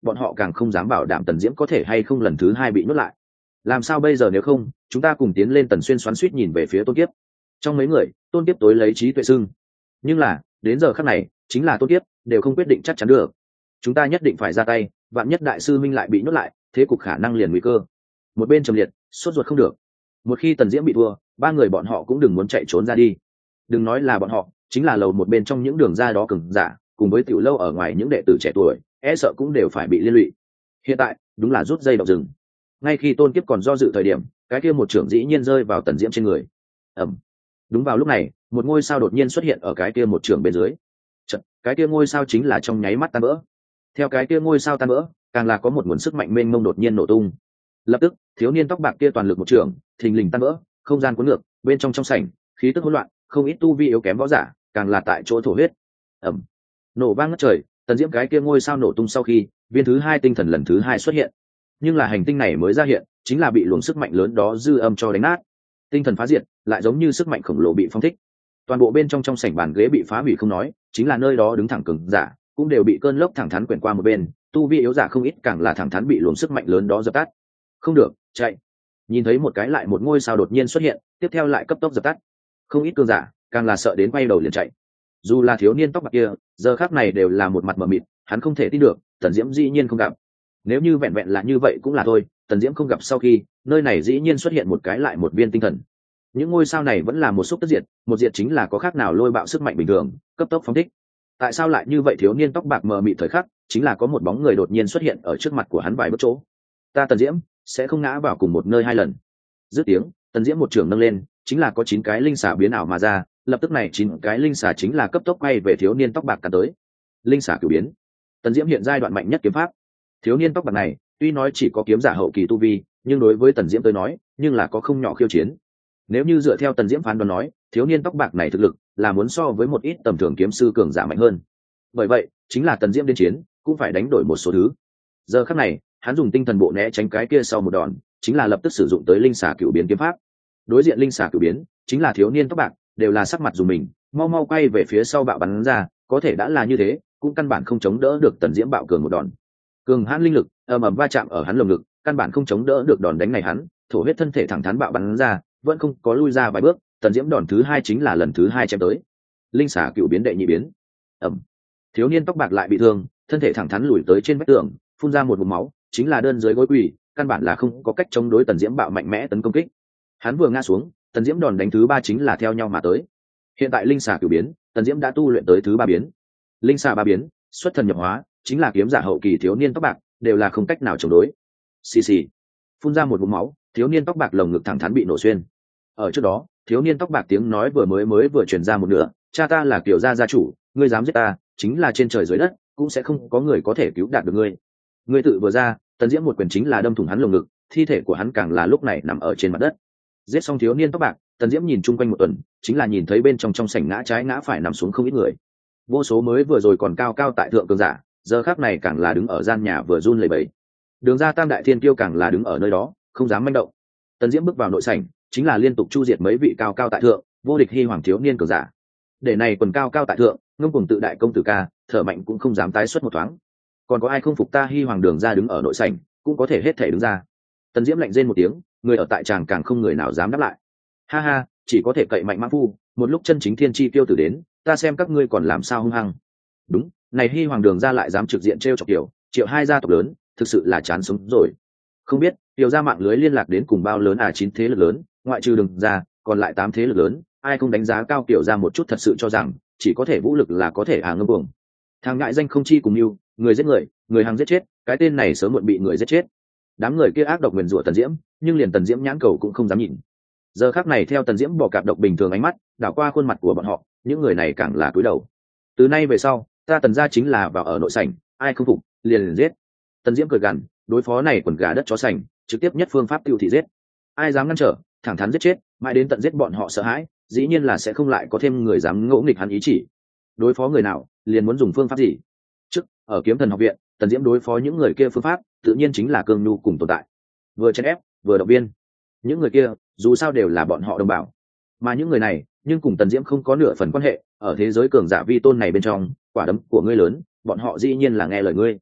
bọn họ càng không dám bảo đảm Tần Diễm có thể hay không lần thứ hai bị nuốt lại. Làm sao bây giờ, nếu không chúng ta cùng tiến lên. Tần Xuyên xoắn xuýt nhìn về phía Tôn Kiếp. Trong mấy người, Tôn Kiếp tối lấy trí tuệ xưng, nhưng là đến giờ khắc này chính là Tôn Kiếp đều không quyết định chắc chắn được. Chúng ta nhất định phải ra tay, vạn nhất đại sư minh lại bị nuốt lại, thế cục khả năng liền nguy cơ. Một bên trầm liệt sốt ruột không được. Một khi Tần Diễm bị thua, ba người bọn họ cũng đừng muốn chạy trốn ra đi. Đừng nói là bọn họ, chính là lầu một bên trong những đường ra đó cường giả, cùng với tiểu lâu ở ngoài những đệ tử trẻ tuổi, e sợ cũng đều phải bị liên lụy. Hiện tại đúng là rút dây động rừng. Ngay khi Tôn Kiếp còn do dự thời điểm, cái kia một trưởng dĩ nhiên rơi vào Tần Diễm trên người. Ầm. Đúng vào lúc này, một ngôi sao đột nhiên xuất hiện ở cái kia một trưởng bên dưới. Chật, cái kia ngôi sao chính là trong nháy mắt tan vỡ. Theo cái kia ngôi sao tan vỡ, càng là có một nguồn sức mạnh mênh mông đột nhiên nổ tung. Lập tức, thiếu niên tóc bạc kia toàn lực một trưởng, thình lình tan vỡ, không gian cuốn ngược, bên trong trong sảnh, khí tức hỗn loạn, không ít tu vi yếu kém võ giả, càng là tại chỗ thổ huyết. Ầm. Nổ vang ngất trời, Tần Diễm cái kia ngôi sao nổ tung sau khi, viên thứ hai tinh thần lần thứ hai xuất hiện. Nhưng là hành tinh này mới ra hiện, chính là bị luồng sức mạnh lớn đó dư âm cho đánh nát. Tinh thần phá diệt, lại giống như sức mạnh khổng lồ bị phóng thích. Toàn bộ bên trong trong sảnh bàn ghế bị phá hủy không nói, chính là nơi đó đứng thẳng cường giả, cũng đều bị cơn lốc thẳng thắn quyển qua một bên, tu vi yếu giả không ít càng là thẳng thắn bị luồng sức mạnh lớn đó dập tắt. Không được, chạy. Nhìn thấy một cái lại một ngôi sao đột nhiên xuất hiện, tiếp theo lại cấp tốc dập tắt. Không ít cường giả, càng là sợ đến quay đầu liền chạy. Dù là thiếu niên tóc bạc kia, giờ khắc này đều là một mặt mờ mịt, hắn không thể tin được, Tần Diễm dĩ nhiên không gặp. Nếu như vẹn vẹn là như vậy cũng là thôi, Tần Diễm không gặp sau khi, nơi này dĩ nhiên xuất hiện một cái lại một viên tinh thần. Những ngôi sao này vẫn là một xúc tất diệt, một diệt chính là có khác nào lôi bạo sức mạnh bình thường, cấp tốc phóng thích. Tại sao lại như vậy? Thiếu niên tóc bạc mờ mịt thời khắc, chính là có một bóng người đột nhiên xuất hiện ở trước mặt của hắn vài bước chỗ. Ta Tần Diễm sẽ không ngã vào cùng một nơi hai lần. Dứt tiếng, Tần Diễm một trường nâng lên, chính là có chín cái linh xà biến ảo mà ra, lập tức này chín cái linh xà chính là cấp tốc quay về thiếu niên tóc bạc cắn tới. Linh xà cửu biến. Tần Diễm hiện giai đoạn mạnh nhất kiếm pháp. Thiếu niên tóc bạc này, tuy nói chỉ có kiếm giả hậu kỳ tu vi, nhưng đối với Tần Diễm tới nói, nhưng là có không nhỏ khiêu chiến. Nếu như dựa theo Tần Diễm phán đoán nói, thiếu niên tóc bạc này thực lực là muốn so với một ít tầm thường kiếm sư cường giả mạnh hơn. Bởi vậy, chính là Tần Diễm đến chiến, cũng phải đánh đổi một số thứ. Giờ khắc này, hắn dùng tinh thần bộ né tránh cái kia sau một đòn, chính là lập tức sử dụng tới linh xà cửu biến kiếm pháp. Đối diện linh xà cửu biến, chính là thiếu niên tóc bạc, đều là sắc mặt dùng mình, mau mau quay về phía sau bạo bắn ra, có thể đã là như thế, cũng căn bản không chống đỡ được Tần Diễm bạo cường một đòn. Cường hãn linh lực ầm ầm va chạm ở hắn lồng ngực, căn bản không chống đỡ được đòn đánh này hắn, thổ huyết thân thể thẳng thắn bạo bắn ra, vẫn không có lui ra vài bước. Tần Diễm đòn thứ hai chính là lần thứ hai chém tới. Linh xà cửu biến đệ nhị biến. Ầm. Thiếu niên tóc bạc lại bị thương, thân thể thẳng thắn lùi tới trên vách tường, phun ra một ngụm máu, chính là đơn dưới gối quỳ, căn bản là không có cách chống đối Tần Diễm bạo mạnh mẽ tấn công kích. Hắn vừa ngã xuống, Tần Diễm đòn đánh thứ ba chính là theo nhau mà tới. Hiện tại linh xà cửu biến, Tần Diễm đã tu luyện tới thứ ba biến. Linh xà ba biến, xuất thần nhập hóa, chính là kiếm giả hậu kỳ thiếu niên tóc bạc, đều là không cách nào chống đối. Xì xì. Phun ra một ngụm máu, thiếu niên tóc bạc lồng ngực thẳng thắn bị nổ xuyên. Ở trước đó, thiếu niên tóc bạc tiếng nói vừa mới mới vừa truyền ra một nửa, cha ta là Kiều gia gia chủ, ngươi dám giết ta, chính là trên trời dưới đất cũng sẽ không có người có thể cứu đạt được ngươi. Ngươi tự vừa ra, Tần Diễm một quyền chính là đâm thủng hắn lồng ngực, thi thể của hắn càng là lúc này nằm ở trên mặt đất. Giết xong thiếu niên tóc bạc, Tần Diễm nhìn chung quanh một tuần, chính là nhìn thấy bên trong trong sảnh ngã trái ngã phải nằm xuống không ít người. Vô số mới vừa rồi còn cao cao tại thượng cường giả, giờ khắc này càng là đứng ở gian nhà vừa run lẩy bẩy. Đường ra Tam đại thiên kiêu càng là đứng ở nơi đó, không dám manh động. Tần Diễm bước vào nội sảnh, chính là liên tục chu diệt mấy vị cao cao tại thượng, vô địch hy hoàng thiếu niên cường giả. Để này quần cao cao tại thượng, ngông cuồng tự đại công tử ca, thở mạnh cũng không dám tái xuất một thoáng. Còn có ai không phục ta hy hoàng đường ra đứng ở nội sảnh, cũng có thể hết thể đứng ra. Tần Diễm lạnh rên một tiếng, người ở tại tràng càng không người nào dám đáp lại. Ha ha, chỉ có thể cậy mạnh mã phu, một lúc chân chính thiên chi tiêu tử đến, ta xem các ngươi còn làm sao hung hăng. Đúng, này hy hoàng đường ra lại dám trực diện trêu chọc Kiều, triệu hai gia tộc lớn, thực sự là chán sống rồi. Không biết Kiều gia mạng lưới liên lạc đến cùng bao lớn à, chín thế lực lớn, ngoại trừ đường ra, còn lại tám thế lực lớn, ai không đánh giá cao Kiều gia một chút, thật sự cho rằng chỉ có thể vũ lực là có thể à ngâm cuồng. Thằng ngại danh không chi cùng yêu, người giết người, người hàng giết chết, cái tên này sớm muộn bị người giết chết. Đám người kia ác độc nguyền rủa Tần Diễm, nhưng liền Tần Diễm nhãn cầu cũng không dám nhìn. Giờ khắc này theo Tần Diễm bỏ cạp độc bình thường ánh mắt đảo qua khuôn mặt của bọn họ, những người này càng là cúi đầu. Từ nay về sau, ta Tần gia chính là vào ở nội sảnh, ai không phục liền liền giết. Tần Diễm cười gằn, đối phó này quần gà đất chó sành, trực tiếp nhất phương pháp tiêu thị giết. Ai dám ngăn trở, thẳng thắn giết chết, mãi đến tận giết bọn họ sợ hãi, dĩ nhiên là sẽ không lại có thêm người dám ngỗ nghịch hắn ý chỉ. Đối phó người nào, liền muốn dùng phương pháp gì? Trước ở Kiếm Thần học viện, Tần Diễm đối phó những người kia phương pháp, tự nhiên chính là cương nhu cùng tồn tại, vừa chèn ép, vừa động viên. Những người kia, dù sao đều là bọn họ đồng bào, mà những người này, nhưng cùng Tần Diễm không có nửa phần quan hệ. Ở thế giới cường giả vi tôn này bên trong, quả đấm của ngươi lớn, bọn họ dĩ nhiên là nghe lời ngươi.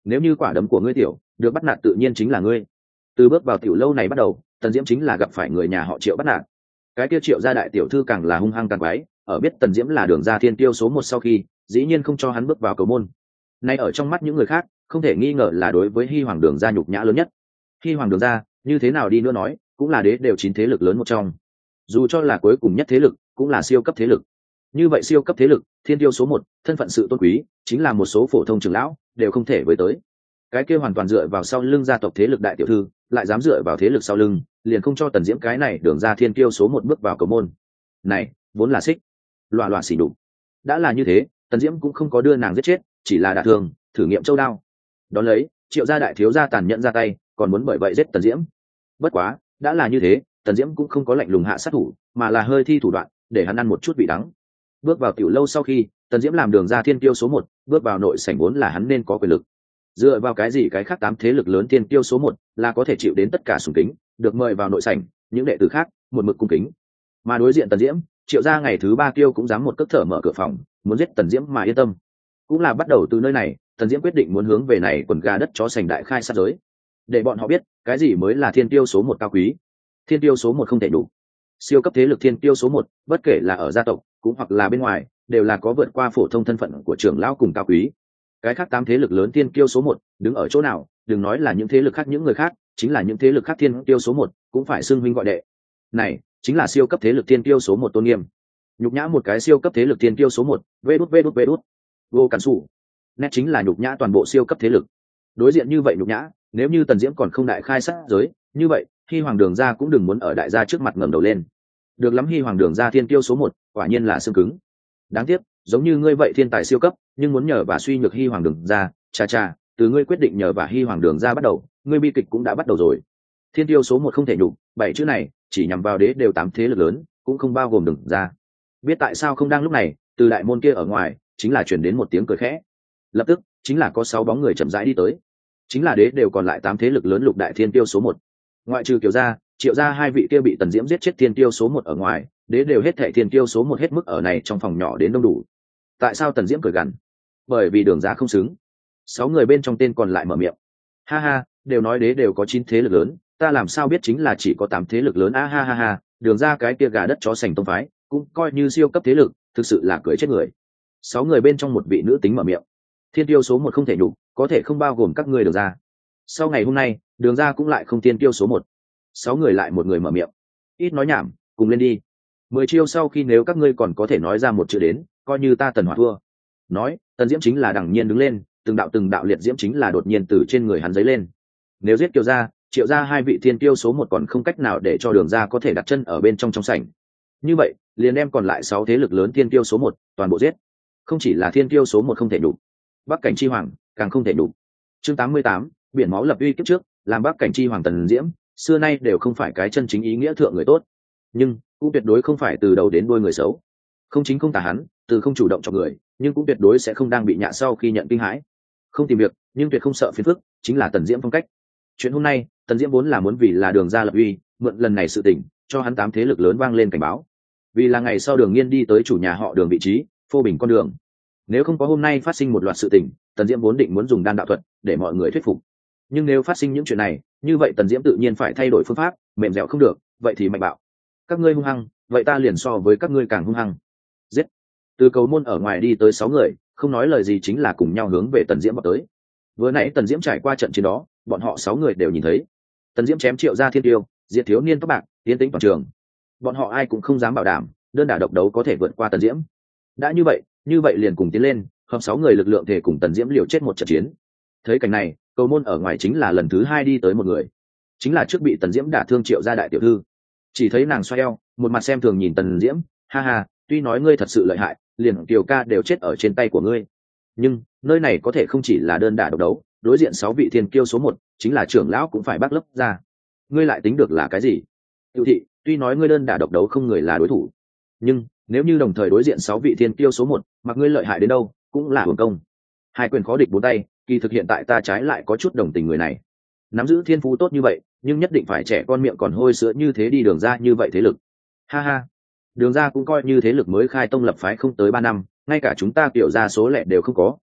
nếu như quả đấm của ngươi tiểu được bắt nạt tự nhiên chính là ngươi. Từ bước vào tiểu lâu này bắt đầu, Tần Diễm chính là gặp phải người nhà họ Triệu bắt nạt. Cái kia Triệu gia đại tiểu thư càng là hung hăng càng quái, ở biết Tần Diễm là đường ra thiên tiêu số một sau khi, dĩ nhiên không cho hắn bước vào cầu môn. Nay ở trong mắt những người khác, không thể nghi ngờ là đối với Hy Hoàng đường gia nhục nhã lớn nhất. Hy Hoàng đường gia, như thế nào đi nữa nói, cũng là đế đều chín thế lực lớn một trong. Dù cho là cuối cùng nhất thế lực, cũng là siêu cấp thế lực. Như vậy siêu cấp thế lực, thiên tiêu số một, thân phận sự tôn quý, chính là một số phổ thông trưởng lão đều không thể với tới. Cái kia hoàn toàn dựa vào sau lưng gia tộc thế lực đại tiểu thư, lại dám dựa vào thế lực sau lưng, liền không cho Tần Diễm cái này đường ra thiên tiêu số một bước vào cầu môn. Này, vốn là xích, loạ loạ xỉ đục. Đã là như thế, Tần Diễm cũng không có đưa nàng giết chết, chỉ là đả thương, thử nghiệm châu đao. Đón lấy, Triệu gia đại thiếu gia tàn nhẫn ra tay, còn muốn bởi vậy giết Tần Diễm. Bất quá, đã là như thế, Tần Diễm cũng không có lạnh lùng hạ sát thủ, mà là hơi thi thủ đoạn, để hắn ăn một chút vị đắng. Bước vào tiểu lâu sau khi, Tần Diễm làm đường ra thiên tiêu số một, bước vào nội sảnh vốn là hắn nên có quyền lực. Dựa vào cái gì cái khác tám thế lực lớn thiên tiêu số một là có thể chịu đến tất cả sùng kính, được mời vào nội sảnh, những đệ tử khác một mực cung kính. Mà đối diện Tần Diễm, Triệu gia ngày thứ ba tiêu cũng dám một cước thở mở cửa phòng, muốn giết Tần Diễm mà yên tâm. Cũng là bắt đầu từ nơi này, Tần Diễm quyết định muốn hướng về này quần gà đất chó sành đại khai sát giới, để bọn họ biết cái gì mới là thiên tiêu số một cao quý. Thiên tiêu số một không thể đủ. Siêu cấp thế lực thiên tiêu số một, bất kể là ở gia tộc cũng hoặc là bên ngoài, đều là có vượt qua phổ thông thân phận của trưởng lão cùng cao quý. Cái khác tám thế lực lớn thiên kiêu số một đứng ở chỗ nào, đừng nói là những thế lực khác, những người khác chính là những thế lực khác thiên kiêu số một cũng phải xưng huynh gọi đệ. Này chính là siêu cấp thế lực thiên kiêu số một tôn nghiêm. Nhục nhã một cái siêu cấp thế lực thiên kiêu số một, vê đút vê đút vê đút vô cản sủ, nét chính là nhục nhã toàn bộ siêu cấp thế lực. Đối diện như vậy nhục nhã, nếu như Tần Diễm còn không đại khai sát giới, như vậy Hy Hoàng đường gia cũng đừng muốn ở đại gia trước mặt ngẩng đầu lên. Được lắm, Hy Hoàng đường gia thiên kiêu số một quả nhiên là xương cứng. Đáng tiếc, giống như ngươi vậy thiên tài siêu cấp, nhưng muốn nhờ và suy nhược Hy Hoàng đường ra, cha cha, từ ngươi quyết định nhờ và Hy Hoàng đường ra bắt đầu, ngươi bi kịch cũng đã bắt đầu rồi. Thiên tiêu số một không thể nhục, bảy chữ này chỉ nhằm vào đế đều tám thế lực lớn, cũng không bao gồm đường ra. Biết tại sao không đang lúc này, từ đại môn kia ở ngoài, chính là chuyển đến một tiếng cười khẽ. Lập tức, chính là có sáu bóng người chậm rãi đi tới. Chính là đế đều còn lại tám thế lực lớn lục đại thiên tiêu số một. Ngoại trừ Kiều gia, Triệu gia hai vị kia bị Tần Diễm giết chết thiên tiêu số một ở ngoài, đế đều hết thảy thiên tiêu số một hết mức ở này trong phòng nhỏ đến đông đủ. Tại sao Tần Diễm cười gằn? Bởi vì đường ra không xứng. Sáu người bên trong tên còn lại mở miệng. Ha ha, đều nói đế đều có chín thế lực lớn, ta làm sao biết chính là chỉ có tám thế lực lớn a ha ha ha, đường ra cái kia gà đất chó sành tông phái, cũng coi như siêu cấp thế lực, thực sự là cười chết người. Sáu người bên trong một vị nữ tính mở miệng. Thiên tiêu số một không thể nhục, có thể không bao gồm các ngươi đường ra. Sau ngày hôm nay, đường ra cũng lại không thiên tiêu số một. Sáu người lại một người mở miệng. Ít nói nhảm, cùng lên đi. Mười chiêu sau khi nếu các ngươi còn có thể nói ra một chữ đến, coi như ta Tần Hỏa thua. Nói, Tần Diễm chính là đằng nhiên đứng lên, từng đạo từng đạo liệt diễm chính là đột nhiên từ trên người hắn giấy lên. Nếu giết Kiều gia, Triệu gia hai vị thiên tiêu số một còn không cách nào để cho đường ra có thể đặt chân ở bên trong trong sảnh. Như vậy, liền đem còn lại sáu thế lực lớn thiên tiêu số một toàn bộ giết. Không chỉ là thiên tiêu số một không thể đủ, Bắc Cảnh chi hoàng càng không thể đủ. Chương tám mươi tám, biển máu lập uy kiếp trước, làm Bắc Cảnh chi hoàng Tần Diễm, xưa nay đều không phải cái chân chính ý nghĩa thượng người tốt, nhưng cũng tuyệt đối không phải từ đầu đến đuôi người xấu. Không chính không tà hắn, từ không chủ động cho người, nhưng cũng tuyệt đối sẽ không đang bị nhạ sau khi nhận kinh hãi. Không tìm việc, nhưng tuyệt không sợ phiền phức, chính là Tần Diễm phong cách. Chuyện hôm nay, Tần Diễm vốn là muốn vì là đường ra lập uy, mượn lần này sự tình, cho hắn tám thế lực lớn vang lên cảnh báo. Vì là ngày sau Đường Nghiên đi tới chủ nhà họ Đường vị trí, phô bình con đường. Nếu không có hôm nay phát sinh một loạt sự tình, Tần Diễm vốn định muốn dùng đan đạo thuật để mọi người thuyết phục. Nhưng nếu phát sinh những chuyện này, như vậy Tần Diễm tự nhiên phải thay đổi phương pháp, mềm dẻo không được, vậy thì mạnh bạo. Các ngươi hung hăng, vậy ta liền so với các ngươi càng hung hăng. Giết. Từ cầu môn ở ngoài đi tới sáu người, không nói lời gì chính là cùng nhau hướng về Tần Diễm vào tới. Vừa nãy Tần Diễm trải qua trận chiến đó, bọn họ sáu người đều nhìn thấy. Tần Diễm chém Triệu gia thiên tiêu, diệt thiếu niên tóc bạc, tiến tĩnh toàn trường. Bọn họ ai cũng không dám bảo đảm, đơn đả độc đấu có thể vượt qua Tần Diễm. Đã như vậy, như vậy liền cùng tiến lên, hợp sáu người lực lượng thể cùng Tần Diễm liều chết một trận chiến. Thấy cảnh này, cầu môn ở ngoài chính là lần thứ hai đi tới một người, chính là trước bị Tần Diễm đả thương Triệu gia đại tiểu thư. Chỉ thấy nàng xoay eo, một mặt xem thường nhìn Tần Diễm, ha ha, tuy nói ngươi thật sự lợi hại, liền Kiều ca đều chết ở trên tay của ngươi, nhưng nơi này có thể không chỉ là đơn đả độc đấu, đối diện sáu vị thiên kiêu số một, chính là trưởng lão cũng phải bác lấp ra. Ngươi lại tính được là cái gì? Tiêu thị, tuy nói ngươi đơn đả độc đấu không người là đối thủ, nhưng nếu như đồng thời đối diện sáu vị thiên kiêu số một, mặc ngươi lợi hại đến đâu, cũng là hưởng công. Hai quyền khó địch bốn tay, kỳ thực hiện tại ta trái lại có chút đồng tình người này. Nắm giữ thiên phú tốt như vậy, nhưng nhất định phải trẻ con miệng còn hôi sữa như thế đi đường ra như vậy thế lực. Ha ha, đường ra cũng coi như thế lực mới khai tông lập phái không tới ba năm, ngay cả chúng ta kiểu ra số lẻ đều không có,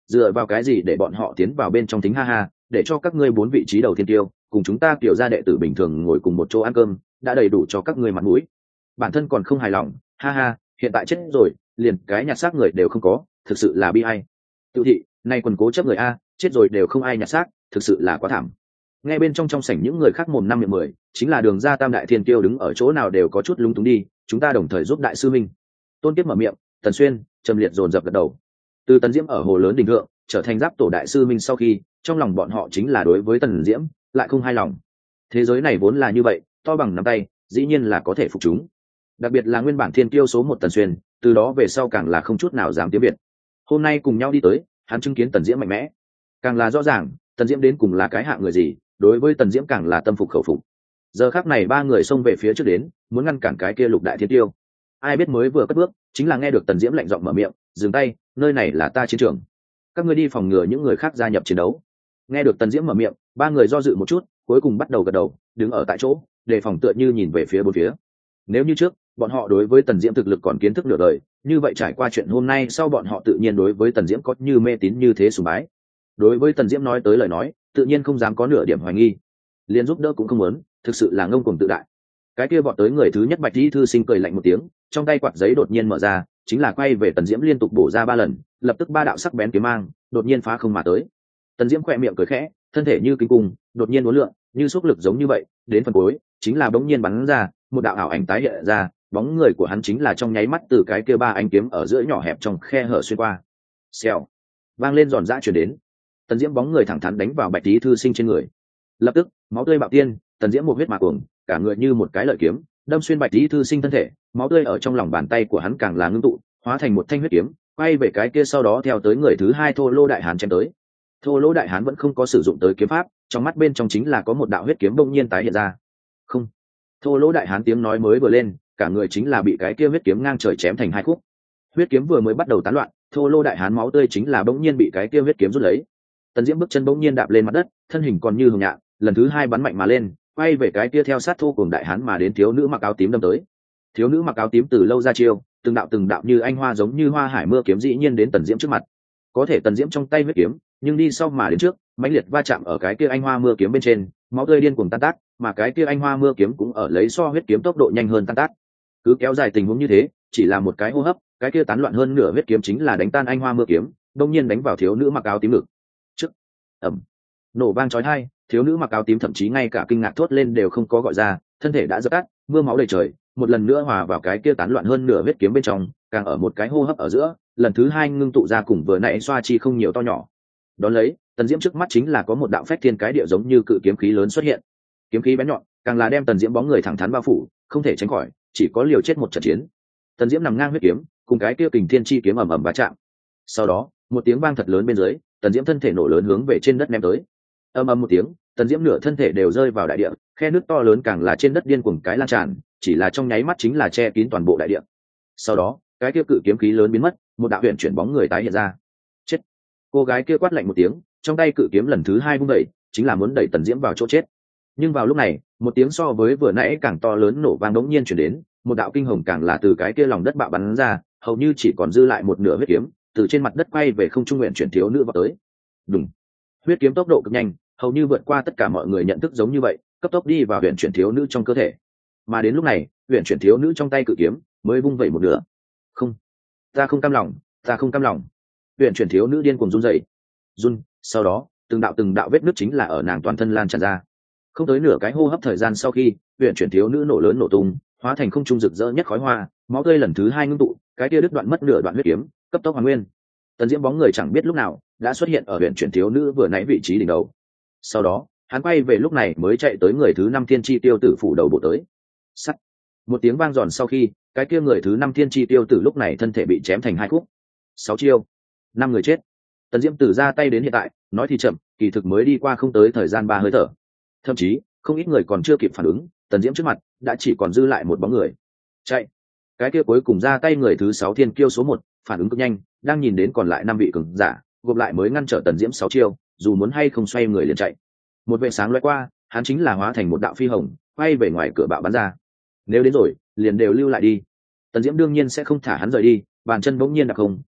dựa vào cái gì để bọn họ tiến vào bên trong thính ha ha, để cho các ngươi bốn vị trí đầu thiên tiêu cùng chúng ta kiểu gia đệ tử bình thường ngồi cùng một chỗ ăn cơm đã đầy đủ cho các ngươi mặt mũi, bản thân còn không hài lòng, ha ha, hiện tại chết rồi liền cái nhặt xác người đều không có, thực sự là bi ai. Tự thị nay quần cố chấp người a, chết rồi đều không ai nhặt xác, thực sự là quá thảm. Nghe bên trong trong sảnh những người khác mồm năm miệng mười, chính là Đường gia tam đại thiên tiêu đứng ở chỗ nào đều có chút lúng túng đi, chúng ta đồng thời giúp đại sư minh. Tôn Kiếp mở miệng, Tần Xuyên, Trầm Liệt dồn dập gật đầu. Từ Tần Diễm ở hồ lớn đỉnh thượng trở thành giáp tổ đại sư minh sau khi, trong lòng bọn họ chính là đối với Tần Diễm lại không hài lòng. Thế giới này vốn là như vậy, to bằng nắm tay, dĩ nhiên là có thể phục chúng. Đặc biệt là nguyên bản thiên tiêu số một Tần Xuyên, từ đó về sau càng là không chút nào dám tiếng biệt. Hôm nay cùng nhau đi tới, hắn chứng kiến Tần Diễm mạnh mẽ, càng là rõ ràng Tần Diễm đến cùng là cái hạng người gì, đối với Tần Diễm càng là tâm phục khẩu phục. Giờ khắc này ba người xông về phía trước đến, muốn ngăn cản cái kia lục đại thiên tiêu. Ai biết mới vừa cất bước, chính là nghe được Tần Diễm lạnh giọng mở miệng, dừng tay, nơi này là ta chiến trường, các ngươi đi phòng ngừa những người khác gia nhập chiến đấu. Nghe được Tần Diễm mở miệng, ba người do dự một chút, cuối cùng bắt đầu gật đầu, đứng ở tại chỗ, đề phòng tựa như nhìn về phía bốn phía. Nếu như trước bọn họ đối với Tần Diễm thực lực còn kiến thức nửa đời, như vậy trải qua chuyện hôm nay sau bọn họ tự nhiên đối với Tần Diễm có như mê tín như thế sùng bái. Đối với Tần Diễm nói tới lời nói, tự nhiên không dám có nửa điểm hoài nghi, liền giúp đỡ cũng không muốn, thực sự là ngông cuồng tự đại. Cái kia bọn tới người thứ nhất Bạch Y thư sinh cười lạnh một tiếng, trong tay quạt giấy đột nhiên mở ra, chính là quay về Tần Diễm liên tục bổ ra ba lần, lập tức ba đạo sắc bén kiếm mang đột nhiên phá không mà tới. Tần Diễm khẽ miệng cười khẽ, thân thể như kinh cung đột nhiên uốn lượn, như xúc lực giống như vậy, đến phần cuối chính là bỗng nhiên bắn ra một đạo ảo ảnh tái hiện ra, bóng người của hắn chính là trong nháy mắt từ cái kia ba ánh kiếm ở giữa nhỏ hẹp trong khe hở xuyên qua. Xèo, vang lên giòn giã truyền đến. Tần Diễm bóng người thẳng thắn đánh vào Bạch Y thư sinh trên người, lập tức máu tươi bạo tiên, Tần Diễm một huyết mà cuồng, cả người như một cái lợi kiếm đâm xuyên Bạch Y thư sinh thân thể, máu tươi ở trong lòng bàn tay của hắn càng là ngưng tụ, hóa thành một thanh huyết kiếm, quay về cái kia sau đó theo tới người thứ hai Thô Lô đại hán chém tới. Thô Lô đại hán vẫn không có sử dụng tới kiếm pháp, trong mắt bên trong chính là có một đạo huyết kiếm bỗng nhiên tái hiện ra. Không. Thô Lô đại hán tiếng nói mới vừa lên, cả người chính là bị cái kia huyết kiếm ngang trời chém thành hai khúc. Huyết kiếm vừa mới bắt đầu tán loạn, Thô Lô đại hán máu tươi chính là bỗng nhiên bị cái kia huyết kiếm rút lấy. Tần Diễm bước chân bỗng nhiên đạp lên mặt đất, thân hình còn như hồng nhạn, lần thứ hai bắn mạnh mà lên, quay về cái kia theo sát Thô cùng đại hán mà đến thiếu nữ mặc áo tím đâm tới. Thiếu nữ mặc áo tím từ lâu ra chiêu, từng đạo từng đạo như anh hoa giống như hoa hải mưa kiếm dĩ nhiên đến Tần Diễm trước mặt. Có thể Tần Diễm trong tay huyết kiếm, nhưng đi sau mà đến trước, mãnh liệt va chạm ở cái kia anh hoa mưa kiếm bên trên, máu tươi điên cuồng tan tác, mà cái kia anh hoa mưa kiếm cũng ở lấy so huyết kiếm tốc độ nhanh hơn tan tác. Cứ kéo dài tình huống như thế, chỉ là một cái hô hấp, cái kia tán loạn hơn nửa huyết kiếm chính là đánh tan anh hoa mưa kiếm, đột nhiên đánh vào thiếu nữ mặc áo tím ngực. Trước, ầm, nổ vang chói tai, thiếu nữ mặc áo tím thậm chí ngay cả kinh ngạc thốt lên đều không có gọi ra, thân thể đã dập tắt, mưa máu đầy trời, một lần nữa hòa vào cái kia tán loạn hơn nửa huyết kiếm bên trong, càng ở một cái hô hấp ở giữa, lần thứ hai ngưng tụ ra cùng vừa nãy xoa chi không nhiều to nhỏ. Đón lấy, Tần Diễm trước mắt chính là có một đạo phách thiên cái địa giống như cự kiếm khí lớn xuất hiện. Kiếm khí bén nhọn, càng là đem Tần Diễm bóng người thẳng thắn bao phủ, không thể tránh khỏi, chỉ có liều chết một trận chiến. Tần Diễm nằm ngang huyết kiếm, cùng cái kia kình thiên chi kiếm ầm ầm va chạm. Sau đó, một tiếng vang thật lớn bên dưới, Tần Diễm thân thể nổ lớn hướng về trên đất ném tới. Ầm ầm một tiếng, Tần Diễm nửa thân thể đều rơi vào đại địa, khe nước to lớn càng là trên đất điên cuồng cái lan tràn, chỉ là trong nháy mắt chính là che kín toàn bộ đại địa. Sau đó, cái kia cự kiếm khí lớn biến mất, một đạo huyền chuyển bóng người tái hiện ra. Chết! Cô gái kia quát lạnh một tiếng, trong tay cự kiếm lần thứ hai vung đẩy, chính là muốn đẩy Tần Diễm vào chỗ chết. Nhưng vào lúc này, một tiếng so với vừa nãy càng to lớn nổ vang đống nhiên truyền đến, một đạo kinh hồng càng là từ cái kia lòng đất bạo bắn ra, hầu như chỉ còn dư lại một nửa huyết kiếm, từ trên mặt đất quay về không trung nguyện chuyển thiếu nữ vào tới. Đùng! Huyết kiếm tốc độ cực nhanh, hầu như vượt qua tất cả mọi người nhận thức giống như vậy, cấp tốc đi vào huyền chuyển thiếu nữ trong cơ thể. Mà đến lúc này, huyền chuyển thiếu nữ trong tay cự kiếm mới vung vẩy một nửa. Không, ta không cam lòng, ta không cam lòng. Huyền chuyển thiếu nữ điên cuồng run rẩy, run. Sau đó, từng đạo từng đạo vết nứt chính là ở nàng toàn thân lan tràn ra. Không tới nửa cái hô hấp thời gian sau khi, huyền chuyển thiếu nữ nổ lớn nổ tung, hóa thành không trung rực rỡ nhất khói hoa, máu tươi lần thứ hai ngưng tụ, cái kia đứt đoạn mất nửa đoạn huyết kiếm, cấp tốc hoàn nguyên. Tần Diễm bóng người chẳng biết lúc nào đã xuất hiện ở huyền chuyển thiếu nữ vừa nãy vị trí đỉnh đầu. Sau đó, hắn quay về lúc này mới chạy tới người thứ năm thiên chi tiêu tử phủ đầu bộ tới. Sắt. Một tiếng vang giòn sau khi, cái kia người thứ năm thiên chi tiêu tử lúc này thân thể bị chém thành hai khúc. Sáu chiêu, năm người chết. Tần Diễm từ ra tay đến hiện tại, nói thì chậm, kỳ thực mới đi qua không tới thời gian ba hơi thở. Thậm chí, không ít người còn chưa kịp phản ứng, Tần Diễm trước mặt đã chỉ còn dư lại một bóng người. Chạy. Cái kia cuối cùng ra tay người thứ sáu thiên kiêu số một, phản ứng cực nhanh, đang nhìn đến còn lại năm vị cường giả, gộp lại mới ngăn trở Tần Diễm sáu chiêu, dù muốn hay không xoay người liền chạy. Một vệ sáng lóe qua, hắn chính là hóa thành một đạo phi hồng, quay về ngoài cửa bạo bắn ra. Nếu đến rồi, liền đều lưu lại đi. Tần Diễm đương nhiên sẽ không thả hắn rời đi, bàn chân bỗng nhiên đạp không,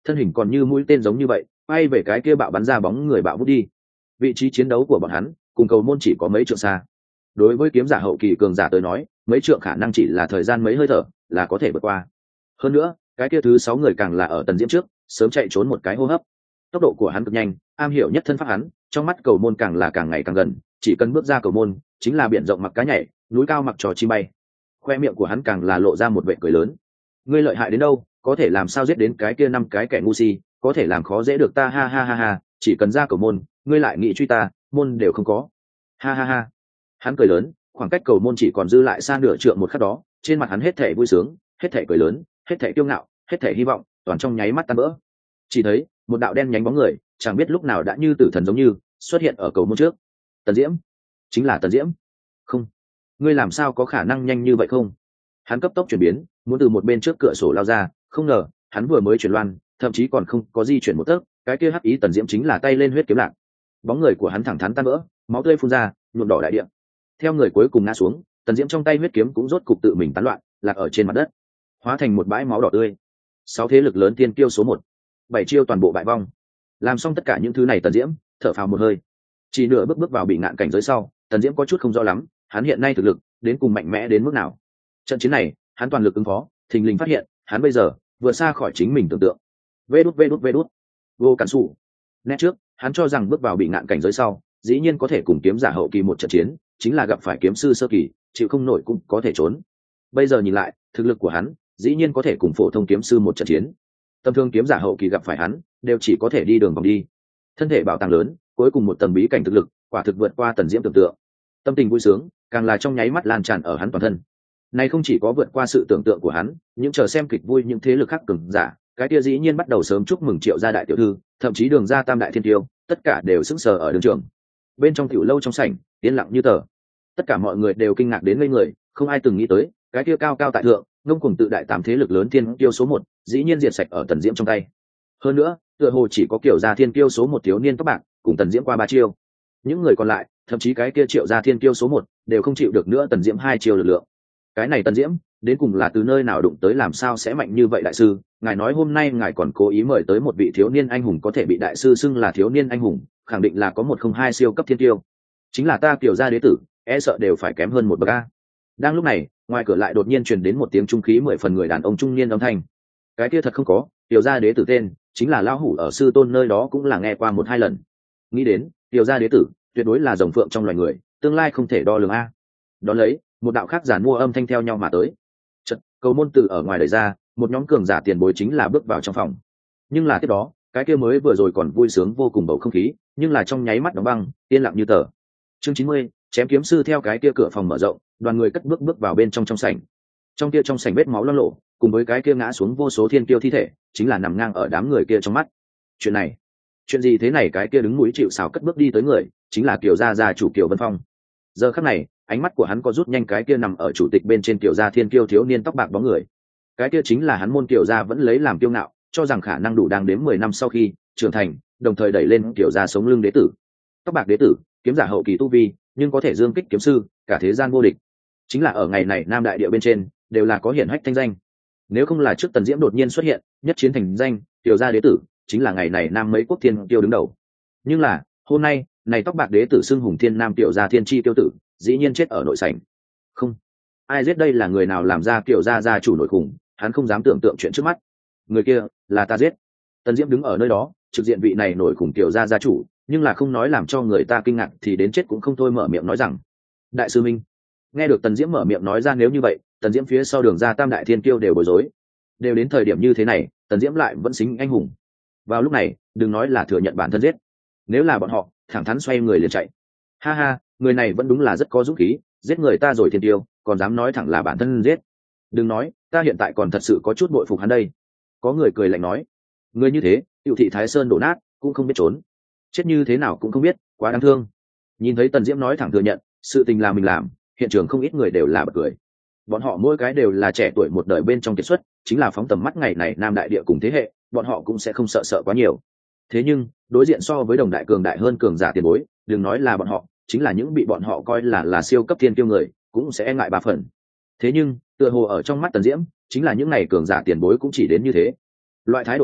thân hình còn như mũi tên giống như vậy bay về cái kia bạo bắn ra bóng người bạo vút đi. Vị trí chiến đấu của bọn hắn cùng cầu môn chỉ có mấy trượng xa, đối với kiếm giả hậu kỳ cường giả tới nói mấy trượng khả năng chỉ là thời gian mấy hơi thở là có thể vượt qua. Hơn nữa cái kia thứ sáu người càng là ở Tần Diễm trước sớm chạy trốn một cái hô hấp. Tốc độ của hắn cực nhanh, am hiểu nhất thân pháp hắn trong mắt cầu môn càng là càng ngày càng gần, chỉ cần bước ra cầu môn chính là biển rộng mặc cá nhảy, núi cao mặc trò chim bay. Khoe miệng của hắn càng là lộ ra một vẻ cười lớn. Ngươi lợi hại đến đâu, có thể làm sao giết đến cái kia năm cái kẻ ngu si, có thể làm khó dễ được ta, ha ha ha ha, chỉ cần ra cầu môn ngươi lại nghĩ truy ta, môn đều không có, ha ha ha. Hắn cười lớn, khoảng cách cầu môn chỉ còn dư lại xa nửa trượng một khắc đó, trên mặt hắn hết thảy vui sướng, hết thảy cười lớn, hết thảy kiêu ngạo, hết thảy hy vọng, toàn trong nháy mắt tan vỡ. Chỉ thấy một đạo đen nhánh bóng người, chẳng biết lúc nào đã như tử thần giống như xuất hiện ở cầu môn trước. Tần Diễm, chính là Tần Diễm. Không, ngươi làm sao có khả năng nhanh như vậy không? Hắn cấp tốc chuyển biến, muốn từ một bên trước cửa sổ lao ra, không ngờ hắn vừa mới chuyển loan, thậm chí còn không có di chuyển một tấc, cái kia hắc ý Tần Diễm chính là tay lên huyết kiếm lạc. Bóng người của hắn thẳng thắn tan vỡ, máu tươi phun ra, nhuộm đỏ đại địa. Theo người cuối cùng ngã xuống, Tần Diễm trong tay huyết kiếm cũng rốt cục tự mình tán loạn, lạc ở trên mặt đất, hóa thành một bãi máu đỏ tươi. Sáu thế lực lớn tiên kiêu số một, bảy chiêu toàn bộ bại vong. Làm xong tất cả những thứ này, Tần Diễm thở phào một hơi. Chỉ nửa bước bước vào bị ngạn cảnh giới sau, Tần Diễm có chút không rõ lắm, hắn hiện nay thực lực đến cùng mạnh mẽ đến mức nào. Trận chiến này, hắn toàn lực ứng phó, thình lình phát hiện, hắn bây giờ vừa xa khỏi chính mình tưởng tượng. Vê đút vê đút vê đút. Vô cản sủ. Nét trước, hắn cho rằng bước vào bị ngạn cảnh giới sau, dĩ nhiên có thể cùng kiếm giả hậu kỳ một trận chiến, chính là gặp phải kiếm sư sơ kỳ, chịu không nổi cũng có thể trốn. Bây giờ nhìn lại, thực lực của hắn, dĩ nhiên có thể cùng phổ thông kiếm sư một trận chiến. Tầm thường kiếm giả hậu kỳ gặp phải hắn, đều chỉ có thể đi đường vòng đi. Thân thể bảo tàng lớn, cuối cùng một tầng bí cảnh thực lực, quả thực vượt qua Tần Diễm tưởng tượng. Tâm tình vui sướng, càng là trong nháy mắt lan tràn ở hắn toàn thân. Này không chỉ có vượt qua sự tưởng tượng của hắn, những chờ xem kịch vui những thế lực khác cường giả, cái kia dĩ nhiên bắt đầu sớm chúc mừng Triệu gia đại tiểu thư, thậm chí Đường gia tam đại thiên tiêu, tất cả đều sững sờ ở đường trường. Bên trong tiểu lâu trong sảnh, yên lặng như tờ. Tất cả mọi người đều kinh ngạc đến ngây người, không ai từng nghĩ tới, cái kia cao cao tại thượng, ngông cuồng tự đại tám thế lực lớn thiên tiêu số một, dĩ nhiên diệt sạch ở Tần Diễm trong tay. Hơn nữa, tựa hồ chỉ có Kiểu gia thiên tiêu số một thiếu niên tóc bạc, cùng Tần Diễm qua ba chiêu. Những người còn lại, thậm chí cái kia Triệu gia thiên tiêu số một, đều không chịu được nữa Tần Diễm hai chiêu lực lượng. Cái này Tần Diễm, đến cùng là từ nơi nào đụng tới làm sao sẽ mạnh như vậy đại sư? Ngài nói hôm nay ngài còn cố ý mời tới một vị thiếu niên anh hùng có thể bị đại sư xưng là thiếu niên anh hùng, khẳng định là có một không hai siêu cấp thiên tiêu. Chính là ta Kiểu gia đế tử, e sợ đều phải kém hơn một bậc a. Đang lúc này, ngoài cửa lại đột nhiên truyền đến một tiếng trung khí mười phần người đàn ông trung niên âm thanh. Cái kia thật không có, Tiểu gia đế tử tên chính là lão hủ ở sư tôn nơi đó cũng là nghe qua một hai lần. Nghĩ đến, Tiểu gia đế tử tuyệt đối là rồng phượng trong loài người, tương lai không thể đo lường a. Đón lấy, một đạo khác giản mua âm thanh theo nhau mà tới. Chợt, cầu môn từ ở ngoài đẩy ra, một nhóm cường giả tiền bối chính là bước vào trong phòng. Nhưng là tiếp đó, cái kia mới vừa rồi còn vui sướng vô cùng bầu không khí, nhưng là trong nháy mắt đóng băng, yên lặng như tờ. Chương chín mươi, chém kiếm sư. Theo cái kia cửa phòng mở rộng, đoàn người cất bước bước vào bên trong trong sảnh. Trong kia trong sảnh vết máu loang lổ, cùng với cái kia ngã xuống vô số thiên kiêu thi thể, chính là nằm ngang ở đám người kia trong mắt. Chuyện này, chuyện gì thế này? Cái kia đứng mũi chịu sào cất bước đi tới người, chính là Kiều gia gia chủ Kiều Vân Phong. Giờ khắc này, ánh mắt của hắn có rút nhanh cái kia nằm ở chủ tịch bên trên Kiều gia thiên kiêu thiếu niên tóc bạc bóng người. Cái kia chính là hắn môn Kiều gia vẫn lấy làm kiêu ngạo, cho rằng khả năng đủ đang đếm mười năm sau khi trưởng thành, đồng thời đẩy lên Kiều gia sống lưng đế tử. Tóc bạc đế tử, kiếm giả hậu kỳ tu vi, nhưng có thể dương kích kiếm sư, cả thế gian vô địch. Chính là ở ngày này Nam Đại Địa bên trên, đều là có hiển hách thanh danh. Nếu không là trước Tần Diễm đột nhiên xuất hiện, nhất chiến thành danh, Kiều gia đế tử chính là ngày này Nam mấy quốc thiên tiêu đứng đầu. Nhưng là, hôm nay, này tóc bạc đế tử xưng hùng thiên Nam Kiều gia thiên chi tiêu tử, dĩ nhiên chết ở nội sảnh. Không, ai giết đây? Là người nào làm ra Kiều gia gia chủ nội khủng, hắn không dám tưởng tượng chuyện trước mắt. Người kia, là ta giết. Tần Diễm đứng ở nơi đó, trực diện vị này nổi khủng Kiều gia gia chủ, nhưng là không nói làm cho người ta kinh ngạc thì đến chết cũng không thôi, mở miệng nói rằng: đại sư minh. Nghe được Tần Diễm mở miệng nói ra nếu như vậy, Tần Diễm phía sau Đường gia tam đại thiên kiêu đều bối rối. Đều đến thời điểm như thế này, Tần Diễm lại vẫn xính anh hùng. Vào lúc này, đừng nói là thừa nhận bản thân giết, nếu là bọn họ thẳng thắn xoay người liền chạy. Ha ha, người này vẫn đúng là rất có dũng khí, giết người ta rồi thiên tiêu, còn dám nói thẳng là bản thân giết. Đừng nói, ta hiện tại còn thật sự có chút bội phục hắn đây. Có người cười lạnh nói: người như thế, Cựu thị Thái Sơn đổ nát cũng không biết trốn, chết như thế nào cũng không biết, quá đáng thương. Nhìn thấy Tần Diễm nói thẳng thừa nhận sự tình là mình làm, hiện trường không ít người đều là bật cười. Bọn họ mỗi cái đều là trẻ tuổi một đời bên trong kiệt xuất, chính là phóng tầm mắt ngày này Nam Đại Địa cùng thế hệ, bọn họ cũng sẽ không sợ sợ quá nhiều. Thế nhưng đối diện so với đồng đại cường đại hơn cường giả tiền bối, đừng nói là bọn họ, chính là những bị bọn họ coi là là siêu cấp thiên kiêu người, cũng sẽ e ngại ba phần. Thế nhưng tựa hồ ở trong mắt Tần Diễm, chính là những này cường giả tiền bối cũng chỉ đến như thế. Loại thái độ này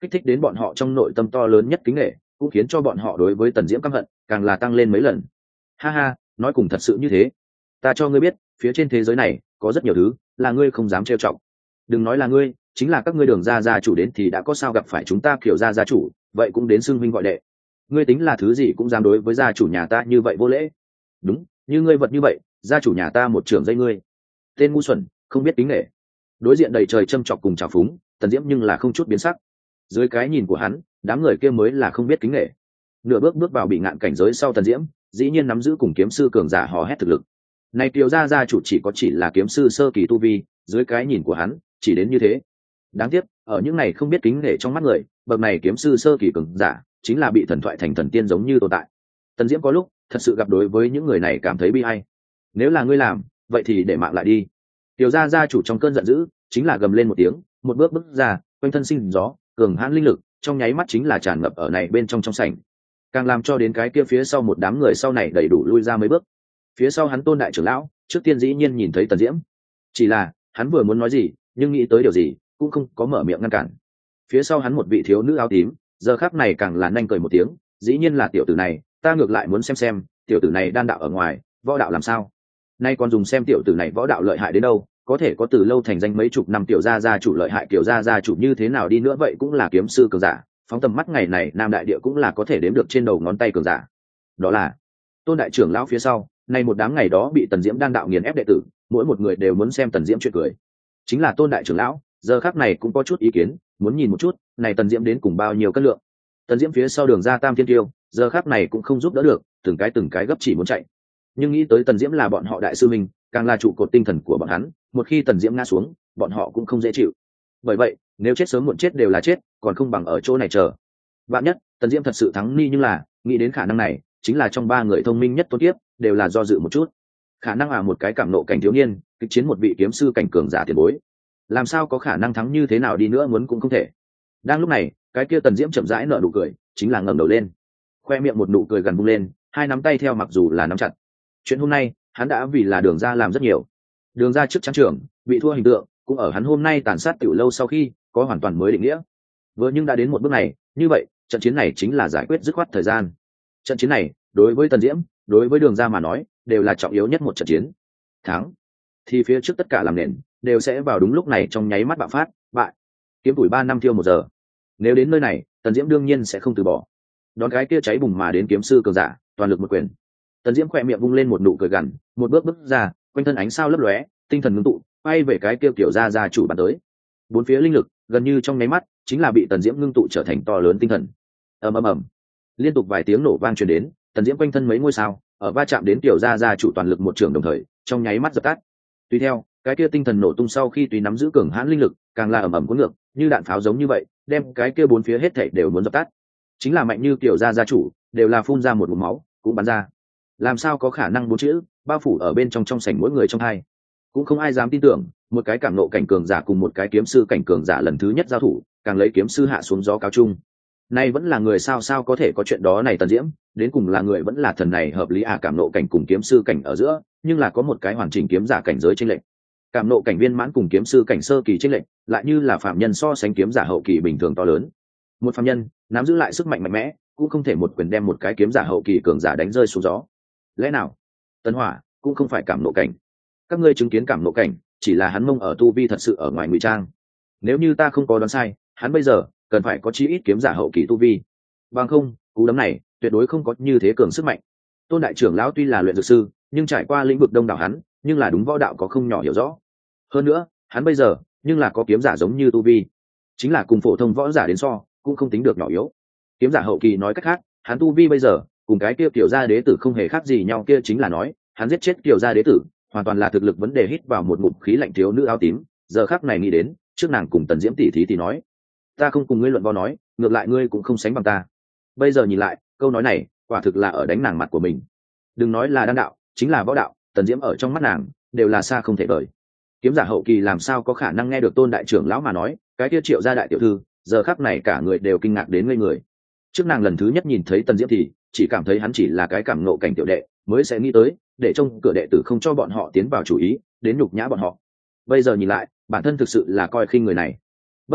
kích thích đến bọn họ trong nội tâm to lớn nhất kính nghệ, cũng khiến cho bọn họ đối với tần diễm căm hận càng là tăng lên mấy lần. Ha ha, nói cùng thật sự như thế. Ta cho ngươi biết, phía trên thế giới này có rất nhiều thứ là ngươi không dám trêu chọc. Đừng nói là ngươi, chính là các ngươi Đường gia gia chủ đến thì đã có sao gặp phải chúng ta Kiều gia gia chủ, vậy cũng đến xưng huynh gọi đệ. Ngươi tính là thứ gì cũng dám đối với gia chủ nhà ta như vậy vô lễ. Đúng, như ngươi vật như vậy, gia chủ nhà ta một trưởng dây ngươi. Tên ngu xuẩn, không biết kính nể. Đối diện đầy trời châm chọc cùng trào phúng, tần diễm nhưng là không chút biến sắc. Dưới cái nhìn của hắn, đám người kia mới là không biết kính nể. Nửa bước bước vào bị ngạn cảnh giới sau tần diễm, dĩ nhiên nắm giữ cùng kiếm sư cường giả hò hét thực lực. Này Kiều gia gia chủ chỉ có chỉ là kiếm sư sơ kỳ tu vi, dưới cái nhìn của hắn, chỉ đến như thế. Đáng tiếc, ở những này không biết kính nể trong mắt người, bậc này kiếm sư sơ kỳ cường giả, chính là bị thần thoại thành thần tiên giống như tồn tại. Tần diễm có lúc thật sự gặp đối với những người này cảm thấy bi ai. Nếu là ngươi làm, vậy thì để mạng lại đi. Kiều gia gia chủ trong cơn giận dữ, chính là gầm lên một tiếng, một bước bước ra, quanh thân sinh gió, cường hãn linh lực, trong nháy mắt chính là tràn ngập ở này bên trong trong sảnh. Càng làm cho đến cái kia phía sau một đám người sau này đầy đủ lui ra mấy bước. Phía sau hắn Tôn đại trưởng lão, trước tiên dĩ nhiên nhìn thấy tần diễm, chỉ là hắn vừa muốn nói gì, nhưng nghĩ tới điều gì, cũng không có mở miệng ngăn cản. Phía sau hắn một vị thiếu nữ áo tím, giờ khắc này càng là nhanh cười một tiếng, dĩ nhiên là tiểu tử này, ta ngược lại muốn xem xem, tiểu tử này đan đạo ở ngoài, võ đạo làm sao. Nay còn dùng xem tiểu tử này võ đạo lợi hại đến đâu, có thể có từ lâu thành danh mấy chục năm tiểu gia gia chủ lợi hại, kiểu gia gia chủ như thế nào đi nữa vậy cũng là kiếm sư cường giả, phóng tầm mắt ngày này Nam Đại Địa cũng là có thể đếm được trên đầu ngón tay cường giả. Đó là Tôn đại trưởng lão phía sau, nay một đám ngày đó bị tần diễm đan đạo nghiền ép đệ tử, mỗi một người đều muốn xem tần diễm chuyện cười. Chính là Tôn đại trưởng lão, giờ khắc này cũng có chút ý kiến, muốn nhìn một chút, này tần diễm đến cùng bao nhiêu cân lượng. Tần diễm phía sau Đường gia Tam Thiên Kiêu, giờ khắc này cũng không giúp đỡ được, từng cái từng cái gấp chỉ muốn chạy. Nhưng nghĩ tới tần diễm là bọn họ đại sư minh, càng là trụ cột tinh thần của bọn hắn, một khi tần diễm ngã xuống, bọn họ cũng không dễ chịu. Bởi vậy, nếu chết sớm muộn chết đều là chết, còn không bằng ở chỗ này chờ. Bạn nhất, tần diễm thật sự thắng ni, nhưng là nghĩ đến khả năng này, chính là trong ba người thông minh nhất Tôn Kiếp đều là do dự một chút. Khả năng là một cái cảm nộ cảnh thiếu niên, kịch chiến một vị kiếm sư cảnh cường giả tiền bối, làm sao có khả năng thắng, như thế nào đi nữa muốn cũng không thể. Đang lúc này, cái kia tần diễm chậm rãi nở nụ cười, chính là ngẩng đầu lên, khoe miệng một nụ cười gần bung lên, hai nắm tay theo mặc dù là nắm chặt. Chuyện hôm nay, hắn đã vì là Đường gia làm rất nhiều. Đường gia trước chán trưởng bị thua hình tượng, cũng ở hắn hôm nay tàn sát tiểu lâu sau khi có hoàn toàn mới định nghĩa. Vừa nhưng đã đến một bước này, như vậy trận chiến này chính là giải quyết dứt khoát thời gian. Trận chiến này đối với tần diễm, đối với Đường gia mà nói đều là trọng yếu nhất một trận chiến. Thắng thì phía trước tất cả làm nền đều sẽ vào đúng lúc này trong nháy mắt bạo phát. Bại, kiếm tuổi ba năm thiêu một giờ. Nếu đến nơi này, tần diễm đương nhiên sẽ không từ bỏ. Đón cái kia cháy bùng mà đến kiếm sư cường giả, toàn lực một quyền. Tần diễm khỏe miệng vung lên một nụ cười gằn, một bước bước ra, quanh thân ánh sao lấp lóe, tinh thần ngưng tụ, bay về cái kia kiểu gia gia chủ bắn tới. Bốn phía linh lực gần như trong nháy mắt chính là bị tần diễm ngưng tụ trở thành to lớn tinh thần. Ầm ầm ầm, liên tục vài tiếng nổ vang truyền đến, tần diễm quanh thân mấy ngôi sao ở va chạm đến kiểu gia gia chủ toàn lực một trường đồng thời, trong nháy mắt dập tắt. Tùy theo, cái kia tinh thần nổ tung sau khi tùy nắm giữ cường hãn linh lực, càng là ầm ầm cuốn ngược, như đạn pháo giống như vậy, đem cái kia bốn phía hết thảy đều muốn dập tắt. Chính là mạnh như kiểu gia gia chủ, đều là phun ra một ngụm máu, cũng bắn ra. Làm sao có khả năng bốn chữ bao phủ ở bên trong trong sảnh mỗi người trong hai, cũng không ai dám tin tưởng, một cái cảm nộ cảnh cường giả cùng một cái kiếm sư cảnh cường giả lần thứ nhất giao thủ, càng lấy kiếm sư hạ xuống gió cao trung. Nay vẫn là người sao sao có thể có chuyện đó này tần diễm, đến cùng là người vẫn là thần này hợp lý à, cảm nộ cảnh cùng kiếm sư cảnh ở giữa, nhưng là có một cái hoàn chỉnh kiếm giả cảnh giới chênh lệch. Cảm nộ cảnh viên mãn cùng kiếm sư cảnh sơ kỳ chênh lệch, lại như là phạm nhân so sánh kiếm giả hậu kỳ bình thường to lớn. Một phạm nhân nắm giữ lại sức mạnh mạnh mẽ, cũng không thể một quyền đem một cái kiếm giả hậu kỳ cường giả đánh rơi xuống gió. Lẽ nào Tân Hỏa cũng không phải cảm nộ cảnh? Các ngươi chứng kiến cảm nộ cảnh chỉ là hắn mông ở tu vi thật sự ở ngoài ngụy trang. Nếu như ta không có đoán sai, hắn bây giờ cần phải có chí ít kiếm giả hậu kỳ tu vi, bằng không cú đấm này tuyệt đối không có như thế cường sức mạnh. Tôn đại trưởng lão tuy là luyện dược sư, nhưng trải qua lĩnh vực đông đảo hắn, nhưng là đúng võ đạo có không nhỏ hiểu rõ. Hơn nữa, hắn bây giờ nhưng là có kiếm giả giống như tu vi, chính là cùng phổ thông võ giả đến so, cũng không tính được nhỏ yếu. Kiếm giả hậu kỳ nói cách khác, hắn tu vi bây giờ cùng cái kia kiểu gia đế tử không hề khác gì nhau, kia chính là nói hắn giết chết kiểu gia đế tử hoàn toàn là thực lực vấn đề. Hít vào một ngụm khí lạnh, thiếu nữ áo tím giờ khắc này nghĩ đến trước nàng cùng tần diễm tỷ thí thì nói, ta không cùng ngươi luận võ nói, ngược lại ngươi cũng không sánh bằng ta. Bây giờ nhìn lại, câu nói này quả thực là ở đánh nàng mặt của mình. Đừng nói là đan đạo, chính là võ đạo, tần diễm ở trong mắt nàng đều là xa không thể vời. Kiếm giả hậu kỳ làm sao có khả năng nghe được Tôn đại trưởng lão mà nói, cái kia Triệu gia đại tiểu thư giờ khắc này cả người đều kinh ngạc đến ngây người. Trước nàng lần thứ nhất nhìn thấy tần diễm thì chỉ cảm thấy hắn chỉ là cái cảm nộ cảnh tiểu đệ, mới sẽ nghĩ tới để trông cửa đệ tử không cho bọn họ tiến vào chủ ý, đến nhục nhã bọn họ. Bây giờ nhìn lại, bản thân thực sự là coi khinh người này. Bất quá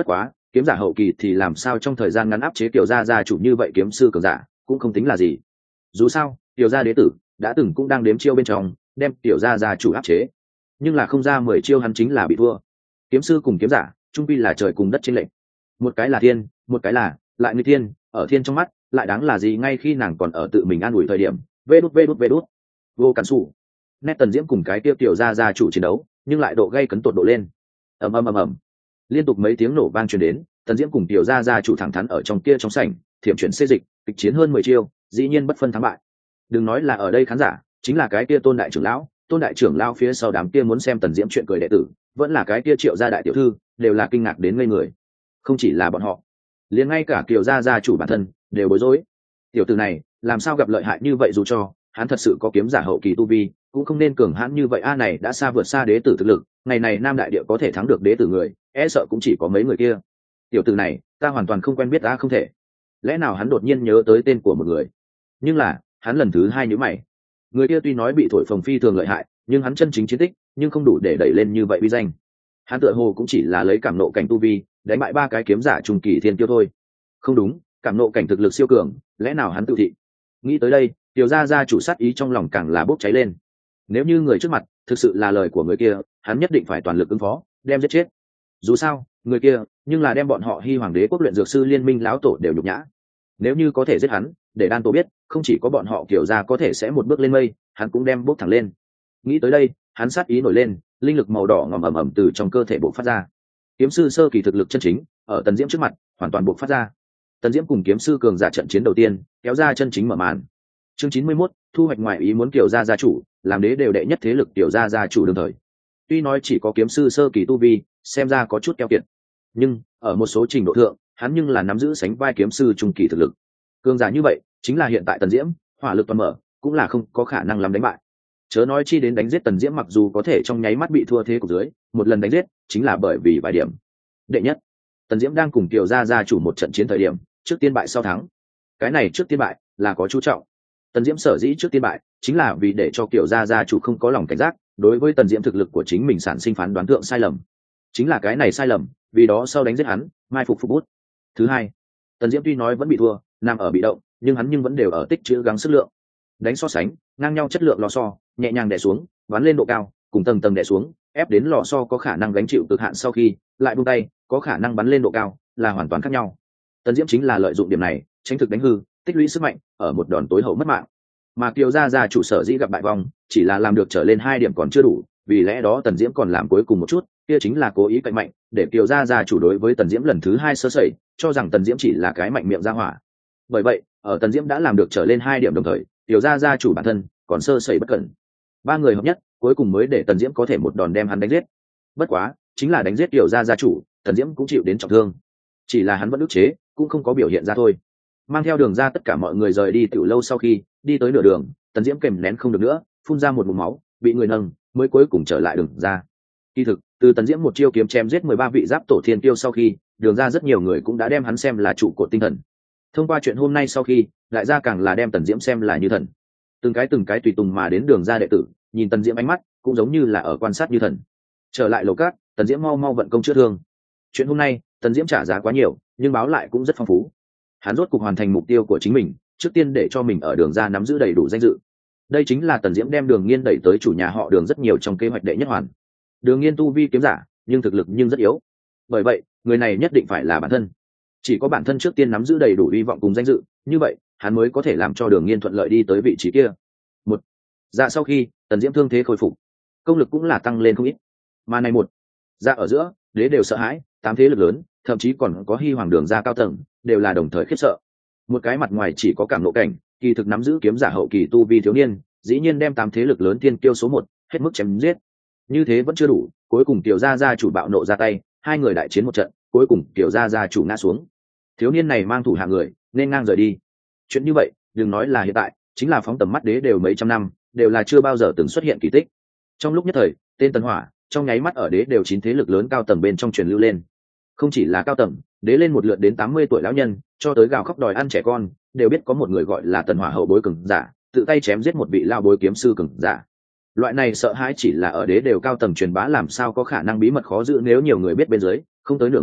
kiếm giả hậu kỳ thì làm sao trong thời gian ngắn áp chế tiểu gia gia chủ như vậy kiếm sư cường giả cũng không tính là gì. Dù sao tiểu gia đế tử đã từng cũng đang đếm chiêu bên trong đem tiểu gia gia chủ áp chế, nhưng là không ra mười chiêu hắn chính là bị thua. Kiếm sư cùng kiếm giả trung pi là trời cùng đất trên lệnh, một cái là thiên, một cái là lại người thiên, ở thiên trong mắt lại đáng là gì ngay khi nàng còn ở tự mình an ủi thời điểm. Vê đút vê đút vê đút vô cản sủ nét tần diễm cùng cái tiêu tiểu gia gia chủ chiến đấu nhưng lại độ gây cấn tột độ lên. ầm ầm ầm ầm liên tục mấy tiếng nổ vang truyền đến, tần diễm cùng tiểu gia gia chủ thẳng thắn ở trong kia trong sảnh thiểm chuyển xê dịch kịch chiến hơn mười chiêu, dĩ nhiên bất phân thắng bại. Đừng nói là ở đây khán giả, chính là cái kia tôn đại trưởng lão, tôn đại trưởng lão phía sau đám kia muốn xem tần diễm chuyện cười đệ tử, vẫn là cái kia triệu gia đại tiểu thư, đều là kinh ngạc đến ngây người. Không chỉ là bọn họ, liền ngay cả kiều gia gia chủ bản thân đều bối rối. Tiểu tử này làm sao gặp lợi hại như vậy, dù cho hắn thật sự có kiếm giả hậu kỳ tu vi cũng không nên cường hãn như vậy a. Này đã xa vượt xa đế tử thực lực, ngày này nam đại địa có thể thắng được đế tử người e sợ cũng chỉ có mấy người kia. Tiểu tử này ta hoàn toàn không quen biết, ta không thể. Lẽ nào hắn đột nhiên nhớ tới tên của một người? Nhưng là hắn lần thứ hai nhíu mày. Người kia tuy nói bị thổi phồng phi thường lợi hại, nhưng hắn chân chính chiến tích nhưng không đủ để đẩy lên như vậy uy danh. Hắn tựa hồ cũng chỉ là lấy cảm nộ cảnh tu vi đánh bại ba cái kiếm giả trung kỳ thiên tiêu thôi. Không đúng, cảm nộ cảnh thực lực siêu cường, lẽ nào hắn tự thị? Nghĩ tới đây, tiểu gia gia chủ sát ý trong lòng càng là bốc cháy lên. Nếu như người trước mặt thực sự là lời của người kia, hắn nhất định phải toàn lực ứng phó, đem giết chết. Dù sao người kia nhưng là đem bọn họ Hy Hoàng Đế quốc luyện dược sư liên minh lão tổ đều nhục nhã. Nếu như có thể giết hắn, để đan tổ biết không chỉ có bọn họ kiểu ra có thể sẽ một bước lên mây, hắn cũng đem bốc thẳng lên. Nghĩ tới đây, hắn sát ý nổi lên, linh lực màu đỏ ngòm ẩm ẩm từ trong cơ thể bộc phát ra. Kiếm sư sơ kỳ thực lực chân chính ở tần diễm trước mặt hoàn toàn bộc phát ra. Tần diễm cùng kiếm sư cường giả trận chiến đầu tiên kéo ra chân chính mở màn. Chương chín mươi mốt, thu hoạch ngoại ý muốn kiểu gia gia chủ, làm đế đều đệ nhất thế lực tiểu gia gia chủ đương thời. Tuy nói chỉ có kiếm sư sơ kỳ tu vi, xem ra có chút keo kiệt, nhưng ở một số trình độ thượng, hắn nhưng là nắm giữ sánh vai kiếm sư trung kỳ thực lực. Cường giả như vậy, chính là hiện tại tần diễm, hỏa lực toàn mở, cũng là không có khả năng làm đánh bại. Chớ nói chi đến đánh giết tần diễm, mặc dù có thể trong nháy mắt bị thua thế cục dưới, một lần đánh giết chính là bởi vì vài điểm. Đệ nhất, tần diễm đang cùng tiểu gia gia chủ một trận chiến thời điểm, trước tiên bại sau thắng. Cái này trước tiên bại là có chú trọng. Tần diễm sở dĩ trước tiên bại chính là vì để cho kiểu gia gia chủ không có lòng cảnh giác đối với tần diễm thực lực của chính mình sản sinh phán đoán thượng sai lầm. Chính là cái này sai lầm, vì đó sau đánh giết hắn, mai phục phục bút. Thứ hai, tần diễm tuy nói vẫn bị thua, nằm ở bị động, nhưng hắn nhưng vẫn đều ở tích trữ gắng sức lượng. Đánh so sánh ngang nhau chất lượng lò xo, nhẹ nhàng đè xuống, bắn lên độ cao, cùng tầng tầng đè xuống, ép đến lò xo có khả năng gánh chịu cực hạn sau khi lại buông tay, có khả năng bắn lên độ cao, là hoàn toàn khác nhau. Tần diễm chính là lợi dụng điểm này, tranh thực đánh hư, tích lũy sức mạnh, ở một đòn tối hậu mất mạng. Mà kiều gia gia chủ sở dĩ gặp bại vong, chỉ là làm được trở lên hai điểm còn chưa đủ, vì lẽ đó tần diễm còn làm cuối cùng một chút, kia chính là cố ý cạnh mạnh, để kiều gia gia chủ đối với tần diễm lần thứ hai sơ sẩy, cho rằng tần diễm chỉ là cái mạnh miệng ra hỏa. Bởi vậy ở tần diễm đã làm được trở lên hai điểm đồng thời, kiều gia gia chủ bản thân còn sơ sẩy bất cẩn. Ba người hợp nhất cuối cùng mới để tần diễm có thể một đòn đem hắn đánh giết. Bất quá chính là đánh giết kiều gia gia chủ, tần diễm cũng chịu đến trọng thương, chỉ là hắn vẫn ức chế, cũng không có biểu hiện ra thôi. Mang theo đường ra tất cả mọi người rời đi tiểu lâu, sau khi đi tới nửa đường, tần diễm kèm nén không được nữa, phun ra một ngụm máu, bị người nâng mới cuối cùng trở lại đường ra. Kỳ thực từ tần diễm một chiêu kiếm chém giết mười ba vị giáp tổ thiên tiêu sau khi, đường ra rất nhiều người cũng đã đem hắn xem là trụ cột tinh thần. Thông qua chuyện hôm nay sau khi, đại gia càng là đem tần diễm xem là như thần. Từng cái từng cái tùy tùng mà đến đường ra đệ tử, nhìn tần diễm ánh mắt cũng giống như là ở quan sát như thần. Trở lại lầu cát, tần diễm mau mau vận công chữa thương. Chuyện hôm nay tần diễm trả giá quá nhiều, nhưng báo lại cũng rất phong phú. Hắn rốt cục hoàn thành mục tiêu của chính mình, trước tiên để cho mình ở đường ra nắm giữ đầy đủ danh dự. Đây chính là tần diễm đem đường nghiên đẩy tới chủ nhà họ đường rất nhiều trong kế hoạch đệ nhất hoàn. Đường nghiên tu vi kiếm giả, nhưng thực lực nhưng rất yếu. Bởi vậy người này nhất định phải là bản thân, chỉ có bản thân trước tiên nắm giữ đầy đủ hy vọng cùng danh dự, như vậy hắn mới có thể làm cho đường nghiên thuận lợi đi tới vị trí kia. Một dạ sau khi tần diễm thương thế khôi phục, công lực cũng là tăng lên không ít. Mà này một dạ ở giữa, đế đều sợ hãi, tám thế lực lớn, thậm chí còn có Hy Hoàng đường ra cao tầng, đều là đồng thời khiếp sợ. Một cái mặt ngoài chỉ có cảm nộ cảnh, kỳ thực nắm giữ kiếm giả hậu kỳ tu vi thiếu niên, dĩ nhiên đem tám thế lực lớn tiên kiêu số một hết mức chém giết. Như thế vẫn chưa đủ, cuối cùng tiểu gia gia chủ bạo nộ ra tay, hai người đại chiến một trận, cuối cùng tiểu gia gia chủ ngã xuống. Thiếu niên này mang thủ hạ người nên ngang rời đi. Chuyện như vậy đừng nói là hiện tại, chính là phóng tầm mắt đế đều mấy trăm năm, đều là chưa bao giờ từng xuất hiện kỳ tích. Trong lúc nhất thời, tên Tần Hỏa trong nháy mắt ở đế đều chín thế lực lớn cao tầng bên trong truyền lưu lên. Không chỉ là cao tầng, đế lên một lượt đến tám mươi tuổi lão nhân, cho tới gào khóc đòi ăn trẻ con, đều biết có một người gọi là Tần Hỏa hậu bối cường giả, tự tay chém giết một vị lao bối kiếm sư cường giả. Loại này sợ hãi chỉ là ở đế đều cao tầng truyền bá, làm sao có khả năng bí mật khó giữ, nếu nhiều người biết bên dưới, không tới nửa ngày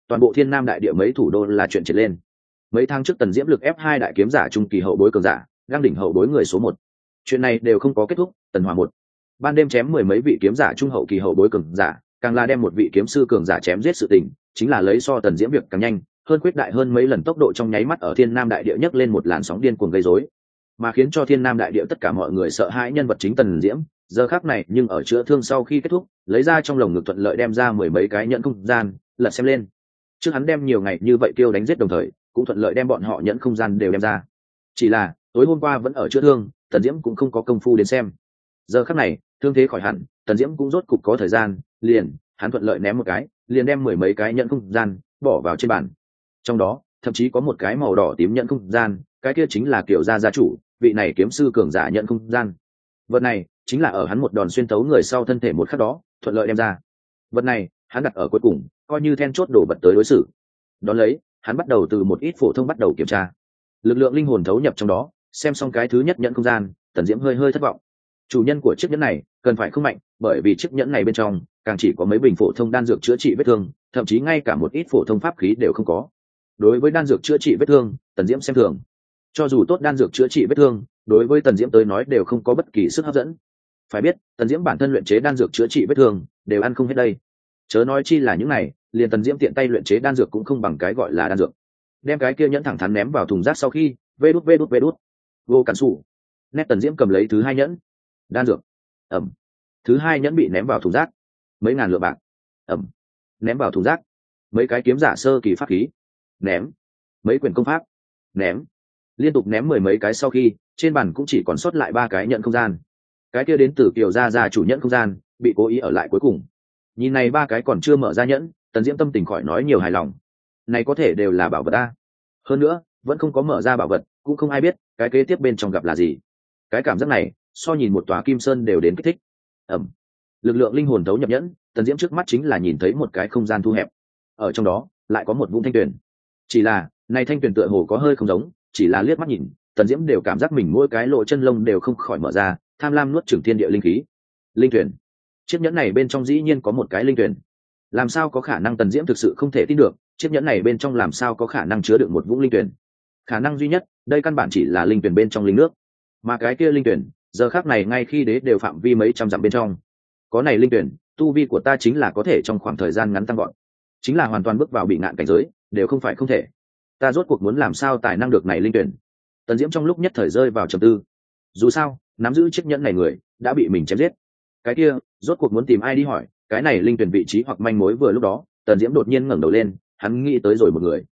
toàn bộ thiên nam đại địa mấy thủ đô là chuyện triệt lên. Mấy tháng trước Tần Diễm lực ép hai đại kiếm giả trung kỳ hậu bối cường giả, gang đỉnh hậu bối người số một. Chuyện này đều không có kết thúc, Tần Hỏa một ban đêm chém mười mấy vị kiếm giả trung hậu kỳ hậu bối cường giả, càng là đem một vị kiếm sư cường giả chém giết sự tình, chính là lấy so Tần Diễm việc càng nhanh, hơn quyết đại hơn mấy lần tốc độ trong nháy mắt ở thiên nam đại địa nhấc lên một làn sóng điên cuồng gây rối, mà khiến cho thiên nam đại địa tất cả mọi người sợ hãi nhân vật chính Tần Diễm. Giờ khắc này nhưng ở chữa thương sau khi kết thúc, lấy ra trong lồng ngực thuận lợi đem ra mười mấy cái nhẫn không gian, lật xem lên. Trước hắn đem nhiều ngày như vậy kêu đánh giết đồng thời, cũng thuận lợi đem bọn họ nhẫn không gian đều đem ra. Chỉ là tối hôm qua vẫn ở chữa thương, Tần Diễm cũng không có công phu đến xem. Giờ khắc này thương thế khỏi hẳn, Tần Diễm cũng rốt cục có thời gian, liền hắn thuận lợi ném một cái, liền đem mười mấy cái nhẫn không gian bỏ vào trên bàn. Trong đó thậm chí có một cái màu đỏ tím nhẫn không gian, cái kia chính là kiểu gia gia chủ, vị này kiếm sư cường giả nhẫn không gian. Vật này chính là ở hắn một đòn xuyên tấu người sau thân thể một khắc đó thuận lợi đem ra. Vật này hắn đặt ở cuối cùng, coi như then chốt đồ vật tới đối xử. Đón lấy hắn bắt đầu từ một ít phổ thông bắt đầu kiểm tra, lực lượng linh hồn thấu nhập trong đó. Xem xong cái thứ nhất nhẫn không gian, Tần Diễm hơi hơi thất vọng. Chủ nhân của chiếc nhẫn này cần phải không mạnh, bởi vì chiếc nhẫn này bên trong càng chỉ có mấy bình phổ thông đan dược chữa trị vết thương, thậm chí ngay cả một ít phổ thông pháp khí đều không có. Đối với đan dược chữa trị vết thương, Tần Diễm xem thường. Cho dù tốt đan dược chữa trị vết thương, đối với Tần Diễm tới nói đều không có bất kỳ sức hấp dẫn. Phải biết Tần Diễm bản thân luyện chế đan dược chữa trị vết thương đều ăn không hết đây, chớ nói chi là những này, liền Tần Diễm tiện tay luyện chế đan dược cũng không bằng cái gọi là đan dược. Đem cái kia nhẫn thẳng thắn ném vào thùng rác sau khi vê đút vê đút vê đút vô cản sủ. Nét Tần Diễm cầm lấy thứ hai nhẫn, đan dược, ẩm. Thứ hai nhẫn bị ném vào thùng rác, mấy ngàn lượng bạc, ẩm. Ném vào thùng rác, mấy cái kiếm giả sơ kỳ pháp khí, ném. Mấy quyển công pháp, ném. Liên tục ném mười mấy cái sau khi trên bàn cũng chỉ còn sót lại ba cái nhẫn không gian. Cái kia đến từ Kiều gia gia chủ nhẫn không gian bị cố ý ở lại cuối cùng. Nhìn này ba cái còn chưa mở ra nhẫn, Tần Diễm tâm tình khỏi nói nhiều hài lòng. Này có thể đều là bảo vật a. Hơn nữa vẫn không có mở ra bảo vật, cũng không ai biết cái kế tiếp bên trong gặp là gì. Cái cảm giác này so nhìn một tòa kim sơn đều đến kích thích. Ẩm. Lực lượng linh hồn thấu nhập nhẫn, Tần Diễm trước mắt chính là nhìn thấy một cái không gian thu hẹp, ở trong đó lại có một vũng thanh tuyền. Chỉ là này thanh tuyền tựa hồ có hơi không giống, chỉ là liếc mắt nhìn, Tần Diễm đều cảm giác mình mỗi cái lỗ chân lông đều không khỏi mở ra, tham lam nuốt chửng thiên địa linh khí. Linh tuyển. Chiếc nhẫn này bên trong dĩ nhiên có một cái linh tuyển. Làm sao có khả năng? Tần Diễm thực sự không thể tin được, chiếc nhẫn này bên trong làm sao có khả năng chứa được một vũng linh tuyển? Khả năng duy nhất, đây căn bản chỉ là linh tuyển bên trong linh nước, mà cái kia linh tuyển, giờ khắc này ngay khi đế đều phạm vi mấy trăm dặm bên trong. Có này linh tuyển, tu vi của ta chính là có thể trong khoảng thời gian ngắn tăng gọn, chính là hoàn toàn bước vào bị ngạn cảnh giới, đều không phải không thể. Ta rốt cuộc muốn làm sao tài năng được này linh tuyển? Tần Diễm trong lúc nhất thời rơi vào trầm tư. Dù sao nắm giữ chiếc nhẫn này người đã bị mình chém giết, cái kia rốt cuộc muốn tìm ai đi hỏi cái này linh tuyển vị trí hoặc manh mối. Vừa lúc đó Tần Diễm đột nhiên ngẩng đầu lên, hắn nghĩ tới rồi một người.